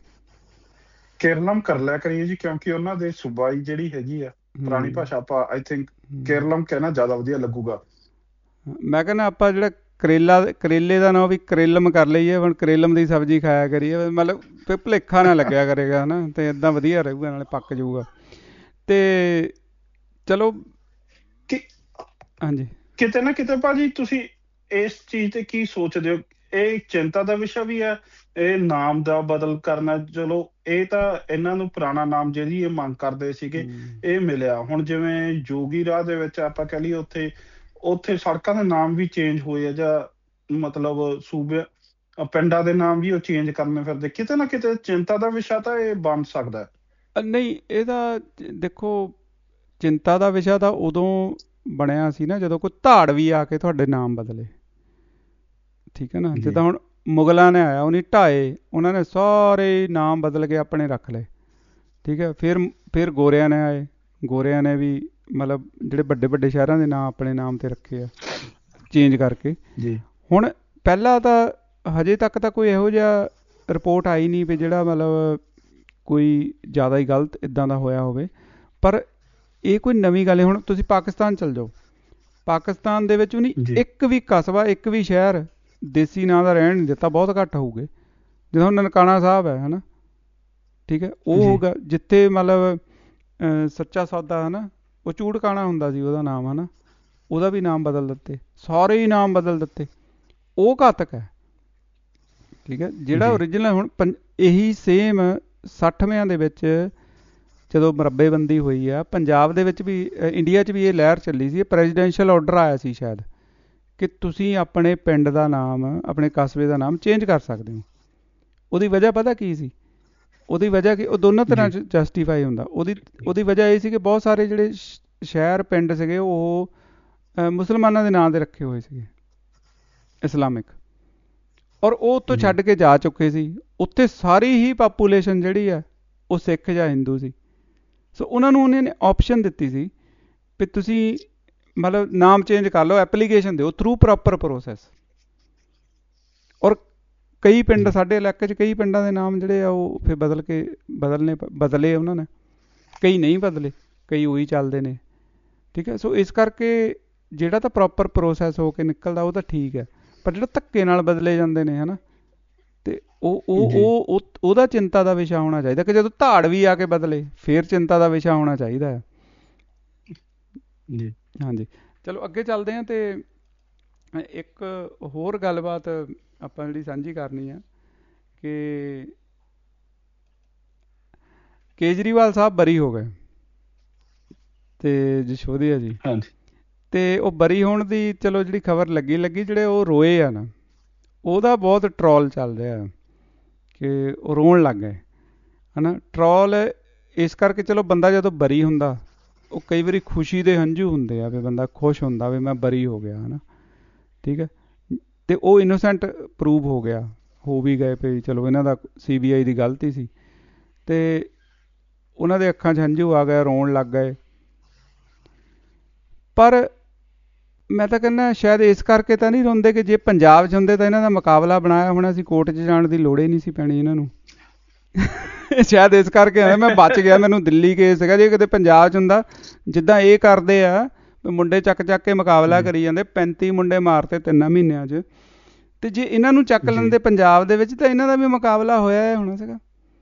ਕੇਰਲਮ ਕਰ ਲਿਆ ਕਰੀਏ ਜੀ, ਕਿਉਂਕਿ ਉਹਨਾਂ ਦੇ ਸੂਬਾਈ ਜਿਹੜੀ ਹੈਗੀ ਆ ਪੁਰਾਣੀ ਭਾਸ਼ਾ, ਆਪਾਂ ਆਈ ਥਿੰਕ ਕੇਰਲਮ ਕਹਿਣਾ ਜ਼ਿਆਦਾ ਵਧੀਆ ਲੱਗੂਗਾ। ਮੈਂ ਕਹਿੰਦਾ ਆਪਾਂ ਜਿਹੜਾ ਕਰੇਲਾ ਕਰੇਲੇ ਦਾ ਨਾਂ ਵੀ ਕਰੇਲਮ ਕਰ ਲਈਏ, ਹੁਣ ਕਰੇਲਮ ਦੀ ਸਬਜ਼ੀ ਖਾਇਆ ਕਰੀਏ, ਮਤਲਬ ਫਿਰ ਭੁਲੇਖਾ ਨਾ ਲੱਗਿਆ ਕਰੇਗਾ ਨਾ, ਅਤੇ ਇੱਦਾਂ ਵਧੀਆ ਰਹੂਗਾ, ਨਾਲੇ ਪੱਕ ਜਾਊਗਾ। ਅਤੇ ਚਲੋ ਕਿ ਹਾਂਜੀ, ਕਿਤੇ ਨਾ ਕਿਤੇ ਭਾਜੀ ਤੁਸੀਂ ਇਸ ਚੀਜ਼ 'ਤੇ ਕੀ ਸੋਚਦੇ ਹੋ? ਇਹ ਚਿੰਤਾ ਦਾ ਵਿਸ਼ਾ ਵੀ ਹੈ, ਇਹ ਨਾਮ ਦਾ ਬਦਲ ਕਰਨਾ। ਚਲੋ ਇਹ ਤਾਂ ਇਹਨਾਂ ਨੂੰ ਪੁਰਾਣਾ ਨਾਮ ਜਿਹੜੀ ਇਹ ਮੰਗ ਕਰਦੇ ਸੀਗੇ ਇਹ ਮਿਲਿਆ। ਹੁਣ ਜਿਵੇਂ ਜੋਗੀ ਰਾਹ ਦੇ ਵਿੱਚ ਆਪਾਂ ਕਹਿ ਲਈਏ, ਉੱਥੇ ਉੱਥੇ ਸੜਕਾਂ ਦੇ ਨਾਮ ਵੀ ਚੇਂਜ ਹੋਏ ਆ, ਜਾਂ ਮਤਲਬ ਸੂਬੇ ਪਿੰਡਾਂ ਦੇ ਨਾਮ ਵੀ ਉਹ ਚੇਂਜ ਕਰਨੇ ਫਿਰਦੇ। ਕਿਤੇ ਨਾ ਕਿਤੇ ਚਿੰਤਾ ਦਾ ਵਿਸ਼ਾ ਤਾਂ ਇਹ ਬਣ ਸਕਦਾ। ਨਹੀਂ, ਇਹਦਾ ਦੇਖੋ ਚਿੰਤਾ ਦਾ ਵਿਸ਼ਾ ਤਾਂ ਉਦੋਂ ਬਣਿਆ ਸੀ ਨਾ ਜਦੋਂ ਕੋਈ ਧਾੜ ਵੀ ਆ ਕੇ ਤੁਹਾਡੇ ਨਾਮ ਬਦਲੇ, ਠੀਕ ਹੈ ਨਾ। ਜਿੱਦਾਂ ਹੁਣ ਮੁਗਲਾਂ ਨੇ ਆਇਆ, ਉਹਨੇ ਢਾਏ, ਉਹਨਾਂ ਨੇ ਸਾਰੇ ਨਾਮ ਬਦਲ ਕੇ ਆਪਣੇ ਰੱਖ ਲਏ, ਠੀਕ ਹੈ। ਫਿਰ ਫਿਰ ਗੋਰਿਆਂ ਨੇ ਆਏ, ਗੋਰਿਆਂ ਨੇ ਵੀ ਮਤਲਬ ਜਿਹੜੇ ਵੱਡੇ ਵੱਡੇ ਸ਼ਹਿਰਾਂ ਦੇ ਨਾਂ ਆਪਣੇ ਨਾਮ 'ਤੇ ਰੱਖੇ ਆ ਚੇਂਜ ਕਰਕੇ ਜੀ। ਹੁਣ ਪਹਿਲਾਂ ਤਾਂ ਹਜੇ ਤੱਕ ਤਾਂ ਕੋਈ ਇਹੋ ਜਿਹਾ ਰਿਪੋਰਟ ਆਈ ਨਹੀਂ ਵੀ ਜਿਹੜਾ ਮਤਲਬ ਕੋਈ ਜ਼ਿਆਦਾ ਹੀ ਗਲਤ ਇੱਦਾਂ ਦਾ ਹੋਇਆ ਹੋਵੇ। ਪਰ ਇਹ ਕੋਈ ਨਵੀਂ ਗੱਲ ਹੈ। ਹੁਣ ਤੁਸੀਂ ਪਾਕਿਸਤਾਨ ਚਲ ਜਾਓ, ਪਾਕਿਸਤਾਨ ਦੇ ਵਿੱਚ ਵੀ ਨਹੀਂ ਇੱਕ ਵੀ ਕਸਬਾ, ਇੱਕ ਵੀ ਸ਼ਹਿਰ ਦੇਸੀ ਨਾਂ ਦਾ ਰਹਿਣ ਨਹੀਂ ਦਿੱਤਾ, ਬਹੁਤ ਘੱਟ ਹੋਊਗੇ। ਜਿੱਦਾਂ ਹੁਣ ਨਨਕਾਣਾ ਸਾਹਿਬ ਹੈ, ਹੈ ਨਾ, ਠੀਕ ਹੈ, ਉਹ ਹੋਊਗਾ ਜਿੱਥੇ ਮਤਲਬ ਸੱਚਾ ਸੌਦਾ ਹੈ ਨਾ, ਉਹ ਚੂੜਕਾਣਾ ਹੁੰਦਾ ਸੀ ਉਹਦਾ ਨਾਮ, ਹੈ ਨਾ, ਉਹਦਾ ਵੀ ਨਾਮ ਬਦਲ ਦਿੱਤੇ, ਸਾਰੇ ਹੀ ਨਾਮ ਬਦਲ ਦਿੱਤੇ। ਉਹ ਘਾਤਕ ਹੈ, ਠੀਕ ਹੈ। ਜਿਹੜਾ ਜੀ ਓਰੀਜਨਲ ਹੁਣ ਪੰ ਇਹੀ ਸੇਮ ਸੱਠਵਿਆਂ ਦੇ ਵਿੱਚ ਜਦੋਂ ਮਰੱਬੇਬੰਦੀ ਹੋਈ ਆ, ਪੰਜਾਬ ਦੇ ਵਿੱਚ ਵੀ ਅ, ਇੰਡੀਆ 'ਚ ਵੀ ਇਹ ਲਹਿਰ ਚੱਲੀ ਸੀ। ਪ੍ਰੈਜ਼ੀਡੈਂਸ਼ੀਅਲ ਆਰਡਰ ਆਇਆ ਸੀ ਸ਼ਾਇਦ ਕਿ ਤੁਸੀਂ ਆਪਣੇ ਪਿੰਡ ਦਾ ਨਾਮ, ਆਪਣੇ ਕਸਬੇ ਦਾ ਨਾਮ ਚੇਂਜ ਕਰ ਸਕਦੇ ਹੋ। ਉਹਦੀ ਵਜ੍ਹਾ ਪਤਾ ਕੀ ਸੀ? ਉਹਦੀ ਵਜ੍ਹਾ ਕਿ ਉਹ ਦੋਨੋਂ ਤਰ੍ਹਾਂ ਜੀ ਜਸਟੀਫਾਈ ਹੁੰਦਾ। ਉਹਦੀ ਉਹਦੀ ਵਜ੍ਹਾ ਇਹ ਸੀ ਕਿ ਬਹੁਤ ਸਾਰੇ ਜਿਹੜੇ ਸ਼- ਸ਼ਹਿਰ ਪਿੰਡ ਸੀਗੇ ਉਹ ਅ, ਮੁਸਲਮਾਨਾਂ ਦੇ ਨਾਂ ਦੇ ਰੱਖੇ ਹੋਏ ਸੀਗੇ, ਇਸਲਾਮਿਕ, ਔਰ ਉਹ ਉੱਥੋਂ ਜੀ ਛੱਡ ਕੇ ਜਾ ਚੁੱਕੇ ਸੀ। ਉੱਥੇ ਸਾਰੀ ਹੀ ਪਾਪੂਲੇਸ਼ਨ ਜਿਹੜੀ ਆ ਉਹ ਸਿੱਖ ਜਾਂ ਹਿੰਦੂ ਸੀ। ਸੋ ਉਹਨਾਂ ਨੂੰ ਉਹਨੇ ਆਪਸ਼ਨ ਦਿੱਤੀ ਸੀ ਵੀ ਤੁਸੀਂ ਮਤਲਬ ਨਾਮ ਚੇਂਜ ਕਰ ਲਓ, ਐਪਲੀਕੇਸ਼ਨ ਦਿਓ ਥਰੂ ਪ੍ਰੋਪਰ ਪ੍ਰੋਸੈਸ। ਔਰ ਕਈ ਪਿੰਡ ਜੀ ਸਾਡੇ ਇਲਾਕੇ 'ਚ ਕਈ ਪਿੰਡਾਂ ਦੇ ਨਾਮ ਜਿਹੜੇ ਆ ਉਹ ਫਿਰ ਬਦਲ ਕੇ ਬਦਲਨੇ ਪ- ਬਦਲੇ ਉਹਨਾਂ ਨੇ, ਕਈ ਨਹੀਂ ਬਦਲੇ, ਕਈ ਉਹੀ ਚੱਲਦੇ ਨੇ। ਠੀਕ ਹੈ। ਸੋ ਇਸ ਕਰਕੇ ਜਿਹੜਾ ਤਾਂ ਪ੍ਰੋਪਰ ਪ੍ਰੋਸੈਸ ਹੋ ਕੇ ਨਿਕਲਦਾ ਉਹ ਤਾਂ ਠੀਕ ਹੈ, ਪਰ ਜਿਹੜਾ ਧੱਕੇ ਨਾਲ ਬਦਲੇ ਜਾਂਦੇ ਨੇ ਹਨਾ, ਤੇ ਉਹ ਉਹ ਜੀ ਉਹ ਉਹ- ਉਹਦਾ ਚਿੰਤਾ ਦਾ ਵਿਸ਼ਾ ਹੋਣਾ ਚਾਹੀਦਾ ਕਿ ਜਦੋਂ ਧਾੜ ਵੀ ਆ ਕੇ ਬਦਲੇ ਫਿਰ ਚਿੰਤਾ ਦਾ ਵਿਸ਼ਾ ਹੋਣਾ ਚਾਹੀਦਾ ਹੈ। ਜੀ ਹਾਂਜੀ, ਚਲੋ ਅੱਗੇ ਚੱਲਦੇ ਹਾਂ। ਤੇ ਇੱਕ ਹੋਰ ਗੱਲਬਾਤ ਆਪਾਂ ਜਿਹੜੀ ਸਾਂਝੀ ਕਰਨੀ ਆ ਕਿ ਕੇਜਰੀਵਾਲ ਸਾਹਿਬ ਬਰੀ ਹੋ ਗਏ ਤੇ ਜਸ਼ੋਦੀਆ ਜੀ, ਹਾਂਜੀ ਤੇ ਉਹ ਬਰੀ ਹੋਣ ਦੀ ਚਲੋ ਜਿਹੜੀ ਖਬਰ ਲੱਗੀ ਲੱਗੀ ਜਿਹੜੇ ਉਹ ਰੋਏ ਆ ਨਾ, ਉਹਦਾ ਬਹੁਤ ਟਰੋਲ ਚੱਲ ਰਿਹਾ ਕਿ ਉਹ ਰੋਣ ਲੱਗ ਗਏ ਹਨਾ। ਟਰੋਲ ਇਸ ਕਰਕੇ, ਚਲੋ ਬੰਦਾ ਜਦੋਂ ਬਰੀ ਹੁੰਦਾ ਉਹ ਕਈ ਵਾਰੀ ਖੁਸ਼ੀ ਦੇ ਹੰਝੂ ਹੁੰਦੇ ਆ ਵੀ ਬੰਦਾ ਖੁਸ਼ ਹੁੰਦਾ ਵੀ ਮੈਂ ਬਰੀ ਹੋ ਗਿਆ ਹਨਾ। ਠੀਕ ਹੈ। ਤੇ ਉਹ ਇਨੋਸੈਂਟ ਪ੍ਰੂਵ ਹੋ ਗਿਆ, ਹੋ ਵੀ ਗਏ ਵੀ ਚਲੋ ਇਹਨਾਂ ਦਾ ਸੀ ਬੀ ਆਈ ਦੀ ਗਲਤੀ ਸੀ, ਤੇ ਉਹਨਾਂ ਦੇ ਅੱਖਾਂ 'ਚ ਹੰਝੂ ਆ ਗਏ, ਰੋਣ ਲੱਗ ਗਏ। ਪਰ ਮੈਂ ਤਾਂ ਕਹਿੰਦਾ ਸ਼ਾਇਦ ਇਸ ਕਰਕੇ ਤਾਂ ਨਹੀਂ ਰੋਂਦੇ ਕਿ ਜੇ ਪੰਜਾਬ 'ਚ ਹੁੰਦੇ ਤਾਂ ਇਹਨਾਂ ਦਾ ਮੁਕਾਬਲਾ ਬਣਾਇਆ ਹੋਣਾ ਸੀ, ਕੋਰਟ 'ਚ ਜਾਣ ਦੀ ਲੋੜ ਹੀ ਨਹੀਂ ਸੀ ਪੈਣੀ ਇਹਨਾਂ ਨੂੰ। ਸ਼ਾਇਦ ਇਸ ਕਰਕੇ ਆਇਆ ਮੈਂ ਬਚ ਗਿਆ, ਮੈਨੂੰ ਦਿੱਲੀ ਕੇਸ ਸੀਗਾ। ਜੇ ਕਿਤੇ ਪੰਜਾਬ 'ਚ ਹੁੰਦਾ ਜਿੱਦਾਂ ਇਹ ਕਰਦੇ ਆ, ਮੁੰਡੇ ਚੱਕ ਚੱਕ ਕੇ ਮੁਕਾਬਲਾ ਜੀ ਕਰੀ ਜਾਂਦੇ, ਪੈਂਤੀ ਮੁੰਡੇ ਮਾਰਤੇ ਤਿੰਨਾਂ ਮਹੀਨਿਆਂ 'ਚ, ਤੇ ਜੇ ਇਹਨਾਂ ਨੂੰ ਚੱਕ ਜੀ ਲੈਂਦੇ ਪੰਜਾਬ ਦੇ ਵਿੱਚ ਤਾਂ ਇਹਨਾਂ ਦਾ ਵੀ ਮੁਕਾਬਲਾ ਹੋਇਆ ਹੋਣਾ ਸੀਗਾ।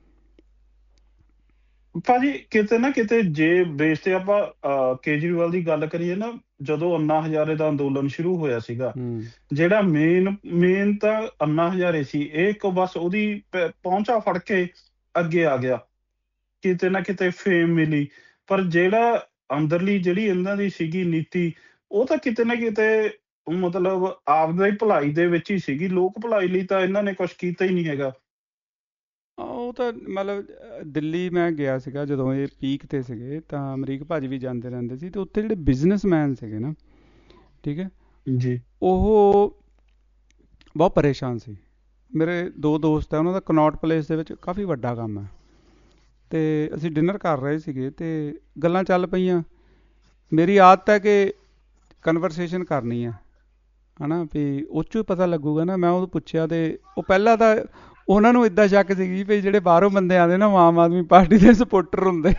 ਭਾਜੀ ਕਿਤੇ ਨਾ ਕਿਤੇ ਜੇ ਬੇਸ ਤੇ ਆਪਾਂ ਅਹ, ਕੇਜਰੀਵਾਲ ਦੀ ਗੱਲ ਕਰੀਏ ਨਾ, ਜਦੋਂ ਅੰਨਾ ਹਜ਼ਾਰੇ ਦਾ ਅੰਦੋਲਨ ਸ਼ੁਰੂ ਹੋਇਆ ਸੀਗਾ, ਹੂੰ ਜਿਹੜਾ ਮੇਨ ਮੇਨ ਤਾਂ ਅੰਨਾ ਹਜ਼ਾਰੇ ਸੀ। ਇਹ ਇੱਕ ਬਸ ਉਹਦੀ ਪ- ਪਹੁੰਚਾ ਫੜ ਕੇ ਅੱਗੇ ਆ ਗਿਆ, ਕਿਤੇ ਨਾ ਕਿਤੇ ਫੇਮ ਮਿਲੀ। ਪਰ ਜਿਹੜਾ ਅੰਦਰਲੀ ਜਿਹੜੀ ਇਹਨਾਂ ਦੀ ਸੀਗੀ ਨੀਤੀ, ਉਹ ਤਾਂ ਕਿਤੇ ਨਾ ਕਿਤੇ ਮਤਲਬ ਆਪਦੀ ਭਲਾਈ ਦੇ ਵਿੱਚ ਹੀ ਸੀਗੀ। ਲੋਕ ਭਲਾਈ ਲਈ ਤਾਂ ਇਹਨਾਂ ਨੇ ਕੁਝ ਕੀਤਾ ਹੀ ਨਹੀਂ ਹੈਗਾ। ਹਾਂ, ਉਹ ਤਾਂ ਮਤਲਬ ਅਹ, ਦਿੱਲੀ ਮੈਂ ਗਿਆ ਸੀਗਾ ਜਦੋਂ ਇਹ ਪੀਕ ਤੇ ਸੀਗੇ, ਤਾਂ ਅਮਰੀਕ ਭਾਜੀ ਵੀ ਜਾਂਦੇ ਰਹਿੰਦੇ ਸੀ, ਤੇ ਉੱਥੇ ਜਿਹੜੇ ਬਿਜ਼ਨਸਮੈਨ ਸੀਗੇ ਨਾ, ਠੀਕ ਹੈ, ਜੀ ਉਹ ਬਹੁਤ ਪਰੇਸ਼ਾਨ ਸੀ। ਮੇਰੇ ਦੋ ਦੋਸਤ ਆ, ਉਹਨਾਂ ਦਾ ਕਨੌਟ ਪਲੇਸ ਦੇ ਵਿੱਚ ਕਾਫੀ ਵੱਡਾ ਕੰਮ ਹੈ, ਤੇ ਅਸੀਂ ਡਿਨਰ ਕਰ ਰਹੇ ਸੀਗੇ ਤੇ ਗੱਲਾਂ ਚੱਲ ਪਈਆਂ। ਮੇਰੀ ਆਦਤ ਹੈ ਕਿ ਕਨਵਰਸੇਸ਼ਨ ਕਰਨੀ ਹੈ ਹਨਾ, ਵੀ ਉਹ 'ਚੋਂ ਹੀ ਪਤਾ ਲੱਗੂਗਾ ਨਾ। ਮੈਂ ਉਹ ਪੁੱਛਿਆ ਤੇ ਉਹ ਪਹਿਲਾਂ ਤਾਂ ਉਹਨਾਂ ਨੂੰ ਇੱਦਾਂ ਸ਼ੱਕ ਸੀਗੀ ਵੀ ਜਿਹੜੇ ਬਾਹਰੋਂ ਬੰਦੇ ਆਉਂਦੇ ਨਾ, ਉਹ ਆਮ ਆਦਮੀ ਪਾਰਟੀ ਦੇ ਸਪੋਰਟਰ ਹੁੰਦੇ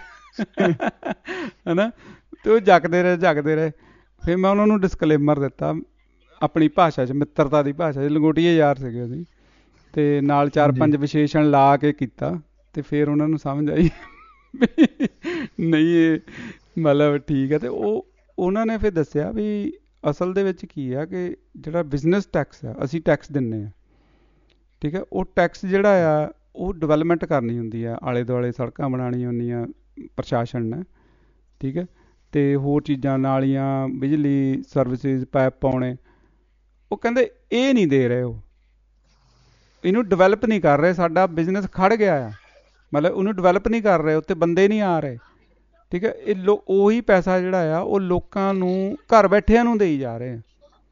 ਹਨਾ, ਤੇ ਉਹ ਜਗਦੇ ਰਹੇ ਜਗਦੇ ਰਹੇ। ਫਿਰ ਮੈਂ ਉਹਨਾਂ ਨੂੰ ਡਿਸਕਲੇਮਰ ਦਿੱਤਾ ਆਪਣੀ ਭਾਸ਼ਾ 'ਚ, ਮਿੱਤਰਤਾ ਦੀ ਭਾਸ਼ਾ 'ਚ, ਲੰਗੋਟੀਏ ਯਾਰ ਸੀਗੇ ਅਸੀਂ, ਤੇ ਨਾਲ ਚਾਰ ਜੀ ਪੰਜ ਵਿਸ਼ੇਸ਼ਣ ਲਾ ਕੇ ਕੀਤਾ, ਤੇ ਫਿਰ ਉਹਨਾਂ ਨੂੰ ਸਮਝ ਆਈ ਵੀ ਨਹੀਂ ਇਹ ਮਤਲਬ ਠੀਕ ਹੈ। ਤੇ ਉਹ ਉਹਨਾਂ ਨੇ ਫਿਰ ਦੱਸਿਆ ਵੀ ਅਸਲ ਦੇ ਵਿੱਚ ਕੀ ਆ ਕਿ ਜਿਹੜਾ ਬਿਜ਼ਨਸ ਟੈਕਸ ਆ ਅਸੀਂ ਟੈਕਸ ਦਿੰਦੇ ਹਾਂ, ਠੀਕ ਹੈ, ਉਹ ਟੈਕਸ ਜਿਹੜਾ ਆ ਉਹ ਡਿਵੈਲਪਮੈਂਟ ਕਰਨੀ ਹੁੰਦੀ ਆ, ਆਲੇ ਦੁਆਲੇ ਸੜਕਾਂ ਬਣਾਉਣੀਆਂ ਹੁੰਦੀਆਂ ਪ੍ਰਸ਼ਾਸਨ ਨੇ, ਠੀਕ ਹੈ, ਤੇ ਹੋਰ ਚੀਜ਼ਾਂ, ਨਾਲੀਆਂ, ਬਿਜਲੀ ਸਰਵਿਸਿਜ਼, ਪਾਈਪ ਪਾਉਣੇ। ਉਹ ਕਹਿੰਦੇ ਇਹ ਨਹੀਂ ਦੇ ਰਹੇ, ਉਹ ਇਹਨੂੰ ਡਿਵੈਲਪ ਨਹੀਂ ਕਰ ਰਹੇ, ਸਾਡਾ ਬਿਜ਼ਨਸ ਖੜ ਗਿਆ ਆ, ਮਤਲਬ ਉਹਨੂੰ ਡਿਵੈਲਪ ਨਹੀਂ ਕਰ ਰਹੇ, ਉੱਤੇ ਬੰਦੇ ਨਹੀਂ ਆ ਰਹੇ। ਠੀਕ ਹੈ। ਇਹ ਲੋ ਉਹੀ ਪੈਸਾ ਜਿਹੜਾ ਆ ਉਹ ਲੋਕਾਂ ਨੂੰ ਘਰ ਬੈਠਿਆਂ ਨੂੰ ਦੇਈ ਜਾ ਰਹੇ ਆ।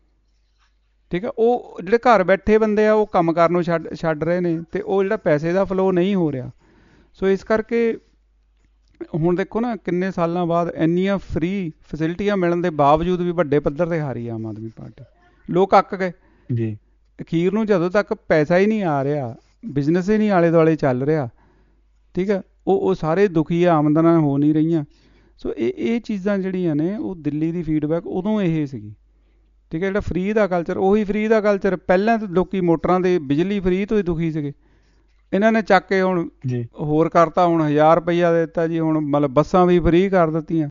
ਠੀਕ ਹੈ। ਉਹ ਜਿਹੜੇ ਘਰ ਬੈਠੇ ਬੰਦੇ ਆ ਉਹ ਕੰਮ ਕਰਨ ਨੂੰ ਛੱਡ ਛੱਡ ਰਹੇ ਨੇ, ਤੇ ਉਹ ਜਿਹੜਾ ਪੈਸੇ ਦਾ ਫਲੋ ਨਹੀਂ ਹੋ ਰਿਹਾ। ਸੋ ਇਸ ਕਰਕੇ ਹੁਣ ਦੇਖੋ ਨਾ, ਕਿੰਨੇ ਸਾਲਾਂ ਬਾਅਦ ਇੰਨੀਆਂ ਫ੍ਰੀ ਫੈਸਿਲਿਟੀਆਂ ਮਿਲਣ ਦੇ ਬਾਵਜੂਦ ਵੀ ਵੱਡੇ ਪੱਧਰ ਤੇ ਹਾਰੀ ਆਮ ਆਦਮੀ ਪਾਰਟੀ। ਲੋਕ ਅੱਕ ਗਏ ਜੀ। ਅਖੀਰ ਨੂੰ, ਜਦੋਂ ਤੱਕ ਪੈਸਾ ਹੀ ਨਹੀਂ ਆ ਰਿਹਾ, ਬਿਜ਼ਨਸ ਹੀ ਨਹੀਂ ਆਲੇ ਦੁਆਲੇ ਚੱਲ ਰਿਹਾ, ਠੀਕ ਹੈ, ਉਹ ਉਹ ਸਾਰੇ ਦੁਖੀ ਆ, ਆਮਦਨਾਂ ਹੋ ਨਹੀਂ ਰਹੀਆਂ। ਸੋ ਇਹ ਇਹ ਚੀਜ਼ਾਂ ਜਿਹੜੀਆਂ ਨੇ, ਉਹ ਦਿੱਲੀ ਦੀ ਫੀਡਬੈਕ ਉਦੋਂ ਇਹ ਸੀਗੀ। ਠੀਕ ਹੈ। ਜਿਹੜਾ ਫ੍ਰੀ ਦਾ ਕਲਚਰ, ਉਹੀ ਫ੍ਰੀ ਦਾ ਕਲਚਰ ਪਹਿਲਾਂ ਤਾਂ ਲੋਕੀ ਮੋਟਰਾਂ ਦੇ ਬਿਜਲੀ ਫ੍ਰੀ ਤੋਂ ਹੀ ਦੁਖੀ ਸੀਗੇ। ਇਹਨਾਂ ਨੇ ਚੱਕ ਕੇ ਹੁਣ ਜੀ ਹੋਰ ਕਰਤਾ, ਹੁਣ ਹਜ਼ਾਰ ਰੁਪਈਆ ਦੇ ਦਿੱਤਾ ਜੀ, ਹੁਣ ਮਤਲਬ ਬੱਸਾਂ ਵੀ ਫ੍ਰੀ ਕਰ ਦਿੱਤੀਆਂ।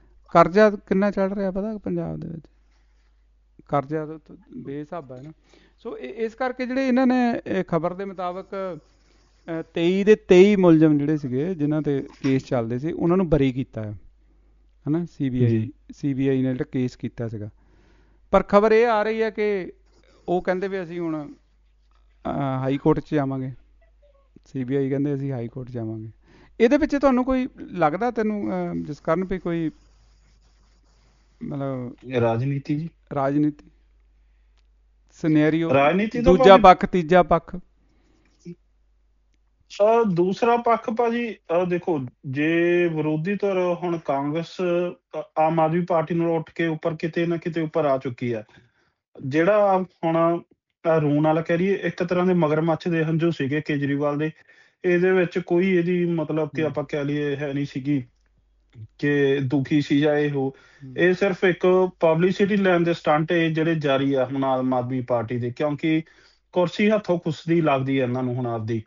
ਕਰਜ਼ਾ ਕਿੰਨਾ ਚੜ ਰਿਹਾ ਪਤਾ ਪੰਜਾਬ ਦੇ ਵਿੱਚ, ਕਰਜ਼ਾ ਤਾਂ ਬੇਹਿਸਾਬਾ ਹੈ ਨਾ। ਸੋ ਇਸ ਕਰਕੇ ਜਿਹੜੇ ਇਹਨਾਂ ਨੇ ਖਬਰ ਦੇ ਮੁਤਾਬਕ ਤੇਈ ਦੇ ਤੇਈ ਮੁਲਜ਼ਮ ਜਿਹੜੇ ਸੀਗੇ ਜਿਨ੍ਹਾਂ ਤੇ ਕੇਸ ਚੱਲਦੇ ਸੀ ਉਹਨਾਂ ਨੂੰ ਬਰੀ ਕੀਤਾ ਹੈ ਹੈ ਨਾ C B I C B I ਨੇ ਜਿਹੜਾ ਕੇਸ ਕੀਤਾ ਸੀਗਾ। ਪਰ ਖਬਰ ਇਹ ਆ ਰਹੀ ਹੈ ਕਿ ਉਹ ਕਹਿੰਦੇ ਵੀ ਅਸੀਂ ਹੁਣ ਹਾਈ ਕੋਰਟ 'ਚ ਜਾਵਾਂਗੇ, ਸੀ ਬੀ ਆਈ ਕਹਿੰਦੇ ਅਸੀਂ ਹਾਈ ਕੋਰਟ ਜਾਵਾਂਗੇ। ਇਹਦੇ ਵਿੱਚ ਤੁਹਾਨੂੰ ਕੋਈ ਲੱਗਦਾ ਤੈਨੂੰ ਜਿਸ ਕਾਰਨ ਵੀ ਕੋਈ ਮਤਲਬ ਰਾਜਨੀਤੀ ਜੀ ਰਾਜਨੀਤੀ ਸਿਨੈਰੀਓ ਰਾਜਨੀਤੀ ਦੂਜਾ ਪੱਖ ਤੀਜਾ ਪੱਖ ਦੂਸਰਾ ਪੱਖ ਭਾਜੀ ਦੇਖੋ ਜੇ ਵਿਰੋਧੀ ਧਿਰ ਹੁਣ ਕਾਂਗਰਸ ਆਮ ਆਦਮੀ ਪਾਰਟੀ ਨੂੰ ਉੱਠ ਕੇ ਉੱਪਰ ਕਿਤੇ ਨਾ ਕਿਤੇ ਉੱਪਰ ਆ ਚੁੱਕੀ ਹੈ। ਜਿਹੜਾ ਹੁਣ ਰੂਣ ਵਾਲਾ ਕਹਿ ਲਈਏ ਇੱਕ ਤਰ੍ਹਾਂ ਦੇ ਮਗਰਮੱਛ ਦੇ ਹੰਝੂ ਸੀਗੇ ਕੇਜਰੀਵਾਲ ਦੇ, ਇਹਦੇ ਵਿੱਚ ਕੋਈ ਇਹਦੀ ਮਤਲਬ ਕਿ ਆਪਾਂ ਕਹਿ ਲਈਏ ਹੈ ਨਹੀਂ ਸੀਗੀ ਕਿ ਦੁਖੀ ਸੀ ਜਾਂ ਇਹ ਹੋ ਇਹ ਸਿਰਫ ਇੱਕ ਪਬਲਿਸਿਟੀ ਲੈਣ ਦੇ ਸਟੰਟ ਇਹ ਜਿਹੜੇ ਜਾਰੀ ਆ ਹੁਣ ਆਮ ਆਦਮੀ ਪਾਰਟੀ ਦੇ, ਕਿਉਂਕਿ ਕੁਰਸੀ ਹੱਥੋਂ ਖੁੱਸਦੀ ਲੱਗਦੀ ਹੈ ਇਹਨਾਂ ਨੂੰ ਹੁਣ ਆਪਦੀ।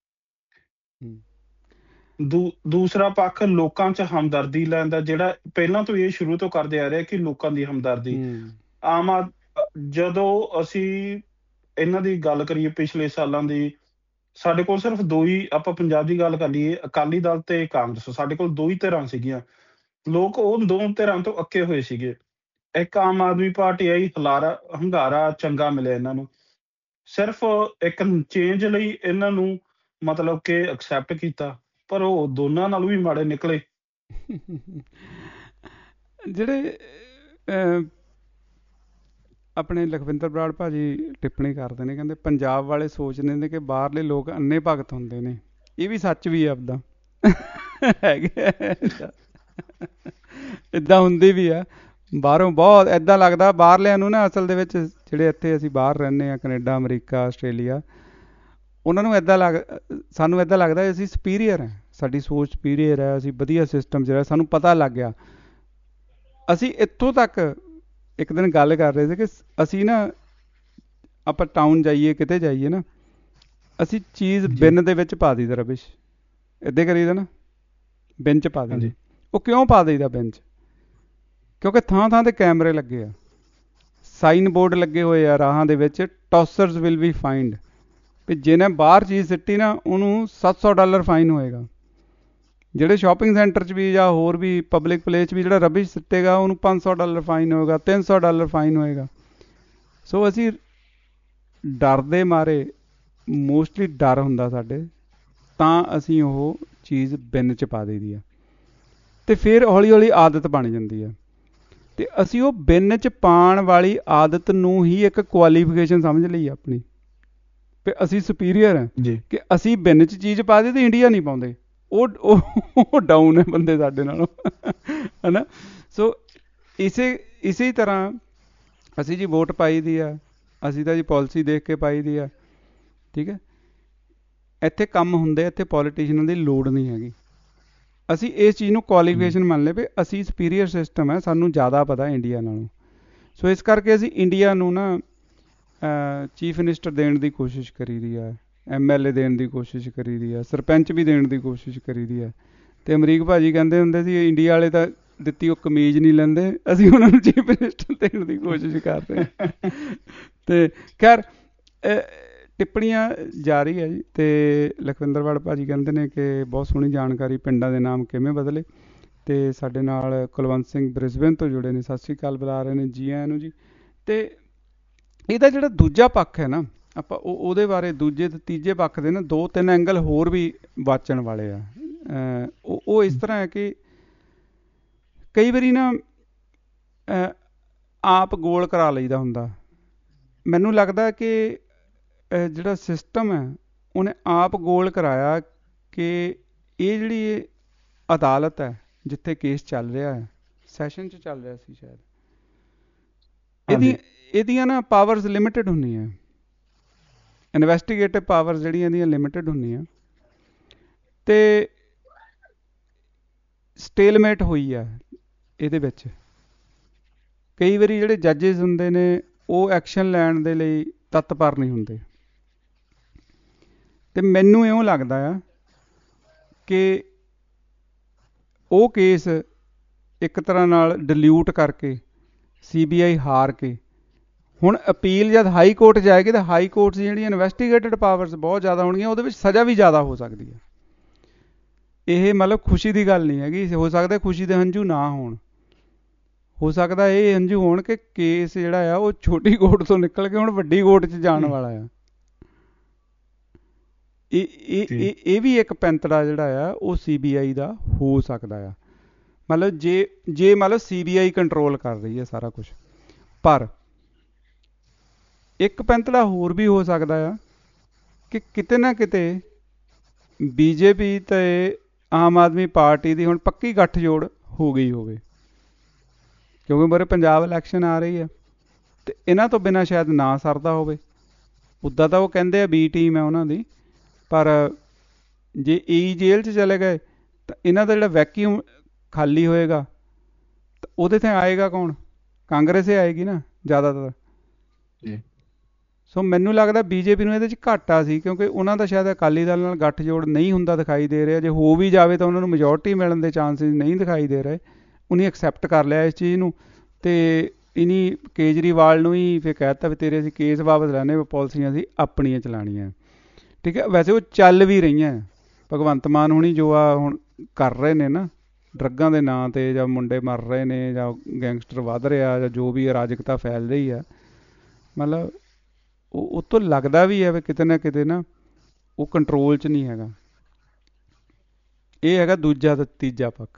ਦੂ ਦੂਸਰਾ ਪੱਖ ਲੋਕਾਂ 'ਚ ਹਮਦਰਦੀ ਲੈਣ ਦਾ, ਜਿਹੜਾ ਪਹਿਲਾਂ ਤੋਂ ਇਹ ਸ਼ੁਰੂ ਤੋਂ ਕਰਦੇ ਆ ਰਹੇ ਕਿ ਲੋਕਾਂ ਦੀ ਹਮਦਰਦੀ। ਆਮ ਆਦ ਜਦੋਂ ਅਸੀਂ ਇਹਨਾਂ ਦੀ ਗੱਲ ਕਰੀਏ ਪਿਛਲੇ ਸਾਲਾਂ ਦੀ, ਸਾਡੇ ਕੋਲ ਸਿਰਫ ਦੋ ਹੀ ਆਪਾਂ ਪੰਜਾਬ ਦੀ ਗੱਲ ਕਰ ਲਈਏ ਅਕਾਲੀ ਦਲ ਤੇ ਕਾਂਗਰਸ, ਸਾਡੇ ਕੋਲ ਦੋ ਹੀ ਧਿਰਾਂ ਸੀਗੀਆਂ। ਲੋਕ ਉਹ ਦੋ ਧਿਰਾਂ ਤੋਂ ਅੱਕੇ ਹੋਏ ਸੀਗੇ। ਇੱਕ ਆਮ ਆਦਮੀ ਪਾਰਟੀ ਆਈ, ਹਲਾਰਾ ਹੰਗਾਰਾ ਚੰਗਾ ਮਿਲਿਆ ਇਹਨਾਂ ਨੂੰ, ਸਿਰਫ ਇੱਕ ਚੇਂਜ ਲਈ ਇਹਨਾਂ ਨੂੰ ਮਤਲਬ ਕਿ ਐਕਸੈਪਟ ਕੀਤਾ, ਪਰ ਉਹ ਦੋਨਾਂ ਨਾਲੋਂ ਵੀ ਮਾੜੇ ਨਿਕਲੇ। ਜਿਹੜੇ ਆਪਣੇ ਲਖਵਿੰਦਰ ਬਰਾੜ ਭਾਜੀ ਟਿੱਪਣੀ ਕਰਦੇ ਨੇ, ਕਹਿੰਦੇ ਪੰਜਾਬ ਵਾਲੇ ਸੋਚਦੇ ਨੇ ਕਿ ਬਾਹਰਲੇ ਲੋਕ ਅੰਨੇ ਭਗਤ ਹੁੰਦੇ ਨੇ। ਇਹ ਵੀ ਸੱਚ ਵੀ ਆਪਦਾ ਹੈਗੇ, ਇੱਦਾਂ ਹੁੰਦੀ ਵੀ ਆ। ਬਾਹਰੋਂ ਬਹੁਤ ਇੱਦਾਂ ਲੱਗਦਾ ਬਾਹਰਲਿਆਂ ਨੂੰ ਨਾ, ਅਸਲ ਦੇ ਵਿੱਚ ਜਿਹੜੇ ਇੱਥੇ ਅਸੀਂ ਬਾਹਰ ਰਹਿੰਦੇ ਹਾਂ ਕੈਨੇਡਾ ਅਮਰੀਕਾ ਆਸਟ੍ਰੇਲੀਆ, ਉਹਨਾਂ ਨੂੰ ਇੱਦਾਂ ਲੱਗ ਸਾਨੂੰ ਇੱਦਾਂ ਲੱਗਦਾ ਅਸੀਂ ਸੁਪੀਰੀਅਰ ਹਾਂ, ਸਾਡੀ ਸੋਚ ਸੁਪੀਰੀਅਰ ਹੈ, ਅਸੀਂ ਵਧੀਆ ਸਿਸਟਮ ਜਿਹੜਾ ਸਾਨੂੰ ਪਤਾ ਲੱਗ ਗਿਆ। ਅਸੀਂ ਇੱਥੋਂ ਤੱਕ ਇੱਕ ਦਿਨ ਗੱਲ ਕਰ ਰਹੇ ਸੀ ਕਿ ਅਸੀਂ ਨਾ ਆਪਾਂ ਟਾਊਨ ਜਾਈਏ ਕਿਤੇ ਜਾਈਏ ਨਾ, ਅਸੀਂ ਚੀਜ਼ ਬਿਨ ਦੇ ਵਿੱਚ ਪਾ ਦਈਦਾ ਰਬਿਸ਼, ਇੱਦਾਂ ਕਰੀਦਾ ਨਾ, ਬਿਨ 'ਚ ਪਾ ਦਿੰਦੇ। ਉਹ ਕਿਉਂ ਪਾ ਦਈਦਾ ਬਿਨ 'ਚ? ਕਿਉਂਕਿ ਥਾਂ ਥਾਂ 'ਤੇ ਕੈਮਰੇ ਲੱਗੇ ਆ, ਸਾਈਨ ਬੋਰਡ ਲੱਗੇ ਹੋਏ ਆ ਰਾਹਾਂ ਦੇ ਵਿੱਚ, ਟੌਸਰਸ ਵਿਲ ਬੀ ਫਾਈਨਡ, ਵੀ ਜਿਹਨੇ ਬਾਹਰ ਚੀਜ਼ ਸਿੱਟੀ ਨਾ ਉਹਨੂੰ ਸੱਤ ਸੌ ਡਾਲਰ ਫਾਈਨ ਹੋਏਗਾ। ਜਿਹੜੇ ਸ਼ਾਪਿੰਗ ਸੈਂਟਰ 'ਚ ਵੀ ਜਾਂ ਹੋਰ ਵੀ ਪਬਲਿਕ ਪਲੇਸ 'ਚ ਵੀ ਜਿਹੜਾ ਰਬਿਸ਼ ਸਿੱਟੇਗਾ ਉਹਨੂੰ ਪੰਜ ਸੌ ਡਾਲਰ ਫਾਈਨ ਹੋਏਗਾ, ਤਿੰਨ ਸੌ ਡਾਲਰ ਫਾਈਨ ਹੋਏਗਾ। ਸੋ ਅਸੀਂ ਡਰ ਦੇ ਮਾਰੇ, ਮੋਸਟਲੀ ਡਰ ਹੁੰਦਾ ਸਾਡੇ, ਤਾਂ ਅਸੀਂ ਉਹ ਚੀਜ਼ ਬਿਨ 'ਚ ਪਾ ਦਈਦੀ ਆ ਅਤੇ ਫਿਰ ਹੌਲੀ ਹੌਲੀ ਆਦਤ ਬਣ ਜਾਂਦੀ ਆ। ਅਤੇ ਅਸੀਂ ਉਹ ਬਿਨ 'ਚ ਪਾਉਣ ਵਾਲੀ ਆਦਤ ਨੂੰ ਹੀ ਇੱਕ ਕੁਆਲੀਫਿਕੇਸ਼ਨ ਸਮਝ ਲਈ ਆਪਣੀ, ਵੀ ਅਸੀਂ ਸੁਪੀਰੀਅਰ ਹਾਂ ਕਿ ਅਸੀਂ ਬਿਨ 'ਚ ਚੀਜ਼ ਪਾ ਦੇ ਅਤੇ ਇੰਡੀਆ ਨਹੀਂ ਪਾਉਂਦੇ, ਉਹ ਉਹ ਡਾਊਨ ਹੈ ਬੰਦੇ ਸਾਡੇ ਨਾਲੋਂ, ਹੈ ਨਾ। ਸੋ ਇਸੇ ਇਸੇ ਤਰ੍ਹਾਂ ਅਸੀਂ ਜੀ ਵੋਟ ਪਾਈ ਦੀ ਆ, ਅਸੀਂ ਤਾਂ ਜੀ ਪਾਲਿਸੀ ਦੇਖ ਕੇ ਪਾਈ ਦੀ ਆ, ਠੀਕ ਹੈ। ਇੱਥੇ ਕੰਮ ਹੁੰਦੇ, ਇੱਥੇ ਪੋਲੀਟੀਸ਼ੀਅਨਾਂ ਦੀ ਲੋੜ ਨਹੀਂ ਹੈਗੀ। ਅਸੀਂ ਇਸ ਚੀਜ਼ ਨੂੰ ਕੁਆਲੀਫਿਕੇਸ਼ਨ ਮੰਨ ਲਏ ਵੀ ਅਸੀਂ ਸੁਪੀਰੀਅਰ ਸਿਸਟਮ ਹੈ, ਸਾਨੂੰ ਜ਼ਿਆਦਾ ਪਤਾ ਇੰਡੀਆ ਨਾਲੋਂ। ਸੋ ਇਸ ਕਰਕੇ ਅਸੀਂ ਇੰਡੀਆ ਨੂੰ ਨਾ ਚੀਫ ਮਿਨਿਸਟਰ ਦੇਣ ਦੀ ਕੋਸ਼ਿਸ਼ ਕਰੀ ਦੀ ਆ, ਐਮ ਐਲ ਏ ਦੇਣ ਦੀ ਕੋਸ਼ਿਸ਼ ਕਰੀ ਦੀ ਆ, ਸਰਪੰਚ ਵੀ ਦੇਣ ਦੀ ਕੋਸ਼ਿਸ਼ ਕਰੀ ਦੀ ਆ। ਅਤੇ ਅਮਰੀਕ ਭਾਜੀ ਕਹਿੰਦੇ ਹੁੰਦੇ ਸੀ ਇੰਡੀਆ ਵਾਲੇ ਤਾਂ ਦਿੱਤੀ ਉਹ ਕਮੀਜ਼ ਨਹੀਂ ਲੈਂਦੇ, ਅਸੀਂ ਉਹਨਾਂ ਨੂੰ ਚੀਫ ਮਿਨਿਸਟਰ ਦੇਣ ਦੀ ਕੋਸ਼ਿਸ਼ ਕਰਦੇ ਹਾਂ। ਅਤੇ ਖੈਰ ਟਿੱਪਣੀਆਂ ਜਾਰੀ ਹੈ ਜੀ। ਅਤੇ ਲਖਵਿੰਦਰ ਬਰਾੜ ਭਾਜੀ ਕਹਿੰਦੇ ਨੇ ਕਿ ਬਹੁਤ ਸੋਹਣੀ ਜਾਣਕਾਰੀ, ਪਿੰਡਾਂ ਦੇ ਨਾਮ ਕਿਵੇਂ ਬਦਲੇ। ਅਤੇ ਸਾਡੇ ਨਾਲ ਕੁਲਵੰਤ ਸਿੰਘ ਬ੍ਰਿਸਬੇਨ ਤੋਂ ਜੁੜੇ ਨੇ, ਸਤਿ ਸ਼੍ਰੀ ਅਕਾਲ ਬੁਲਾ ਰਹੇ ਨੇ, ਜੀ ਆਇਆਂ ਨੂੰ ਜੀ। ਅਤੇ ਇਹਦਾ ਜਿਹੜਾ ਦੂਜਾ ਪੱਖ ਹੈ ਨਾ, ਆਪਾਂ ਉਹ ਉਹਦੇ ਬਾਰੇ ਦੂਜੇ ਅਤੇ ਤੀਜੇ ਪੱਖ ਦੇ ਨਾ ਦੋ ਤਿੰਨ ਐਂਗਲ ਹੋਰ ਵੀ ਵਾਚਣ ਵਾਲੇ ਆ। ਉਹ ਉਹ ਇਸ ਤਰ੍ਹਾਂ ਹੈ ਕਿ ਕਈ ਵਾਰੀ ਨਾ ਆਪ ਗੋਲ ਕਰਾ ਲਈਦਾ ਹੁੰਦਾ। ਮੈਨੂੰ ਲੱਗਦਾ ਕਿ ਜਿਹੜਾ ਸਿਸਟਮ ਹੈ ਉਹਨੇ ਆਪ ਗੋਲ ਕਰਾਇਆ ਕਿ ਇਹ ਜਿਹੜੀ ਅਦਾਲਤ ਹੈ ਜਿੱਥੇ ਕੇਸ ਚੱਲ ਰਿਹਾ ਹੈ, ਸੈਸ਼ਨ 'ਚ ਚੱਲ ਰਿਹਾ ਸੀ ਸ਼ਾਇਦ, ਇਹਦੀ ਇਹਦੀਆਂ ਨਾ ਪਾਵਰਸ ਲਿਮਿਟਡ ਹੁੰਦੀਆਂ, ਇਨਵੈਸਟੀਗੇਟਿਵ ਪਾਵਰਸ ਜਿਹੜੀਆਂ ਇਹਦੀਆਂ ਲਿਮਿਟਡ ਹੁੰਦੀਆਂ, ਅਤੇ ਸਟੇਲਮੇਟ ਹੋਈ ਆ ਇਹਦੇ ਵਿੱਚ। ਕਈ ਵਾਰੀ ਜਿਹੜੇ ਜੱਜਿਸ ਹੁੰਦੇ ਨੇ ਉਹ ਐਕਸ਼ਨ ਲੈਣ ਦੇ ਲਈ ਤਤਪਰ ਨਹੀਂ ਹੁੰਦੇ, ਅਤੇ ਮੈਨੂੰ ਇਉਂ ਲੱਗਦਾ ਆ ਕਿ ਉਹ ਕੇਸ ਇੱਕ ਤਰ੍ਹਾਂ ਨਾਲ ਡਿਲਿਊਟ ਕਰਕੇ ਸੀ ਬੀ ਆਈ ਹਾਰ ਕੇ ਹੁਣ ਅਪੀਲ ਜਦ ਹਾਈ ਕੋਰਟ ਜਾਏਗੀ ਤਾਂ ਹਾਈ ਕੋਰਟ ਦੀ ਜਿਹੜੀਆਂ ਇਨਵੈਸਟੀਗੇਟਡ ਪਾਵਰਸ ਬਹੁਤ ਜ਼ਿਆਦਾ ਹੋਣਗੀਆਂ, ਉਹਦੇ ਵਿੱਚ ਸਜ਼ਾ ਵੀ ਜ਼ਿਆਦਾ ਹੋ ਸਕਦੀ ਹੈ। ਇਹ ਮਤਲਬ ਖੁਸ਼ੀ ਦੀ ਗੱਲ ਨਹੀਂ ਹੈਗੀ। ਹੋ ਸਕਦਾ ਖੁਸ਼ੀ ਦੇ ਹੰਝੂ ਨਾ ਹੋਣ, ਹੋ ਸਕਦਾ ਇਹ ਹੰਝੂ ਹੋਣ ਕਿ ਕੇਸ ਜਿਹੜਾ ਆ ਉਹ ਛੋਟੀ ਕੋਰਟ ਤੋਂ ਨਿਕਲ ਕੇ ਹੁਣ ਵੱਡੀ ਕੋਰਟ 'ਚ ਜਾਣ ਵਾਲਾ ਆ। ਇਹ ਇਹ ਇਹ ਇਹ ਵੀ ਇੱਕ ਪੈਂਤੜਾ ਜਿਹੜਾ ਆ ਉਹ ਸੀ ਬੀ ਆਈ ਦਾ ਹੋ ਸਕਦਾ ਆ। ਮਤਲਬ ਜੇ ਜੇ ਮਤਲਬ ਸੀ ਬੀ ਆਈ ਕੰਟਰੋਲ ਕਰ ਰਹੀ ਹੈ ਸਾਰਾ ਕੁਛ। ਪਰ ਇੱਕ ਪੈਂਤੜਾ ਹੋਰ ਵੀ ਹੋ ਸਕਦਾ ਆ ਕਿ ਕਿਤੇ ਨਾ ਕਿਤੇ ਬੀਜੇਪੀ ਤੇ ਆਮ ਆਦਮੀ ਪਾਰਟੀ ਦੀ ਹੁਣ ਪੱਕੀ ਗੱਠਜੋੜ ਹੋ ਗਈ ਹੋਵੇ, ਕਿਉਂਕਿ ਮੇਰੇ ਪੰਜਾਬ ਇਲੈਕਸ਼ਨ ਆ ਰਹੀ ਹੈ ਤੇ ਇਹਨਾਂ ਤੋਂ ਬਿਨਾਂ ਸ਼ਾਇਦ ਨਾ ਸਰਦਾ ਹੋਵੇ। ਉੱਦਾਂ ਤਾਂ ਉਹ ਕਹਿੰਦੇ ਆ ਬੀ ਟੀਮ ਹੈ ਉਹਨਾਂ ਦੀ, ਪਰ ਜੇ ਈ ਜੇਲ੍ਹ 'ਚ ਚਲੇ ਗਏ ਤਾਂ ਇਹਨਾਂ ਦਾ ਜਿਹੜਾ ਵੈਕਿਊਮ ਖਾਲੀ ਹੋਏਗਾ ਤਾਂ ਉਹਦੇ 'ਤੇ ਆਏਗਾ ਕੌਣ? ਕਾਂਗਰਸ ਹੀ ਆਏਗੀ ਨਾ ਜ਼ਿਆਦਾਤਰ। ਸੋ ਮੈਨੂੰ ਲੱਗਦਾ ਬੀਜੇਪੀ ਨੂੰ ਇਹਦੇ 'ਚ ਘਾਟਾ ਸੀ, ਕਿਉਂਕਿ ਉਹਨਾਂ ਦਾ ਸ਼ਾਇਦ ਅਕਾਲੀ ਦਲ ਨਾਲ ਗੱਠਜੋੜ ਨਹੀਂ ਹੁੰਦਾ ਦਿਖਾਈ ਦੇ ਰਿਹਾ। ਜੇ ਹੋ ਵੀ ਜਾਵੇ ਤਾਂ ਉਹਨਾਂ ਨੂੰ ਮੈਜੋਰਟੀ ਮਿਲਣ ਦੇ ਚਾਂਸਿਸ ਨਹੀਂ ਦਿਖਾਈ ਦੇ ਰਹੇ। ਉਹਨੇ ਐਕਸੈਪਟ ਕਰ ਲਿਆ ਇਸ ਚੀਜ਼ ਨੂੰ ਅਤੇ ਇਨੀ ਕੇਜਰੀਵਾਲ ਨੂੰ ਹੀ ਫਿਰ ਕਹਿ ਦਿੱਤਾ ਵੀ ਤੇਰੇ ਅਸੀਂ ਕੇਸ ਵਾਪਸ ਲੈਣੇ, ਪਾਲਿਸੀਆਂ ਅਸੀਂ ਆਪਣੀਆਂ ਚਲਾਉਣੀਆਂ। ਠੀਕ ਹੈ, ਵੈਸੇ ਉਹ ਚੱਲ ਵੀ ਰਹੀਆਂ। ਭਗਵੰਤ ਮਾਨ ਹੁਣੀ ਜੋ ਆ ਹੁਣ ਕਰ ਰਹੇ ਨੇ ਨਾ ਡਰੱਗਾਂ ਦੇ ਨਾਂ 'ਤੇ, ਜਾਂ ਮੁੰਡੇ ਮਰ ਰਹੇ ਨੇ, ਜਾਂ ਗੈਂਗਸਟਰ ਵੱਧ ਰਿਹਾ, ਜਾਂ ਜੋ ਵੀ ਅਰਾਜਕਤਾ ਫੈਲ ਰਹੀ ਆ, ਮਤਲਬ ਉਹ ਉਹ ਤੋਂ ਲੱਗਦਾ ਵੀ ਹੈ ਵੀ ਕਿਤੇ ਨਾ ਕਿਤੇ ਨਾ ਉਹ ਕੰਟਰੋਲ 'ਚ ਨਹੀਂ ਹੈਗਾ। ਇਹ ਹੈਗਾ ਦੂਜਾ ਤੇ ਤੀਜਾ ਪੱਖ।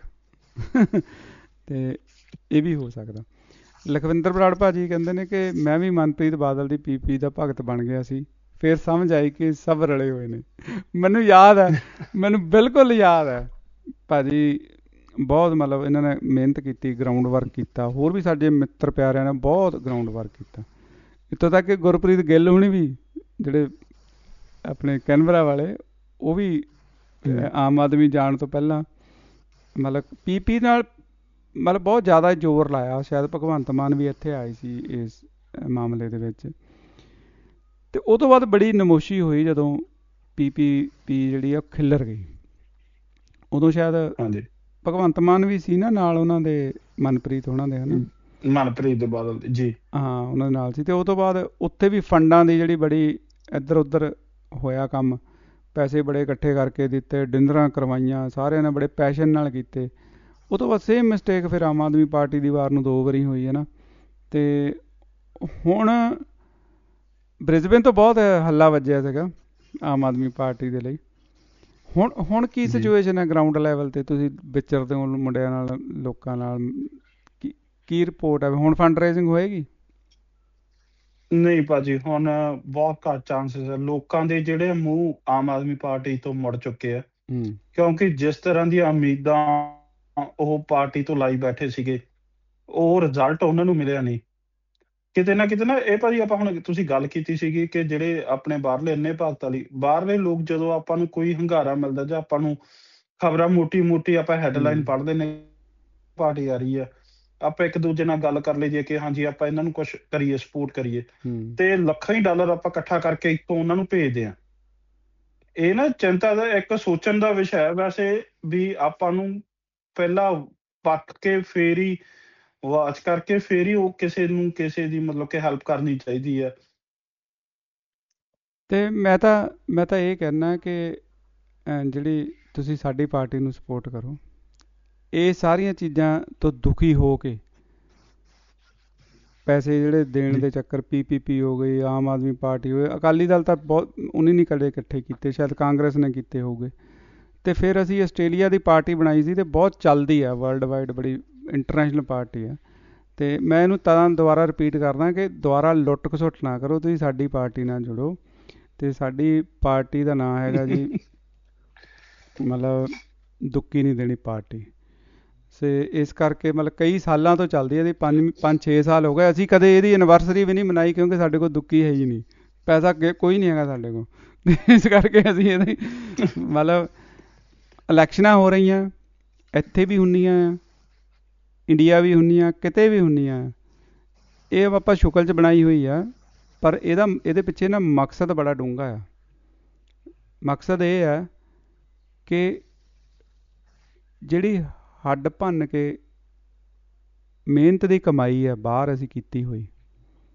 ਅਤੇ ਇਹ ਵੀ ਹੋ ਸਕਦਾ। ਲਖਵਿੰਦਰ ਬਰਾੜ ਭਾਜੀ ਕਹਿੰਦੇ ਨੇ ਕਿ ਮੈਂ ਵੀ ਮਨਪ੍ਰੀਤ ਬਾਦਲ ਦੀ ਪੀ ਪੀ ਦਾ ਭਗਤ ਬਣ ਗਿਆ ਸੀ, ਫਿਰ ਸਮਝ ਆਈ ਕਿ ਸਭ ਰਲੇ ਹੋਏ ਨੇ। ਮੈਨੂੰ ਯਾਦ ਹੈ, ਮੈਨੂੰ ਬਿਲਕੁਲ ਯਾਦ ਹੈ ਭਾਜੀ। ਬਹੁਤ ਮਤਲਬ ਇਹਨਾਂ ਨੇ ਮਿਹਨਤ ਕੀਤੀ, ਗਰਾਊਂਡ ਵਰਕ ਕੀਤਾ। ਹੋਰ ਵੀ ਸਾਡੇ ਮਿੱਤਰ ਪਿਆਰਿਆਂ ਨੇ ਬਹੁਤ ਗਰਾਊਂਡ ਵਰਕ ਕੀਤਾ। ਇੱਥੋਂ ਤੱਕ ਕਿ ਗੁਰਪ੍ਰੀਤ ਗਿੱਲ ਹੋਣੀ ਵੀ, ਜਿਹੜੇ ਆਪਣੇ ਕੈਨਬਰਾ ਵਾਲੇ, ਉਹ ਵੀ ਆਮ ਆਦਮੀ ਜਾਣ ਤੋਂ ਪਹਿਲਾਂ ਮਤਲਬ ਪੀ ਪੀ ਨਾਲ ਮਤਲਬ ਬਹੁਤ ਜ਼ਿਆਦਾ ਜ਼ੋਰ ਲਾਇਆ। ਸ਼ਾਇਦ ਭਗਵੰਤ ਮਾਨ ਵੀ ਇੱਥੇ ਆਏ ਸੀ ਇਸ ਮਾਮਲੇ ਦੇ ਵਿੱਚ। ਅਤੇ ਉਹ ਤੋਂ ਬਾਅਦ ਬੜੀ ਨਮੋਸ਼ੀ ਹੋਈ ਜਦੋਂ ਪੀ ਪੀ ਪੀ ਜਿਹੜੀ ਆ ਖਿੱਲਰ ਗਈ। ਉਦੋਂ ਸ਼ਾਇਦ ਹਾਂਜੀ ਭਗਵੰਤ ਮਾਨ ਵੀ ਸੀ ਨਾ ਨਾਲ, ਉਹਨਾਂ ਦੇ ਮਨਪ੍ਰੀਤ ਉਹਨਾਂ ਦੇ, ਹੈ ਨਾ ਮਨਪ੍ਰੀਤ ਬਾਦਲ ਜੀ, ਹਾਂ ਉਹਨਾਂ ਦੇ ਨਾਲ ਸੀ। ਅਤੇ ਉਹ ਤੋਂ ਬਾਅਦ ਉੱਥੇ ਵੀ ਫੰਡਾਂ ਦੀ ਜਿਹੜੀ ਬੜੀ ਇੱਧਰ ਉੱਧਰ ਹੋਇਆ ਕੰਮ, ਪੈਸੇ ਬੜੇ ਇਕੱਠੇ ਕਰਕੇ ਦਿੱਤੇ, ਡਿਨਰਾਂ ਕਰਵਾਈਆਂ, ਸਾਰਿਆਂ ਨੇ ਬੜੇ ਪੈਸ਼ਨ ਨਾਲ ਕੀਤੇ। ਉਹ ਤੋਂ ਬਾਅਦ ਸੇਮ ਮਿਸਟੇਕ ਫਿਰ ਆਮ ਆਦਮੀ ਪਾਰਟੀ ਦੀ ਵਾਰ ਨੂੰ ਦੋ ਵਾਰੀ ਹੋਈ ਹੈ ਨਾ। ਅਤੇ ਹੁਣ ਬ੍ਰਿਸਬੇਨ ਤੋਂ ਬਹੁਤ ਹੱਲਾ ਵੱਜਿਆ ਸੀਗਾ ਆਮ ਆਦਮੀ ਪਾਰਟੀ ਦੇ ਲਈ। ਹੁਣ ਹੁਣ ਕੀ ਸਿਚੁਏਸ਼ਨ ਹੈ ਗਰਾਊਂਡ ਲੈਵਲ 'ਤੇ? ਤੁਸੀਂ ਵਿਚਰਦੇ ਹੋ ਮੁੰਡਿਆਂ ਨਾਲ, ਲੋਕਾਂ ਨਾਲ, ਕੀ ਕੀ ਰਿਪੋਰਟ ਹੈ? ਹੁਣ ਫੰਡ ਰੇਜ਼ਿੰਗ ਹੋਏਗੀ? ਨਹੀਂ ਭਾਜੀ, ਹੁਣ ਬਹੁਤ ਘੱਟ ਚਾਂਸਿਸ ਹੈ। ਲੋਕਾਂ ਦੇ ਜਿਹੜੇ ਮੂੰਹ ਆਮ ਆਦਮੀ ਪਾਰਟੀ ਤੋਂ ਮੁੜ ਚੁੱਕੇ ਆ, ਕਿਉਂਕਿ ਜਿਸ ਤਰ੍ਹਾਂ ਦੀਆਂ ਉਮੀਦਾਂ ਉਹ ਪਾਰਟੀ ਤੋਂ ਲਾਈ ਬੈਠੇ ਸੀਗੇ, ਉਹ ਰਿਜ਼ਲਟ ਉਹਨਾਂ ਨੂੰ ਮਿਲਿਆ ਨਹੀਂ। ਕਿਤੇ ਨਾ ਕਿਤੇ ਨਾ ਇਹ ਭਾਜੀ, ਆਪਾਂ ਹੁਣ ਤੁਸੀਂ ਗੱਲ ਕੀਤੀ ਸੀਗੀ ਕਿ ਜਿਹੜੇ ਆਪਣੇ ਬਾਹਰਲੇ ਇੰਨੇ ਭਗਤ ਵਾਲੀ ਬਾਹਰਲੇ ਲੋਕ, ਜਦੋਂ ਆਪਾਂ ਨੂੰ ਕੋਈ ਹੁੰਗਾਰਾ ਮਿਲਦਾ ਜਾਂ ਆਪਾਂ ਨੂੰ ਖਬਰਾਂ ਮੋਟੀ ਮੋਟੀ ਆਪਾਂ ਹੈਡਲਾਈਨ ਪੜ੍ਹਦੇ ਨੇ, ਪਾਰਟੀ ਆ ਰਹੀ ਹੈ, ਆਪਾਂ ਇੱਕ ਦੂਜੇ ਨਾਲ ਗੱਲ ਕਰ ਲਈਏ ਕਿ ਹਾਂਜੀ ਆਪਾਂ ਇਹਨਾਂ ਨੂੰ ਕੁਛ ਕਰੀਏ, ਸਪੋਰਟ ਕਰੀਏ, ਤੇ ਲੱਖਾਂ ਹੀ ਡਾਲਰ ਆਪਾਂ ਇਕੱਠਾ ਕਰਕੇ ਇੱਥੋਂ ਉਹਨਾਂ ਨੂੰ ਭੇਜਦੇ ਹਾਂ। ਇਹ ਨਾ ਚਿੰਤਾ ਦਾ ਇੱਕ ਸੋਚਣ ਦਾ ਵਿਸ਼ਾ ਹੈ ਵੈਸੇ, ਵੀ ਆਪਾਂ ਨੂੰ ਪਹਿਲਾਂ ਪੱਕ ਕੇ ਫੇਰ ਹੀ ਵਾਚ ਕਰਕੇ ਫੇਰ ਹੀ ਉਹ ਕਿਸੇ ਨੂੰ ਕਿਸੇ ਦੀ ਮਤਲਬ ਕਿ ਹੈਲਪ ਕਰਨੀ ਚਾਹੀਦੀ ਹੈ। ਅਤੇ ਮੈਂ ਤਾਂ ਮੈਂ ਤਾਂ ਇਹ ਕਹਿਣਾ ਕਿ ਜਿਹੜੀ ਤੁਸੀਂ ਸਾਡੀ ਪਾਰਟੀ ਨੂੰ ਸਪੋਰਟ ਕਰੋ, ਇਹ ਸਾਰੀਆਂ ਚੀਜ਼ਾਂ ਤੋਂ ਦੁਖੀ ਹੋ ਕੇ ਪੈਸੇ ਜਿਹੜੇ ਦੇਣ ਦੇ ਚੱਕਰ, ਪੀ ਪੀ ਪੀ ਹੋ ਗਈ, ਆਮ ਆਦਮੀ ਪਾਰਟੀ ਹੋਏ, ਅਕਾਲੀ ਦਲ ਤਾਂ ਬਹੁਤ ਉਹਨੇ ਨਹੀਂ ਕਦੇ ਇਕੱਠੇ ਕੀਤੇ, ਸ਼ਾਇਦ ਕਾਂਗਰਸ ਨੇ ਕੀਤੇ ਹੋਊਗੇ। ਅਤੇ ਫਿਰ ਅਸੀਂ ਆਸਟ੍ਰੇਲੀਆ ਦੀ ਪਾਰਟੀ ਬਣਾਈ ਸੀ ਅਤੇ ਬਹੁਤ ਚੱਲਦੀ ਆ ਵਰਲਡ ਵਾਈਡ, ਬੜੀ ਇੰਟਰਨੈਸ਼ਨਲ ਪਾਰਟੀ ਆ। ਅਤੇ ਮੈਂ ਇਹਨੂੰ ਤਾਂ ਦੁਬਾਰਾ ਰਿਪੀਟ ਕਰਦਾ ਕਿ ਦੁਬਾਰਾ ਲੁੱਟ ਖਸੁੱਟ ਨਾ ਕਰੋ, ਤੁਸੀਂ ਸਾਡੀ ਪਾਰਟੀ ਨਾਲ ਜੁੜੋ। ਅਤੇ ਸਾਡੀ ਪਾਰਟੀ ਦਾ ਨਾਂ ਹੈਗਾ ਜੀ ਮਤਲਬ ਦੁੱਕੀ ਨਹੀਂ ਦੇਣੀ ਪਾਰਟੀ। ਸੇ ਇਸ ਕਰਕੇ ਮਤਲਬ ਕਈ ਸਾਲਾਂ ਤੋਂ ਚੱਲਦੀ ਹੈ, ਇਹਦੀ ਪੰਜ ਪੰਜ ਛੇ ਸਾਲ ਹੋ ਗਏ। ਅਸੀਂ ਕਦੇ ਇਹਦੀ ਐਨੀਵਰਸਰੀ ਵੀ ਨਹੀਂ ਮਨਾਈ, ਕਿਉਂਕਿ ਸਾਡੇ ਕੋਲ ਦੁੱਕੀ ਹੈ ਹੀ ਨਹੀਂ, ਪੈਸਾ ਅੱਗੇ ਕੋਈ ਨਹੀਂ ਹੈਗਾ ਸਾਡੇ ਕੋਲ। ਇਸ ਕਰਕੇ ਅਸੀਂ ਇਹਦੀ ਮਤਲਬ ਇਲੈਕਸ਼ਨਾਂ ਹੋ ਰਹੀਆਂ, ਇੱਥੇ ਵੀ ਹੁੰਦੀਆਂ ਆ, ਇੰਡੀਆ ਵੀ ਹੁੰਦੀਆਂ, ਕਿਤੇ ਵੀ ਹੁੰਦੀਆਂ। ਇਹ ਆਪਾਂ ਸ਼ੁਕਲ 'ਚ ਬਣਾਈ ਹੋਈ ਆ, ਪਰ ਇਹਦਾ ਇਹਦੇ ਪਿੱਛੇ ਨਾ ਮਕਸਦ ਬੜਾ ਡੂੰਘਾ ਆ। ਮਕਸਦ ਇਹ ਹੈ ਕਿ ਜਿਹੜੀ ਹੱਡ ਭੰਨ ਕੇ ਮਿਹਨਤ ਦੀ ਕਮਾਈ ਹੈ ਬਾਹਰ ਅਸੀਂ ਕੀਤੀ ਹੋਈ,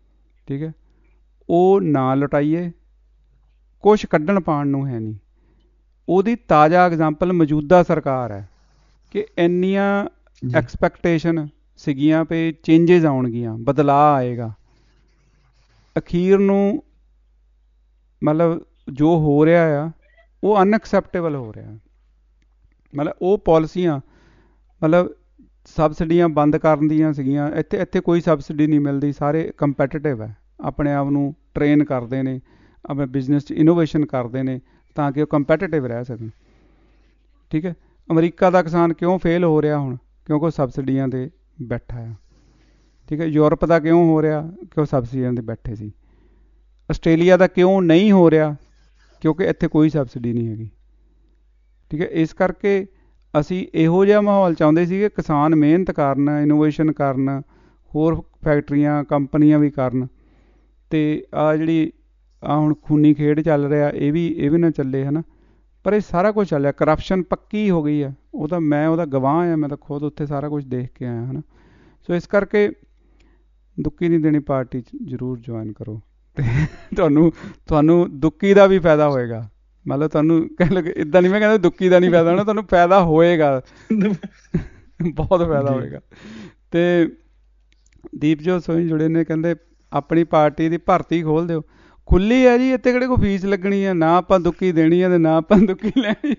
ਠੀਕ ਹੈ, ਉਹ ਨਾ ਲੁਟਾਈਏ, ਕੁਛ ਕੱਢਣ ਪਾਉਣ ਨੂੰ ਹੈ ਨਹੀਂ। ਉਹਦੀ ਤਾਜ਼ਾ ਐਗਜ਼ਾਮਪਲ ਮੌਜੂਦਾ ਸਰਕਾਰ ਹੈ ਕਿ ਇੰਨੀਆਂ ਐਕਸਪੈਕਟੇਸ਼ਨ ਸੀਗੀਆਂ ਵੀ ਚੇਂਜਸ ਆਉਣਗੀਆਂ, ਬਦਲਾਅ ਆਏਗਾ, ਅਖੀਰ ਨੂੰ ਮਤਲਬ ਜੋ ਹੋ ਰਿਹਾ ਆ ਉਹ ਅਨਐਕਸੈਪਟੇਬਲ ਹੋ ਰਿਹਾ। ਮਤਲਬ ਉਹ ਪਾਲਿਸੀਆਂ, ਮਤਲਬ ਸਬਸਿਡੀਆਂ ਬੰਦ ਕਰਨ ਦੀਆਂ ਸੀਗੀਆਂ, ਇੱਥੇ ਇੱਥੇ ਕੋਈ ਸਬਸਿਡੀ ਨਹੀਂ ਮਿਲਦੀ, ਸਾਰੇ ਕੰਪੈਟੀਟਿਵ ਹੈ, ਆਪਣੇ ਆਪ ਨੂੰ ਟ੍ਰੇਨ ਕਰਦੇ ਨੇ, ਆਪਣੇ ਬਿਜ਼ਨਸ 'ਚ ਇਨੋਵੇਸ਼ਨ ਕਰਦੇ ਨੇ ਤਾਂ ਕਿ ਉਹ ਕੰਪੈਟੀਟਿਵ ਰਹਿ ਸਕਣ। ਠੀਕ ਹੈ, ਅਮਰੀਕਾ ਦਾ ਕਿਸਾਨ ਕਿਉਂ ਫੇਲ ਹੋ ਰਿਹਾ ਹੁਣ? ਕਿਉਂਕਿ ਉਹ ਸਬਸਿਡੀਆਂ 'ਤੇ ਬੈਠਾ ਆ। ਠੀਕ ਹੈ, ਯੂਰਪ ਦਾ ਕਿਉਂ ਹੋ ਰਿਹਾ? ਕਿ ਉਹ ਸਬਸਿਡੀਆਂ 'ਤੇ ਬੈਠੇ ਸੀ। ਆਸਟ੍ਰੇਲੀਆ ਦਾ ਕਿਉਂ ਨਹੀਂ ਹੋ ਰਿਹਾ? ਕਿਉਂਕਿ ਇੱਥੇ ਕੋਈ ਸਬਸਿਡੀ ਨਹੀਂ ਹੈਗੀ। ਠੀਕ ਹੈ, ਇਸ ਕਰਕੇ ਅਸੀਂ ਇਹੋ ਜਿਹਾ ਮਾਹੌਲ ਚਾਹੁੰਦੇ ਸੀ ਕਿ ਕਿਸਾਨ ਮਿਹਨਤ ਕਰਨ, ਇਨੋਵੇਸ਼ਨ ਕਰਨ, ਹੋਰ ਫੈਕਟਰੀਆਂ ਕੰਪਨੀਆਂ ਵੀ ਕਰਨ, ਅਤੇ ਆਹ ਜਿਹੜੀ ਆਹ ਹੁਣ ਖੂਨੀ ਖੇਡ ਚੱਲ ਰਿਹਾ ਇਹ ਵੀ ਇਹ ਵੀ ਨਾ ਚੱਲੇ, ਹੈ ਨਾ। ਪਰ ਇਹ ਸਾਰਾ ਕੁਝ ਚੱਲਿਆ, ਕਰਪਸ਼ਨ ਪੱਕੀ ਹੋ ਗਈ ਆ, ਉਹ ਤਾਂ ਮੈਂ ਉਹਦਾ ਗਵਾਹ ਆ, ਮੈਂ ਤਾਂ ਖੁਦ ਉੱਥੇ ਸਾਰਾ ਕੁਝ ਦੇਖ ਕੇ ਆਇਆ, ਹੈ ਨਾ। ਸੋ ਇਸ ਕਰਕੇ ਦੁੱਕੀ ਨਹੀਂ ਦੇਣੀ ਪਾਰਟੀ 'ਚ ਜ਼ਰੂਰ ਜੁਆਇਨ ਕਰੋ, ਅਤੇ ਤੁਹਾਨੂੰ ਤੁਹਾਨੂੰ ਦੁੱਕੀ ਦਾ ਵੀ ਫਾਇਦਾ ਹੋਏਗਾ। ਮਤਲਬ ਤੁਹਾਨੂੰ ਕਹਿ ਲਓ ਕਿ ਇੱਦਾਂ ਨਹੀਂ ਮੈਂ ਕਹਿੰਦਾ ਦੁੱਕੀ ਦਾ ਨਹੀਂ ਫਾਇਦਾ ਹੋਣਾ, ਤੁਹਾਨੂੰ ਫਾਇਦਾ ਹੋਏਗਾ, ਬਹੁਤ ਫਾਇਦਾ ਹੋਏਗਾ। ਅਤੇ ਦੀਪਜੋਤ ਸੋਹੀ ਜੁੜੇ ਨੇ, ਕਹਿੰਦੇ ਆਪਣੀ ਪਾਰਟੀ ਦੀ ਭਰਤੀ ਖੋਲ੍ਹ ਦਿਓ। ਖੁੱਲੀ ਹੈ ਜੀ, ਇੱਥੇ ਕਿਹੜੇ ਕੋਈ ਫੀਸ ਲੱਗਣੀ ਹੈ, ਨਾ ਆਪਾਂ ਦੁੱਕੀ ਦੇਣੀ ਹੈ ਅਤੇ ਨਾ ਆਪਾਂ ਦੁੱਕੀ ਲੈਣੀ,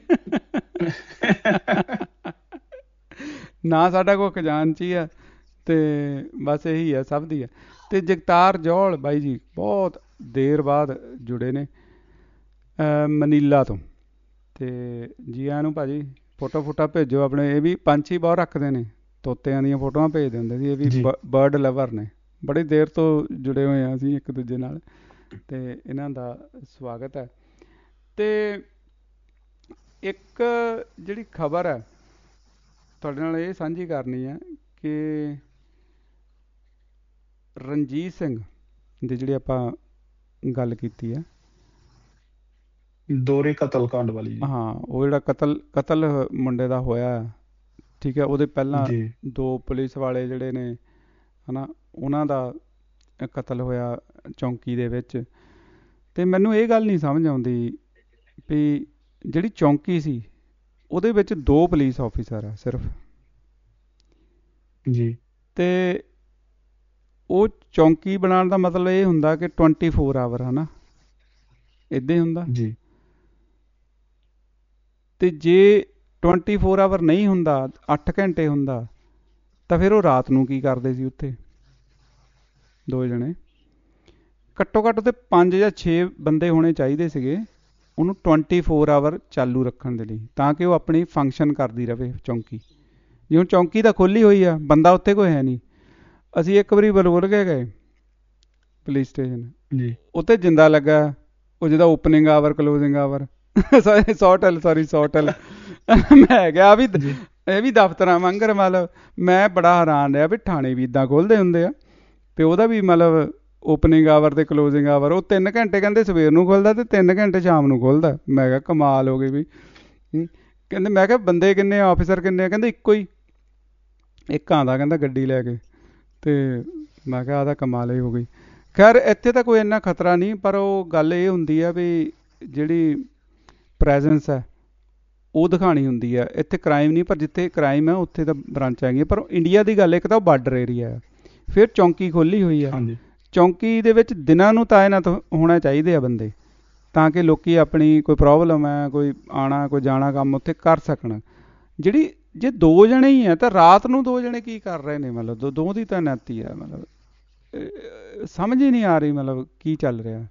ਨਾ ਸਾਡਾ ਕੋਈ ਖਜ਼ਾਨਚੀ ਆ, ਅਤੇ ਬਸ ਇਹੀ ਹੈ ਸਭ ਦੀ ਹੈ। ਅਤੇ ਜਗਤਾਰ ਜੌਹਲ ਬਾਈ ਜੀ ਬਹੁਤ ਦੇਰ ਬਾਅਦ ਜੁੜੇ ਨੇ ਮਨੀਲਾ ਤੋਂ, ਅਤੇ ਜੀ ਆਇਆਂ ਨੂੰ ਭਾਅ ਜੀ। ਫੋਟੋ ਫੋਟੋ ਭੇਜੋ ਆਪਣੇ, ਇਹ ਵੀ ਪੰਛੀ ਬਹੁਤ ਰੱਖਦੇ ਨੇ, ਤੋਤਿਆਂ ਦੀਆਂ ਫੋਟੋਆਂ ਭੇਜਦੇ ਹੁੰਦੇ ਸੀ, ਇਹ ਵੀ ਬ ਬਰਡ ਲਵਰ ਨੇ, ਬੜੀ ਦੇਰ ਤੋਂ ਜੁੜੇ ਹੋਏ ਹਾਂ ਅਸੀਂ ਇੱਕ ਦੂਜੇ ਨਾਲ, ਅਤੇ ਇਹਨਾਂ ਦਾ ਸਵਾਗਤ ਹੈ। ਅਤੇ ਇੱਕ ਜਿਹੜੀ ਖਬਰ ਹੈ ਤੁਹਾਡੇ ਨਾਲ ਇਹ ਸਾਂਝੀ ਕਰਨੀ ਹੈ ਕਿ ਰਣਜੀਤ ਸਿੰਘ ਦੀ ਜਿਹੜੀ ਆਪਾਂ ਗੱਲ ਕੀਤੀ ਹੈ, ਦੋਹਰੇ ਕਤਲ ਕਾਂਡ ਵਾਲੀ, ਹਾਂ, ਉਹ ਜਿਹੜਾ ਕਤਲ ਕਤਲ ਮੁੰਡੇ ਦਾ ਹੋਇਆ, ਠੀਕ ਹੈ, ਉਹਦੇ ਪਹਿਲਾਂ ਦੋ ਪੁਲਿਸ ਵਾਲੇ ਜਿਹੜੇ ਨੇ, ਹੈ ਨਾ, ਉਹਨਾਂ ਦਾ ਕਤਲ ਹੋਇਆ ਚੌਂਕੀ ਦੇ ਵਿੱਚ। ਅਤੇ ਮੈਨੂੰ ਇਹ ਗੱਲ ਨਹੀਂ ਸਮਝ ਆਉਂਦੀ ਵੀ ਜਿਹੜੀ ਚੌਂਕੀ ਸੀ ਉਹਦੇ ਵਿੱਚ ਦੋ ਪੁਲਿਸ ਆਫਿਸਰ ਆ ਸਿਰਫ ਜੀ, ਅਤੇ ਉਹ ਚੌਂਕੀ ਬਣਾਉਣ ਦਾ ਮਤਲਬ ਇਹ ਹੁੰਦਾ ਕਿ ਟਵੈਂਟੀ ਫੋਰ ਆਵਰ, ਹੈ ਨਾ, ਇੱਦਾਂ ਹੀ ਹੁੰਦਾ ਜੀ। ਅਤੇ ਜੇ ਟਵੈਂਟੀ ਫੋਰ ਆਵਰ ਨਹੀਂ ਹੁੰਦਾ, ਅੱਠ ਘੰਟੇ ਹੁੰਦਾ, ਤਾਂ ਫਿਰ ਉਹ ਰਾਤ ਨੂੰ ਕੀ ਕਰਦੇ ਸੀ ਉੱਥੇ ਦੋ ਜਣੇ? ਘੱਟੋ ਘੱਟ ਉੱਥੇ ਪੰਜ ਜਾਂ ਛੇ ਬੰਦੇ ਹੋਣੇ ਚਾਹੀਦੇ ਸੀਗੇ ਉਹਨੂੰ ਟਵੈਂਟੀ ਫੋਰ ਆਵਰ ਚਾਲੂ ਰੱਖਣ ਦੇ ਲਈ, ਤਾਂ ਕਿ ਉਹ ਆਪਣੀ ਫੰਕਸ਼ਨ ਕਰਦੀ ਰਹੇ ਚੌਂਕੀ। ਜੇ ਹੁਣ ਚੌਂਕੀ ਤਾਂ ਖੋਲ੍ਹੀ ਹੋਈ ਆ, ਬੰਦਾ ਉੱਥੇ ਕੋਈ ਹੈ ਨਹੀਂ। ਅਸੀਂ ਇੱਕ ਵਾਰੀ ਬਲਬੁਲ ਕੇ ਗਏ ਪੁਲਿਸ ਸਟੇਸ਼ਨ ਜੀ, ਉੱਥੇ ਜਿੰਦਾ ਲੱਗਾ, ਉਹ ਜਿਹਦਾ ਓਪਨਿੰਗ ਆਵਰ ਕਲੋਜ਼ਿੰਗ ਆਵਰ ਸੌਟਲ ਸੌਰੀ ਸੌਟਲ ਮੈਂ ਕਿਹਾ ਵੀ ਇਹ ਵੀ ਦਫ਼ਤਰਾਂ ਵਾਂਗਰ, ਮਤਲਬ ਮੈਂ ਬੜਾ ਹੈਰਾਨ ਰਿਹਾ ਵੀ ਥਾਣੇ ਵੀ ਇੱਦਾਂ ਖੋਲ੍ਹਦੇ ਹੁੰਦੇ ਆ, ਅਤੇ ਉਹਦਾ ਵੀ ਮਤਲਬ ਓਪਨਿੰਗ ਆਵਰ ਅਤੇ ਕਲੋਜ਼ਿੰਗ ਆਵਰ, ਉਹ ਤਿੰਨ ਘੰਟੇ ਕਹਿੰਦੇ ਸਵੇਰ ਨੂੰ ਖੁੱਲ੍ਹਦਾ ਅਤੇ ਤਿੰਨ ਘੰਟੇ ਸ਼ਾਮ ਨੂੰ ਖੁੱਲ੍ਹਦਾ। ਮੈਂ ਕਿਹਾ ਕਮਾਲ ਹੋ ਗਈ ਵੀ। ਕਹਿੰਦੇ, ਮੈਂ ਕਿਹਾ ਬੰਦੇ ਕਿੰਨੇ, ਆਫਿਸਰ ਕਿੰਨੇ ਆ? ਕਹਿੰਦੇ ਇੱਕੋ ਹੀ, ਇੱਕ ਆਉਂਦਾ ਕਹਿੰਦਾ ਗੱਡੀ ਲੈ ਕੇ, ਅਤੇ ਮੈਂ ਕਿਹਾ ਆਹ ਤਾਂ ਕਮਾਲ ਹੀ ਹੋ ਗਈ। ਖੈਰ ਇੱਥੇ ਤਾਂ ਕੋਈ ਇੰਨਾ ਖਤਰਾ ਨਹੀਂ, ਪਰ ਉਹ ਗੱਲ ਇਹ ਹੁੰਦੀ ਆ ਵੀ ਜਿਹੜੀ ਪ੍ਰੈਜ਼ੈਂਸ ਹੈ ਉਹ ਦਿਖਾਉਣੀ ਹੁੰਦੀ ਹੈ। ਇੱਥੇ ਕ੍ਰਾਈਮ ਨਹੀਂ, ਪਰ ਜਿੱਥੇ ਕ੍ਰਾਈਮ ਹੈ ਉੱਥੇ ਤਾਂ ਬ੍ਰਾਂਚਾਂ ਹੈਗੀਆਂ। ਪਰ ਇੰਡੀਆ ਦੀ ਗੱਲ ਇੱਕ ਤਾਂ ਉਹ ਬਾਰਡਰ ਏਰੀਆ ਹੈ, ਫਿਰ ਚੌਂਕੀ ਖੋਲ੍ਹੀ ਹੋਈ ਹੈ। ਚੌਂਕੀ ਦੇ ਵਿੱਚ ਦਿਨਾਂ ਨੂੰ ਤਾਇਨਾਤ ਹੋਣਾ ਚਾਹੀਦੇ ਆ ਬੰਦੇ, ਤਾਂ ਕਿ ਲੋਕ ਆਪਣੀ ਕੋਈ ਪ੍ਰੋਬਲਮ ਹੈ, ਕੋਈ ਆਉਣਾ ਕੋਈ ਜਾਣਾ ਕੰਮ ਉੱਥੇ ਕਰ ਸਕਣ। ਜਿਹੜੀ ਜੇ ਦੋ ਜਣੇ ਹੀ ਹੈ ਤਾਂ ਰਾਤ ਨੂੰ ਦੋ ਜਣੇ ਕੀ ਕਰ ਰਹੇ ਨੇ? ਮਤਲਬ ਦੋ ਦੋ ਦੀ ਤਾਇਨਾਤੀ ਹੈ, ਮਤਲਬ ਸਮਝ ਹੀ ਨਹੀਂ ਆ ਰਹੀ ਮਤਲਬ ਕੀ ਚੱਲ ਰਿਹਾ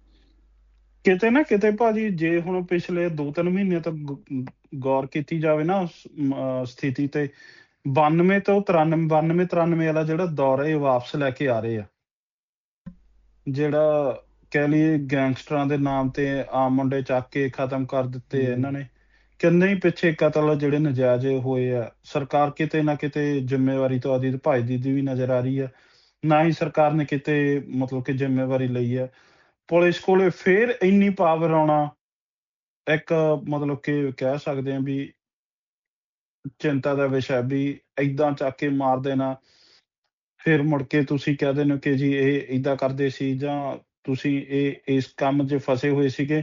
ਕਿਤੇ ਨਾ ਕਿਤੇ ਭਾਜੀ। ਜੇ ਹੁਣ ਪਿਛਲੇ ਦੋ ਤਿੰਨ ਮਹੀਨੇ ਤੱਕ ਗੌਰ ਕੀਤੀ ਜਾਵੇ ਨਾ ਉਸ ਸਥਿਤੀ ਤੇ, ਬਾਨਵੇਂ ਤੋਂ ਤਰਾਨਵੇਂ ਬਾਨਵੇਂ ਤਰਾਨਵੇਂ ਵਾਲਾ ਜਿਹੜਾ ਦੌਰ ਹੈ ਇਹ ਵਾਪਸ ਲੈ ਕੇ ਆ ਰਹੇ ਆ। ਜਿਹੜਾ ਕਹਿ ਲਈਏ ਗੈਂਗਸਟਰਾਂ ਦੇ ਨਾਮ ਤੇ ਆਮ ਮੁੰਡੇ ਚੱਕ ਕੇ ਖਤਮ ਕਰ ਦਿੱਤੇ ਇਹਨਾਂ ਨੇ। ਕਿੰਨੇ ਹੀ ਪਿੱਛੇ ਕਤਲ ਜਿਹੜੇ ਨਜਾਇਜ਼ ਹੋਏ ਆ। ਸਰਕਾਰ ਕਿਤੇ ਨਾ ਕਿਤੇ ਜ਼ਿੰਮੇਵਾਰੀ ਤੋਂ ਆਦੀ ਭੱਜਦੀ ਦੀ ਵੀ ਨਜ਼ਰ ਆ ਰਹੀ ਹੈ। ਨਾ ਹੀ ਸਰਕਾਰ ਨੇ ਕਿਤੇ ਮਤਲਬ ਕਿ ਜ਼ਿੰਮੇਵਾਰੀ ਲਈ ਹੈ। ਪੁਲਿਸ ਕੋਲੇ ਫੇਰ ਇੰਨੀ ਪਾਵਰ ਆਉਣਾ ਇੱਕ ਮਤਲਬ ਕਿ ਕਹਿ ਸਕਦੇ ਹਾਂ ਵੀ ਚਿੰਤਾ ਦਾ ਵਿਸ਼ਾ, ਵੀ ਏਦਾਂ ਚੱਕ ਕੇ ਮਾਰ ਦੇਣਾ। ਫਿਰ ਮੁੜ ਕੇ ਤੁਸੀਂ ਕਹਿ ਦਿੰਦੇ ਹੋ ਕਿ ਜੀ ਇਹ ਏਦਾਂ ਕਰਦੇ ਸੀ ਜਾਂ ਤੁਸੀਂ ਇਹ ਇਸ ਕੰਮ 'ਚ ਫਸੇ ਹੋਏ ਸੀਗੇ।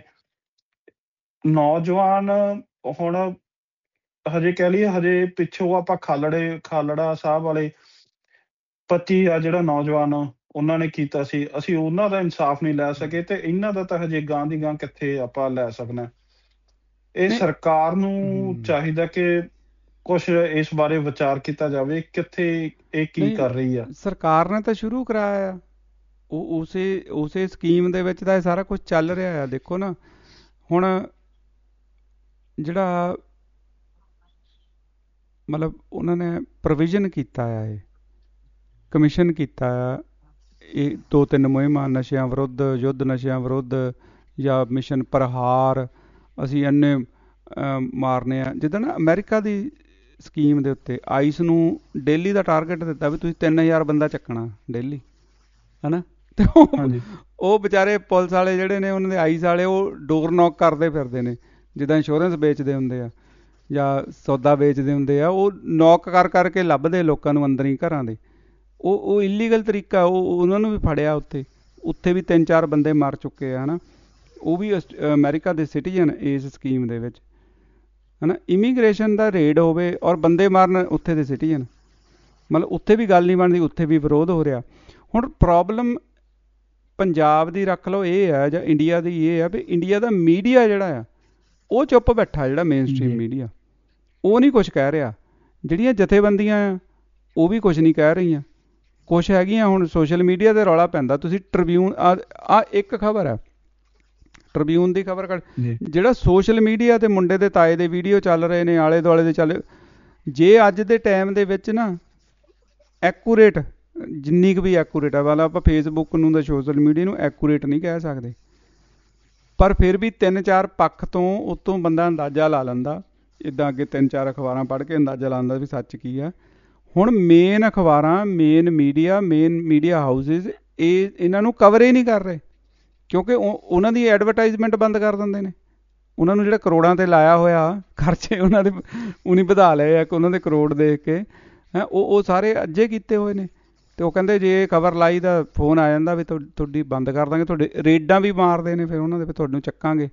ਨੌਜਵਾਨ ਹੁਣ ਹਜੇ ਕਹਿ ਲਈਏ ਹਜੇ ਪਿੱਛੋਂ ਆਪਾਂ ਖਾਲੜੇ ਖਾਲੜਾ ਸਾਹਿਬ ਵਾਲੇ ਪੱਚੀ ਆ ਜਿਹੜਾ ਨੌਜਵਾਨ ਉਹਨਾਂ ਨੇ ਕੀਤਾ ਸੀ, ਅਸੀਂ ਉਹਨਾਂ ਦਾ ਇਨਸਾਫ ਨਹੀਂ ਲੈ ਸਕੇ ਤੇ ਇਹਨਾਂ ਦਾ ਤਾਂ ਹਜੇ ਗਾਂ ਦੀ ਗਾਂ ਕਿੱਥੇ ਆਪਾਂ ਲੈ ਸਕਣਾ। ਇਹ ਨਹੀਂ, ਸਰਕਾਰ ਨੂੰ ਹਮ, ਚਾਹੀਦਾ ਕਿ ਕੁਛ ਇਸ ਬਾਰੇ ਵਿਚਾਰ ਕੀਤਾ ਜਾਵੇ, ਕਿੱਥੇ ਇਹ ਕੀ ਨਹੀਂ ਕਰ ਰਹੀ ਆ। ਸਰਕਾਰ ਨੇ ਤਾਂ ਸ਼ੁਰੂ ਕਰਾਇਆ ਆ, ਉਹ ਉਸੇ ਉਸੇ ਸਕੀਮ ਦੇ ਵਿੱਚ ਤਾਂ ਇਹ ਸਾਰਾ ਕੁਝ ਚੱਲ ਰਿਹਾ ਆ। ਦੇਖੋ ਨਾ ਹੁਣ ਜਿਹੜਾ ਮਤਲਬ ਉਹਨਾਂ ਨੇ ਪ੍ਰੋਵੀਜ਼ਨ ਕੀਤਾ ਆ, ਇਹ ਕਮਿਸ਼ਨ ਕੀਤਾ ਆ, ਇਹ ਦੋ ਤਿੰਨ ਮੁਹਿੰਮਾਂ ਨਸ਼ਿਆਂ ਵਿਰੁੱਧ, ਯੁੱਧ ਨਸ਼ਿਆਂ ਵਿਰੁੱਧ ਜਾਂ ਮਿਸ਼ਨ ਪ੍ਰਹਾਰ, ਅਸੀਂ ਇੰਨੇ ਅਮ, ਮਾਰਨੇ ਆ। ਜਿੱਦਾਂ ਨਾ ਅਮਰੀਕਾ ਦੀ ਸਕੀਮ ਦੇ ਉੱਤੇ ਆਈਸ ਨੂੰ ਡੇਲੀ ਦਾ ਟਾਰਗੇਟ ਦਿੱਤਾ ਵੀ ਤੁਸੀਂ ਤਿੰਨ ਹਜ਼ਾਰ ਬੰਦਾ ਚੱਕਣਾ ਡੇਲੀ, ਹੈ ਨਾ। ਤੇ ਉਹ ਹਾਂਜੀ ਉਹ ਵਿਚਾਰੇ ਪੁਲਿਸ ਵਾਲੇ ਜਿਹੜੇ ਨੇ ਉਹਨਾਂ ਦੇ ਆਈਸ ਵਾਲੇ ਉਹ ਡੋਰ ਨੌਕ ਕਰਦੇ ਫਿਰਦੇ ਨੇ, ਜਿੱਦਾਂ ਇੰਸ਼ੋਰੈਂਸ ਵੇਚਦੇ ਹੁੰਦੇ ਆ ਜਾਂ ਸੌਦਾ ਵੇਚਦੇ ਹੁੰਦੇ ਆ, ਉਹ ਨੌਕ ਕਰ ਕਰਕੇ ਲੱਭਦੇ ਲੋਕਾਂ ਨੂੰ ਅੰਦਰ ਹੀ ਘਰਾਂ ਦੇ। ਉਹ ਉਹ ਇਲੀਗਲ ਤਰੀਕਾ, ਉਹ ਉਹਨਾਂ ਨੂੰ ਵੀ ਫੜਿਆ ਉੱਥੇ ਉੱਥੇ ਵੀ ਤਿੰਨ ਚਾਰ ਬੰਦੇ ਮਰ ਚੁੱਕੇ ਆ, ਹੈ ਨਾ। ਉਹ ਵੀ ਅਸ- ਅਮਰੀਕਾ ਦੇ ਸਿਟੀਜ਼ਨ ਇਸ ਸਕੀਮ ਦੇ ਵਿੱਚ, ਹੈ ਨਾ। ਇਮੀਗ੍ਰੇਸ਼ਨ ਦਾ ਰੇਡ ਹੋਵੇ ਔਰ ਬੰਦੇ ਮਾਰਨ ਉੱਥੇ ਦੇ ਸਿਟੀਜ਼ਨ, ਮਤਲਬ ਉੱਥੇ ਵੀ ਗੱਲ ਨਹੀਂ ਬਣਦੀ, ਉੱਥੇ ਵੀ ਵਿਰੋਧ ਹੋ ਰਿਹਾ। ਹੁਣ ਪ੍ਰੋਬਲਮ ਪੰਜਾਬ ਦੀ ਰੱਖ ਲਓ ਇਹ ਹੈ, ਜਾਂ ਇੰਡੀਆ ਦੀ ਇਹ ਹੈ ਵੀ ਇੰਡੀਆ ਦਾ ਮੀਡੀਆ ਜਿਹੜਾ ਆ ਉਹ ਚੁੱਪ ਬੈਠਾ, ਜਿਹੜਾ ਮੇਨ ਸਟ੍ਰੀਮ ਜੀ ਮੀਡੀਆ ਉਹ ਨਹੀਂ ਕੁਛ ਕਹਿ ਰਿਹਾ। ਜਿਹੜੀਆਂ ਜਥੇਬੰਦੀਆਂ ਆ ਉਹ ਵੀ ਕੁਛ ਨਹੀਂ ਕਹਿ ਰਹੀਆਂ। ਕੁਛ ਹੈਗੀਆਂ ਹੁਣ ਸੋਸ਼ਲ ਮੀਡੀਆ 'ਤੇ ਰੌਲਾ ਪੈਂਦਾ। ਤੁਸੀਂ ਟ੍ਰਿਬਿਊਨ ਆ ਆ ਇੱਕ ਖਬਰ ਹੈ, ਟ੍ਰਿਬਿਊਨ ਦੀ ਖਬਰ ਕੱਢ, ਜੀ ਜਿਹੜਾ ਸੋਸ਼ਲ ਮੀਡੀਆ 'ਤੇ ਮੁੰਡੇ ਦੇ ਤਾਏ ਦੇ ਵੀਡੀਓ ਚੱਲ ਰਹੇ ਨੇ, ਆਲੇ ਦੁਆਲੇ ਦੇ ਚੱਲ, ਜੇ ਅੱਜ ਦੇ ਟਾਈਮ ਦੇ ਵਿੱਚ ਨਾ ਐਕੂਰੇਟ, ਜਿੰਨੀ ਕੁ ਵੀ ਐਕੂਰੇਟ ਆ, ਵਾਲਾ ਆਪਾਂ ਫੇਸਬੁੱਕ ਨੂੰ ਤਾਂ ਸੋਸ਼ਲ ਮੀਡੀਆ ਨੂੰ ਐਕੂਰੇਟ ਨਹੀਂ ਕਹਿ ਸਕਦੇ, ਪਰ ਫਿਰ ਵੀ ਤਿੰਨ ਚਾਰ ਪੱਖ ਤੋਂ ਉਤੋਂ ਬੰਦਾ ਅੰਦਾਜ਼ਾ ਲਾ ਲੈਂਦਾ। ਇੱਦਾਂ ਅੱਗੇ ਤਿੰਨ ਚਾਰ ਅਖਬਾਰਾਂ ਪੜ੍ਹ ਕੇ ਅੰਦਾਜ਼ਾ ਲਾਉਂਦਾ ਵੀ ਸੱਚ ਕੀ ਆ। ਹੁਣ ਮੇਨ ਅਖਬਾਰਾਂ, main media, main media houses ਇਹ ਇਹਨਾਂ ਨੂੰ ਕਵਰ ਹੀ ਨਹੀਂ ਕਰ ਰਹੇ, ਕਿਉਂਕਿ ਉਹ ਉਹਨਾਂ ਦੀ ਐਡਵਰਟਾਈਜ਼ਮੈਂਟ ਬੰਦ ਕਰ ਦਿੰਦੇ ਨੇ। ਉਹਨਾਂ ਨੂੰ ਜਿਹੜਾ ਕਰੋੜਾਂ 'ਤੇ ਲਾਇਆ ਹੋਇਆ ਖਰਚੇ ਉਹਨਾਂ ਦੇ ਉਹਨੀ ਵਧਾ ਲਏ ਆ, ਕਿ ਉਹਨਾਂ ਦੇ ਕਰੋੜ ਦੇਖ ਕੇ ਹੈਂ, ਉਹ ਉਹ ਸਾਰੇ ਅੱਜੇ ਕੀਤੇ ਹੋਏ ਨੇ। ਅਤੇ ਉਹ ਕਹਿੰਦੇ ਜੇ ਖਬਰ ਲਾਈ ਤਾਂ ਫੋਨ ਆ ਜਾਂਦਾ ਵੀ ਤੁਹਾ ਤੁਹਾਡੀ ਬੰਦ ਕਰ ਦਾਂਗੇ, ਤੁਹਾਡੇ ਰੇਡਾਂ ਵੀ ਮਾਰਦੇ ਨੇ ਫਿਰ ਉਹਨਾਂ ਦੇ, ਵੀ ਤੁਹਾਨੂੰ ਚੱਕਾਂਗੇ,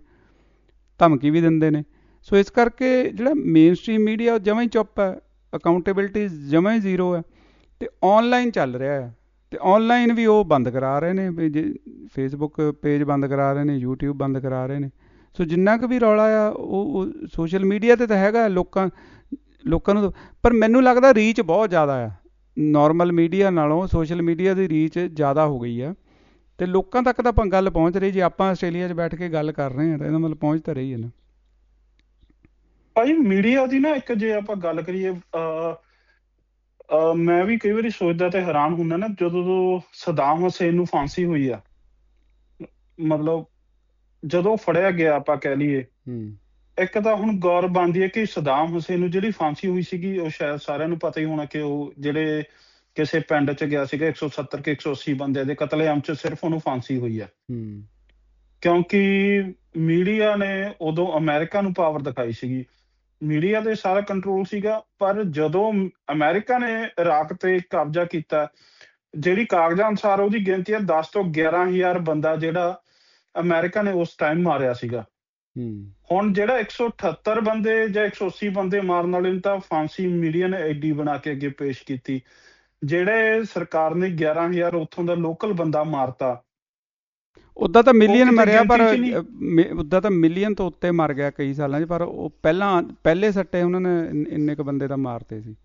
ਧਮਕੀ ਵੀ ਦਿੰਦੇ ਨੇ। ਸੋ ਇਸ ਕਰਕੇ ਜਿਹੜਾ ਮੇਨ ਸਟ੍ਰੀਮ ਮੀਡੀਆ ਉਹ ਜਮਾਂ ਹੀ ਚੁੱਪ ਹੈ, ਅਕਾਊਂਟੇਬਿਲਿਟੀ ਜਮਾਂ ਹੀ ਜ਼ੀਰੋ ਹੈ। ਅਤੇ ਔਨਲਾਈਨ ਚੱਲ ਰਿਹਾ ਹੈ, ਅਤੇ ਔਨਲਾਈਨ ਵੀ ਉਹ ਬੰਦ ਕਰਾ ਰਹੇ ਨੇ, ਵੀ ਜੇ ਫੇਸਬੁੱਕ ਪੇਜ ਬੰਦ ਕਰਾ ਰਹੇ ਨੇ, ਯੂਟਿਊਬ ਬੰਦ ਕਰਾ ਰਹੇ ਨੇ। ਸੋ ਜਿੰਨਾ ਕੁ ਵੀ ਰੌਲਾ ਆ ਉਹ ਉਹ ਸੋਸ਼ਲ ਮੀਡੀਆ 'ਤੇ ਤਾਂ ਹੈਗਾ, ਲੋਕਾਂ ਲੋਕਾਂ ਨੂੰ। ਪਰ ਮੈਨੂੰ ਲੱਗਦਾ ਰੀਚ ਬਹੁਤ ਜ਼ਿਆਦਾ ਆ, ਨੋਰਮਲ ਮੀਡੀਆ ਨਾਲੋਂ ਸੋਸ਼ਲ ਮੀਡੀਆ ਦੀ ਰੀਚ ਜ਼ਿਆਦਾ ਹੋ ਗਈ ਆ, ਅਤੇ ਲੋਕਾਂ ਤੱਕ ਤਾਂ ਆਪਾਂ ਗੱਲ ਪਹੁੰਚ ਰਹੀ। ਜੇ ਆਪਾਂ ਆਸਟ੍ਰੇਲੀਆ 'ਚ ਬੈਠ ਕੇ ਗੱਲ ਕਰ ਰਹੇ ਹਾਂ ਤਾਂ ਇਹਦਾ ਮਤਲਬ ਪਹੁੰਚ ਤਾਂ ਰਹੀ ਹੈ ਨਾ। ਭਾਈ ਮੀਡੀਆ ਦੀ ਨਾ ਇੱਕ ਜੇ ਆਪਾਂ ਗੱਲ ਕਰੀਏ, ਅਹ ਅਹ ਮੈਂ ਵੀ ਕਈ ਵਾਰੀ ਸੋਚਦਾ ਤੇ ਹੈਰਾਨ ਹੁੰਦਾ ਨਾ, ਜਦੋਂ ਤੋਂ ਸਦਾਮ ਹੁਸੈਨ ਨੂੰ ਫਾਂਸੀ ਹੋਈ ਆ, ਮਤਲਬ ਜਦੋਂ ਫੜਿਆ ਗਿਆ ਆਪਾਂ ਕਹਿ ਲਈਏ, ਹੂੰ ਇੱਕ ਤਾਂ ਹੁਣ ਗੌਰ ਬਣਦੀ ਹੈ ਕਿ ਸਦਾਮ ਹੁਸੈਨ ਨੂੰ ਜਿਹੜੀ ਫਾਂਸੀ ਹੋਈ ਸੀਗੀ, ਉਹ ਸ਼ਾਇਦ ਸਾਰਿਆਂ ਨੂੰ ਪਤਾ ਹੀ ਹੋਣਾ ਕਿ ਉਹ ਜਿਹੜੇ ਕਿਸੇ ਪਿੰਡ 'ਚ ਗਿਆ ਸੀਗਾ, ਇੱਕ ਸੌ ਸੱਤਰ ਕਿ ਇੱਕ ਸੌ ਅੱਸੀ ਬੰਦਿਆਂ ਦੇ ਕਤਲੇਆਮ 'ਚ ਸਿਰਫ ਉਹਨੂੰ ਫਾਂਸੀ ਹੋਈ ਆ। ਹੂੰ ਕਿਉਂਕਿ ਮੀਡੀਆ ਨੇ ਉਦੋਂ ਅਮਰੀਕਾ ਨੂੰ ਪਾਵਰ ਦਿਖਾਈ ਸੀਗੀ, ਮੀਡੀਆ ਤੇ ਸਾਰਾ ਕੰਟਰੋਲ ਸੀਗਾ। ਪਰ ਜਦੋਂ ਅਮਰੀਕਾ ਨੇ ਇਰਾਕ ਤੇ ਕਬਜ਼ਾ ਕੀਤਾ, ਜਿਹੜੀ ਕਾਗਜ਼ਾਂ ਅਨੁਸਾਰ ਉਹਦੀ ਗਿਣਤੀ ਹੈ ਦਸ ਤੋਂ ਗਿਆਰਾਂ ਹਜ਼ਾਰ ਬੰਦਾ ਜਿਹੜਾ ਅਮਰੀਕਾ ਨੇ ਉਸ ਟਾਈਮ ਮਾਰਿਆ ਸੀਗਾ। ਹੂੰ ਹੁਣ ਜਿਹੜਾ ਇੱਕ ਸੌ ਅਠੱਤਰ ਬੰਦੇ ਜਾਂ ਇੱਕ ਸੌ ਅੱਸੀ ਬੰਦੇ ਮਾਰਨ ਵਾਲੇ ਨੂੰ ਤਾਂ ਫਾਂਸੀ ਮੀਡੀਆ ਨੇ ਐਡੀ ਬਣਾ ਕੇ ਅੱਗੇ ਪੇਸ਼ ਕੀਤੀ, ਜਿਹੜੇ ਸਰਕਾਰ ਨੇ ਗਿਆਰਾਂ ਹਜ਼ਾਰ ਉੱਥੋਂ ਦਾ ਲੋਕਲ ਬੰਦਾ ਮਾਰਤਾ। ਉੱਦਾਂ ਤਾਂ ਮਿਲੀਅਨ ਕਿਤੇ ਮਰਿਆ, ਪਰ ਗਿਣਤੀ 'ਚ ਨਹੀਂ। ਅ, ਮੇ- ਉੱਦਾਂ ਤਾਂ ਮਿਲੀਅਨ ਤੋਂ ਉੱਤੇ ਮਰ ਗਿਆ ਕਈ ਸਾਲਾਂ 'ਚ, ਪਰ ਉਹ ਪਹਿਲਾਂ ਪਹਿਲੇ ਸੱਟੇ ਉਹਨਾਂ ਨੇ ਇੰਨ- ਇੰਨੇ ਕੁ ਬੰਦੇ ਤਾਂ ਮਾਰਤੇ ਸੀ।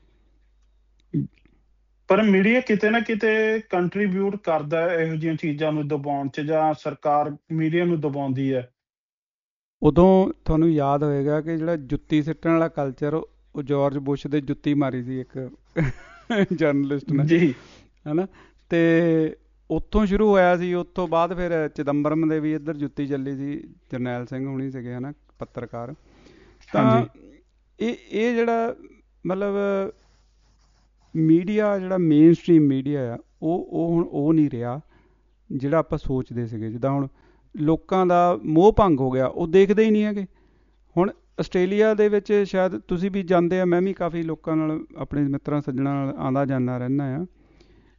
ਪਰ ਮੀਡੀਆ ਕਿਤੇ ਨਾ ਕਿਤੇ ਕੰਟਰੀਬਿਊਟ ਕਰਦਾ ਹੈ ਇਹੋ ਜਿਹੀਆਂ ਚੀਜ਼ਾਂ ਨੂੰ ਦਬਾਉਣ 'ਚ, ਜਾਂ ਸਰਕਾਰ ਮੀਡੀਆ ਨੂੰ ਦਬਾਉਂਦੀ ਹੈ। ਉਦੋਂ ਤੁਹਾਨੂੰ ਯਾਦ ਹੋਏਗਾ ਕਿ ਜਿਹੜਾ ਜੁੱਤੀ ਸਿੱਟਣ ਵਾਲਾ ਕਲਚਰ, ਉਹ ਜਾਰਜ ਬੁਸ਼ ਦੇ ਜੁੱਤੀ ਮਾਰੀ ਸੀ ਇੱਕ ਜਰਨਲਿਸਟ ਨੇ, ਜੀ ਹੈ ਨਾ। ਅਤੇ ਉੱਥੋਂ ਸ਼ੁਰੂ ਹੋਇਆ ਸੀ। ਉਸ ਤੋਂ ਬਾਅਦ ਫਿਰ ਚਿਦੰਬਰਮ ਦੇ ਵੀ ਇੱਧਰ ਜੁੱਤੀ ਚੱਲੀ ਸੀ, ਜਰਨੈਲ ਸਿੰਘ ਹੋਣੀ ਸੀਗੇ, ਹੈ ਨਾ, ਪੱਤਰਕਾਰ। ਤਾਂ ਹਾਂਜੀ ਇਹ ਇਹ ਜਿਹੜਾ ਮਤਲਬ ਮੀਡੀਆ, ਜਿਹੜਾ ਮੇਨ ਸਟ੍ਰੀਮ ਮੀਡੀਆ ਆ, ਉਹ ਉਹ ਹੁਣ ਉਹ ਨਹੀਂ ਰਿਹਾ ਜਿਹੜਾ ਆਪਾਂ ਸੋਚਦੇ ਸੀਗੇ। ਜਿੱਦਾਂ ਹੁਣ ਲੋਕਾਂ ਦਾ ਮੋਹ ਭੰਗ ਹੋ ਗਿਆ, ਉਹ ਦੇਖਦੇ ਹੀ ਨਹੀਂ ਹੈਗੇ। ਹੁਣ ਆਸਟ੍ਰੇਲੀਆ ਦੇ ਵਿੱਚ ਸ਼ਾਇਦ ਤੁਸੀਂ ਵੀ ਜਾਂਦੇ ਆ, ਮੈਂ ਵੀ ਕਾਫੀ ਲੋਕਾਂ ਨਾਲ, ਆਪਣੇ ਮਿੱਤਰਾਂ ਸੱਜਣਾਂ ਨਾਲ ਆਉਂਦਾ ਜਾਂਦਾ ਰਹਿੰਦਾ ਆ।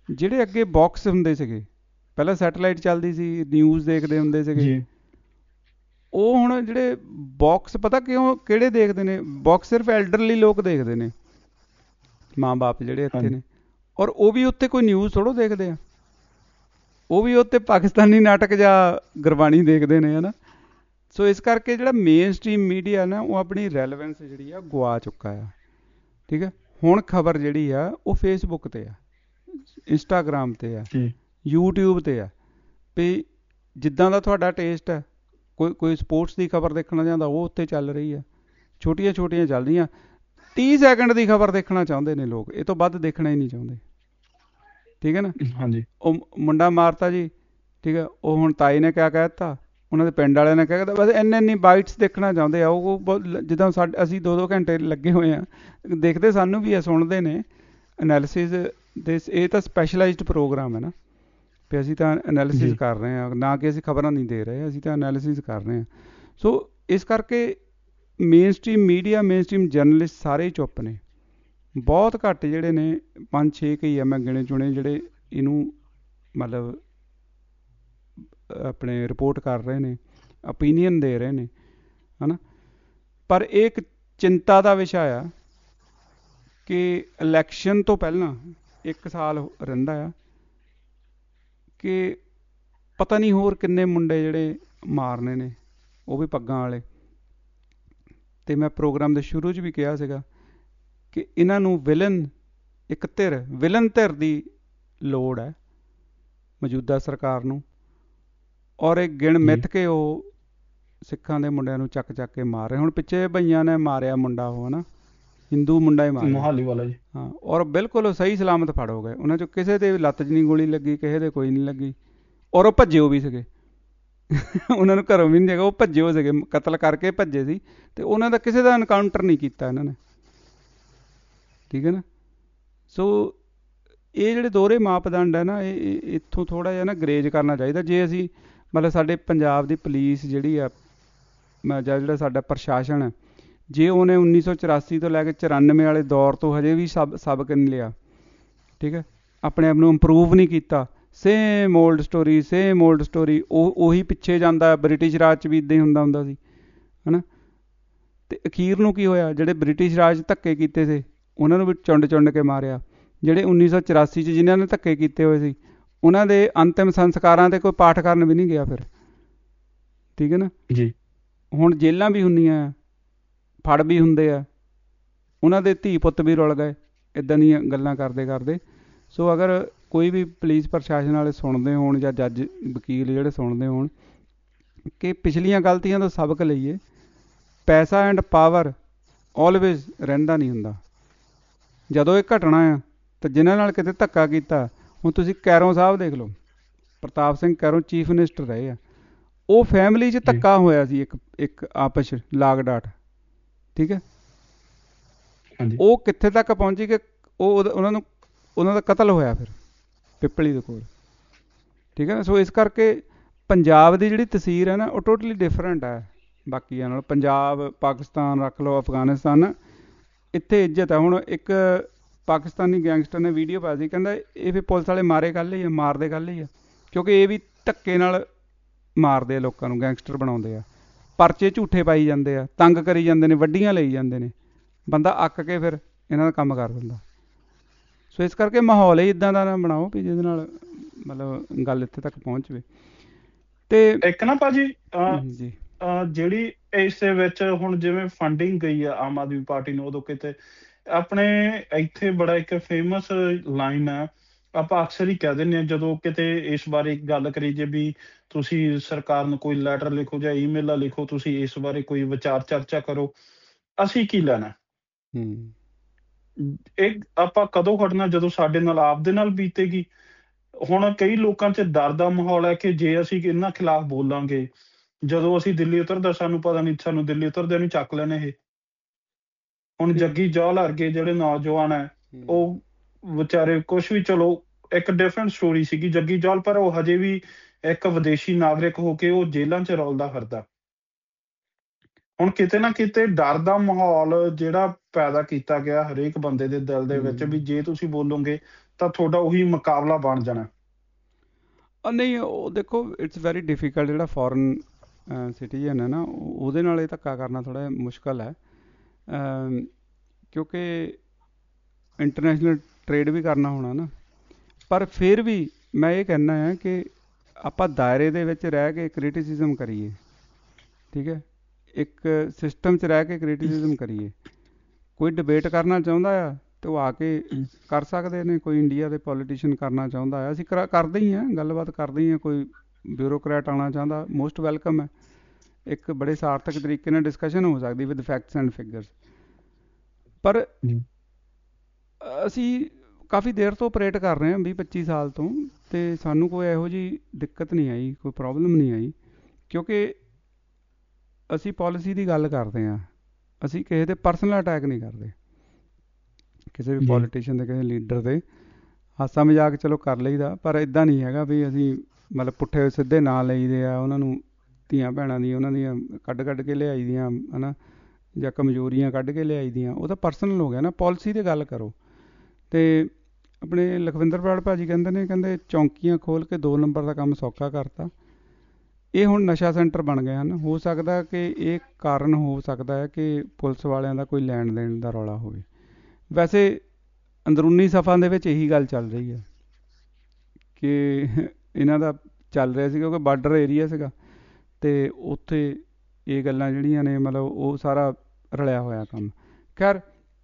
ਜਿਹੜੇ ਅੱਗੇ ਬਾਕਸ ਹੁੰਦੇ ਸੀਗੇ, ਪਹਿਲਾਂ ਸੈਟਲਾਈਟ ਚੱਲਦੀ ਸੀ, ਨਿਊਜ਼ ਦੇਖਦੇ ਹੁੰਦੇ ਸੀਗੇ, ਜੀ ਉਹ ਹੁਣ ਜਿਹੜੇ ਬਾਕਸ ਪਤਾ ਕਿਉਂ ਕਿਹੜੇ ਦੇਖਦੇ ਨੇ? ਬਾਕਸ ਸਿਰਫ ਐਲਡਰਲੀ ਲੋਕ ਦੇਖਦੇ ਨੇ, ਮਾਂ ਬਾਪ ਜਿਹੜੇ ਇੱਥੇ ਹਾਂਜੀ ਨੇ, ਔਰ ਉਹ ਵੀ ਉੱਤੇ ਕੋਈ ਨਿਊਜ਼ ਥੋੜ੍ਹਾ ਦੇਖਦੇ ਆ, ਉਹ ਵੀ ਉੱਤੇ ਪਾਕਿਸਤਾਨੀ ਨਾਟਕ ਜਾਂ ਗੁਰਬਾਣੀ ਦੇਖਦੇ ਨੇ, ਹੈ ਨਾ। ਸੋ ਇਸ ਕਰਕੇ ਜਿਹੜਾ ਮੇਨ ਸਟਰੀਮ ਮੀਡੀਆ ਨਾ ਉਹ ਆਪਣੀ ਰੈਲੇਵੈਂਸ ਜਿਹੜੀ ਆ ਗਵਾ ਚੁੱਕਾ ਆ, ਠੀਕ ਹੈ। ਹੁਣ ਖਬਰ ਜਿਹੜੀ ਆ ਉਹ ਫੇਸਬੁੱਕ 'ਤੇ ਆ, ਇੰਸਟਾਗ੍ਰਾਮ 'ਤੇ ਆ, ਜੀ ਯੂਟਿਊਬ 'ਤੇ ਆ, ਵੀ ਜਿੱਦਾਂ ਦਾ ਤੁਹਾਡਾ ਟੇਸਟ ਹੈ, ਕੋਈ ਕੋਈ ਸਪੋਰਟਸ ਦੀ ਖਬਰ ਦੇਖਣਾ ਚਾਹੁੰਦਾ ਉਹ ਉੱਤੇ ਚੱਲ ਰਹੀ ਆ, ਛੋਟੀਆਂ ਛੋਟੀਆਂ ਚੱਲ ਰਹੀਆਂ। ਤੀਹ ਸੈਕਿੰਡ ਦੀ ਖਬਰ ਦੇਖਣਾ ਚਾਹੁੰਦੇ ਨੇ ਲੋਕ, ਇਹ ਤੋਂ ਵੱਧ ਦੇਖਣਾ ਹੀ ਨਹੀਂ ਚਾਹੁੰਦੇ, ਠੀਕ ਹੈ ਨਾ। ਹਾਂਜੀ ਉਹ ਮੁੰਡਾ ਮਾਰਤਾ ਜੀ, ਠੀਕ ਹੈ, ਉਹ ਹੁਣ ਤਾਈ ਨੇ ਕਿਆ ਕਹਿ ਦਿੱਤਾ, ਉਹਨਾਂ ਦੇ ਪਿੰਡ ਵਾਲਿਆਂ ਨੇ ਕਹਿ ਦਿੱਤਾ, ਬਸ ਇੰਨੇ ਇੰਨੀ ਬਾਈਟਸ ਦੇਖਣਾ ਚਾਹੁੰਦੇ ਆ ਉਹ। ਬਹੁਤ ਜਿੱਦਾਂ ਸਾਡੇ ਅਸੀਂ ਦੋ ਦੋ ਘੰਟੇ ਲੱਗੇ ਹੋਏ ਆ ਦੇਖਦੇ, ਸਾਨੂੰ ਵੀ ਆ, ਸੁਣਦੇ ਨੇ ਐਨਾਲਿਸਿਸ ਦੇ। ਇਹ ਤਾਂ ਸਪੈਸ਼ਲਾਈਜ਼ਡ ਪ੍ਰੋਗਰਾਮ ਹੈ ਨਾ, ਵੀ ਅਸੀਂ ਤਾਂ ਐਨਾਲਿਸਿਸ ਕਰ ਰਹੇ ਹਾਂ, ਨਾ ਕਿ ਅਸੀਂ ਖਬਰਾਂ ਨਹੀਂ ਦੇ ਰਹੇ, ਅਸੀਂ ਤਾਂ ਐਨਾਲਿਸਿਸ ਕਰ ਰਹੇ ਹਾਂ। ਸੋ ਇਸ ਕਰਕੇ mainstream media, mainstream journalist ਸਾਰੇ ਹੀ ਚੁੱਪ ਨੇ, ਬਹੁਤ ਘੱਟ ਜਿਹੜੇ ਨੇ, ਪੰਜ ਛੇ ਕਈ ਆ ਮੈਂ ਗਿਣੇ ਚੁਣੇ ਜਿਹੜੇ ਇਹਨੂੰ ਮਤਲਬ ਆਪਣੇ ਰਿਪੋਰਟ ਕਰ ਰਹੇ ਨੇ, ਓਪੀਨੀਅਨ ਦੇ ਰਹੇ ਨੇ, ਹੈ ਨਾ। ਪਰ ਇਹ ਇੱਕ ਚਿੰਤਾ ਦਾ ਵਿਸ਼ਾ ਆ ਕਿ ਇਲੈਕਸ਼ਨ ਤੋਂ ਪਹਿਲਾਂ ਇੱਕ ਸਾਲ ਰਹਿੰਦਾ ਆ ਕਿ ਪਤਾ ਨਹੀਂ ਹੋਰ ਕਿੰਨੇ ਮੁੰਡੇ ਜਿਹੜੇ ਮਾਰਨੇ ਨੇ, ਉਹ ਵੀ ਪੱਗਾਂ ਵਾਲੇ। ਅਤੇ ਮੈਂ ਪ੍ਰੋਗਰਾਮ ਦੇ ਸ਼ੁਰੂ 'ਚ ਵੀ ਕਿਹਾ ਸੀਗਾ ਕਿ ਇਹਨਾਂ ਨੂੰ ਵਿਲਨ, ਇੱਕ ਧਿਰ ਵਿਲਨ ਧਿਰ ਦੀ ਲੋੜ ਹੈ ਮੌਜੂਦਾ ਸਰਕਾਰ ਨੂੰ, ਔਰ ਇਹ ਗਿਣ ਮਿੱਥ ਕੇ ਉਹ ਸਿੱਖਾਂ ਦੇ ਮੁੰਡਿਆਂ ਨੂੰ ਚੱਕ ਚੱਕ ਕੇ ਮਾਰ ਰਹੇ। ਹੁਣ ਪਿੱਛੇ ਭਈਆਂ ਨੇ ਮਾਰਿਆ ਮੁੰਡਾ, ਉਹ ਹੈ ਨਾ, ਹਿੰਦੂ ਮੁੰਡਾ ਹੀ ਮਾਰਿਆ, ਮੋਹਾਲੀ ਵਾਲਾ ਜੀ, ਹਾਂ, ਔਰ ਬਿਲਕੁਲ ਸਹੀ ਸਲਾਮਤ ਫੜ ਹੋ ਗਏ। ਉਹਨਾਂ 'ਚੋਂ ਕਿਸੇ ਦੇ ਲੱਤ 'ਚ ਨਹੀਂ ਗੋਲੀ ਲੱਗੀ, ਕਿਸੇ ਦੇ ਕੋਈ ਨਹੀਂ ਲੱਗੀ, ਔਰ ਉਹ ਭੱਜੇ ਉਹ ਵੀ ਸੀਗੇ ਉਹਨਾਂ ਨੂੰ ਘਰੋਂ ਵੀ ਨਹੀਂ ਜਗਾ, ਉਹ ਭੱਜੇ ਹੋ ਸੀਗੇ, ਕਤਲ ਕਰਕੇ ਭੱਜੇ ਸੀ, ਅਤੇ ਉਹਨਾਂ ਦਾ ਕਿਸੇ ਦਾ ਐਨਕਾਊਂਟਰ ਨਹੀਂ ਕੀਤਾ ਇਹਨਾਂ ਨੇ, ਠੀਕ ਹੈ ਨਾ। ਸੋ ਇਹ ਜਿਹੜੇ ਦੋਹਰੇ ਮਾਪਦੰਡ ਹੈ ਨਾ, ਇਹ ਇੱਥੋਂ ਥੋੜ੍ਹਾ ਜਿਹਾ ਨਾ ਗਰੇਜ ਕਰਨਾ ਚਾਹੀਦਾ। ਜੇ ਅਸੀਂ ਮਤਲਬ ਸਾਡੇ ਪੰਜਾਬ ਦੀ ਪੁਲਿਸ ਜਿਹੜੀ ਆ ਜਾਂ ਜਿਹੜਾ ਸਾਡਾ ਪ੍ਰਸ਼ਾਸਨ ਹੈ, ਜੇ ਉਹਨੇ ਉੱਨੀ ਸੌ ਚੁਰਾਸੀ ਤੋਂ ਲੈ ਕੇ ਚੁਰਾਨਵੇਂ ਵਾਲੇ ਦੌਰ ਤੋਂ ਹਜੇ ਵੀ ਸਬ ਸਬਕ ਨਹੀਂ ਲਿਆ, ਠੀਕ ਹੈ, ਆਪਣੇ ਆਪ ਨੂੰ ਇੰਪਰੂਵ ਨਹੀਂ ਕੀਤਾ, same old story same old story, ਉਹ ਉਹੀ ਪਿੱਛੇ ਜਾਂਦਾ। ਬ੍ਰਿਟਿਸ਼ ਰਾਜ 'ਚ ਵੀ ਇੱਦਾਂ ਹੀ ਹੁੰਦਾ ਹੁੰਦਾ ਸੀ, ਹੈ ਨਾ। ਅਤੇ ਅਖੀਰ ਨੂੰ ਕੀ ਹੋਇਆ? ਜਿਹੜੇ ਬ੍ਰਿਟਿਸ਼ ਰਾਜ ਧੱਕੇ ਕੀਤੇ ਸੀ ਉਹਨਾਂ ਨੂੰ ਵੀ ਚੁੰਡ ਚੁੰਡ ਕੇ ਮਾਰਿਆ। ਜਿਹੜੇ ਉੱਨੀ ਸੌ ਚੁਰਾਸੀ 'ਚ ਜਿਨ੍ਹਾਂ ਨੇ ਧੱਕੇ ਕੀਤੇ ਹੋਏ ਸੀ ਉਹਨਾਂ ਦੇ ਅੰਤਿਮ ਸੰਸਕਾਰਾਂ 'ਤੇ ਕੋਈ ਪਾਠ ਕਰਨ ਵੀ ਨਹੀਂ ਗਿਆ ਫਿਰ, ਠੀਕ ਹੈ ਨਾ ਜੀ। ਹੁਣ ਜੇਲ੍ਹਾਂ ਵੀ ਹੁੰਦੀਆਂ, ਫੜ ਵੀ ਹੁੰਦੇ ਆ, ਉਹਨਾਂ ਦੇ ਧੀ ਪੁੱਤ ਵੀ ਰੁਲ ਗਏ ਇੱਦਾਂ ਦੀਆਂ ਗੱਲਾਂ ਕਰਦੇ ਕਰਦੇ। ਸੋ ਅਗਰ ਕੋਈ ਵੀ ਪੁਲਿਸ ਪ੍ਰਸ਼ਾਸਨ ਵਾਲੇ ਸੁਣਦੇ ਹੋਣ ਜਾਂ ਜੱਜ ਵਕੀਲ ਜਿਹੜੇ ਸੁਣਦੇ ਹੋਣ, ਕਿ ਪਿਛਲੀਆਂ ਗਲਤੀਆਂ ਤੋਂ ਸਬਕ ਲਈਏ। ਪੈਸਾ ਐਂਡ ਪਾਵਰ ਆਲਵੇਜ਼ ਰਹਿੰਦਾ ਨਹੀਂ ਹੁੰਦਾ। ਜਦੋਂ ਇਹ ਘਟਣਾ ਆ ਤਾਂ ਜਿਨ੍ਹਾਂ ਨਾਲ ਕਿਤੇ ਧੱਕਾ ਕੀਤਾ, ਹੁਣ ਤੁਸੀਂ ਕੈਰੋਂ ਸਾਹਿਬ ਦੇਖ ਲਓ, ਪ੍ਰਤਾਪ ਸਿੰਘ ਕੈਰੋਂ ਚੀਫ ਮਿਨਿਸਟਰ ਰਹੇ ਆ, ਉਹ ਫੈਮਿਲੀ 'ਚ ਧੱਕਾ ਹੋਇਆ ਸੀ ਇੱਕ ਇੱਕ ਆਪਸ ਲਾਗ ਡਾਟ, ਠੀਕ ਹੈ, ਉਹ ਕਿੱਥੇ ਤੱਕ ਪਹੁੰਚੀ ਕਿ ਉਹ ਉਹਨਾਂ ਨੂੰ ਉਹਨਾਂ ਦਾ ਕਤਲ ਹੋਇਆ ਫਿਰ ਪਿੱਪਲੀ ਦੇ ਕੋਲ, ਠੀਕ ਹੈ ਨਾ। ਸੋ ਇਸ ਕਰਕੇ ਪੰਜਾਬ ਦੀ ਜਿਹੜੀ ਤਸਵੀਰ ਹੈ ਨਾ ਉਹ ਟੋਟਲੀ ਡਿਫਰੈਂਟ ਹੈ ਬਾਕੀਆਂ ਨਾਲ। ਪੰਜਾਬ, ਪਾਕਿਸਤਾਨ ਰੱਖ ਲਓ, ਅਫਗਾਨਿਸਤਾਨ, ਇੱਥੇ ਇੱਜ਼ਤ ਹੈ। ਹੁਣ ਇੱਕ ਪਾਕਿਸਤਾਨੀ ਗੈਂਗਸਟਰ ਨੇ ਵੀਡੀਓ ਪਾਈ ਸੀ, ਕਹਿੰਦਾ ਇਹ ਫਿਰ ਪੁਲਿਸ ਵਾਲੇ ਮਾਰੇ ਗੱਲ ਹੀ ਆ, ਮਾਰਦੇ ਗੱਲ ਹੀ ਆ, ਕਿਉਂਕਿ ਇਹ ਵੀ ਧੱਕੇ ਨਾਲ ਮਾਰਦੇ ਆ ਲੋਕਾਂ ਨੂੰ, ਗੈਂਗਸਟਰ ਬਣਾਉਂਦੇ ਆ, ਪਰਚੇ ਝੂਠੇ ਪਾਈ ਜਾਂਦੇ ਆ, ਤੰਗ ਕਰੀ ਜਾਂਦੇ ਨੇ, ਵੱਡੀਆਂ ਲਈ ਜਾਂਦੇ ਨੇ, ਬੰਦਾ ਅੱਕ ਕੇ ਫਿਰ ਇਹਨਾਂ ਦਾ ਕੰਮ ਕਰ ਦਿੰਦਾ। ਸੋ ਇਸ ਕਰਕੇ ਮਾਹੌਲ ਹੀ ਇੱਦਾਂ ਦਾ ਨਾ ਬਣਾਓ ਵੀ ਜਿਹਦੇ ਨਾਲ ਮਤਲਬ ਗੱਲ ਇੱਥੇ ਤੱਕ ਪਹੁੰਚ ਜਾਵੇ। ਤੇ ਇੱਕ ਨਾ ਭਾਜੀ ਜੀ ਜਿਹੜੀ ਇਸ ਦੇ ਵਿੱਚ ਹੁਣ ਜਿਵੇਂ ਫੰਡਿੰਗ ਗਈ ਆ ਆਮ ਆਦਮੀ ਪਾਰਟੀ ਨੂੰ, ਉਦੋਂ ਕਿਤੇ ਆਪਣੇ ਇੱਥੇ ਬੜਾ ਇੱਕ ਫੇਮਸ ਲਾਈਨ ਹੈ, ਆਪਾਂ ਅਕਸਰ ਹੀ ਕਹਿ ਦਿੰਦੇ ਹਾਂ ਜਦੋਂ ਕਿਤੇ ਇਸ ਬਾਰੇ ਗੱਲ ਕਰੀ ਜੇ ਵੀ ਤੁਸੀਂ ਸਰਕਾਰ ਨੂੰ ਕੋਈ ਲੈਟਰ ਲਿਖੋ ਜਾਂ ਈਮੇਲਾਂ ਲਿਖੋ, ਤੁਸੀਂ ਇਸ ਬਾਰੇ ਕੋਈ ਵਿਚਾਰ ਚਰਚਾ ਕਰੋ, ਅਸੀਂ ਕੀ ਲੈਣਾ। ਇਹ ਆਪਾਂ ਕਦੋਂ ਹਟਣਾ? ਜਦੋਂ ਸਾਡੇ ਨਾਲ ਆਪਦੇ ਨਾਲ ਬੀਤੇਗੀ। ਹੁਣ ਕਈ ਲੋਕਾਂ 'ਚ ਡਰ ਦਾ ਮਾਹੌਲ ਹੈ ਕਿ ਜੇ ਅਸੀਂ ਇਹਨਾਂ ਖਿਲਾਫ ਬੋਲਾਂਗੇ, ਜਦੋਂ ਅਸੀਂ ਦਿੱਲੀ ਉਤਰਦਾ ਸਾਨੂੰ ਪਤਾ ਨਹੀਂ ਸਾਨੂੰ ਦਿੱਲੀ ਉਤਰਦਿਆਂ ਨੂੰ ਚੱਕ ਲੈਣੇ ਇਹ। ਹੁਣ ਜੱਗੀ ਜੌਹਲ ਵਰਗੇ ਜਿਹੜੇ ਨੌਜਵਾਨ ਹੈ, ਉਹ ਵਿਚਾਰੇ ਕੁਛ ਵੀ, ਚਲੋ ਇੱਕ ਡਿਫਰੈਂਟ ਸਟੋਰੀ ਸੀਗੀ ਜੱਗੀ ਜੌਹਲ, ਪਰ ਉਹ ਹਜੇ ਵੀ ਇੱਕ ਵਿਦੇਸ਼ੀ ਨਾਗਰਿਕ ਹੋ ਕੇ ਉਹ ਜੇਲ੍ਹਾਂ 'ਚ ਰੌਲਦਾ ਫਿਰਦਾ। ਹੁਣ ਕਿਤੇ ਨਾ ਕਿਤੇ ਡਰ ਦਾ ਮਾਹੌਲ ਜਿਹੜਾ ਪੈਦਾ ਕੀਤਾ ਗਿਆ ਹਰੇਕ ਬੰਦੇ ਦੇ ਦਿਲ ਦੇ ਵਿੱਚ ਵੀ ਜੇ ਤੁਸੀਂ ਬੋਲੋਗੇ ਤਾਂ ਤੁਹਾਡਾ ਉਹੀ ਮੁਕਾਬਲਾ ਬਣ ਜਾਣਾ। ਨਹੀਂ, ਉਹ ਦੇਖੋ ਇਟਸ ਵੈਰੀ ਡਿਫੀਕਲਟ। ਜਿਹੜਾ ਫੋਰਨ ਸਿਟੀਜ਼ਨ ਹੈ ਨਾ, ਉਹਦੇ ਨਾਲ ਇਹ ਧੱਕਾ ਕਰਨਾ ਥੋੜ੍ਹਾ ਮੁਸ਼ਕਲ ਹੈ, ਕਿਉਂਕਿ ਇੰਟਰਨੈਸ਼ਨਲ ਟਰੇਡ ਵੀ ਕਰਨਾ ਹੋਣਾ ਨਾ। ਪਰ ਫਿਰ ਵੀ ਮੈਂ ਇਹ ਕਹਿੰਦਾ ਹਾਂ ਕਿ ਆਪਾਂ ਦਾਇਰੇ ਦੇ ਵਿੱਚ ਰਹਿ ਕੇ ਕ੍ਰਿਟਿਸਿਜ਼ਮ ਕਰੀਏ, ਠੀਕ ਹੈ, ਇੱਕ ਸਿਸਟਮ 'ਚ ਰਹਿ ਕੇ ਕ੍ਰਿਟਿਸਿਜ਼ਮ ਕਰੀਏ। ਕੋਈ ਡਿਬੇਟ ਕਰਨਾ ਚਾਹੁੰਦਾ ਆ ਅਤੇ ਉਹ ਆ ਕੇ ਕਰ ਸਕਦੇ ਨੇ। ਕੋਈ ਇੰਡੀਆ ਦੇ ਪੋਲੀਟੀਸ਼ੀਅਨ ਕਰਨਾ ਚਾਹੁੰਦਾ ਆ, ਅਸੀਂ ਕਰਾ ਕਰਦੇ ਹੀ ਹਾਂ, ਗੱਲਬਾਤ ਕਰਦੇ ਹੀ ਹਾਂ। ਕੋਈ ਬਿਊਰੋਕਰੈਟ ਆਉਣਾ ਚਾਹੁੰਦਾ, ਮੋਸਟ ਵੈਲਕਮ ਹੈ। ਇੱਕ ਬੜੇ ਸਾਰਥਕ ਤਰੀਕੇ ਨਾਲ ਡਿਸਕਸ਼ਨ ਹੋ ਸਕਦੀ ਵਿਦ ਫੈਕਟਸ ਐਂਡ ਫਿਗਰਸ। ਪਰ ਅਸੀਂ ਕਾਫੀ ਦੇਰ ਤੋਂ ਆਪਰੇਟ ਕਰ ਰਹੇ ਹਾਂ, ਵੀਹ ਪੱਚੀ ਸਾਲ ਤੋਂ, ਅਤੇ ਸਾਨੂੰ ਕੋਈ ਇਹੋ ਜਿਹੀ ਦਿੱਕਤ ਨਹੀਂ ਆਈ, ਕੋਈ ਪ੍ਰੋਬਲਮ ਨਹੀਂ ਆਈ, ਕਿਉਂਕਿ ਅਸੀਂ ਪੋਲਿਸੀ ਦੀ ਗੱਲ ਕਰਦੇ ਹਾਂ। ਅਸੀਂ ਕਿਸੇ 'ਤੇ ਪਰਸਨਲ ਅਟੈਕ ਨਹੀਂ ਕਰਦੇ, ਕਿਸੇ ਵੀ ਪੋਲੀਟੀਸ਼ੀਅਨ ਦੇ, ਕਿਸੇ ਲੀਡਰ 'ਤੇ। ਹਾਸਾ ਮਜ਼ਾਕ ਚਲੋ ਕਰ ਲਈਦਾ, ਪਰ ਇੱਦਾਂ ਨਹੀਂ ਹੈਗਾ ਵੀ ਅਸੀਂ ਮਤਲਬ ਪੁੱਠੇ ਸਿੱਧੇ ਨਾਂ ਲਈਦੇ ਆ ਉਹਨਾਂ ਨੂੰ, ਧੀਆਂ ਭੈਣਾਂ ਦੀ ਉਹਨਾਂ ਦੀਆਂ ਕੱਢ ਕੱਢ ਕੇ ਲਿਆਈ ਦੀਆਂ ਹੈ ਨਾ, ਜਾਂ ਕਮਜ਼ੋਰੀਆਂ ਕੱਢ ਕੇ ਲਿਆਈ ਦੀਆਂ। ਉਹ ਤਾਂ ਪਰਸਨਲ ਹੋ ਗਿਆ ਨਾ। ਪੋਲਿਸੀ 'ਤੇ ਗੱਲ ਕਰੋ। ਅਤੇ ਆਪਣੇ ਲਖਵਿੰਦਰ ਬਰਾੜ ਭਾਅ ਜੀ ਕਹਿੰਦੇ ਨੇ, ਕਹਿੰਦੇ ਚੌਂਕੀਆਂ ਖੋਲ੍ਹ ਕੇ ਦੋ ਨੰਬਰ ਦਾ ਕੰਮ ਸੌਖਾ ਕਰਤਾ। ਇਹ ਹੁਣ ਨਸ਼ਾ ਸੈਂਟਰ ਬਣ ਗਏ ਹਨ। ਹੋ ਸਕਦਾ ਕਿ ਇਹ ਕਾਰਨ ਹੋ ਸਕਦਾ ਹੈ ਕਿ ਪੁਲਿਸ ਵਾਲਿਆਂ ਦਾ ਕੋਈ ਲੈਣ ਦੇਣ ਦਾ ਰੌਲਾ ਹੋਵੇ। ਵੈਸੇ ਅੰਦਰੂਨੀ ਸਫਾ ਦੇ ਵਿੱਚ ਇਹੀ ਗੱਲ ਚੱਲ ਰਹੀ ਹੈ ਕਿ ਇਹਨਾਂ ਦਾ ਚੱਲ ਰਿਹਾ ਸੀ, ਕਿਉਂਕਿ ਬਾਰਡਰ ਏਰੀਆ ਸੀਗਾ, ਅਤੇ ਉੱਥੇ ਇਹ ਗੱਲਾਂ ਜਿਹੜੀਆਂ ਨੇ ਮਤਲਬ ਉਹ ਸਾਰਾ ਰਲਿਆ ਹੋਇਆ ਕੰਮ। ਖੈਰ,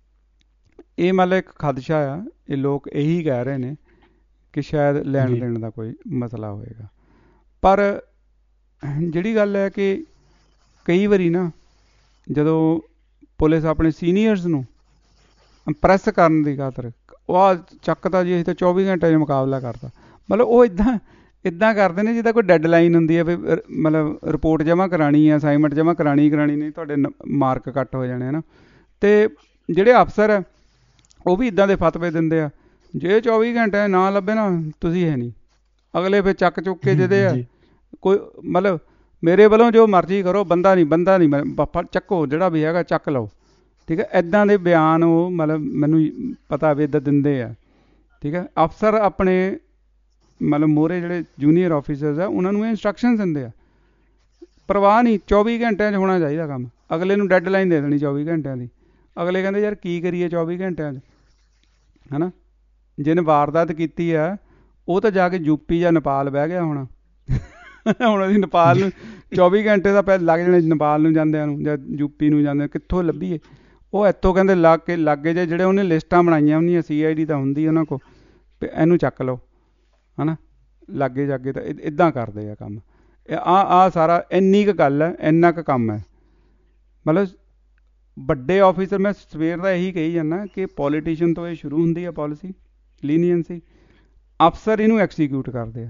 ਇਹ ਮਤਲਬ ਇੱਕ ਖਦਸ਼ਾ ਆ। ਇਹ ਲੋਕ ਇਹੀ ਕਹਿ ਰਹੇ ਨੇ ਕਿ ਸ਼ਾਇਦ ਲੈਣ ਦੇਣ ਦਾ ਕੋਈ ਮਸਲਾ ਹੋਏਗਾ। ਪਰ ਜਿਹੜੀ ਗੱਲ ਹੈ ਕਿ ਕਈ ਵਾਰੀ ਨਾ ਜਦੋਂ ਪੁਲਿਸ ਆਪਣੇ ਸੀਨੀਅਰਸ ਨੂੰ ਇੰਪਰੈਸ ਕਰਨ ਦੀ ਖਾਤਰ ਉਹ ਆ ਚੱਕਦਾ ਜੀ, ਅਸੀਂ ਤਾਂ ਚੌਵੀ ਘੰਟੇ 'ਚ ਮੁਕਾਬਲਾ ਕਰਤਾ, ਮਤਲਬ ਉਹ ਇੱਦਾਂ ਇੱਦਾਂ ਕਰਦੇ ਨੇ ਜਿੱਦਾਂ ਕੋਈ ਡੈਡਲਾਈਨ ਹੁੰਦੀ ਹੈ ਵੀ ਮਤਲਬ ਰਿਪੋਰਟ ਜਮ੍ਹਾਂ ਕਰਾਉਣੀ ਹੈ, ਅਸਾਈਨਮੈਂਟ ਜਮ੍ਹਾਂ ਕਰਾਉਣੀ ਕਰਾਉਣੀ ਨਹੀਂ, ਤੁਹਾਡੇ ਮਾਰਕ ਕੱਟ ਹੋ ਜਾਣੇ ਹੈ ਨਾ। ਅਤੇ ਜਿਹੜੇ ਅਫਸਰ ਹੈ ਉਹ ਵੀ ਇੱਦਾਂ ਦੇ ਫਤਵੇ ਦਿੰਦੇ ਆ, ਜੇ ਚੌਵੀ ਘੰਟੇ ਨਾ ਲੱਭੇ ਨਾ ਤੁਸੀਂ ਹੈ ਨਹੀਂ। ਅਗਲੇ ਫਿਰ ਚੱਕ ਚੁੱਕ ਕੇ ਜਿਹਦੇ ਆ ਕੋਈ ਮਤਲਬ ਮੇਰੇ ਵੱਲੋਂ ਜੋ ਮਰਜ਼ੀ ਕਰੋ, ਬੰਦਾ ਨਹੀਂ ਬੰਦਾ ਨਹੀਂ ਚੱਕੋ, ਜਿਹੜਾ ਵੀ ਹੈਗਾ ਚੱਕ ਲਓ, ਠੀਕ ਹੈ। ਇੱਦਾਂ ਦੇ ਬਿਆਨ ਉਹ ਮਤਲਬ ਮੈਨੂੰ ਪਤਾ ਵੀ ਇੱਦਾਂ ਦਿੰਦੇ ਆ, ਠੀਕ ਹੈ। ਅਫਸਰ ਆਪਣੇ ਮਤਲਬ ਮੋਹਰੇ ਜਿਹੜੇ ਜੂਨੀਅਰ ਆਫਿਸਰਸ ਆ ਉਹਨਾਂ ਨੂੰ ਇਹ ਇੰਸਟਰਕਸ਼ਨ ਦਿੰਦੇ ਆ, ਪਰਵਾਹ ਨਹੀਂ, ਚੌਵੀ ਘੰਟਿਆਂ 'ਚ ਹੋਣਾ ਚਾਹੀਦਾ ਕੰਮ। ਅਗਲੇ ਨੂੰ ਡੈਡ ਲਾਈਨ ਦੇ ਦੇਣੀ ਚੌਵੀ ਘੰਟਿਆਂ ਦੀ। ਅਗਲੇ ਕਹਿੰਦੇ ਯਾਰ ਕੀ ਕਰੀਏ ਚੌਵੀ ਘੰਟਿਆਂ 'ਚ, ਹੈ ਨਾ। ਜਿਹਨੇ ਵਾਰਦਾਤ ਕੀਤੀ ਆ ਉਹ ਤਾਂ ਜਾ ਕੇ ਯੂਪੀ ਜਾਂ ਨੇਪਾਲ ਬਹਿ ਗਿਆ ਹੋਣਾ। ਹੁਣ ਅਸੀਂ ਨੇਪਾਲ ਨੂੰ ਚੌਵੀ ਘੰਟੇ ਦਾ ਪਹਿਲਾਂ ਲੱਗ ਜਾਣੇ, ਨੇਪਾਲ ਨੂੰ ਜਾਂਦਿਆਂ ਨੂੰ ਜਾਂ ਯੂਪੀ ਨੂੰ ਜਾਂਦੇ, ਕਿੱਥੋਂ ਲੱਭੀਏ। ਉਹ ਇੱਥੋਂ ਕਹਿੰਦੇ ਲੱਗ ਕੇ ਲਾਗੇ ਜੇ ਜਿਹੜੇ ਉਹਨੇ ਲਿਸਟਾਂ ਬਣਾਈਆਂ ਹੁੰਦੀਆਂ, ਸੀ ਆਈ ਡੀ ਤਾਂ ਹੁੰਦੀ ਉਹਨਾਂ ਕੋਲ, ਇਹਨੂੰ ਚੱਕ ਲਓ, ਹੈ ਨਾ। ਲਾਗੇ ਜਾਗੇ ਤਾਂ ਇੱਦਾਂ ਕਰਦੇ ਆ ਕੰਮ। ਆਹ ਆਹ ਸਾਰਾ ਇੰਨੀ ਕੁ ਗੱਲ ਹੈ, ਇੰਨਾ ਕੁ ਕੰਮ ਹੈ। ਮਤਲਬ ਵੱਡੇ ਆਫਿਸਰ, ਮੈਂ ਸਵੇਰ ਦਾ ਇਹੀ ਕਹੀ ਜਾਂਦਾ ਕਿ ਪੋਲੀਟੀਸ਼ੀਅਨ ਤੋਂ ਇਹ ਸ਼ੁਰੂ ਹੁੰਦੀ ਹੈ ਪੋਲਿਸੀ ਲੀਨੀਅੰਸੀ, ਅਫਸਰ ਇਹਨੂੰ ਐਕਸੀਕਿਊਟ ਕਰਦੇ ਆ।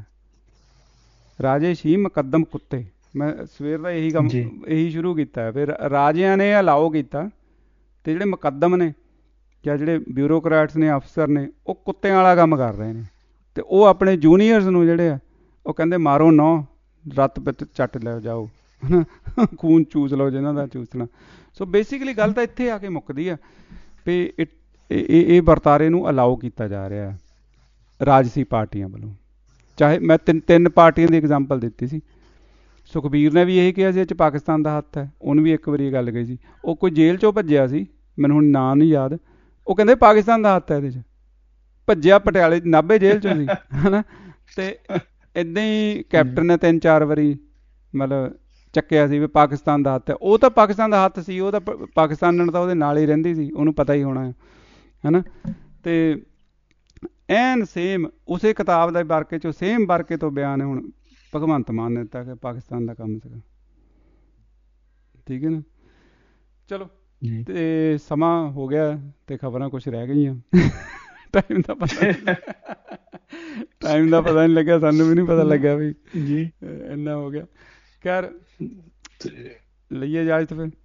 ਰਾਜੇ ਹੀ ਮੁਕੱਦਮ ਕੁੱਤੇ, ਮੈਂ ਸਵੇਰ ਦਾ ਇਹੀ ਕੰਮ ਇਹੀ ਸ਼ੁਰੂ ਕੀਤਾ। ਫਿਰ ਰਾਜਿਆਂ ਨੇ ਅਲਾਓ ਕੀਤਾ, ਅਤੇ ਜਿਹੜੇ ਮੁਕੱਦਮ ਨੇ ਜਾਂ ਜਿਹੜੇ ਬਿਊਰੋਕਰੈਟਸ ਨੇ, ਅਫਸਰ ਨੇ, ਉਹ ਕੁੱਤਿਆਂ ਵਾਲਾ ਕੰਮ ਕਰ ਰਹੇ ਨੇ। ਅਤੇ ਉਹ ਆਪਣੇ ਜੂਨੀਅਰਸ ਨੂੰ ਜਿਹੜੇ ਆ ਉਹ ਕਹਿੰਦੇ ਮਾਰੋ ਨੌ, ਰੱਤ ਪਿੱਤ ਚੱਟ ਲੈ ਜਾਓ, ਹੈ ਨਾ, ਖੂਨ ਚੂਸ ਲਓ ਜਿਹਨਾਂ ਦਾ ਚੂਸਣਾ। ਸੋ ਬੇਸਿਕਲੀ ਗੱਲ ਤਾਂ ਇੱਥੇ ਆ ਕੇ ਮੁੱਕਦੀ ਆ ਵੀ ਇਹ ਇਹ ਵਰਤਾਰੇ ਨੂੰ ਅਲਾਓ ਕੀਤਾ ਜਾ ਰਿਹਾ ਰਾਜਸੀ ਪਾਰਟੀਆਂ ਵੱਲੋਂ। ਚਾਹੇ ਮੈਂ ਤਿੰਨ ਤਿੰਨ ਪਾਰਟੀਆਂ ਦੀ ਐਗਜ਼ਾਮਪਲ ਦਿੱਤੀ ਸੀ। ਸੁਖਬੀਰ ਨੇ ਵੀ ਇਹ ਕਿਹਾ ਸੀ ਇਹ 'ਚ ਪਾਕਿਸਤਾਨ ਦਾ ਹੱਥ ਹੈ, ਉਹਨੂੰ ਵੀ ਇੱਕ ਵਾਰੀ ਇਹ ਗੱਲ ਕਹੀ ਸੀ। ਉਹ ਕੋਈ ਜੇਲ੍ਹ 'ਚੋਂ ਭੱਜਿਆ ਸੀ, ਮੈਨੂੰ ਹੁਣ ਨਾਂ ਨਹੀਂ ਯਾਦ, ਉਹ ਕਹਿੰਦੇ ਪਾਕਿਸਤਾਨ ਦਾ ਹੱਥ ਹੈ ਇਹਦੇ 'ਚ, ਭੱਜਿਆ ਪਟਿਆਲੇ ਨਾਭੇ ਜੇਲ੍ਹ 'ਚੋਂ ਸੀ, ਹੈ ਨਾ। ਅਤੇ ਇੱਦਾਂ ਹੀ ਕੈਪਟਨ ਨੇ ਤਿੰਨ ਚਾਰ ਵਾਰੀ ਮਤਲਬ ਚੱਕਿਆ ਸੀ ਵੀ ਪਾਕਿਸਤਾਨ ਦਾ ਹੱਥ ਹੈ। ਉਹ ਤਾਂ ਪਾਕਿਸਤਾਨ ਦਾ ਹੱਥ ਸੀ, ਉਹ ਤਾਂ ਪਾਕਿਸਤਾਨ ਤਾਂ ਉਹਦੇ ਨਾਲ ਹੀ ਰਹਿੰਦੀ ਸੀ, ਉਹਨੂੰ ਪਤਾ ਹੀ ਹੋਣਾ ਹੈ ਨਾ। ਅਤੇ ਐਨ ਸੇਮ ਉਸੇ ਕਿਤਾਬ ਦਾ ਵਰਕੇ 'ਚੋਂ ਸੇਮ ਵਰਕੇ ਤੋਂ ਬਿਆਨ ਹੁਣ ਭਗਵੰਤ ਮਾਨ ਨੇ ਦਿੱਤਾ ਕਿ ਪਾਕਿਸਤਾਨ ਦਾ ਕੰਮ ਸੀਗਾ, ਠੀਕ ਹੈ ਨਾ। ਚਲੋ, ਅਤੇ ਸਮਾਂ ਹੋ ਗਿਆ ਅਤੇ ਖਬਰਾਂ ਕੁਛ ਰਹਿ ਗਈਆਂ। ਟਾਈਮ ਦਾ ਪਤਾ ਟਾਈਮ ਦਾ ਪਤਾ ਨਹੀਂ ਲੱਗਿਆ, ਸਾਨੂੰ ਵੀ ਨਹੀਂ ਪਤਾ ਲੱਗਿਆ ਵੀ ਜੀ ਇੰਨਾ ਹੋ ਗਿਆ। ਖੈਰ ਲਈਏ ਇਜਾਜ਼ਤ ਫਿਰ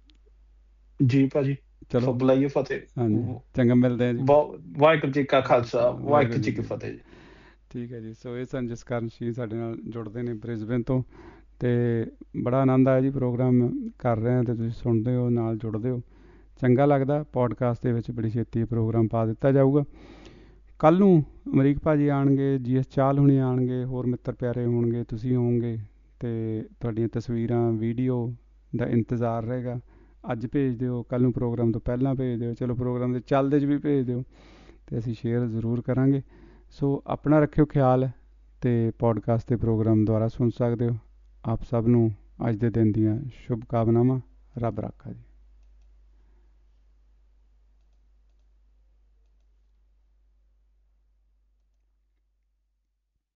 ਜੀ ਭਾਜੀ, ਚਲੋ ਬੁਲਾਈਏ ਫਤਿਹ। ਹਾਂਜੀ, ਚੰਗਾ, ਮਿਲਦੇ ਹਾਂ ਜੀ। ਵਾਹਿਗੁਰੂ ਜੀ ਕਾ ਖਾਲਸਾ, ਵਾਹਿਗੁਰੂ ਜੀ ਕੀ ਫਤਿਹ। ਠੀਕ ਹੈ ਜੀ। ਸੋ ਇਹ ਸਨ ਜਸਕਰਨ ਸਿੰਘ ਸਾਡੇ ਨਾਲ ਜੁੜਦੇ ਨੇ ਬ੍ਰਿਸਬੇਨ ਤੋਂ, ਅਤੇ ਬੜਾ ਆਨੰਦ ਆਇਆ ਜੀ ਪ੍ਰੋਗਰਾਮ ਕਰ ਰਹੇ ਹਾਂ, ਅਤੇ ਤੁਸੀਂ ਸੁਣਦੇ ਹੋ, ਨਾਲ ਜੁੜਦੇ ਹੋ, ਚੰਗਾ ਲੱਗਦਾ। ਪੋਡਕਾਸਟ ਦੇ ਵਿੱਚ ਬੜੀ ਛੇਤੀ ਪ੍ਰੋਗਰਾਮ ਪਾ ਦਿੱਤਾ ਜਾਊਗਾ। ਕੱਲ੍ਹ ਨੂੰ ਅਮਰੀਕ ਭਾਜੀ ਆਉਣਗੇ, ਜੀ ਐਸ ਚਾਹਲ ਹੁਣੀ ਆਉਣਗੇ, ਹੋਰ ਮਿੱਤਰ ਪਿਆਰੇ ਹੋਣਗੇ, ਤੁਸੀਂ ਹੋਵੋਗੇ, ਅਤੇ ਤੁਹਾਡੀਆਂ ਤਸਵੀਰਾਂ ਵੀਡੀਓ ਦਾ ਇੰਤਜ਼ਾਰ ਰਹੇਗਾ। ਅੱਜ ਭੇਜ ਦਿਓ, ਕੱਲ੍ਹ ਨੂੰ ਪ੍ਰੋਗਰਾਮ ਤੋਂ ਪਹਿਲਾਂ ਭੇਜ ਦਿਓ, ਚਲੋ ਪ੍ਰੋਗਰਾਮ ਦੇ ਚੱਲਦੇ 'ਚ ਵੀ ਭੇਜ ਦਿਓ, ਅਤੇ ਅਸੀਂ ਸ਼ੇਅਰ ਜ਼ਰੂਰ ਕਰਾਂਗੇ। ਸੋ ਆਪਣਾ ਰੱਖਿਓ ਖਿਆਲ, ਅਤੇ ਪੋਡਕਾਸਟ ਦੇ ਪ੍ਰੋਗਰਾਮ ਦੁਆਰਾ ਸੁਣ ਸਕਦੇ ਹੋ। ਆਪ ਸਭ ਨੂੰ ਅੱਜ ਦੇ ਦਿਨ ਦੀਆਂ ਸ਼ੁਭ ਕਾਮਨਾਵਾਂ। ਰੱਬ ਰਾਖਾ ਜੀ।